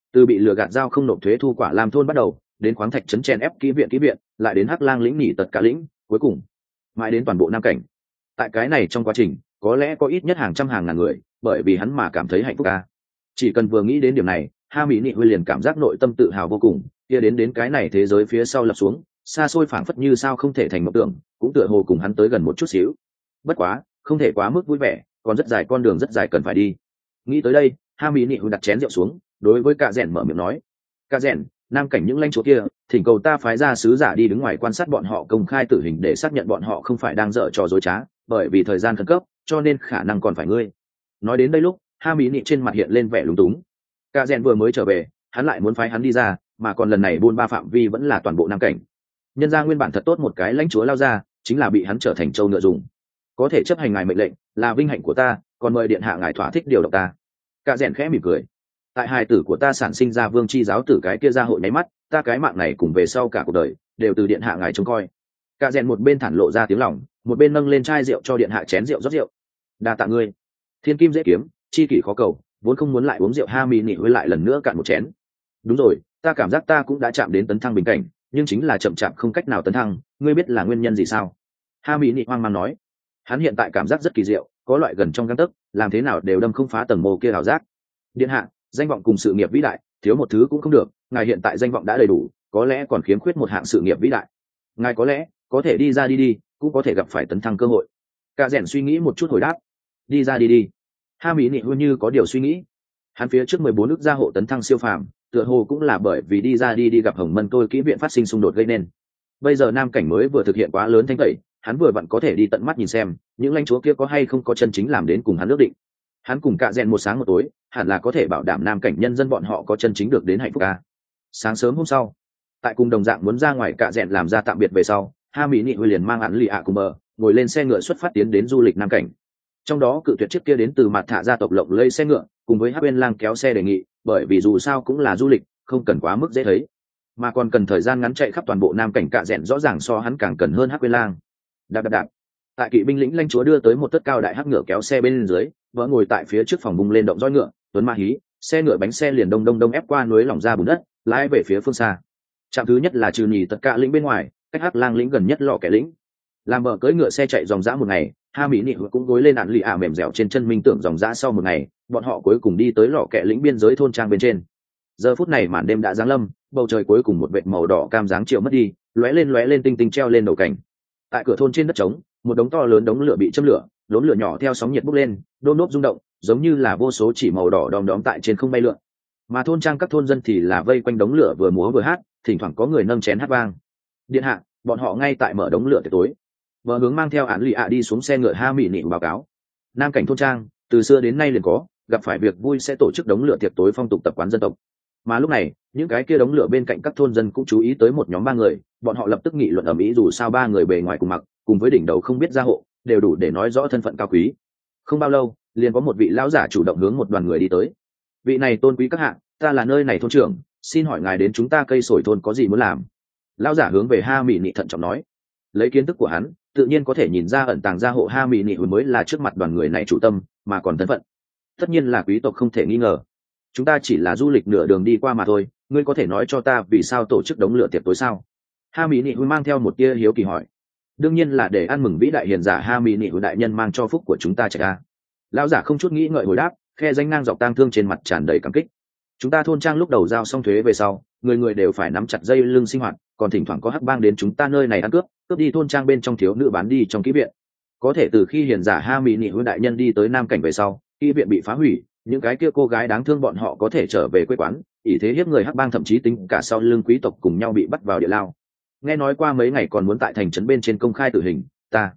từ bị lừa gạt giao không nộp thuế thu quả làm thôn bắt đầu, đến khoáng thạch chấn chen ép kỹ viện, lại đến hắc lang lĩnh nỉ tật cả lĩnh, cuối cùng mãi đến toàn bộ nam cảnh. Tại cái này trong quá trình có lẽ có ít nhất hàng trăm hàng ngàn người bởi vì hắn mà cảm thấy hạnh phúc ca. Chỉ cần vừa nghĩ đến điểm này, ha mỹ nị huy liền cảm giác nội tâm tự hào vô cùng, kia đến cái này thế giới phía sau lập xuống xa xôi phảng phất như sao không thể thành mộng tưởng, cũng tựa hồ cùng hắn tới gần một chút xíu. Bất quá không thể quá mức vui vẻ, còn rất dài con đường rất dài cần phải đi. Nghĩ tới đây, ha mỹ nị huy đặt chén rượu xuống, đối với cạ rèn mở miệng nói: cạ rèn, nam cảnh những lãnh chúa kia thỉnh cầu ta phái ra sứ giả đi đứng ngoài quan sát bọn họ công khai tử hình để xác nhận bọn họ không phải đang dở trò dối trá, bởi vì thời gian khẩn cấp cho nên khả năng còn phải ngươi. Nói đến đây lúc, ha mỹ nị trên mặt hiện lên vẻ lúng túng. Cạ rèn vừa mới trở về, hắn lại muốn phái hắn đi ra, mà còn lần này buôn ba phạm vi vẫn là toàn bộ nam cảnh. Nhân ra nguyên bản thật tốt một cái lãnh chúa lao ra, chính là bị hắn trở thành trâu ngựa dùng. Có thể chấp hành ngài mệnh lệnh là vinh hạnh của ta, còn mời điện hạ ngài thỏa thích điều động ta. Cạ rèn khẽ mỉm cười. Tại hài tử của ta sản sinh ra vương chi giáo tử cái kia ra hội nháy mắt, ta cái mạng này cùng về sau cả cuộc đời đều từ điện hạ ngài trông coi. Cạ rèn một bên thản lộ ra tiếng lòng, một bên nâng lên chai rượu cho điện hạ chén rượu rót rượu. Đa tạ ngươi. Thiên kim dễ kiếm, chi kỷ khó cầu, vốn không muốn lại uống rượu, ha mi nị với lại lần nữa cạn một chén. Đúng rồi, ta cảm giác ta cũng đã chạm đến tấn thăng bình cảnh, nhưng chính là chậm chạp không cách nào tấn thăng, ngươi biết là nguyên nhân gì sao? Ha mi nị hoang mang nói. Hắn hiện tại cảm giác rất kỳ diệu, có loại gần trong gang tấc, làm thế nào đều đâm không phá tầng mồ kia ảo giác. Điện hạ, danh vọng cùng sự nghiệp vĩ đại, thiếu một thứ cũng không được, ngài hiện tại danh vọng đã đầy đủ, có lẽ còn khiếm khuyết một hạng sự nghiệp vĩ đại. Ngài có lẽ có thể đi ra đi, cũng có thể gặp phải tấn thăng cơ hội. Cạ rèn suy nghĩ một chút hồi đáp: đi ra đi. Ha mỹ nị hơn như có điều suy nghĩ. Hắn phía trước 14 nước gia hộ tấn thăng siêu phàm, tựa hồ cũng là bởi vì đi ra đi gặp Hồng Mân tôi kỹ viện phát sinh xung đột gây nên. Bây giờ nam cảnh mới vừa thực hiện quá lớn thanh tẩy, hắn vừa vặn có thể đi tận mắt nhìn xem những lãnh chúa kia có hay không có chân chính làm đến cùng hắn ước định. Hắn cùng Cạ rèn một sáng một tối, hẳn là có thể bảo đảm nam cảnh nhân dân bọn họ có chân chính được đến hạnh phúc ca. Sáng sớm hôm sau, tại cùng đồng dạng muốn ra ngoài Cạ rèn làm ra tạm biệt về sau, ha mỹ nị huy liền mang hắn lì ạ cùng bờ ngồi lên xe ngựa xuất phát tiến đến du lịch nam cảnh. Trong đó cự tuyệt chiếc kia đến từ mặt thạ gia tộc lộng lây xe ngựa, cùng với hắc bên lang kéo xe đề nghị, bởi vì dù sao cũng là du lịch, không cần quá mức dễ thấy, mà còn cần thời gian ngắn chạy khắp toàn bộ nam cảnh. Cạ rèn rõ ràng so hắn càng cần hơn hắc bên lang. Đạp. Tại kỵ binh lĩnh lãnh chúa đưa tới một tất cao đại hắc ngựa kéo xe bên dưới, vợ ngồi tại phía trước phòng bung lên động roi ngựa, tuấn ma hí, xe ngựa bánh xe liền đông ép qua núi lỏng ra bùn đất, lái về phía phương xa. Trạm thứ nhất là trừ nhì tất cả lĩnh bên ngoài, cách hắc lang lĩnh gần nhất lọ kẻ lĩnh. Làm vợ cưỡi ngựa xe chạy dòng dã một ngày, ha mỹ nị cũng gối lên ạn lì ạ mềm dẻo trên chân minh tưởng dòng dã. Sau một ngày, bọn họ cuối cùng đi tới lọ kẻ lĩnh biên giới thôn trang bên trên. Giờ phút này màn đêm đã giáng lâm, bầu trời cuối cùng một vệt màu đỏ cam dáng chiều mất đi, lóe lên tinh tinh treo lên đầu cảnh. Tại cửa thôn trên đất trống, một đống to lớn đống lửa bị châm lửa, đốm lửa nhỏ theo sóng nhiệt bốc lên, đôm đốp rung động, giống như là vô số chỉ màu đỏ đom tại trên không bay lượn. Mà thôn trang các thôn dân thì là vây quanh đống lửa vừa múa vừa hát, thỉnh thoảng có người nâng chén hát vang. Điện hạ, bọn họ ngay tại mở đống lửa tiệc tối. Vợ hướng mang theo án lì ạ đi xuống xe ngựa ha mỹ nị báo cáo. Nam cảnh thôn trang từ xưa đến nay liền có, gặp phải việc vui sẽ tổ chức đống lửa tiệc tối phong tục tập quán dân tộc. Mà lúc này, những cái kia đống lửa bên cạnh các thôn dân cũng chú ý tới một nhóm 3 người, bọn họ lập tức nghị luận ầm ĩ, dù sao 3 người bề ngoài cùng mặc, cùng với đỉnh đầu không biết gia hộ, đều đủ để nói rõ thân phận cao quý. Không bao lâu, liền có một vị lão giả chủ động hướng một đoàn người đi tới. Vị này tôn quý các hạ, ta là nơi này thôn trưởng, xin hỏi ngài đến chúng ta cây sồi thôn có gì muốn làm? Lão giả hướng về ha mỹ nị thận trọng nói. Lấy kiến thức của hắn, tự nhiên có thể nhìn ra ẩn tàng gia hộ ha mỹ nị mới là trước mặt đoàn người này chủ tâm, mà còn thân phận tất nhiên là quý tộc không thể nghi ngờ. Chúng ta chỉ là du lịch nửa đường đi qua mà thôi, ngươi có thể nói cho ta vì sao tổ chức đống lửa tiệc tối sao? Ha mỹ nị mang theo một tia hiếu kỳ hỏi. Đương nhiên là để ăn mừng vĩ đại hiền giả ha mỹ nị đại nhân mang cho phúc của chúng ta chạy ra. Lão giả không chút nghĩ ngợi hồi đáp, khe danh ngang dọc tang thương trên mặt tràn đầy cảm kích. Chúng ta thôn trang lúc đầu giao xong thuế về sau, người đều phải nắm chặt dây lưng sinh hoạt, còn thỉnh thoảng có hắc bang đến chúng ta nơi này ăn cướp đi thôn trang bên trong thiếu nữ bán đi trong kỹ viện. Có thể từ khi hiền giả ha mỹ nị đại nhân đi tới nam cảnh về sau, kỹ viện bị phá hủy, những cái kia cô gái đáng thương bọn họ có thể trở về quê quán, ỷ thế hiếp người hắc bang thậm chí tính cả sau lưng quý tộc cùng nhau bị bắt vào địa lao. Nghe nói qua mấy ngày còn muốn tại thành trấn bên trên công khai tử hình.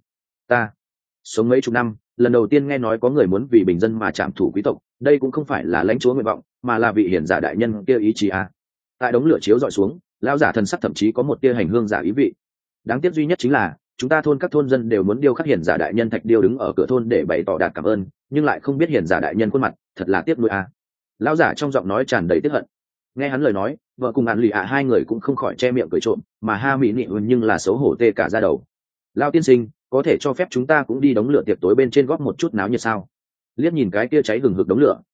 Ta sống mấy chục năm, lần đầu tiên nghe nói có người muốn vì bình dân mà trảm thủ quý tộc, đây cũng không phải là lãnh chúa nguyện vọng, mà là vị hiền giả đại nhân kia ý chí à. Tại đống lửa chiếu dọi xuống, lão giả thần sắc thậm chí có một tia hành hương giả ý vị. Đáng tiếc duy nhất chính là chúng ta thôn các thôn dân đều muốn điêu khắc hiền giả đại nhân thạch điêu đứng ở cửa thôn để bày tỏ đạt cảm ơn, nhưng lại không biết hiền giả đại nhân khuôn mặt, thật là tiếc nuối à. Lão giả trong giọng nói tràn đầy tiếc hận. Nghe hắn lời nói, vợ cùng ạn lì ạ hai người cũng không khỏi che miệng cười trộm, mà ha mỹ nị nhưng là xấu hổ tê cả da đầu. Lão tiên sinh, có thể cho phép chúng ta cũng đi đống lửa tiệc tối bên trên góp một chút náo nhiệt sao? Liếc nhìn cái kia cháy hừng hực đống lửa,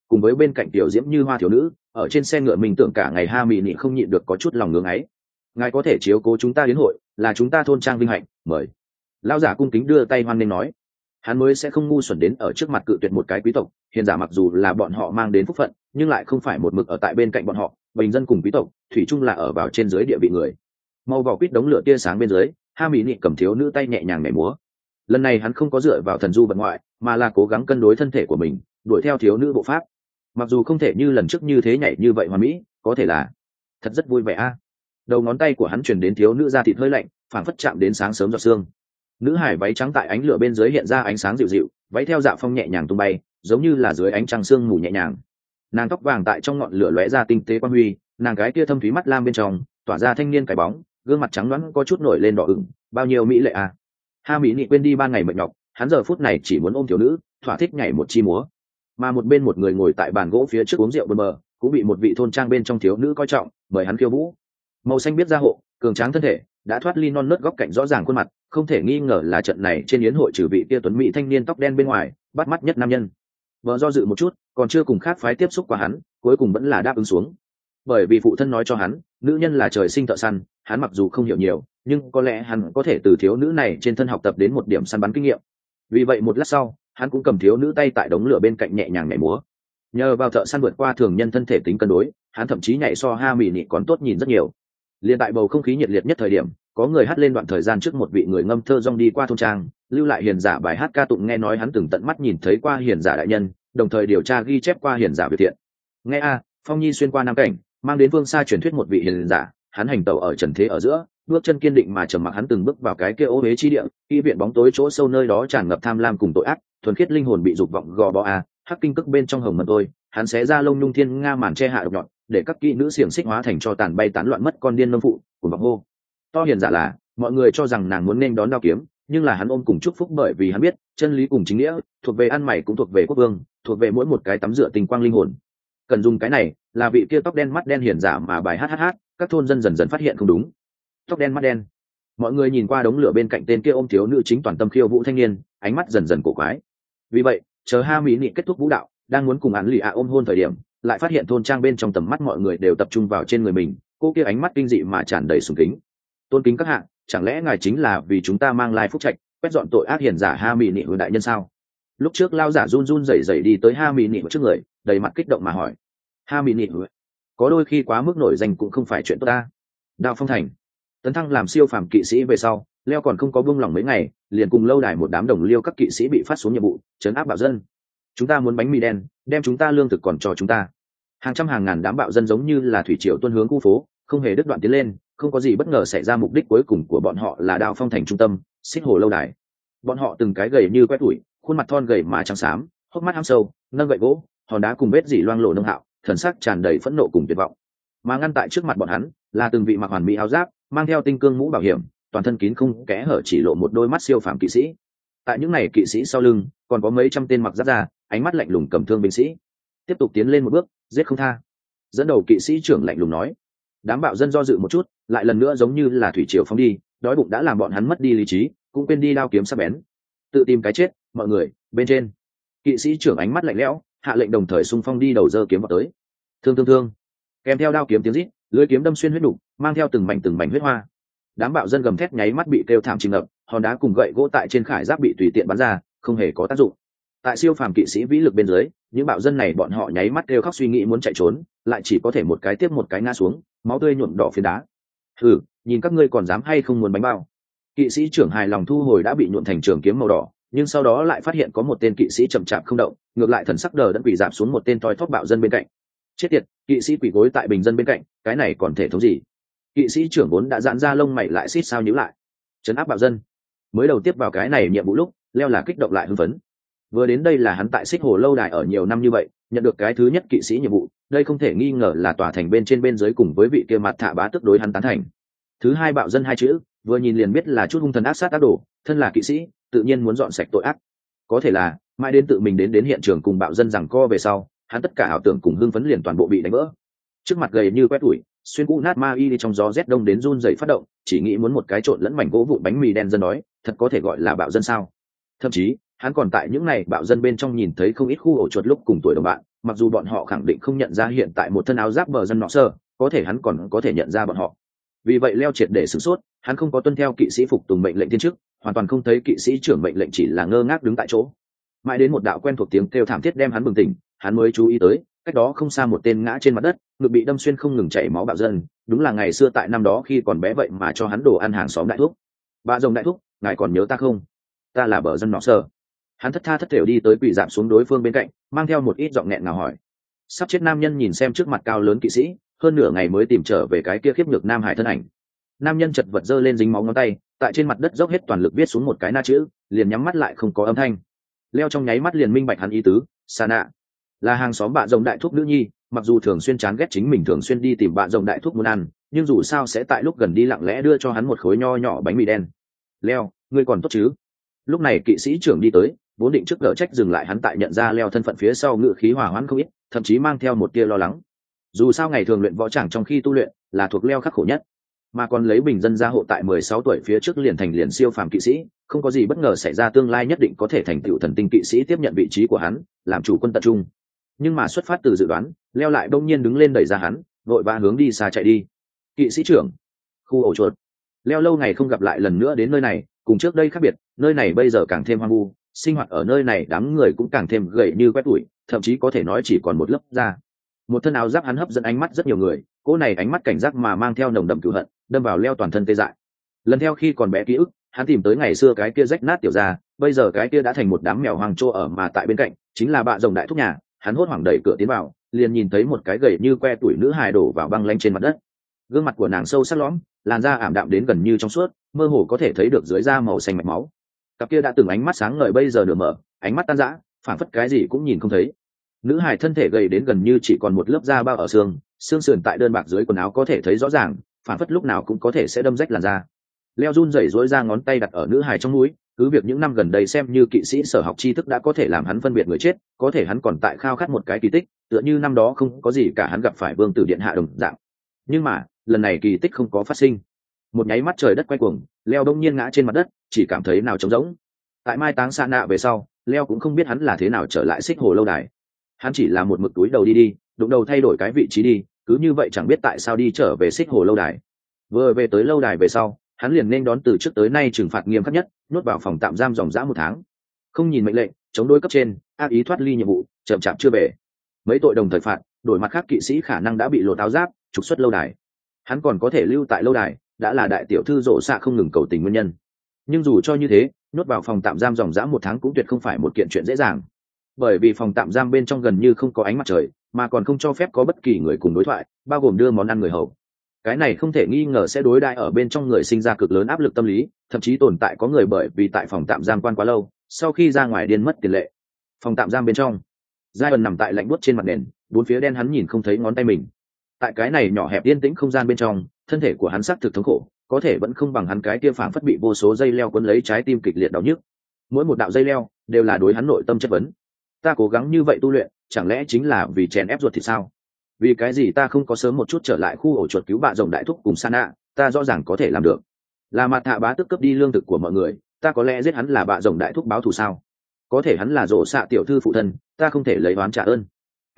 cùng với bên cạnh tiểu diễm như hoa thiếu nữ ở trên xe ngựa mình tưởng cả ngày ha mị nị không nhịn được có chút lòng ngưỡng ấy. Ngài có thể chiếu cố chúng ta đến hội, là chúng ta thôn trang vinh hạnh, mời. Lão giả cung kính đưa tay hoan nghênh nói. Hắn mới sẽ không ngu xuẩn đến ở trước mặt cự tuyệt một cái quý tộc hiền giả, mặc dù là bọn họ mang đến phúc phận nhưng lại không phải một mực ở tại bên cạnh bọn họ. Bình dân cùng quý tộc thủy chung là ở vào trên dưới địa vị người. Màu vỏ quýt đống lửa tia sáng bên dưới, ha mỹ nị cầm thiếu nữ tay nhẹ nhàng nhảy múa. Lần này hắn không có dựa vào thần du vật ngoại, mà là cố gắng cân đối thân thể của mình, đuổi theo thiếu nữ bộ pháp. Mặc dù không thể như lần trước như thế nhảy như vậy hoàn mỹ, có thể là thật rất vui vẻ a. Đầu ngón tay của hắn truyền đến thiếu nữ da thịt hơi lạnh, phảng phất chạm đến sáng sớm giọt sương. Nữ hải váy trắng tại ánh lửa bên dưới hiện ra ánh sáng dịu dịu, váy theo dạ phong nhẹ nhàng tung bay, giống như là dưới ánh trăng sương mù nhẹ nhàng. Nàng tóc vàng tại trong ngọn lửa lóe ra tinh tế quang huy, nàng gái kia thâm thúy mắt lam bên trong tỏa ra thanh niên cái bóng, gương mặt trắng nõn có chút nổi lên đỏ ửng, bao nhiêu mỹ lệ à. Ha mỹ nị quên đi ban ngày mệt nhọc, hắn giờ phút này chỉ muốn ôm thiếu nữ, thỏa thích nhảy một chi múa. Mà một bên một người ngồi tại bàn gỗ phía trước uống rượu bơ mờ, cũng bị một vị thôn trang bên trong thiếu nữ coi trọng, mời hắn khiêu vũ. Màu xanh biết da hộ, cường tráng thân thể, đã thoát ly non nớt góc cạnh rõ ràng khuôn mặt, không thể nghi ngờ là trận này trên yến hội trừ vị kia tuấn mỹ thanh niên tóc đen bên ngoài bắt mắt nhất nam nhân. Vợ do dự một chút, còn chưa cùng khác phái tiếp xúc qua hắn, cuối cùng vẫn là đáp ứng xuống. Bởi vì phụ thân nói cho hắn, nữ nhân là trời sinh thợ săn, hắn mặc dù không hiểu nhiều, nhưng có lẽ hắn có thể từ thiếu nữ này trên thân học tập đến một điểm săn bắn kinh nghiệm. Vì vậy một lát sau, hắn cũng cầm thiếu nữ tay tại đống lửa bên cạnh nhẹ nhàng nhảy múa. Nhờ vào thợ săn vượt qua thường nhân thân thể tính cân đối, hắn thậm chí nhảy so ha mì nị còn tốt nhìn rất nhiều. Liên tại bầu không khí nhiệt liệt nhất thời điểm, có người hát lên đoạn thời gian trước một vị người ngâm thơ rong đi qua thôn trang, lưu lại hiền giả bài hát ca tụng, nghe nói hắn từng tận mắt nhìn thấy qua hiền giả đại nhân, đồng thời điều tra ghi chép qua hiền giả việc thiện. Nghe a, phong nhi xuyên qua nam cảnh, mang đến phương xa truyền thuyết một vị hiền giả, hắn hành tẩu ở trần thế ở giữa, bước chân kiên định mà trầm mặc, hắn từng bước vào cái kia ô uế chi địa, y viện bóng tối chỗ sâu nơi đó tràn ngập tham lam cùng tội ác, thuần khiết linh hồn bị dục vọng gò bó a, hắc kinh cức bên trong hồng mật tôi, hắn xé ra lông nhung thiên nga màn che hạ độc nhọn, để các kỹ nữ xiềng xích hóa thành cho tàn bay tán loạn mất con điên nông phụ cùng vọng hô to hiền giả là mọi người cho rằng nàng muốn nên đón đao kiếm, nhưng là hắn ôm cùng chúc phúc, bởi vì hắn biết chân lý cùng chính nghĩa thuộc về ăn mày, cũng thuộc về quốc vương, thuộc về mỗi một cái tắm rửa tình quang linh hồn. Cần dùng cái này là vị kia tóc đen mắt đen hiền giả mà bài hát. Các thôn dân dần dần phát hiện không đúng. Tóc đen mắt đen, mọi người nhìn qua đống lửa bên cạnh tên kia ôm thiếu nữ chính toàn tâm khiêu vũ thanh niên, ánh mắt dần dần cổ quái. Vì vậy chờ ha mỹ nị kết thúc vũ đạo, đang muốn cùng án lì ạ ôm hôn thời điểm, lại phát hiện thôn trang bên trong tầm mắt mọi người đều tập trung vào trên người mình. Cô kia ánh mắt kinh dị mà tràn đầy sùng kính. Tôn kính các hạng, chẳng lẽ ngài chính là vì chúng ta mang lai phúc trạch, quét dọn tội ác hiền giả ha mỹ nị đại nhân sao? Lúc trước lao giả run run rẩy rẩy đi tới ha mỹ nị trước người, đầy mặt kích động mà hỏi. Ha mỹ nị, có đôi khi quá mức nổi danh cũng không phải chuyện tốt ta. Đao Phong Thành tấn thăng làm siêu phàm kỵ sĩ về sau, leo còn không có buông lỏng mấy ngày, liền cùng lâu đài một đám đồng liêu các kỵ sĩ bị phát xuống nhiệm vụ trấn áp bạo dân. Chúng ta muốn bánh mì đen, đem chúng ta lương thực còn cho chúng ta. Hàng trăm hàng ngàn đám bạo dân giống như là thủy triều tuôn hướng khu phố, không hề đứt đoạn tiến lên, không có gì bất ngờ xảy ra. Mục đích cuối cùng của bọn họ là Đao Phong Thành trung tâm, Xích Hồ lâu đài. Bọn họ từng cái gầy như quét tủi, khuôn mặt thon gầy mà trắng xám, hốc mắt hăm sâu, nâng gậy gỗ, hòn đá cùng vết dỉ loang lổ nông hạo, thần sắc tràn đầy phẫn nộ cùng tuyệt vọng. Mà ngăn tại trước mặt bọn hắn là từng vị mặc hoàn mỹ áo giáp, mang theo tinh cương mũ bảo hiểm, toàn thân kín không kẽ hở chỉ lộ một đôi mắt siêu phàm kỵ sĩ. Tại những này kỵ sĩ sau lưng còn có mấy trăm tên mặc giáp da, ánh mắt lạnh lùng cầm thương binh sĩ. Tiếp tục tiến lên một bước, giết không tha. Dẫn đầu kỵ sĩ trưởng lạnh lùng nói. Đám bạo dân do dự một chút, lại lần nữa giống như là thủy triều phóng đi, đói bụng đã làm bọn hắn mất đi lý trí, cũng quên đi đao kiếm sắc bén, tự tìm cái chết. Mọi người bên trên. Kỵ sĩ trưởng ánh mắt lạnh lẽo, hạ lệnh đồng thời xung phong đi đầu giơ kiếm vào tới. Thương, kèm theo đao kiếm tiếng rít, lưỡi kiếm đâm xuyên huyết đủ, mang theo từng mảnh huyết hoa. Đám bạo dân gầm thét nháy mắt bị kêu thảm chìm ngập, hòn đá cùng gậy gỗ tại trên khải giáp bị tùy tiện bắn ra, không hề có tác dụng. Tại siêu phàm kỵ sĩ vĩ lực bên dưới, những bạo dân này bọn họ nháy mắt kêu khóc suy nghĩ muốn chạy trốn, lại chỉ có thể một cái tiếp một cái ngã xuống, máu tươi nhuộm đỏ phiến đá. Nhìn các ngươi còn dám hay không muốn bánh bao. Kỵ sĩ trưởng hài lòng thu hồi đã bị nhuộm thành trường kiếm màu đỏ, nhưng sau đó lại phát hiện có một tên kỵ sĩ chậm chạp không động, ngược lại thần sắc đờ đẫn quỳ dạp xuống một tên thoi thóp bạo dân bên cạnh. Chết tiệt, kỵ sĩ quỳ gối tại bình dân bên cạnh, cái này còn thể thống gì? Kỵ sĩ trưởng vốn đã giãn ra lông mày lại xít sao nhíu lại. Trấn áp bạo dân. Mới đầu tiếp vào cái này nhiệm vụ lúc, leo là kích động lại hưng phấn. Vừa đến đây là hắn tại Xích Hồ lâu đài ở nhiều năm như vậy, nhận được cái thứ nhất kỵ sĩ nhiệm vụ, đây không thể nghi ngờ là tòa thành bên trên bên dưới cùng với vị kia mặt thạ bá tức đối hắn tán thành. Thứ hai bạo dân hai chữ, vừa nhìn liền biết là chút hung thần ác sát ác đồ, thân là kỵ sĩ, tự nhiên muốn dọn sạch tội ác. Có thể là, mãi đến tự mình đến hiện trường cùng bạo dân giằng co về sau, hắn tất cả ảo tưởng cùng hưng phấn liền toàn bộ bị đánh vỡ. Trước mặt gầy như quét tủi, xuyên cũ nát ma y trong gió rét đông đến run rẩy phát động, chỉ nghĩ muốn một cái trộn lẫn mảnh gỗ vụn bánh mì đen dân đói, thật có thể gọi là bạo dân sao? Thậm chí, hắn còn tại những này bạo dân bên trong nhìn thấy không ít khu ổ chuột lúc cùng tuổi đồng bạn, mặc dù bọn họ khẳng định không nhận ra hiện tại một thân áo giáp bờ dân nọ sơ, có thể hắn còn có thể nhận ra bọn họ. Vì vậy leo triệt để sửng sốt, hắn không có tuân theo kỵ sĩ phục tùng mệnh lệnh tiên chức, hoàn toàn không thấy kỵ sĩ trưởng mệnh lệnh, chỉ là ngơ ngác đứng tại chỗ. Mãi đến một đạo quen thuộc tiếng kêu thảm thiết đem hắn bừng tỉnh, hắn mới chú ý tới cách đó không xa một tên ngã trên mặt đất, ngực bị đâm xuyên không ngừng chảy máu bạo dân, đúng là ngày xưa tại năm đó khi còn bé vậy mà cho hắn đồ ăn hàng xóm đại thúc. Bà rồng đại thúc, ngài còn nhớ ta không? Ta là bờ dân nọ sơ. Hắn thất tha thất thểu đi tới quỳ dạp xuống đối phương bên cạnh, mang theo một ít giọng nghẹn ngào hỏi. Sắp chết nam nhân nhìn xem trước mặt cao lớn kỵ sĩ, hơn nửa ngày mới tìm trở về cái kia khiếp nhược nam hải thân ảnh. Nam nhân chật vật giơ lên dính máu ngón tay, tại trên mặt đất dốc hết toàn lực viết xuống một cái na chữ, liền nhắm mắt lại không có âm thanh. Leo trong nháy mắt liền minh bạch hắn ý tứ, sa nạ là hàng xóm bạ rồng đại thúc nữ nhi, mặc dù thường xuyên chán ghét chính mình thường xuyên đi tìm bạ rồng đại thúc muốn ăn, nhưng dù sao sẽ tại lúc gần đi lặng lẽ đưa cho hắn một khối nho nhỏ bánh mì đen. Leo, ngươi còn tốt chứ? Lúc này kỵ sĩ trưởng đi tới, vốn định trước gỡ trách dừng lại hắn, tại nhận ra Leo thân phận phía sau ngự khí hỏa hoãn không ít, thậm chí mang theo một tia lo lắng. Dù sao ngày thường luyện võ chẳng trong khi tu luyện là thuộc Leo khắc khổ nhất, mà còn lấy bình dân gia hộ tại 16 tuổi phía trước liền thành liền siêu phàm kỵ sĩ, không có gì bất ngờ xảy ra tương lai nhất định có thể thành tựu thần tinh kỵ sĩ tiếp nhận vị trí của hắn, làm chủ quân tập trung. Nhưng mà xuất phát từ dự đoán, Leo lại đông nhiên đứng lên đẩy ra hắn, vội vã hướng đi xa chạy đi. Kỵ sĩ trưởng, khu ổ chuột. Leo lâu ngày không gặp lại lần nữa đến nơi này, cùng trước đây khác biệt, nơi này bây giờ càng thêm hoang vu, sinh hoạt ở nơi này đám người cũng càng thêm gầy như quét tủi, thậm chí có thể nói chỉ còn một lớp da. Một thân áo giáp hắn hấp dẫn ánh mắt rất nhiều người, cỗ này ánh mắt cảnh giác mà mang theo nồng đậm cửu hận, đâm vào Leo toàn thân tê dại. Lần theo khi còn bé ký ức, hắn tìm tới ngày xưa cái kia rách nát tiểu gia, bây giờ cái kia đã thành một đám mèo hoang trô ở, mà tại bên cạnh chính là bạ rồng đại thúc nhà. Hắn hốt hoảng đẩy cửa tiến vào, liền nhìn thấy một cái gầy như que tuổi nữ hài đổ vào băng lanh trên mặt đất. Gương mặt của nàng sâu sắc lõm, làn da ảm đạm đến gần như trong suốt, mơ hồ có thể thấy được dưới da màu xanh mạch máu. Cặp kia đã từng ánh mắt sáng ngời bây giờ nửa mở, ánh mắt tan rã, phảng phất cái gì cũng nhìn không thấy. Nữ hài thân thể gầy đến gần như chỉ còn một lớp da bao ở xương, xương sườn tại đơn bạc dưới quần áo có thể thấy rõ ràng, phảng phất lúc nào cũng có thể sẽ đâm rách làn da. Leo run rẩy rối ra ngón tay đặt ở nữ hài trong núi, cứ việc những năm gần đây xem như kỵ sĩ sở học tri thức đã có thể làm hắn phân biệt người chết, có thể hắn còn tại khao khát một cái kỳ tích, tựa như năm đó không có gì cả hắn gặp phải vương tử điện hạ đồng dạng. Nhưng mà lần này kỳ tích không có phát sinh. Một nháy mắt trời đất quay cuồng, Leo đông nhiên ngã trên mặt đất, chỉ cảm thấy nào trống rỗng. Tại mai táng sa nạ về sau, Leo cũng không biết hắn là thế nào trở lại xích hồ lâu đài. Hắn chỉ là một mực túi đầu đi, đụng đầu thay đổi cái vị trí đi, cứ như vậy chẳng biết tại sao đi trở về xích hồ lâu đài. Vừa về tới lâu đài về sau, hắn liền nên đón từ trước tới nay trừng phạt nghiêm khắc nhất, nuốt vào phòng tạm giam dòng dã 1 tháng. Không nhìn mệnh lệnh, chống đối cấp trên, ác ý thoát ly nhiệm vụ, chậm chạp chưa về. Mấy tội đồng thời phạt, đổi mặt khác kỵ sĩ khả năng đã bị lột áo giáp, trục xuất lâu đài. Hắn còn có thể lưu tại lâu đài, đã là đại tiểu thư rộ xạ không ngừng cầu tình nguyên nhân. Nhưng dù cho như thế, nuốt vào phòng tạm giam dòng dã 1 tháng cũng tuyệt không phải một kiện chuyện dễ dàng. Bởi vì phòng tạm giam bên trong gần như không có ánh mặt trời, mà còn không cho phép có bất kỳ người cùng đối thoại, bao gồm đưa món ăn người hầu. Cái này không thể nghi ngờ sẽ đối đãi ở bên trong người sinh ra cực lớn áp lực tâm lý, thậm chí tồn tại có người bởi vì tại phòng tạm giam quan quá lâu, sau khi ra ngoài điên mất tiền lệ. Phòng tạm giam bên trong, Zion nằm tại lạnh buốt trên mặt nền, bốn phía đen hắn nhìn không thấy ngón tay mình. Tại cái này nhỏ hẹp yên tĩnh không gian bên trong, thân thể của hắn xác thực thống khổ, có thể vẫn không bằng hắn cái kia phảng phất bị vô số dây leo cuốn lấy trái tim kịch liệt đau nhức. Mỗi một đạo dây leo đều là đối hắn nội tâm chất vấn. Ta cố gắng như vậy tu luyện, chẳng lẽ chính là vì chèn ép ruột thì sao? Vì cái gì ta không có sớm một chút trở lại khu ổ chuột cứu bạ rồng đại thúc cùng Sana, ta rõ ràng có thể làm được. Là mặt hạ bá tức cướp đi lương thực của mọi người, ta có lẽ giết hắn là bạ rồng đại thúc báo thù sao? Có thể hắn là rộ xạ tiểu thư phụ thân, ta không thể lấy oán trả ơn.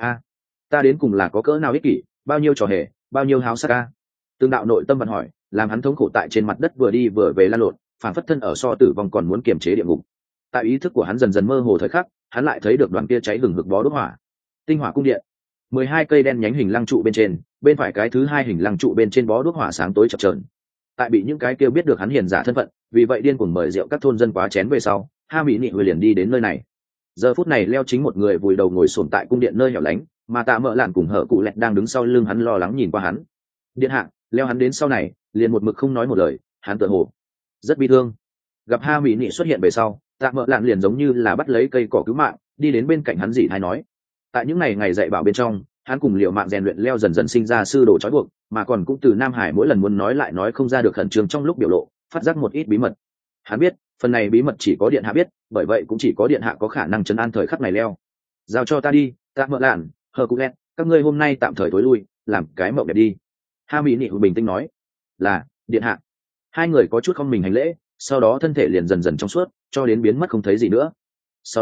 Ta đến cùng là có cỡ nào ích kỷ, bao nhiêu trò hề, bao nhiêu háo sắc a. Tương đạo nội tâm vận hỏi, làm hắn thống khổ tại trên mặt đất vừa đi vừa về lăn lộn, phản phất thân ở so tử vong còn muốn kiềm chế địa ngục. Tại ý thức của hắn dần dần mơ hồ thời khắc, hắn lại thấy được đoàn kia cháy hừng hực bó đốt hỏa. Tinh hỏa cung điện, 12 cây đen nhánh hình lăng trụ bên trên, bên phải cái thứ 2 hình lăng trụ bên trên bó đốt hỏa sáng tối chập chờn. Tại bị những cái kia biết được hắn hiền giả thân phận, vì vậy điên cuồng mời rượu các thôn dân quá chén về sau, Ha Mỹ Nị liền đi đến nơi này. Giờ phút này Leo chính một người vùi đầu ngồi xổm tại cung điện nơi hẻo lánh, mà Tạ Mợ Lạn cùng Hở Cụ Lẹt đang đứng sau lưng hắn lo lắng nhìn qua hắn. Điện hạ, Leo hắn đến sau này, liền một mực không nói một lời, hắn tựa hồ rất bi thương. Gặp Ha Mỹ Nị xuất hiện về sau, Tạ Mợ Lạn liền giống như là bắt lấy cây cỏ cứu mạng, đi đến bên cạnh hắn dì thái nói. Tại những ngày dạy bảo bên trong, hắn cùng liệu mạng rèn luyện Leo dần dần sinh ra sư đồ trói buộc, mà còn cũng từ Nam Hải mỗi lần muốn nói lại nói không ra được khẩn trương trong lúc biểu lộ, phát giác một ít bí mật. Hắn biết, phần này bí mật chỉ có điện hạ biết, bởi vậy cũng chỉ có điện hạ có khả năng trấn an thời khắc này Leo. Giao cho ta đi, Tạ Mợ Lạn, Hờ Cụ Lẹt, các ngươi hôm nay tạm thời tối lui, làm cái mộng đẹp đi. Ha Mỹ Nị bình tĩnh nói. Là, điện hạ. Hai người có chút không mình hành lễ, sau đó thân thể liền dần dần trong suốt, cho đến biến mất không thấy gì nữa. Sau đó,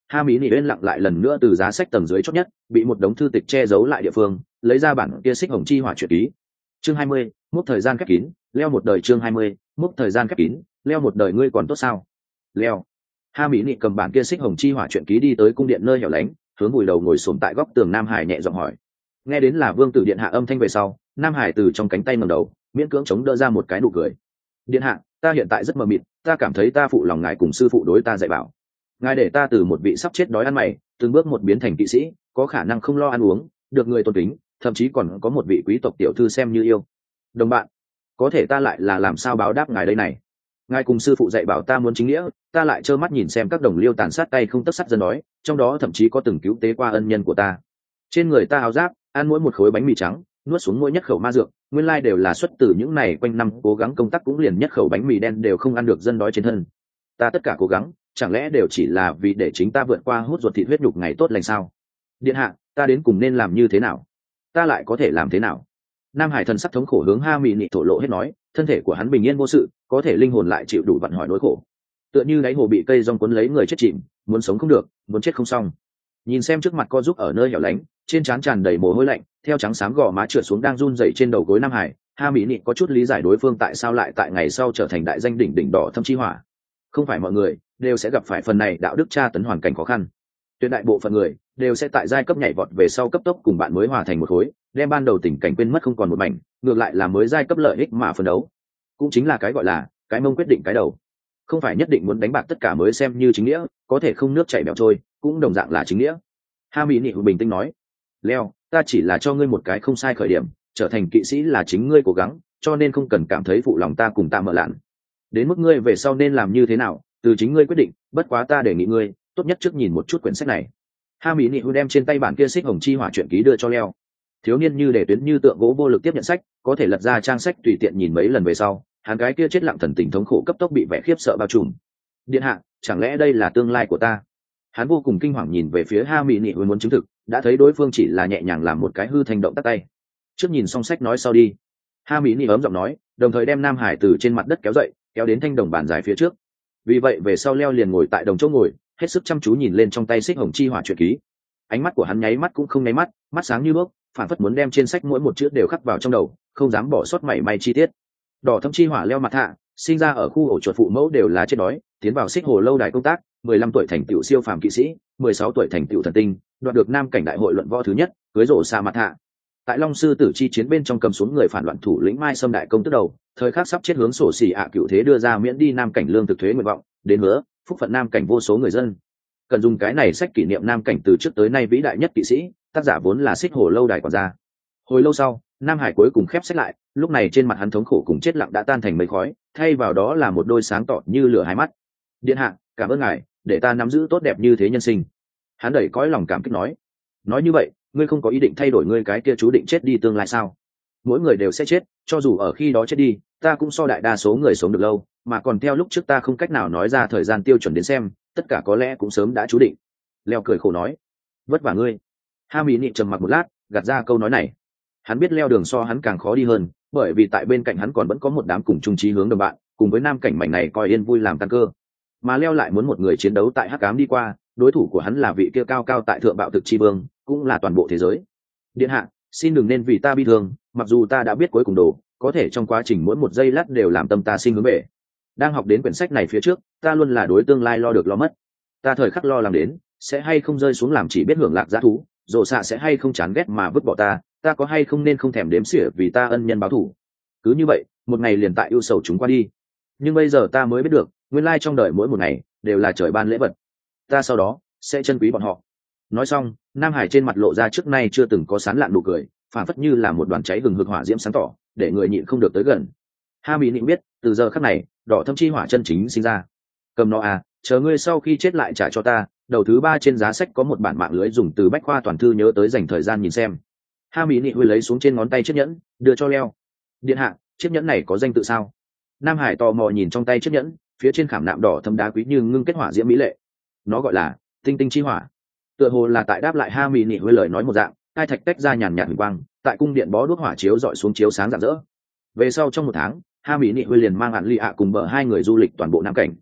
ha mỹ nị bên lặng lại lần nữa từ giá sách tầng dưới chót nhất bị một đống thư tịch che giấu lại địa phương lấy ra bản kia xích hồng chi hỏa truyện ký. Chương 20, mốc thời gian khép kín, leo một đời. Chương 20, mốc thời gian khép kín, leo một đời. Ngươi còn tốt sao? Leo. Ha mỹ nị cầm bản kia xích hồng chi hỏa truyện ký đi tới cung điện nơi hẻo lánh, hướng vùi đầu ngồi xổm tại góc tường Nam Hải nhẹ giọng hỏi. Nghe đến là vương tử điện hạ âm thanh về sau, Nam Hải từ trong cánh tay ngẩng đầu, miễn cưỡng chống đỡ ra một cái nụ cười. Điện hạ, ta hiện tại rất mờ mịt, ta cảm thấy ta phụ lòng ngài cùng sư phụ đối ta dạy bảo. Ngài để ta từ một vị sắp chết đói ăn mày, từng bước một biến thành kỵ sĩ, có khả năng không lo ăn uống, được người tôn kính, thậm chí còn có một vị quý tộc tiểu thư xem như yêu. Đồng bạn, có thể ta lại là làm sao báo đáp ngài đây này? Ngài cùng sư phụ dạy bảo ta muốn chính nghĩa, ta lại trơ mắt nhìn xem các đồng liêu tàn sát tay không tất sắt dân đói, trong đó thậm chí có từng cứu tế qua ân nhân của ta. Trên người ta áo giáp, ăn mỗi một khối bánh mì trắng, nuốt xuống mỗi nhất khẩu ma dược, nguyên lai đều là xuất từ những này quanh năm cố gắng công tác cũng liền nhất khẩu bánh mì đen đều không ăn được dân đói trên thân. Ta tất cả cố gắng, chẳng lẽ đều chỉ là vì để chính ta vượt qua hút ruột thịt huyết nhục ngày tốt lành sao? Điện hạ, ta đến cùng nên làm như thế nào? Ta lại có thể làm thế nào? Nam Hải thần sắc thống khổ hướng ha mỹ nị thổ lộ hết nói, thân thể của hắn bình yên vô sự, có thể linh hồn lại chịu đủ vặn hỏi nỗi khổ. Tựa như đáy hồ bị cây rong cuốn lấy người chết chìm, muốn sống không được, muốn chết không xong. Nhìn xem trước mặt co giúp ở nơi hẻo lánh, trên trán tràn đầy mồ hôi lạnh, theo trắng xám gò má trượt xuống đang run rẩy trên đầu gối Nam Hải, ha mỹ nị có chút lý giải đối phương tại sao lại tại ngày sau trở thành đại danh đỉnh đỉnh đỏ thâm chi hỏa. Không phải mọi người đều sẽ gặp phải phần này đạo đức tra tấn hoàn cảnh khó khăn, tuyệt đại bộ phận người đều sẽ tại giai cấp nhảy vọt về sau cấp tốc cùng bạn mới hòa thành một khối, đem ban đầu tình cảnh quên mất không còn một mảnh, ngược lại là mới giai cấp lợi ích mà phấn đấu. Cũng chính là cái gọi là cái mông quyết định cái đầu, không phải nhất định muốn đánh bạc tất cả mới xem như chính nghĩa, có thể không nước chảy bèo trôi cũng đồng dạng là chính nghĩa. Ha mỹ nị bình tĩnh nói, Leo, ta chỉ là cho ngươi một cái không sai khởi điểm, trở thành kỵ sĩ là chính ngươi cố gắng, cho nên không cần cảm thấy phụ lòng ta cùng ta mở lạn. Đến mức ngươi về sau nên làm như thế nào, từ chính ngươi quyết định, bất quá ta đề nghị ngươi tốt nhất trước nhìn một chút quyển sách này. Ha mỹ nị đem trên tay bản kia xích hồng chi hỏa truyện ký đưa cho Leo. Thiếu niên như để tuyến như tượng gỗ vô lực tiếp nhận sách, có thể lật ra trang sách tùy tiện nhìn mấy lần về sau, hắn gái kia chết lặng thần tình thống khổ cấp tốc bị vẻ khiếp sợ bao trùm. Điện hạ, chẳng lẽ đây là tương lai của ta? Hắn vô cùng kinh hoàng nhìn về phía ha mỹ nị muốn chứng thực, đã thấy đối phương chỉ là nhẹ nhàng làm một cái hư thành động tắt tay. Trước nhìn xong sách nói sau đi. Ha mỹ nị ấm giọng nói, đồng thời đem Nam Hải từ trên mặt đất kéo dậy, kéo đến thanh đồng bàn dài phía trước. Vì vậy về sau Leo liền ngồi tại đồng chỗ ngồi, hết sức chăm chú nhìn lên trong tay xích hồng chi hỏa truyện ký. Ánh mắt của hắn nháy mắt cũng không nháy mắt, mắt sáng như đuốc, phản phất muốn đem trên sách mỗi một chữ đều khắc vào trong đầu, không dám bỏ sót mảy may chi tiết. Đỏ thâm chi hỏa Leo mặt hạ, sinh ra ở khu ổ chuột phụ mẫu đều là chết đói, tiến vào xích hồ lâu đài công tác, 15 tuổi thành tựu siêu phàm kỵ sĩ, 16 tuổi thành tựu thần tinh, đoạt được nam cảnh đại hội luận võ thứ nhất, cưới rổ xa mặt hạ. Tại Long sư tử chi chiến bên trong cầm xuống người phản loạn thủ lĩnh Mai Sâm đại công tức đầu, thời khắc sắp chết hướng sổ xỉ cựu thế đưa ra miễn đi nam cảnh lương thực thuế nguyện vọng, đến hứa phúc phận nam cảnh vô số người dân. Cần dùng cái này sách kỷ niệm nam cảnh từ trước tới nay vĩ đại nhất kỵ sĩ, tác giả vốn là xích hồ lâu đài quản gia. Hồi lâu sau, Nam Hải cuối cùng khép sách lại, lúc này trên mặt hắn thống khổ cùng chết lặng đã tan thành mây khói, thay vào đó là một đôi sáng tỏ như lửa hai mắt. Điện hạ, cảm ơn ngài, để ta nắm giữ tốt đẹp như thế nhân sinh. Hắn đẩy cõi lòng cảm kích nói. Nói như vậy, ngươi không có ý định thay đổi ngươi cái kia chú định chết đi tương lai sao? Mỗi người đều sẽ chết, cho dù ở khi đó chết đi, ta cũng so đại đa số người sống được lâu, mà còn theo lúc trước ta không cách nào nói ra thời gian tiêu chuẩn đến xem, tất cả có lẽ cũng sớm đã chú định. Leo cười khổ nói. Vất vả ngươi. Ha mỹ nị trầm mặc một lát, gạt ra câu nói này. Hắn biết leo đường so hắn càng khó đi hơn, bởi vì tại bên cạnh hắn còn vẫn có một đám cùng chung chí hướng đồng bạn, cùng với nam cảnh mảnh này coi yên vui làm căn cơ. Mà leo lại muốn một người chiến đấu tại hắc ám đi qua, đối thủ của hắn là vị kia cao cao tại thượng bạo thực chi vương, cũng là toàn bộ thế giới. Điện hạ, xin đừng nên vì ta bi thương, mặc dù ta đã biết cuối cùng đồ, có thể trong quá trình mỗi một giây lát đều làm tâm ta sinh hướng về. Đang học đến quyển sách này phía trước, ta luôn là đối tương lai lo được lo mất. Ta thời khắc lo lắng đến, sẽ hay không rơi xuống làm chỉ biết hưởng lạc dã thú, rộ xạ sẽ hay không chán ghét mà vứt bỏ ta, ta có hay không nên không thèm đếm xỉa vì ta ân nhân báo thù. Cứ như vậy, một ngày liền tại ưu sầu chúng qua đi. Nhưng bây giờ ta mới biết được, nguyên lai trong đời mỗi một ngày đều là trời ban lễ vật. Ta sau đó sẽ trân quý bọn họ. Nói xong, Nam Hải trên mặt lộ ra trước nay chưa từng có sán lạn nụ cười, phản phất như là một đoàn cháy hừng hực hỏa diễm sáng tỏ, để người nhịn không được tới gần. Ha mỹ nịnh biết, từ giờ khắc này, đỏ thâm chi hỏa chân chính sinh ra. Cầm nó à, chờ ngươi sau khi chết lại trả cho ta. Đầu thứ 3 trên giá sách có một bản mạng lưới dùng từ bách khoa toàn thư nhớ tới dành thời gian nhìn xem. Ha mỹ nị huy lấy xuống trên ngón tay chiếc nhẫn, đưa cho Leo. Điện hạ, chiếc nhẫn này có danh tự sao? Nam Hải tò mò nhìn trong tay chiếc nhẫn, phía trên khảm nạm đỏ thâm đá quý như ngưng kết hỏa diễm mỹ lệ. Nó gọi là tinh tinh chi hỏa. Tựa hồ là tại đáp lại ha mỹ nị huy lời nói một dạng, hai thạch tách ra nhàn nhạt huỳnh quang, tại cung điện bó đuốc hỏa chiếu dọi xuống chiếu sáng rạng rỡ. Về sau trong 1 tháng, ha mỹ nị huy liền mang Hạn Ly ạ cùng bờ 2 người du lịch toàn bộ nam cảnh.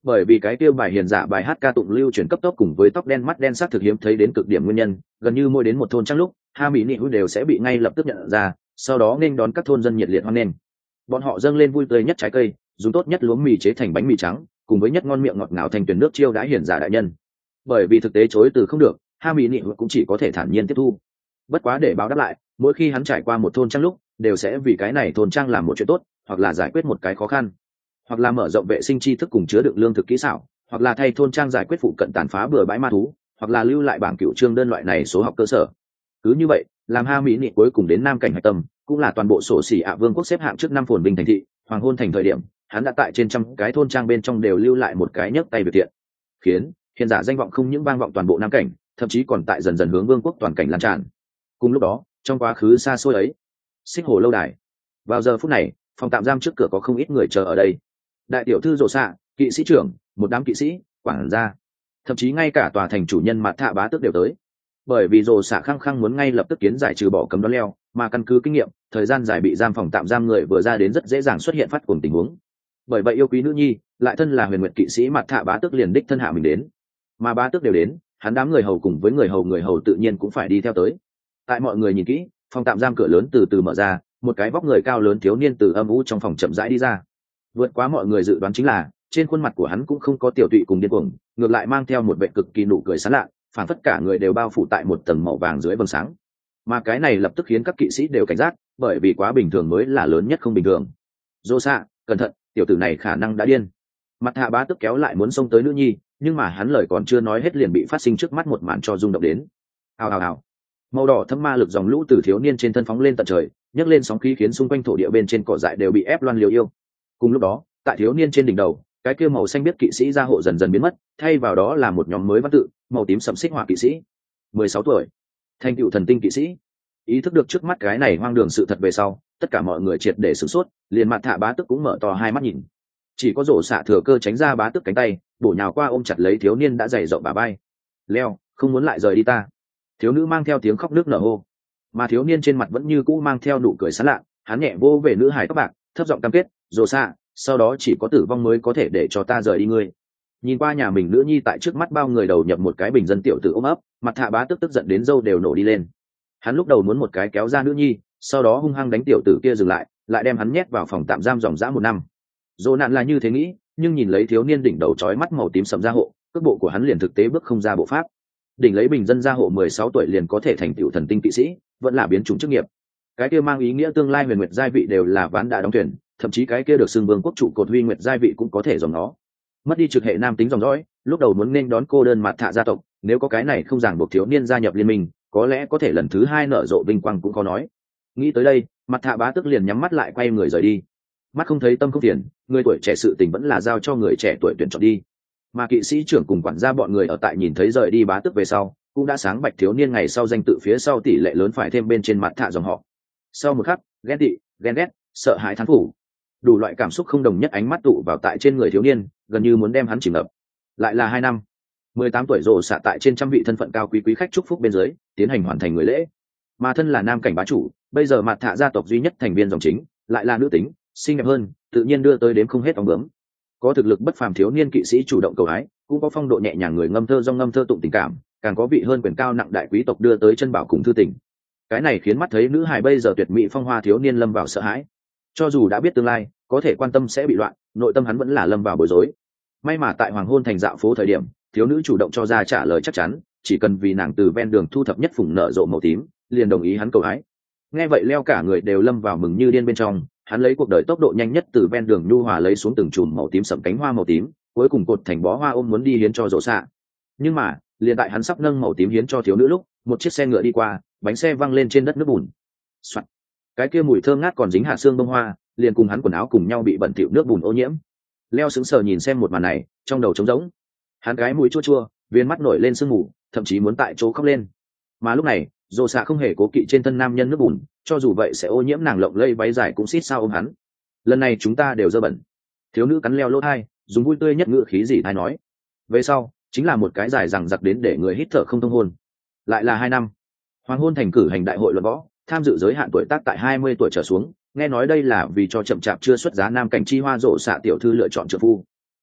Bởi vì cái kia bài hiền giả bài hát ca tụng lưu truyền cấp tốc cùng với tóc đen mắt đen sắc thực hiếm thấy đến cực điểm nguyên nhân, gần như mỗi đến một thôn trăng lúc ha mỹ nị đều sẽ bị ngay lập tức nhận ra, sau đó nên đón các thôn dân nhiệt liệt hoan nghênh. Bọn họ dâng lên vui tươi nhất trái cây, dùng tốt nhất lúa mì chế thành bánh mì trắng, cùng với nhất ngon miệng ngọt ngào thành tuyển nước chiêu đãi hiền giả đại nhân. Bởi vì thực tế chối từ không được, ha mỹ nị cũng chỉ có thể thản nhiên tiếp thu. Bất quá để báo đáp lại, mỗi khi hắn trải qua một thôn trang lúc đều sẽ vì cái này thôn trang làm một chuyện tốt, hoặc là giải quyết một cái khó khăn, hoặc là mở rộng vệ sinh tri thức cùng chứa đựng lương thực kỹ xảo, hoặc là thay thôn trang giải quyết phụ cận tàn phá bừa bãi ma thú, hoặc là lưu lại bảng cựu trương đơn loại này số học cơ sở. Cứ như vậy, làm ha mỹ nị cuối cùng đến nam cảnh hạch tâm, cũng là toàn bộ sổ xỉ ạ vương quốc xếp hạng trước năm phồn binh thành thị hoàng hôn thành thời điểm, hắn đã tại trên trăm cái thôn trang bên trong đều lưu lại một cái nhấc tay việc tiện, khiến hiện giả danh vọng không những vang vọng toàn bộ nam cảnh, thậm chí còn tại dần dần hướng vương quốc toàn cảnh lan tràn. Cùng lúc đó, trong quá khứ xa xôi ấy, Xích Hồ lâu đài, vào giờ phút này, phòng tạm giam trước cửa có không ít người chờ ở đây. Đại tiểu thư rồ xạ, kỵ sĩ trưởng, một đám kỵ sĩ, quản gia, thậm chí ngay cả tòa thành chủ nhân Mạt Thạ bá tước đều tới. Bởi vì rồ xạ khăng khăng muốn ngay lập tức kiến giải trừ bỏ cấm đoán leo, mà căn cứ kinh nghiệm, thời gian dài bị giam phòng tạm giam người vừa ra đến rất dễ dàng xuất hiện phát cuồng tình huống. Bởi vậy yêu quý nữ nhi, lại thân là huyền nguyệt kỵ sĩ Mạt Thạ bá tước liền đích thân hạ mình đến. Mà bá tước đều đến, hắn đám người hầu cùng với người hầu tự nhiên cũng phải đi theo tới. Tại mọi người nhìn kỹ, phòng tạm giam cửa lớn từ từ mở ra, một cái vóc người cao lớn thiếu niên từ âm u trong phòng chậm rãi đi ra. Vượt quá mọi người dự đoán chính là, trên khuôn mặt của hắn cũng không có tiểu tụy cùng điên cuồng, ngược lại mang theo một vẻ cực kỳ nụ cười sán lạ, phản phất cả người đều bao phủ tại một tầng màu vàng dưới vầng sáng. Mà cái này lập tức khiến các kỵ sĩ đều cảnh giác, bởi vì quá bình thường mới là lớn nhất không bình thường. Dô xạ, cẩn thận, tiểu tử này khả năng đã điên. Mặt Hạ bá tức kéo lại muốn xông tới nữ nhi, nhưng mà hắn lời còn chưa nói hết liền bị phát sinh trước mắt một màn cho rung động đến. Hào hào hào, màu đỏ thâm ma lực dòng lũ từ thiếu niên trên thân phóng lên tận trời, nhấc lên sóng khí khiến xung quanh thổ địa bên trên cỏ dại đều bị ép loan liều yêu. Cùng lúc đó, tại thiếu niên trên đỉnh đầu, cái kia màu xanh biết kỵ sĩ gia hộ dần dần biến mất, thay vào đó là một nhóm mới văn tự, màu tím sẫm xích hỏa kỵ sĩ, 16 tuổi, thành tựu thần tinh kỵ sĩ. Ý thức được trước mắt cái này hoang đường sự thật về sau, tất cả mọi người triệt để sửng sốt, liền Mặt Thạ bá tức cũng mở to hai mắt nhìn. Chỉ có rổ xạ thừa cơ tránh ra bá tức cánh tay, bổ nhào qua ôm chặt lấy thiếu niên đã dày rộng bả vai. Leo, không muốn lại rời đi ta. Thiếu nữ mang theo tiếng khóc nước nở hô, mà thiếu niên trên mặt vẫn như cũ mang theo nụ cười sán lạ, hắn nhẹ vô về nữ hài tóc bạc, thấp giọng cam kết, rổ xạ, sau đó chỉ có tử vong mới có thể để cho ta rời đi ngươi. Nhìn qua nhà mình nữ nhi tại trước mắt bao người đầu nhập một cái bình dân tiểu tử ôm ấp, Mặt Thạ bá tức giận đến râu đều nổ đi lên. Hắn lúc đầu muốn một cái kéo ra nữ nhi, sau đó hung hăng đánh tiểu tử kia dừng lại, lại đem hắn nhét vào phòng tạm giam dòng dã 1 năm. Dỗ nạn là như thế nghĩ, nhưng nhìn lấy thiếu niên đỉnh đầu trói mắt màu tím sẫm gia hộ, cước bộ của hắn liền thực tế bước không ra bộ pháp. Đỉnh lấy bình dân gia hộ 16 tuổi liền có thể thành tựu thần tinh kỵ sĩ, vẫn là biến chủng chức nghiệp. Cái kia mang ý nghĩa tương lai huyền nguyệt giai vị đều là ván đã đóng thuyền, thậm chí cái kia được xưng vương quốc trụ cột huy nguyệt giai vị cũng có thể dòng nó. Mất đi trực hệ nam tính dòng dõi, lúc đầu muốn nên đón cô đơn Mạt Thạ gia tộc, nếu có cái này không ràng buộc thiếu niên gia nhập liên minh, có lẽ có thể lần thứ 2 nở rộ vinh quang cũng khó nói. Nghĩ tới đây, Mặt Thạ bá tức liền nhắm mắt lại quay người rời đi. Mắt không thấy tâm không phiền, người tuổi trẻ sự tình vẫn là giao cho người trẻ tuổi tuyển chọn đi. Mà kỵ sĩ trưởng cùng quản gia bọn người ở tại nhìn thấy rời đi bá tức về sau, cũng đã sáng bạch thiếu niên ngày sau danh tự phía sau tỷ lệ lớn phải thêm bên trên Mặt Thạ dòng họ. Sau một khắc, ghen tị, ghen ghét, sợ hãi thán phục, đủ loại cảm xúc không đồng nhất ánh mắt tụ vào tại trên người thiếu niên, gần như muốn đem hắn chìm ngập. Lại là 2 năm, 18 tuổi rồ xạ tại trên trăm vị thân phận cao quý khách chúc phúc bên dưới, tiến hành hoàn thành người lễ. Mà thân là nam cảnh bá chủ, bây giờ Mặt Thạ gia tộc duy nhất thành viên dòng chính, lại là nữ tính, xinh đẹp hơn, tự nhiên đưa tới đến không hết ong bướm. Có thực lực bất phàm thiếu niên kỵ sĩ chủ động cầu hái, cũng có phong độ nhẹ nhàng người ngâm thơ ngâm thơ tụng tình cảm, càng có vị hơn quyền cao nặng đại quý tộc đưa tới chân bảo cùng thư tình. Cái này khiến mắt thấy nữ hài bây giờ tuyệt mỹ phong hoa thiếu niên lâm vào sợ hãi. Cho dù đã biết tương lai có thể quan tâm sẽ bị loạn, nội tâm hắn vẫn là lâm vào bối rối. May mà tại hoàng hôn thành dạo phố thời điểm, thiếu nữ chủ động cho ra trả lời chắc chắn, chỉ cần vì nàng từ ven đường thu thập nhất phùng nở rộ màu tím, liền đồng ý hắn cầu hái. Nghe vậy Leo cả người đều lâm vào mừng như điên bên trong, hắn lấy cuộc đời tốc độ nhanh nhất từ ven đường nhu hòa lấy xuống từng chùm màu tím sẫm cánh hoa màu tím, cuối cùng cột thành bó hoa ôm muốn đi hiến cho rỗ xạ. Nhưng mà liền tại hắn sắp nâng màu tím hiến cho thiếu nữ lúc, một chiếc xe ngựa đi qua, bánh xe văng lên trên đất nước bùn. Soạn. Cái kia mùi thơm ngát còn dính hạt xương bông hoa, liền cùng hắn quần áo cùng nhau bị bẩn thỉu nước bùn ô nhiễm. Leo sững sờ nhìn xem một màn này, trong đầu trống rỗng. Hắn cái mũi chua chua, viên mắt nổi lên sương mù, thậm chí muốn tại chỗ khóc lên. Mà lúc này, rồ xạ không hề cố kỵ trên thân nam nhân nước bùn, cho dù vậy sẽ ô nhiễm nàng lộng lây váy dài cũng xít sao ôm hắn. Lần này chúng ta đều dơ bẩn. Thiếu nữ cắn Leo lỗ tai, dùng vui tươi nhất ngữ khí gì thay nói. Về sau chính là một cái dài rằng giặc đến để người hít thở không thông hôn. Lại là 2 năm, hoàng hôn thành cử hành đại hội luận võ, tham dự giới hạn tuổi tác tại 20 tuổi trở xuống, nghe nói đây là vì cho chậm chạp chưa xuất giá nam cảnh chi hoa rộ xạ tiểu thư lựa chọn trợ phu.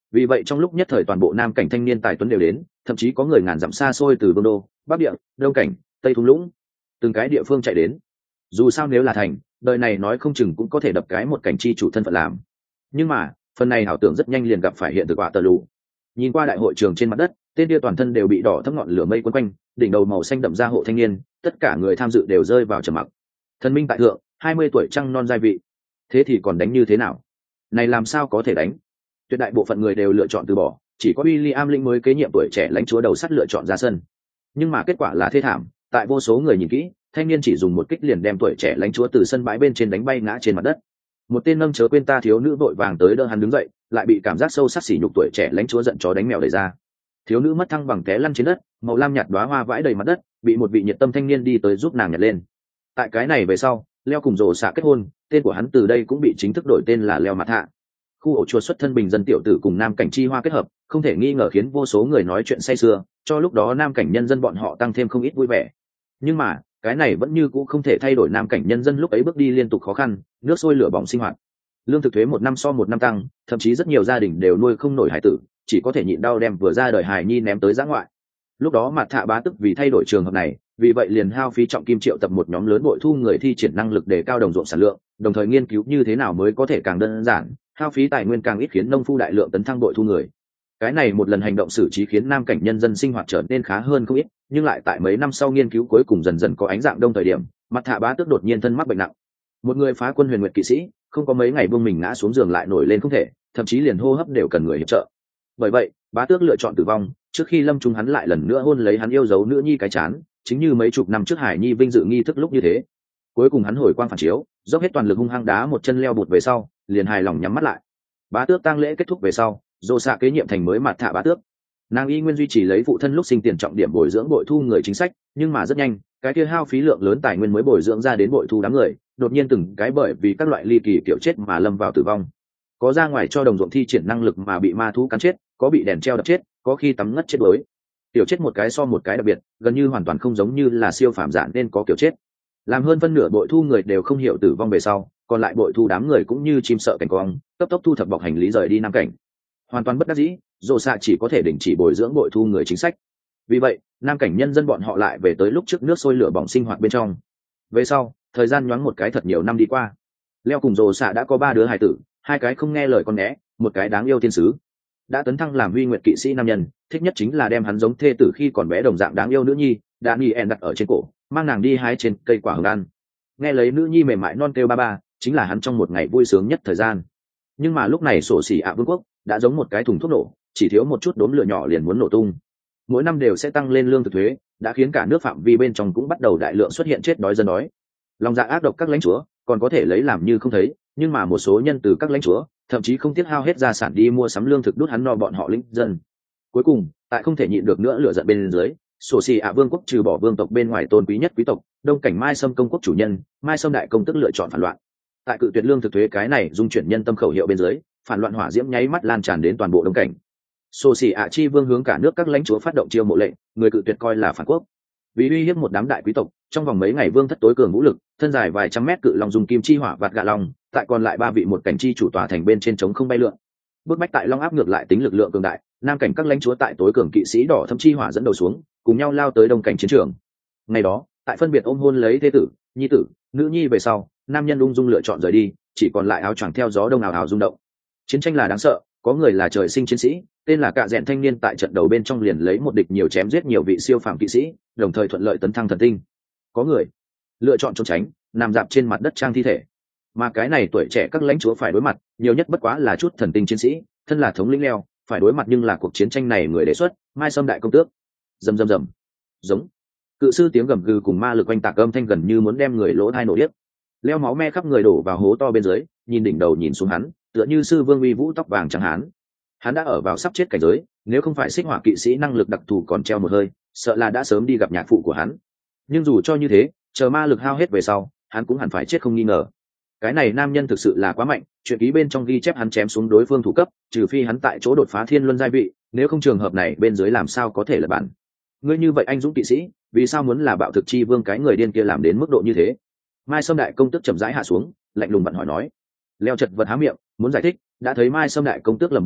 Vì vậy trong lúc nhất thời toàn bộ nam cảnh thanh niên tài tuấn đều đến, thậm chí có người ngàn dặm xa xôi từ vương đô, bắc địa, đông cảnh, tây thung lũng, từng cái địa phương chạy đến. Dù sao nếu là thành, đời này nói không chừng cũng có thể đập cái một cảnh chi chủ thân phận làm. Nhưng mà phần này ảo tưởng rất nhanh liền gặp phải hiện thực quả tờ lù. Nhìn qua đại hội trường trên mặt đất, tên kia toàn thân đều bị đỏ thấm ngọn lửa mây quấn quanh, đỉnh đầu màu xanh đậm da hộ thanh niên, tất cả người tham dự đều rơi vào trầm mặc. Thần minh tại thượng, 20 tuổi trăng non giai vị, thế thì còn đánh như thế nào? Này làm sao có thể đánh? Tuyệt đại bộ phận người đều lựa chọn từ bỏ, chỉ có William Linh mới kế nhiệm tuổi trẻ lãnh chúa đầu sắt lựa chọn ra sân. Nhưng mà kết quả là thê thảm, tại vô số người nhìn kỹ, thanh niên chỉ dùng một kích liền đem tuổi trẻ lãnh chúa từ sân bãi bên trên đánh bay ngã trên mặt đất. Một tên nâng chớ quên ta thiếu nữ vội vàng tới đỡ hắn đứng dậy, lại bị cảm giác sâu sắc sỉ nhục tuổi trẻ lãnh chúa giận chó đánh mèo đẩy ra. Thiếu nữ mất thăng bằng té lăn trên đất, màu lam nhạt đóa hoa vãi đầy mặt đất, bị một vị nhiệt tâm thanh niên đi tới giúp nàng nhặt lên. Tại cái này về sau, Leo cùng rồ xạ kết hôn, tên của hắn từ đây cũng bị chính thức đổi tên là Leo Mặt Hạ. Khu ổ chuột xuất thân bình dân tiểu tử cùng nam cảnh chi hoa kết hợp, không thể nghi ngờ khiến vô số người nói chuyện say sưa, cho lúc đó nam cảnh nhân dân bọn họ tăng thêm không ít vui vẻ. Nhưng mà cái này vẫn như cũ không thể thay đổi nam cảnh nhân dân lúc ấy bước đi liên tục khó khăn, nước sôi lửa bỏng sinh hoạt. Lương thực thuế một năm so một năm tăng, thậm chí rất nhiều gia đình đều nuôi không nổi hải tử, chỉ có thể nhịn đau đem vừa ra đời hài nhi ném tới giã ngoại. Lúc đó Mạt Thạ bá tức vì thay đổi trường hợp này, vì vậy liền hao phí trọng kim triệu tập một nhóm lớn bội thu người thi triển năng lực để cao đồng ruộng sản lượng, đồng thời nghiên cứu như thế nào mới có thể càng đơn giản, hao phí tài nguyên càng ít khiến nông phu đại lượng tấn thăng bội thu người. Cái này một lần hành động xử trí khiến nam cảnh nhân dân sinh hoạt trở nên khá hơn không ít, nhưng lại tại mấy năm sau nghiên cứu cuối cùng dần dần có ánh dạng đông thời điểm, Mạt Thạ bá tức đột nhiên thân mắc bệnh nặng. Một người phá quân huyền nguyệt kỵ sĩ, không có mấy ngày buông mình ngã xuống giường lại nổi lên không thể, thậm chí liền hô hấp đều cần người hiệp trợ. Bởi vậy bá tước lựa chọn tử vong, trước khi lâm trung hắn lại lần nữa hôn lấy hắn yêu dấu nữ nhi cái chán, chính như mấy chục năm trước hải nhi vinh dự nghi thức lúc như thế. Cuối cùng hắn hồi quang phản chiếu, dốc hết toàn lực hung hăng đá một chân leo bụt về sau, liền hài lòng nhắm mắt lại. Bá tước tang lễ kết thúc về sau, Dô xạ kế nhiệm thành mới Mạt Thạ bá tước. Nàng y nguyên duy trì lấy phụ thân lúc sinh tiền trọng điểm bồi dưỡng bội thu người chính sách, nhưng mà rất nhanh cái kia hao phí lượng lớn tài nguyên mới bồi dưỡng ra đến bội thu đám người, đột nhiên từng cái bởi vì các loại ly kỳ kiểu chết mà lâm vào tử vong. Có ra ngoài cho đồng ruộng thi triển năng lực mà bị ma thú cắn chết, có bị đèn treo đập chết, có khi tắm ngất chết đuối. Tiểu chết một cái so một cái đặc biệt, gần như hoàn toàn không giống như là siêu phàm giả nên có kiểu chết. Làm hơn phân nửa bội thu người đều không hiểu tử vong về sau, còn lại bội thu đám người cũng như chim sợ cảnh quang, cấp tốc thu thập bọc hành lý rời đi nam cảnh. Hoàn toàn bất đắc dĩ, Dô xạ chỉ có thể đình chỉ bồi dưỡng bội thu người chính sách. Vì vậy nam cảnh nhân dân bọn họ lại về tới lúc trước nước sôi lửa bỏng sinh hoạt bên trong. Về sau thời gian nhoáng một cái thật nhiều năm đi qua, Leo cùng Dô xạ đã có 3 đứa hài tử, 2 cái không nghe lời con né, một cái đáng yêu thiên sứ. Đã tấn thăng làm huy nguyệt kỵ sĩ nam nhân, thích nhất chính là đem hắn giống thê tử khi còn bé đồng dạng đáng yêu nữ nhi Daniel đặt ở trên cổ, mang nàng đi hái trên cây quả hồng ăn. Nghe lấy nữ nhi mềm mại non kêu ba ba, chính là hắn trong một ngày vui sướng nhất thời gian. Nhưng mà lúc này sổ xỉ ạ vương quốc đã giống một cái thùng thuốc nổ, chỉ thiếu một chút đốm lửa nhỏ liền muốn nổ tung. Mỗi năm đều sẽ tăng lên lương thực thuế, đã khiến cả nước phạm vi bên trong cũng bắt đầu đại lượng xuất hiện chết đói dân đói. Lòng dạ ác độc các lãnh chúa còn có thể lấy làm như không thấy, nhưng mà một số nhân từ các lãnh chúa thậm chí không tiếc hao hết gia sản đi mua sắm lương thực đút hắn no bọn họ lính dân. Cuối cùng tại không thể nhịn được nữa lửa giận bên dưới, sổ xì ạ vương quốc trừ bỏ vương tộc bên ngoài tôn quý nhất quý tộc đông cảnh Mai Sâm công quốc chủ nhân Mai Sâm đại công tức lựa chọn phản loạn. Tại cự tuyệt lương thực thuế cái này dung chuyển nhân tâm khẩu hiệu bên dưới, phản loạn hỏa diễm nháy mắt lan tràn đến toàn bộ đông cảnh. Sổ xì ạ chi vương hướng cả nước các lãnh chúa phát động chiêu mộ lệnh, người cự tuyệt coi là phản quốc. Vì uy hiếp một đám đại quý tộc, trong vòng mấy ngày vương thất tối cường vũ lực, thân dài vài trăm mét cự long dùng kim chi hỏa vạt gạ long, tại còn lại 3 vị một cảnh chi chủ tòa thành bên trên trống không bay lượn. Bước bách tại long áp ngược lại tính lực lượng cường đại, nam cảnh các lãnh chúa tại tối cường kỵ sĩ đỏ thâm chi hỏa dẫn đầu xuống, cùng nhau lao tới đông cảnh chiến trường. Ngày đó, tại phân biệt ôm hôn lấy thế tử, nhi tử, nữ nhi về sau, nam nhân ung dung lựa chọn rời đi, chỉ còn lại áo choàng theo gió đông ào ào rung động. Chiến tranh là đáng sợ, có người là trời sinh chiến sĩ, tên là Cạ Dẹn thanh niên tại trận đầu bên trong liền lấy một địch nhiều chém giết nhiều vị siêu phàm kỵ sĩ, đồng thời thuận lợi tấn thăng thần tinh. Có người lựa chọn trốn tránh, nằm dạp trên mặt đất trang thi thể. Mà cái này tuổi trẻ các lãnh chúa phải đối mặt, nhiều nhất bất quá là chút thần tinh chiến sĩ, thân là thống lĩnh Leo, phải đối mặt nhưng là cuộc chiến tranh này người đề xuất, Mai Sâm đại công tước. Rầm rầm rầm. Giống. Cự sư tiếng gầm gừ cùng ma lực oanh tạc âm thanh gần như muốn đem người lỗ tai nổ điếc. Leo máu me khắp người đổ vào hố to bên dưới, nhìn đỉnh đầu nhìn xuống hắn, tựa như sư vương uy vũ tóc vàng trắng hán. Hắn đã ở vào sắp chết cảnh giới, nếu không phải xích hỏa kỵ sĩ năng lực đặc thù còn treo một hơi, sợ là đã sớm đi gặp nhạc phụ của hắn. Nhưng dù cho như thế, chờ ma lực hao hết về sau, hắn cũng hẳn phải chết không nghi ngờ. Cái này nam nhân thực sự là quá mạnh, chuyện ký bên trong ghi chép hắn chém xuống đối phương thủ cấp, trừ phi hắn tại chỗ đột phá thiên luân giai vị, nếu không trường hợp này bên dưới làm sao có thể là bản. Ngươi như vậy anh dũng kỵ sĩ, vì sao muốn là bạo thực chi vương cái người điên kia làm đến mức độ như thế? Mai Sâm đại công tước chậm rãi hạ xuống, lạnh lùng bận hỏi nói. Leo chật vật há miệng muốn giải thích, đã thấy Mai Sâm đại công tước lẩm bẩm,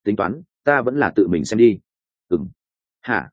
tính toán ta vẫn là tự mình xem đi. Hả?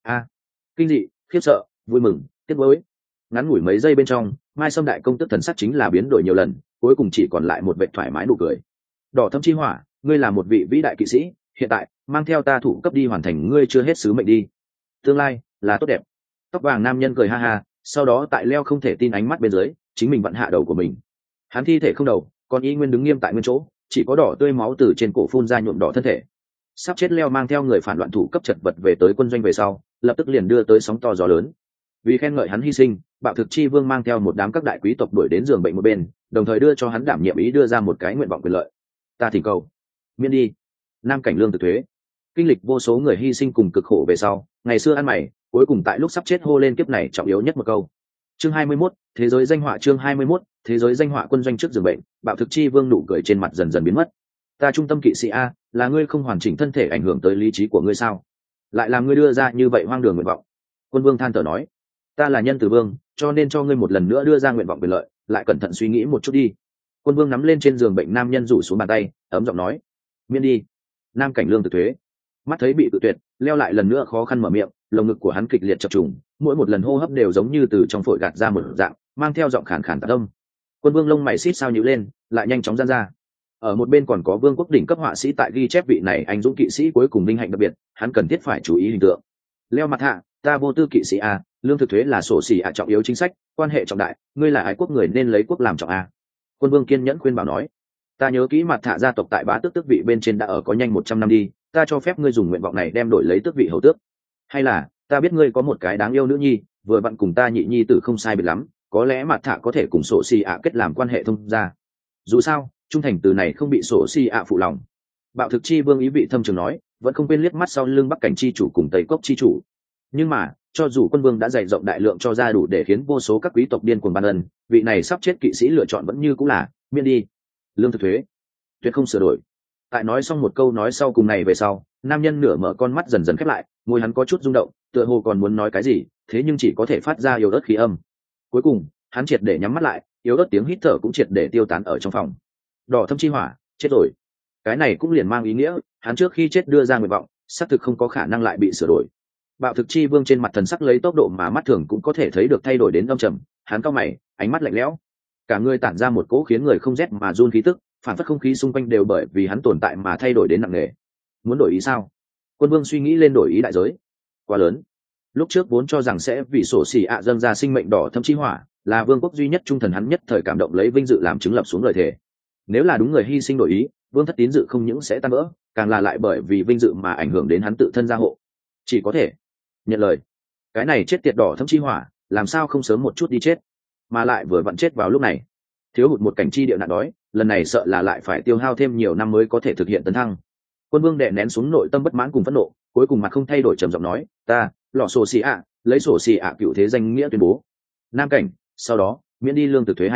Kinh dị, khiếp sợ, vui mừng, tiếc nuối. Ngắn ngủi mấy giây bên trong, Mai Sâm đại công tức thần sắc chính là biến đổi nhiều lần, cuối cùng chỉ còn lại một vệt thoải mái nụ cười. Đỏ Thâm Chi Hỏa, ngươi là một vị vĩ đại kỵ sĩ, hiện tại mang theo ta thủ cấp đi hoàn thành ngươi chưa hết sứ mệnh đi. Tương lai là tốt đẹp. Tóc vàng nam nhân cười ha ha, sau đó tại Leo không thể tin ánh mắt bên dưới, chính mình vặn hạ đầu của mình. Hắn thi thể không đầu, còn y nguyên đứng nghiêm tại nguyên chỗ, chỉ có đỏ tươi máu từ trên cổ phun ra nhuộm đỏ thân thể. Sắp chết Leo mang theo người phản loạn thủ cấp chật vật về tới quân doanh về sau, lập tức liền đưa tới sóng to gió lớn. Vì khen ngợi hắn hy sinh, Bạo Thực Chi Vương mang theo một đám các đại quý tộc đuổi đến giường bệnh một bên, đồng thời đưa cho hắn đảm nhiệm ý đưa ra một cái nguyện vọng quyền lợi. Ta thỉnh cầu miễn đi nam cảnh lương thực thuế. Kinh lịch vô số người hy sinh cùng cực khổ về sau, ngày xưa ăn mày, cuối cùng tại lúc sắp chết hô lên kiếp này trọng yếu nhất một câu. Chương 21, thế giới danh họa. Chương 21, thế giới danh họa. Quân doanh trước giường bệnh, Bạo Thực Chi Vương nụ cười trên mặt dần dần biến mất. Ta trung tâm kỵ sĩ a, là ngươi không hoàn chỉnh thân thể ảnh hưởng tới lý trí của ngươi sao? Lại làm ngươi đưa ra như vậy hoang đường nguyện vọng. Quân Vương than thở nói, ta là nhân từ vương, cho nên cho ngươi một lần nữa đưa ra nguyện vọng quyền lợi, lại cẩn thận suy nghĩ một chút đi. Quân Vương nắm lên trên giường bệnh nam nhân rủ xuống bàn tay, ấm giọng nói, miễn đi nam cảnh lương thực thuế. Mắt thấy bị tự tuyệt, Leo lại lần nữa khó khăn mở miệng, lồng ngực của hắn kịch liệt chập trùng, mỗi một lần hô hấp đều giống như từ trong phổi gạt ra một dạng, mang theo giọng khàn khàn tạc âm. Quân Vương lông mày xít sao nhíu lên, lại nhanh chóng giãn ra. Ở một bên còn có vương quốc đỉnh cấp họa sĩ tại ghi chép vị này anh dũng kỵ sĩ cuối cùng vinh hạnh đặc biệt, hắn cần thiết phải chú ý hình tượng. Leo mặt hạ, ta vô tư kỵ sĩ a, lương thực thuế là sổ xỉ ạ trọng yếu chính sách, quan hệ trọng đại, ngươi là ái quốc người nên lấy quốc làm trọng a. Quân Vương kiên nhẫn khuyên bảo nói, ta nhớ kỹ mặt hạ gia tộc tại bá tước tước vị bên trên đã ở có nhanh 100 năm đi, ta cho phép ngươi dùng nguyện vọng này đem đổi lấy tước vị hầu tước. Hay là ta biết ngươi có một cái đáng yêu nữ nhi, vừa vặn cùng ta nhị nhi tử không sai biệt lắm, có lẽ mặt hạ có thể cùng sổ xỉ ạ kết làm quan hệ thông gia. Dù sao trung thành từ này không bị sổ xỉ ạ phụ lòng. Bạo Thực Chi Vương ý vị thâm trường nói, vẫn không quên liếc mắt sau lưng Bắc Cảnh chi chủ cùng Tây Cốc chi chủ. Nhưng mà cho dù Quân Vương đã dày rộng đại lượng cho ra đủ để khiến vô số các quý tộc điên cuồng ban ân, vị này sắp chết kỵ sĩ lựa chọn vẫn như cũng là miễn đi lương thực thuế, tuyệt không sửa đổi. Tại nói xong một câu nói sau cùng này về sau, nam nhân nửa mở con mắt dần dần khép lại, môi hắn có chút rung động, tựa hồ còn muốn nói cái gì, thế nhưng chỉ có thể phát ra yếu ớt khí âm. Cuối cùng hắn triệt để nhắm mắt lại, yếu ớt tiếng hít thở cũng triệt để tiêu tán ở trong phòng. Đỏ Thâm Chi Hỏa chết rồi. Cái này cũng liền mang ý nghĩa hắn trước khi chết đưa ra nguyện vọng xác thực không có khả năng lại bị sửa đổi. Bạo Thực Chi Vương trên mặt thần sắc lấy tốc độ mà mắt thường cũng có thể thấy được thay đổi đến âm trầm, hắn cau mày, ánh mắt lạnh lẽo, cả người tản ra một cỗ khiến người không rét mà run khí tức, phản phất không khí xung quanh đều bởi vì hắn tồn tại mà thay đổi đến nặng nề. Muốn đổi ý sao? Quân Vương suy nghĩ lên đổi ý đại giới quá lớn. Lúc trước vốn cho rằng sẽ vì sổ xỉ ạ dâng ra sinh mệnh Đỏ Thâm Chi Hỏa, là vương quốc duy nhất trung thần, hắn nhất thời cảm động lấy vinh dự làm chứng lập xuống lời thề. Nếu là đúng người hy sinh đổi ý, vương thất tín dự không những sẽ tan vỡ, càng là lại bởi vì vinh dự mà ảnh hưởng đến hắn tự thân gia hộ. Chỉ có thể nhận lời. Cái này chết tiệt Đỏ Thâm Chi Hỏa, làm sao không sớm một chút đi chết, mà lại vừa vặn chết vào lúc này. Thiếu hụt một cảnh chi địa nạn đói, lần này sợ là lại phải tiêu hao thêm nhiều năm mới có thể thực hiện tấn thăng. Quân Vương đè nén xuống nội tâm bất mãn cùng phẫn nộ, cuối cùng mặt không thay đổi trầm giọng nói, ta lọ sổ xì ạ, lấy sổ xì ạ cựu thế danh nghĩa tuyên bố nam cảnh, sau đó miễn đi lương thực thuế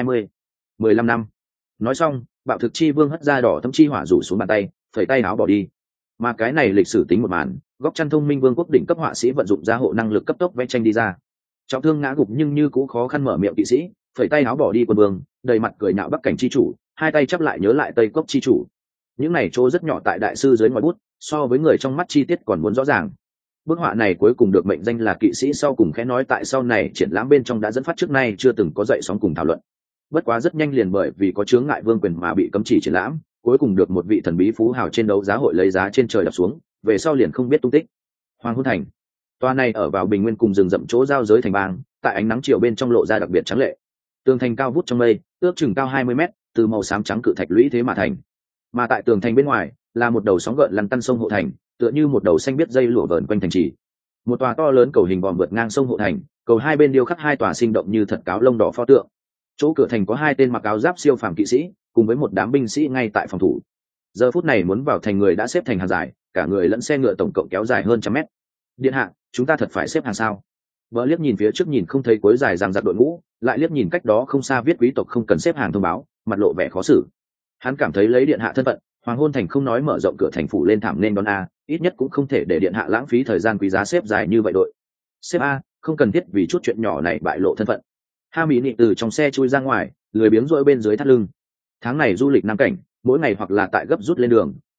15 năm. Nói xong, Bạo Thực Chi Vương hất ra Đỏ Thâm Chi Hỏa rủ xuống bàn tay, phẩy tay áo bỏ đi. Mà cái này lịch sử tính một màn, góc chăn thông minh vương quốc đỉnh cấp họa sĩ vận dụng gia hộ năng lực cấp tốc vẽ tranh đi ra. Trọng thương ngã gục nhưng như cũng khó khăn mở miệng kỵ sĩ, phẩy tay áo bỏ đi Quân Vương, đầy mặt cười nhạo Bắc Cảnh chi chủ, hai tay chắp lại nhớ lại Tây Cốc chi chủ. Những này chỗ rất nhỏ tại đại sư dưới ngòi bút, so với người trong mắt chi tiết còn muốn rõ ràng. Bức họa này cuối cùng được mệnh danh là kỵ sĩ sau cùng, khẽ nói tại sau này triển lãm bên trong đã dẫn phát trước nay chưa từng có dậy sóng cùng thảo luận. Bất quá rất nhanh liền bởi vì có chướng ngại vương quyền mà bị cấm chỉ triển lãm, cuối cùng được một vị thần bí phú hào trên đấu giá hội lấy giá trên trời đập xuống, về sau liền không biết tung tích. Hoàng Hôn Thành, tòa này ở vào bình nguyên cùng rừng rậm chỗ giao giới thành bang, tại ánh nắng chiều bên trong lộ ra đặc biệt trắng lệ. Tường thành cao vút trong mây, ước chừng cao 20 mét, từ màu xám trắng cự thạch lũy thế mà thành. Mà tại tường thành bên ngoài là một đầu sóng gợn lăn tăn sông hộ thành, tựa như một đầu xanh biết dây lụa vờn quanh thành trì. Một tòa to lớn cầu hình vòm vượt ngang sông hộ thành, cầu hai bên điêu khắc hai tòa sinh động như thật cáo lông đỏ pho tượng. Chỗ cửa thành có hai tên mặc áo giáp siêu phàm kỵ sĩ cùng với một đám binh sĩ ngay tại phòng thủ. Giờ phút này muốn vào thành người đã xếp thành hàng dài, cả người lẫn xe ngựa tổng cộng kéo dài hơn 100 mét. Điện hạ, chúng ta thật phải xếp hàng sao? Vợ liếc nhìn phía trước nhìn không thấy cuối dài ràng giặc đội ngũ, lại liếc nhìn cách đó không xa viết quý tộc không cần xếp hàng thông báo, mặt lộ vẻ khó xử. Hắn cảm thấy lấy điện hạ thân phận, Hoàng Hôn Thành không nói mở rộng cửa thành phủ lên thảm nên đón a, ít nhất cũng không thể để điện hạ lãng phí thời gian quý giá xếp dài như vậy đội. Xếp a, không cần thiết vì chút chuyện nhỏ này bại lộ thân phận. Ha Mỹ Nị từ trong xe chui ra ngoài, lười biếng rỗi bên dưới thắt lưng. Tháng này du lịch Nam Cảnh, mỗi ngày hoặc là tại gấp rút lên đường,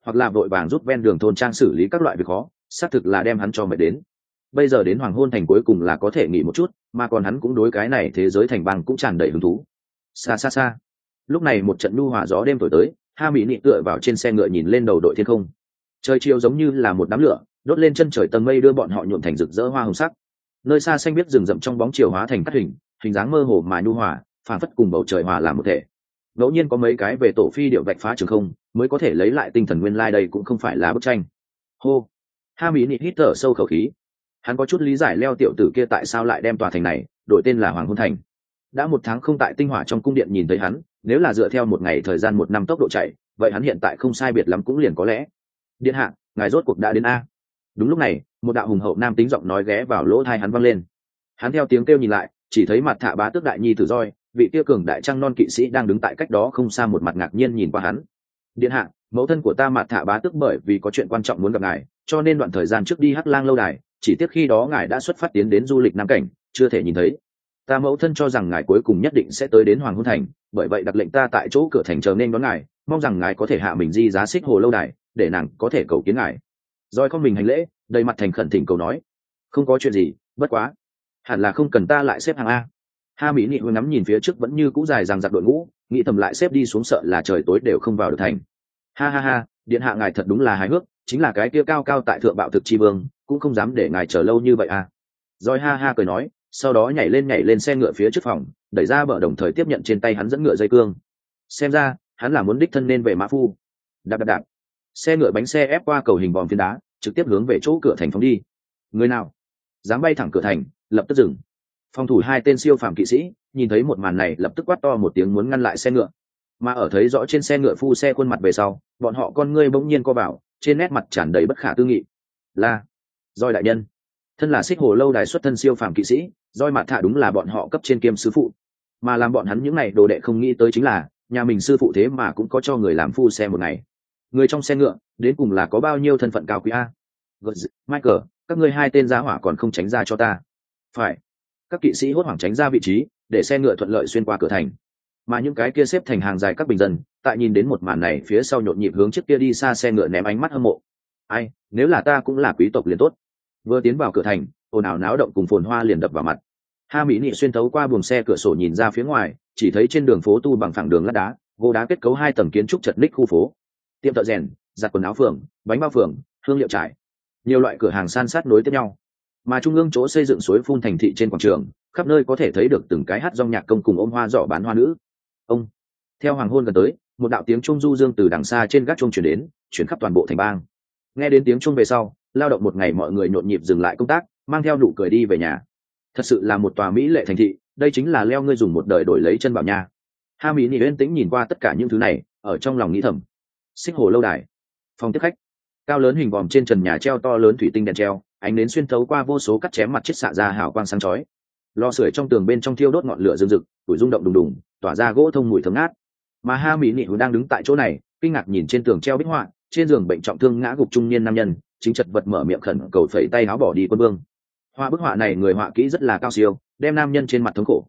hoặc là vội vàng giúp ven đường thôn trang xử lý các loại việc khó, xác thực là đem hắn cho mệt đến. Bây giờ đến hoàng hôn thành cuối cùng là có thể nghỉ một chút, mà còn hắn cũng đối cái này thế giới thành bang cũng tràn đầy hứng thú. Xa xa xa, lúc này một trận nhu hòa gió đêm thổi tới, Ha Mỹ Nị tựa vào trên xe ngựa nhìn lên đầu đội thiên không. Trời chiều giống như là một đám lửa đốt lên chân trời, tầng mây đưa bọn họ nhuộm thành rực rỡ hoa hồng sắc. Nơi xa xanh biết rừng rậm trong bóng chiều hóa thành cát hình, hình dáng mơ hồ mà nhu hòa, phảng phất cùng bầu trời hòa làm một thể. Ngẫu nhiên có mấy cái về tổ phi điệu vạch phá trường không, mới có thể lấy lại tinh thần nguyên lai đây cũng không phải là bức tranh. Hô, Ha Mỹ Nị hít thở sâu khẩu khí. Hắn có chút lý giải Leo tiểu tử kia tại sao lại đem tòa thành này đổi tên là Hoàng Hôn Thành. Đã 1 tháng không tại tinh hỏa trong cung điện nhìn thấy hắn, nếu là dựa theo một ngày thời gian 1 năm tốc độ chạy, vậy hắn hiện tại không sai biệt lắm cũng liền có lẽ. Điện hạ, ngài rốt cuộc đã đến a. Đúng lúc này, một đạo hùng hậu nam tính giọng nói ghé vào lỗ tai hắn vang lên. Hắn theo tiếng kêu nhìn lại, chỉ thấy mặt Thạ Bá Tước đại nhi tử Roi, vị kia cường đại trăng non kỵ sĩ đang đứng tại cách đó không xa, một mặt ngạc nhiên nhìn qua hắn. Điện hạ, mẫu thân của ta mặt Thạ Bá Tước bởi vì có chuyện quan trọng muốn gặp ngài, cho nên đoạn thời gian trước đi Hắc Lang lâu đài, chỉ tiếc khi đó ngài đã xuất phát tiến đến du lịch Nam cảnh, chưa thể nhìn thấy. Ta mẫu thân cho rằng ngài cuối cùng nhất định sẽ tới đến Hoàng Hôn Thành, bởi vậy đặt lệnh ta tại chỗ cửa thành chờ nên đón ngài, mong rằng ngài có thể hạ mình di giá Xích Hồ lâu đài, để nàng có thể cầu kiến ngài. Roi không mình hành lễ, đầy mặt thành khẩn thỉnh cầu nói: không có chuyện gì, bất quá hẳn là không cần ta lại xếp hàng a. Ha Mỹ Nị ngắm nhìn phía trước vẫn như cũ dài dằng dặc đội ngũ, nghĩ thầm lại xếp đi xuống sợ là trời tối đều không vào được thành. Ha ha ha, điện hạ ngài thật đúng là hài hước, chính là cái kia cao cao tại thượng bạo thực chi vương cũng không dám để ngài chờ lâu như vậy à. Rồi ha ha cười nói, sau đó nhảy lên xe ngựa phía trước phòng, đẩy ra bờ, đồng thời tiếp nhận trên tay hắn dẫn ngựa dây cương. Xem ra hắn là muốn đích thân nên về mã phu. Đạp đạp đạp, xe ngựa bánh xe ép qua cầu hình vòm phiến đá, trực tiếp hướng về chỗ cửa thành phóng đi. Người nào dám bay thẳng cửa thành, lập tức dừng. Phòng thủ 2 tên siêu phàm kỵ sĩ nhìn thấy một màn này, lập tức quát to một tiếng muốn ngăn lại xe ngựa. Mà ở thấy rõ trên xe ngựa phu xe khuôn mặt về sau, bọn họ con ngươi bỗng nhiên co vào, trên nét mặt tràn đầy bất khả tư nghị. Là Roi đại nhân. Thân là Xích Hồ lâu đài xuất thân siêu phàm kỵ sĩ, Roi Mạt Thạ đúng là bọn họ cấp trên kiêm sư phụ. Mà làm bọn hắn những này đồ đệ không nghĩ tới chính là, nhà mình sư phụ thế mà cũng có cho người làm phu xe một ngày. Người trong xe ngựa đến cùng là có bao nhiêu thân phận cao quý a. Michael, các ngươi 2 tên giá hỏa còn không tránh ra cho ta. Phải. Các kỵ sĩ hốt hoảng tránh ra vị trí, để xe ngựa thuận lợi xuyên qua cửa thành. Mà những cái kia xếp thành hàng dài các bình dân, tại nhìn đến một màn này, phía sau nhộn nhịp hướng trước kia đi xa xe ngựa ném ánh mắt hâm mộ. Ai, nếu là ta cũng là quý tộc liền tốt. Vừa tiến vào cửa thành, ồn ào náo động cùng phồn hoa liền đập vào mặt. Ha Mỹ Nị xuyên thấu qua buồng xe cửa sổ nhìn ra phía ngoài, chỉ thấy trên đường phố tu bằng phẳng đường lát đá, gỗ đá kết cấu 2 tầng kiến trúc chật ních khu phố. Tiệm thợ rèn, giặt quần áo phường, bánh bao phường, hương liệu trải, nhiều loại cửa hàng san sát nối tiếp nhau. Mà trung ương chỗ xây dựng suối phun thành thị trên quảng trường, khắp nơi có thể thấy được từng cái hát dong nhạc công cùng ôm hoa giỏ bán hoa nữ. Ông theo hoàng hôn gần tới, một đạo tiếng chuông du dương từ đằng xa trên gác chuông chuyển đến, chuyển khắp toàn bộ thành bang. Nghe đến tiếng chuông về sau, lao động một ngày mọi người nhộn nhịp dừng lại công tác, mang theo nụ cười đi về nhà. Thật sự là một tòa mỹ lệ thành thị, đây chính là Leo ngươi dùng một đời đổi lấy chân bảo nha. Ha Mỹ Nị yên tĩnh nhìn qua tất cả những thứ này, ở trong lòng nghĩ thầm. Xích Hồ lâu đài, phòng tiếp khách, cao lớn hình vòm trên trần nhà treo to lớn thủy tinh đèn treo, ánh nến xuyên thấu qua vô số cắt chém mặt chết xạ ra hào quang sáng chói. Lò sưởi trong tường bên trong thiêu đốt ngọn lửa rừng rực, củi rung động đùng đùng, tỏa ra gỗ thông mùi thơm ngát. Mà Ha Mỹ Nị đang đứng tại chỗ này, kinh ngạc nhìn trên tường treo bích họa, trên giường bệnh trọng thương ngã gục trung niên nam nhân, chính chật vật mở miệng khẩn cầu phẩy tay áo bỏ đi quân vương. Hoa bức họa này người họa kỹ rất là cao siêu, đem nam nhân trên mặt thống khổ,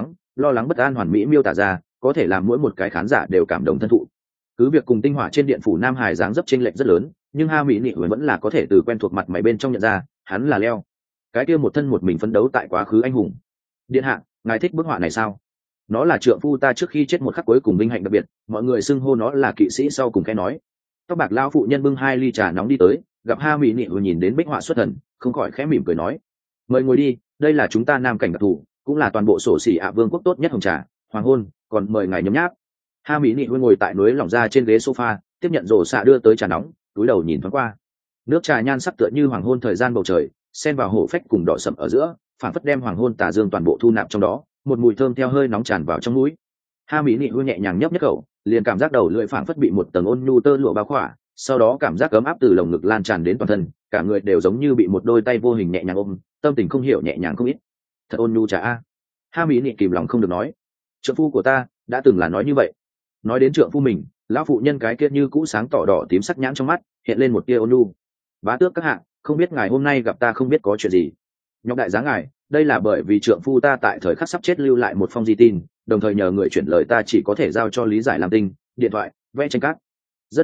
lo lắng bất an hoàn mỹ miêu tả ra, có thể làm mỗi một cái khán giả đều cảm động thân thụ. Cứ việc cùng tinh hỏa trên điện phủ Nam Hải dáng dấp chênh lệch rất lớn, nhưng Ha Mỹ Nị vẫn là có thể từ quen thuộc mặt mày bên trong nhận ra, hắn là Leo, cái kia một thân một mình phấn đấu tại quá khứ anh hùng. Điện hạ, ngài thích bức họa này sao? Nó là trượng phu ta trước khi chết một khắc cuối cùng vinh hạnh đặc biệt, mọi người xưng hô nó là kỵ sĩ sau cùng khẽ nói. Tóc bạc lao phụ nhân bưng 2 ly trà nóng đi tới, gặp Ha Mỹ Nị nhìn đến bích họa xuất thần, không khỏi khẽ mỉm cười nói: mời ngồi đi, đây là chúng ta Nam cảnh đặc thù, cũng là toàn bộ sổ xỉ ạ vương quốc tốt nhất hồng trà hoàng hôn, còn mời ngài nhấm nháp. Ha Mỹ Nị ngồi tại núi lỏng ra trên ghế sofa, tiếp nhận rổ xạ đưa tới trà nóng, túi đầu nhìn thoáng qua. Nước trà nhan sắc tựa như hoàng hôn thời gian bầu trời, xen vào hổ phách cùng đỏ sậm ở giữa, phản phất đem hoàng hôn tà dương toàn bộ thu nạp trong đó, một mùi thơm theo hơi nóng tràn vào trong mũi. Ha Mỹ Nị nhẹ nhàng nhấp nhấp khẩu, liền cảm giác đầu lưỡi phản phất bị một tầng ôn nhu tơ lụa bao khỏa, sau đó cảm giác ấm áp từ lồng ngực lan tràn đến toàn thân, cả người đều giống như bị một đôi tay vô hình nhẹ nhàng ôm, tâm tình không hiểu nhẹ nhàng không ít. Thật ôn nhu trà a. Ha Mỹ Nị kìm lòng không được nói, trượng phu của ta đã từng là nói như vậy. Nói đến trượng phu mình, lão phụ nhân cái kia như cũ sáng tỏ đỏ tím sắc nhãn trong mắt hiện lên một tia ôn nhu. Bá tước các hạ, không biết ngài hôm nay gặp ta không biết có chuyện gì. Nhọc đại giá ngài, đây là bởi vì trượng phu ta tại thời khắc sắp chết lưu lại một phong di tin, đồng thời nhờ người chuyển lời ta chỉ có thể giao cho lý giải làm tinh, điện thoại, vẽ tranh cát. Rất nhanh,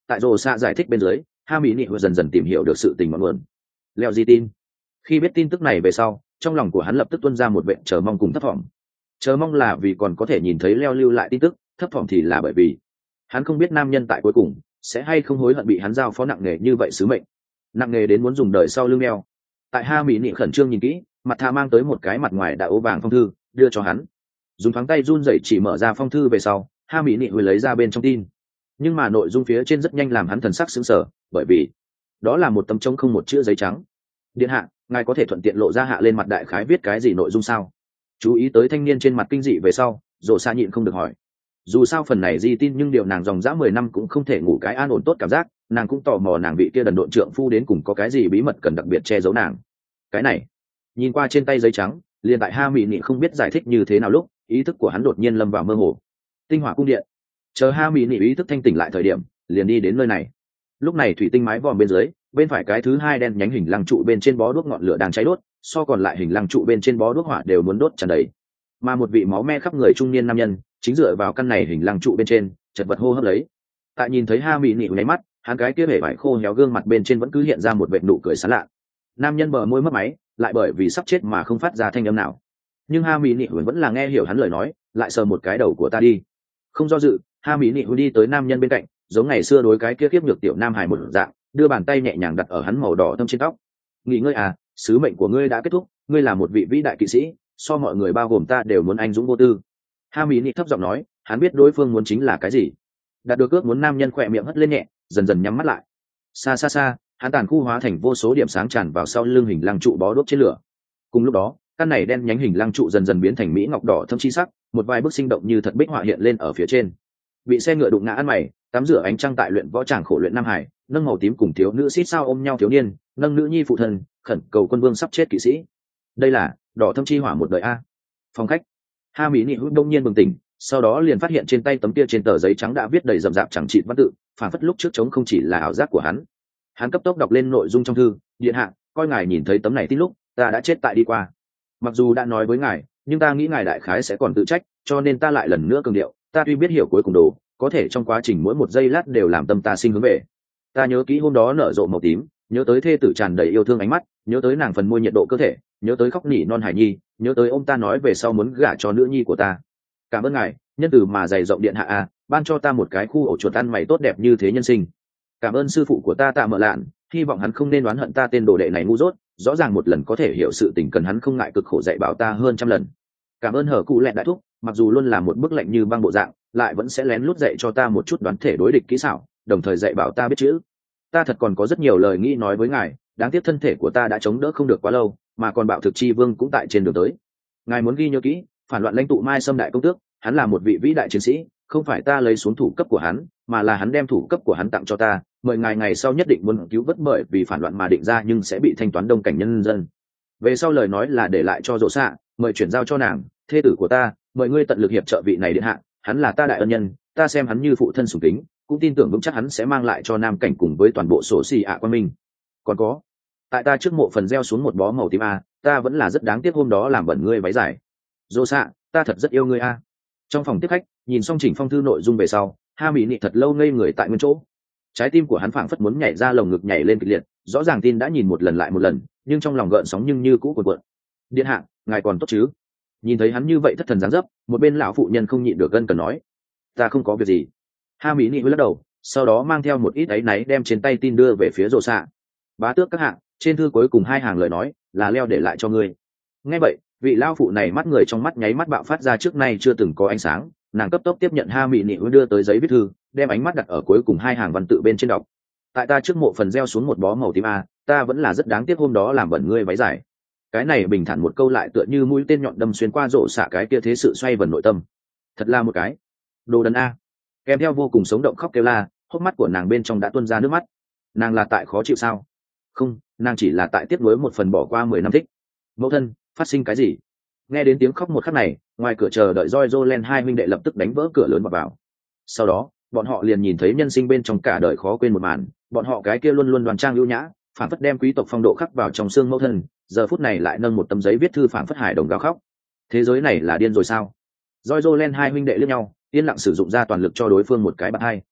tại rồ xạ giải thích bên dưới, ha mỹ nị dần dần tìm hiểu được sự tình ngọn nguồn. Leo di tin. Khi biết tin tức này về sau, trong lòng của hắn lập tức tuôn ra một vệ chờ mong cùng thấp thỏm. Chờ mong là vì còn có thể nhìn thấy Leo lưu lại tin tức, thấp thỏm thì là bởi vì hắn không biết nam nhân tại cuối cùng sẽ hay không hối hận bị hắn giao phó nặng nề như vậy sứ mệnh, nặng nề đến muốn dùng đời sau lưng Leo. Tại ha mỹ nị khẩn trương nhìn kỹ, mặt thà mang tới một cái mặt ngoài đã ố vàng phong thư, đưa cho hắn. Dùng thoáng tay run rẩy chỉ mở ra phong thư về sau, ha mỹ nị hồi lấy ra bên trong tin, nhưng mà nội dung phía trên rất nhanh làm hắn thần sắc sững sờ, bởi vì đó là một tấm trống không một chữ giấy trắng. Điện hạ, ngài có thể thuận tiện lộ ra hạ lên mặt đại khái viết cái gì nội dung sao? Chú ý tới thanh niên trên mặt kinh dị về sau, Dỗ Sa nhịn không được hỏi. Dù sao phần này di tin nhưng điều nàng dòng dã 10 năm cũng không thể ngủ cái an ổn tốt cảm giác, nàng cũng tò mò nàng vị kia đần độn trượng phu đến cùng có cái gì bí mật cần đặc biệt che giấu nàng. Cái này, nhìn qua trên tay giấy trắng, liền tại ha mỹ nị không biết giải thích như thế nào lúc, ý thức của hắn đột nhiên lâm vào mơ hồ. Tinh hỏa cung điện. Chờ ha mỹ nị ý thức thanh tỉnh lại thời điểm, liền đi đến nơi này. Lúc này thủy tinh mái vòm bên dưới, bên phải cái thứ hai đen nhánh hình lăng trụ bên trên bó đuốc ngọn lửa đang cháy đốt, so còn lại hình lăng trụ bên trên bó đuốc hỏa đều muốn đốt tràn đầy. Mà một vị máu me khắp người trung niên nam nhân chính dựa vào căn này hình lăng trụ bên trên, chật vật hô hấp lấy. Tại nhìn thấy ha mỹ nị nháy mắt, hắn cái kia vẻ vải khô héo gương mặt bên trên vẫn cứ hiện ra một vệt nụ cười sán lạ. Nam nhân bờ môi mấp máy, lại bởi vì sắp chết mà không phát ra thanh âm nào. Nhưng ha mỹ nị vẫn là nghe hiểu hắn lời nói, lại sờ một cái đầu của ta đi. Không do dự, ha mỹ nị đi tới nam nhân bên cạnh, giống ngày xưa đối cái kia kiếp nhược tiểu nam hài một dạng, đưa bàn tay nhẹ nhàng đặt ở hắn màu đỏ thâm trên tóc. Nghỉ ngơi à, sứ mệnh của ngươi đã kết thúc, ngươi là một vị vĩ đại kỵ sĩ, so mọi người bao gồm ta đều muốn anh dũng vô tư. Ha mỹ nị thấp giọng nói, hắn biết đối phương muốn chính là cái gì. Đạt được ước muốn, nam nhân khỏe miệng hất lên nhẹ, dần dần nhắm mắt lại. Xa xa xa, hắn tàn khu hóa thành vô số điểm sáng tràn vào sau lưng hình lăng trụ bó đuốc trên lửa. Cùng lúc đó, căn này đen nhánh hình lăng trụ dần dần biến thành mỹ ngọc đỏ thâm chi sắc, một vài bức sinh động như thật bích họa hiện lên ở phía trên. Bị xe ngựa đụng ngã ăn mày, tắm rửa ánh trăng tại luyện võ tràng khổ luyện nam hải, nâng màu tím cùng thiếu nữ xít sao ôm nhau thiếu niên, nâng nữ nhi phụ thân, khẩn cầu quân vương sắp chết kỵ sĩ. Đây là đỏ thâm chi hỏa một đời a. Phòng khách, ha mỹ nị hút đông nhiên bừng tỉnh, sau đó liền phát hiện trên tay tấm kia trên tờ giấy trắng đã viết đầy rậm rạp chẳng chịt văn tự, phản phất lúc trước trống không chỉ là ảo giác của hắn. Hắn cấp tốc đọc lên nội dung trong thư. Điện hạ, coi ngài nhìn thấy tấm này tin lúc, ta đã chết tại đi qua. Mặc dù đã nói với ngài, nhưng ta nghĩ ngài đại khái sẽ còn tự trách, cho nên ta lại lần nữa cường điệu, ta tuy biết hiểu cuối cùng đồ, có thể trong quá trình mỗi một giây lát đều làm tâm ta sinh hướng về. Ta nhớ kỹ hôm đó nở rộ màu tím, nhớ tới thê tử tràn đầy yêu thương ánh mắt, nhớ tới nàng phần môi nhiệt độ cơ thể, nhớ tới khóc nỉ non hải nhi, nhớ tới ông ta nói về sau muốn gả cho nữ nhi của ta. Cảm ơn ngài, nhân từ mà dày rộng điện hạ a, ban cho ta một cái khu ổ chuột ăn mày tốt đẹp như thế nhân sinh. Cảm ơn sư phụ của ta Tạ Mở Lạn, hy vọng hắn không nên đoán hận ta tên đồ đệ này ngu dốt, rõ ràng một lần có thể hiểu sự tình cần hắn không ngại cực khổ dạy bảo ta hơn trăm lần. Cảm ơn hở cụ lẹn đại thúc, mặc dù luôn là một bức lạnh như băng bộ dạng, lại vẫn sẽ lén lút dạy cho ta một chút đoán thể đối địch kỹ xảo, đồng thời dạy bảo ta biết chữ. Ta thật còn có rất nhiều lời nghĩ nói với ngài, đáng tiếc thân thể của ta đã chống đỡ không được quá lâu, mà còn bạo thực chi vương cũng tại trên đường tới. Ngài muốn ghi nhớ kỹ, phản loạn lãnh tụ Mai Sâm đại công tước, hắn là một vị vĩ đại chiến sĩ, không phải ta lấy xuống thủ cấp của hắn, mà là hắn đem thủ cấp của hắn tặng cho ta, mời ngài ngày sau nhất định muốn cứu vớt bởi vì phản loạn mà định ra nhưng sẽ bị thanh toán đông cảnh nhân dân. Về sau lời nói là để lại cho Dỗ Xạ, mời chuyển giao cho nàng, thê tử của ta, mời ngươi tận lực hiệp trợ vị này điện hạ, hắn là ta đại ân nhân, ta xem hắn như phụ thân sủng kính, cũng tin tưởng vững chắc hắn sẽ mang lại cho nam cảnh cùng với toàn bộ sổ xì ạ quan minh. Còn có, tại ta trước mộ phần gieo xuống một bó màu tím a, ta vẫn là rất đáng tiếc hôm đó làm bẩn ngươi váy dài. Dỗ Xạ, ta thật rất yêu ngươi a. Trong phòng tiếp khách, nhìn xong chỉnh phong thư nội dung về sau, ha mỹ nị thật lâu ngây người tại nguyên chỗ. Trái tim của hắn phảng phất muốn nhảy ra lồng ngực nhảy lên kịch liệt, rõ ràng tin đã nhìn một lần lại một lần, nhưng trong lòng gợn sóng nhưng như cũ cuộn cuộn. Điện hạ, ngài còn tốt chứ? Nhìn thấy hắn như vậy thất thần dáng dấp, một bên lão phụ nhân không nhịn được gân cần nói, ta không có việc gì. Ha mỹ nị hơi lắc đầu, sau đó mang theo một ít áy náy đem trên tay tin đưa về phía Dỗ Xạ. Bá tước các hạng, trên thư cuối cùng 2 hàng lời nói là Leo để lại cho ngươi. Nghe vậy, vị lão phụ này mắt người trong mắt nháy mắt bạo phát ra trước nay chưa từng có ánh sáng, nàng cấp tốc tiếp nhận ha mỹ nị đưa tới giấy viết thư, đem ánh mắt đặt ở cuối cùng 2 hàng văn tự bên trên đọc. Tại ta trước mộ phần gieo xuống một bó màu tím a, ta vẫn là rất đáng tiếc hôm đó làm bẩn ngươi váy dài. Cái này bình thản một câu lại tựa như mũi tên nhọn đâm xuyên qua Dỗ Xạ cái kia thế sự xoay vần nội tâm. Thật là một cái đồ đần a. Kèm theo vô cùng sống động khóc kêu la, hốc mắt của nàng bên trong đã tuôn ra nước mắt. Nàng là tại khó chịu sao? Không, nàng chỉ là tại tiếc nuối một phần bỏ qua 10 năm thích. Mẫu thân, phát sinh cái gì? Nghe đến tiếng khóc một khắc này, ngoài cửa chờ đợi Jolen 2 huynh đệ lập tức đánh vỡ cửa lớn vào. Sau đó, bọn họ liền nhìn thấy nhân sinh bên trong cả đời khó quên một màn, bọn họ cái kia luôn luôn đoan trang ưu nhã, phản phất đem quý tộc phong độ khắc vào trong xương mẫu thân, giờ phút này lại nâng một tấm giấy viết thư phản phất hài đồng gào khóc. Thế giới này là điên rồi sao? Jolen 2 huynh đệ liếc nhau, yên lặng sử dụng ra toàn lực cho đối phương một cái bạt hai.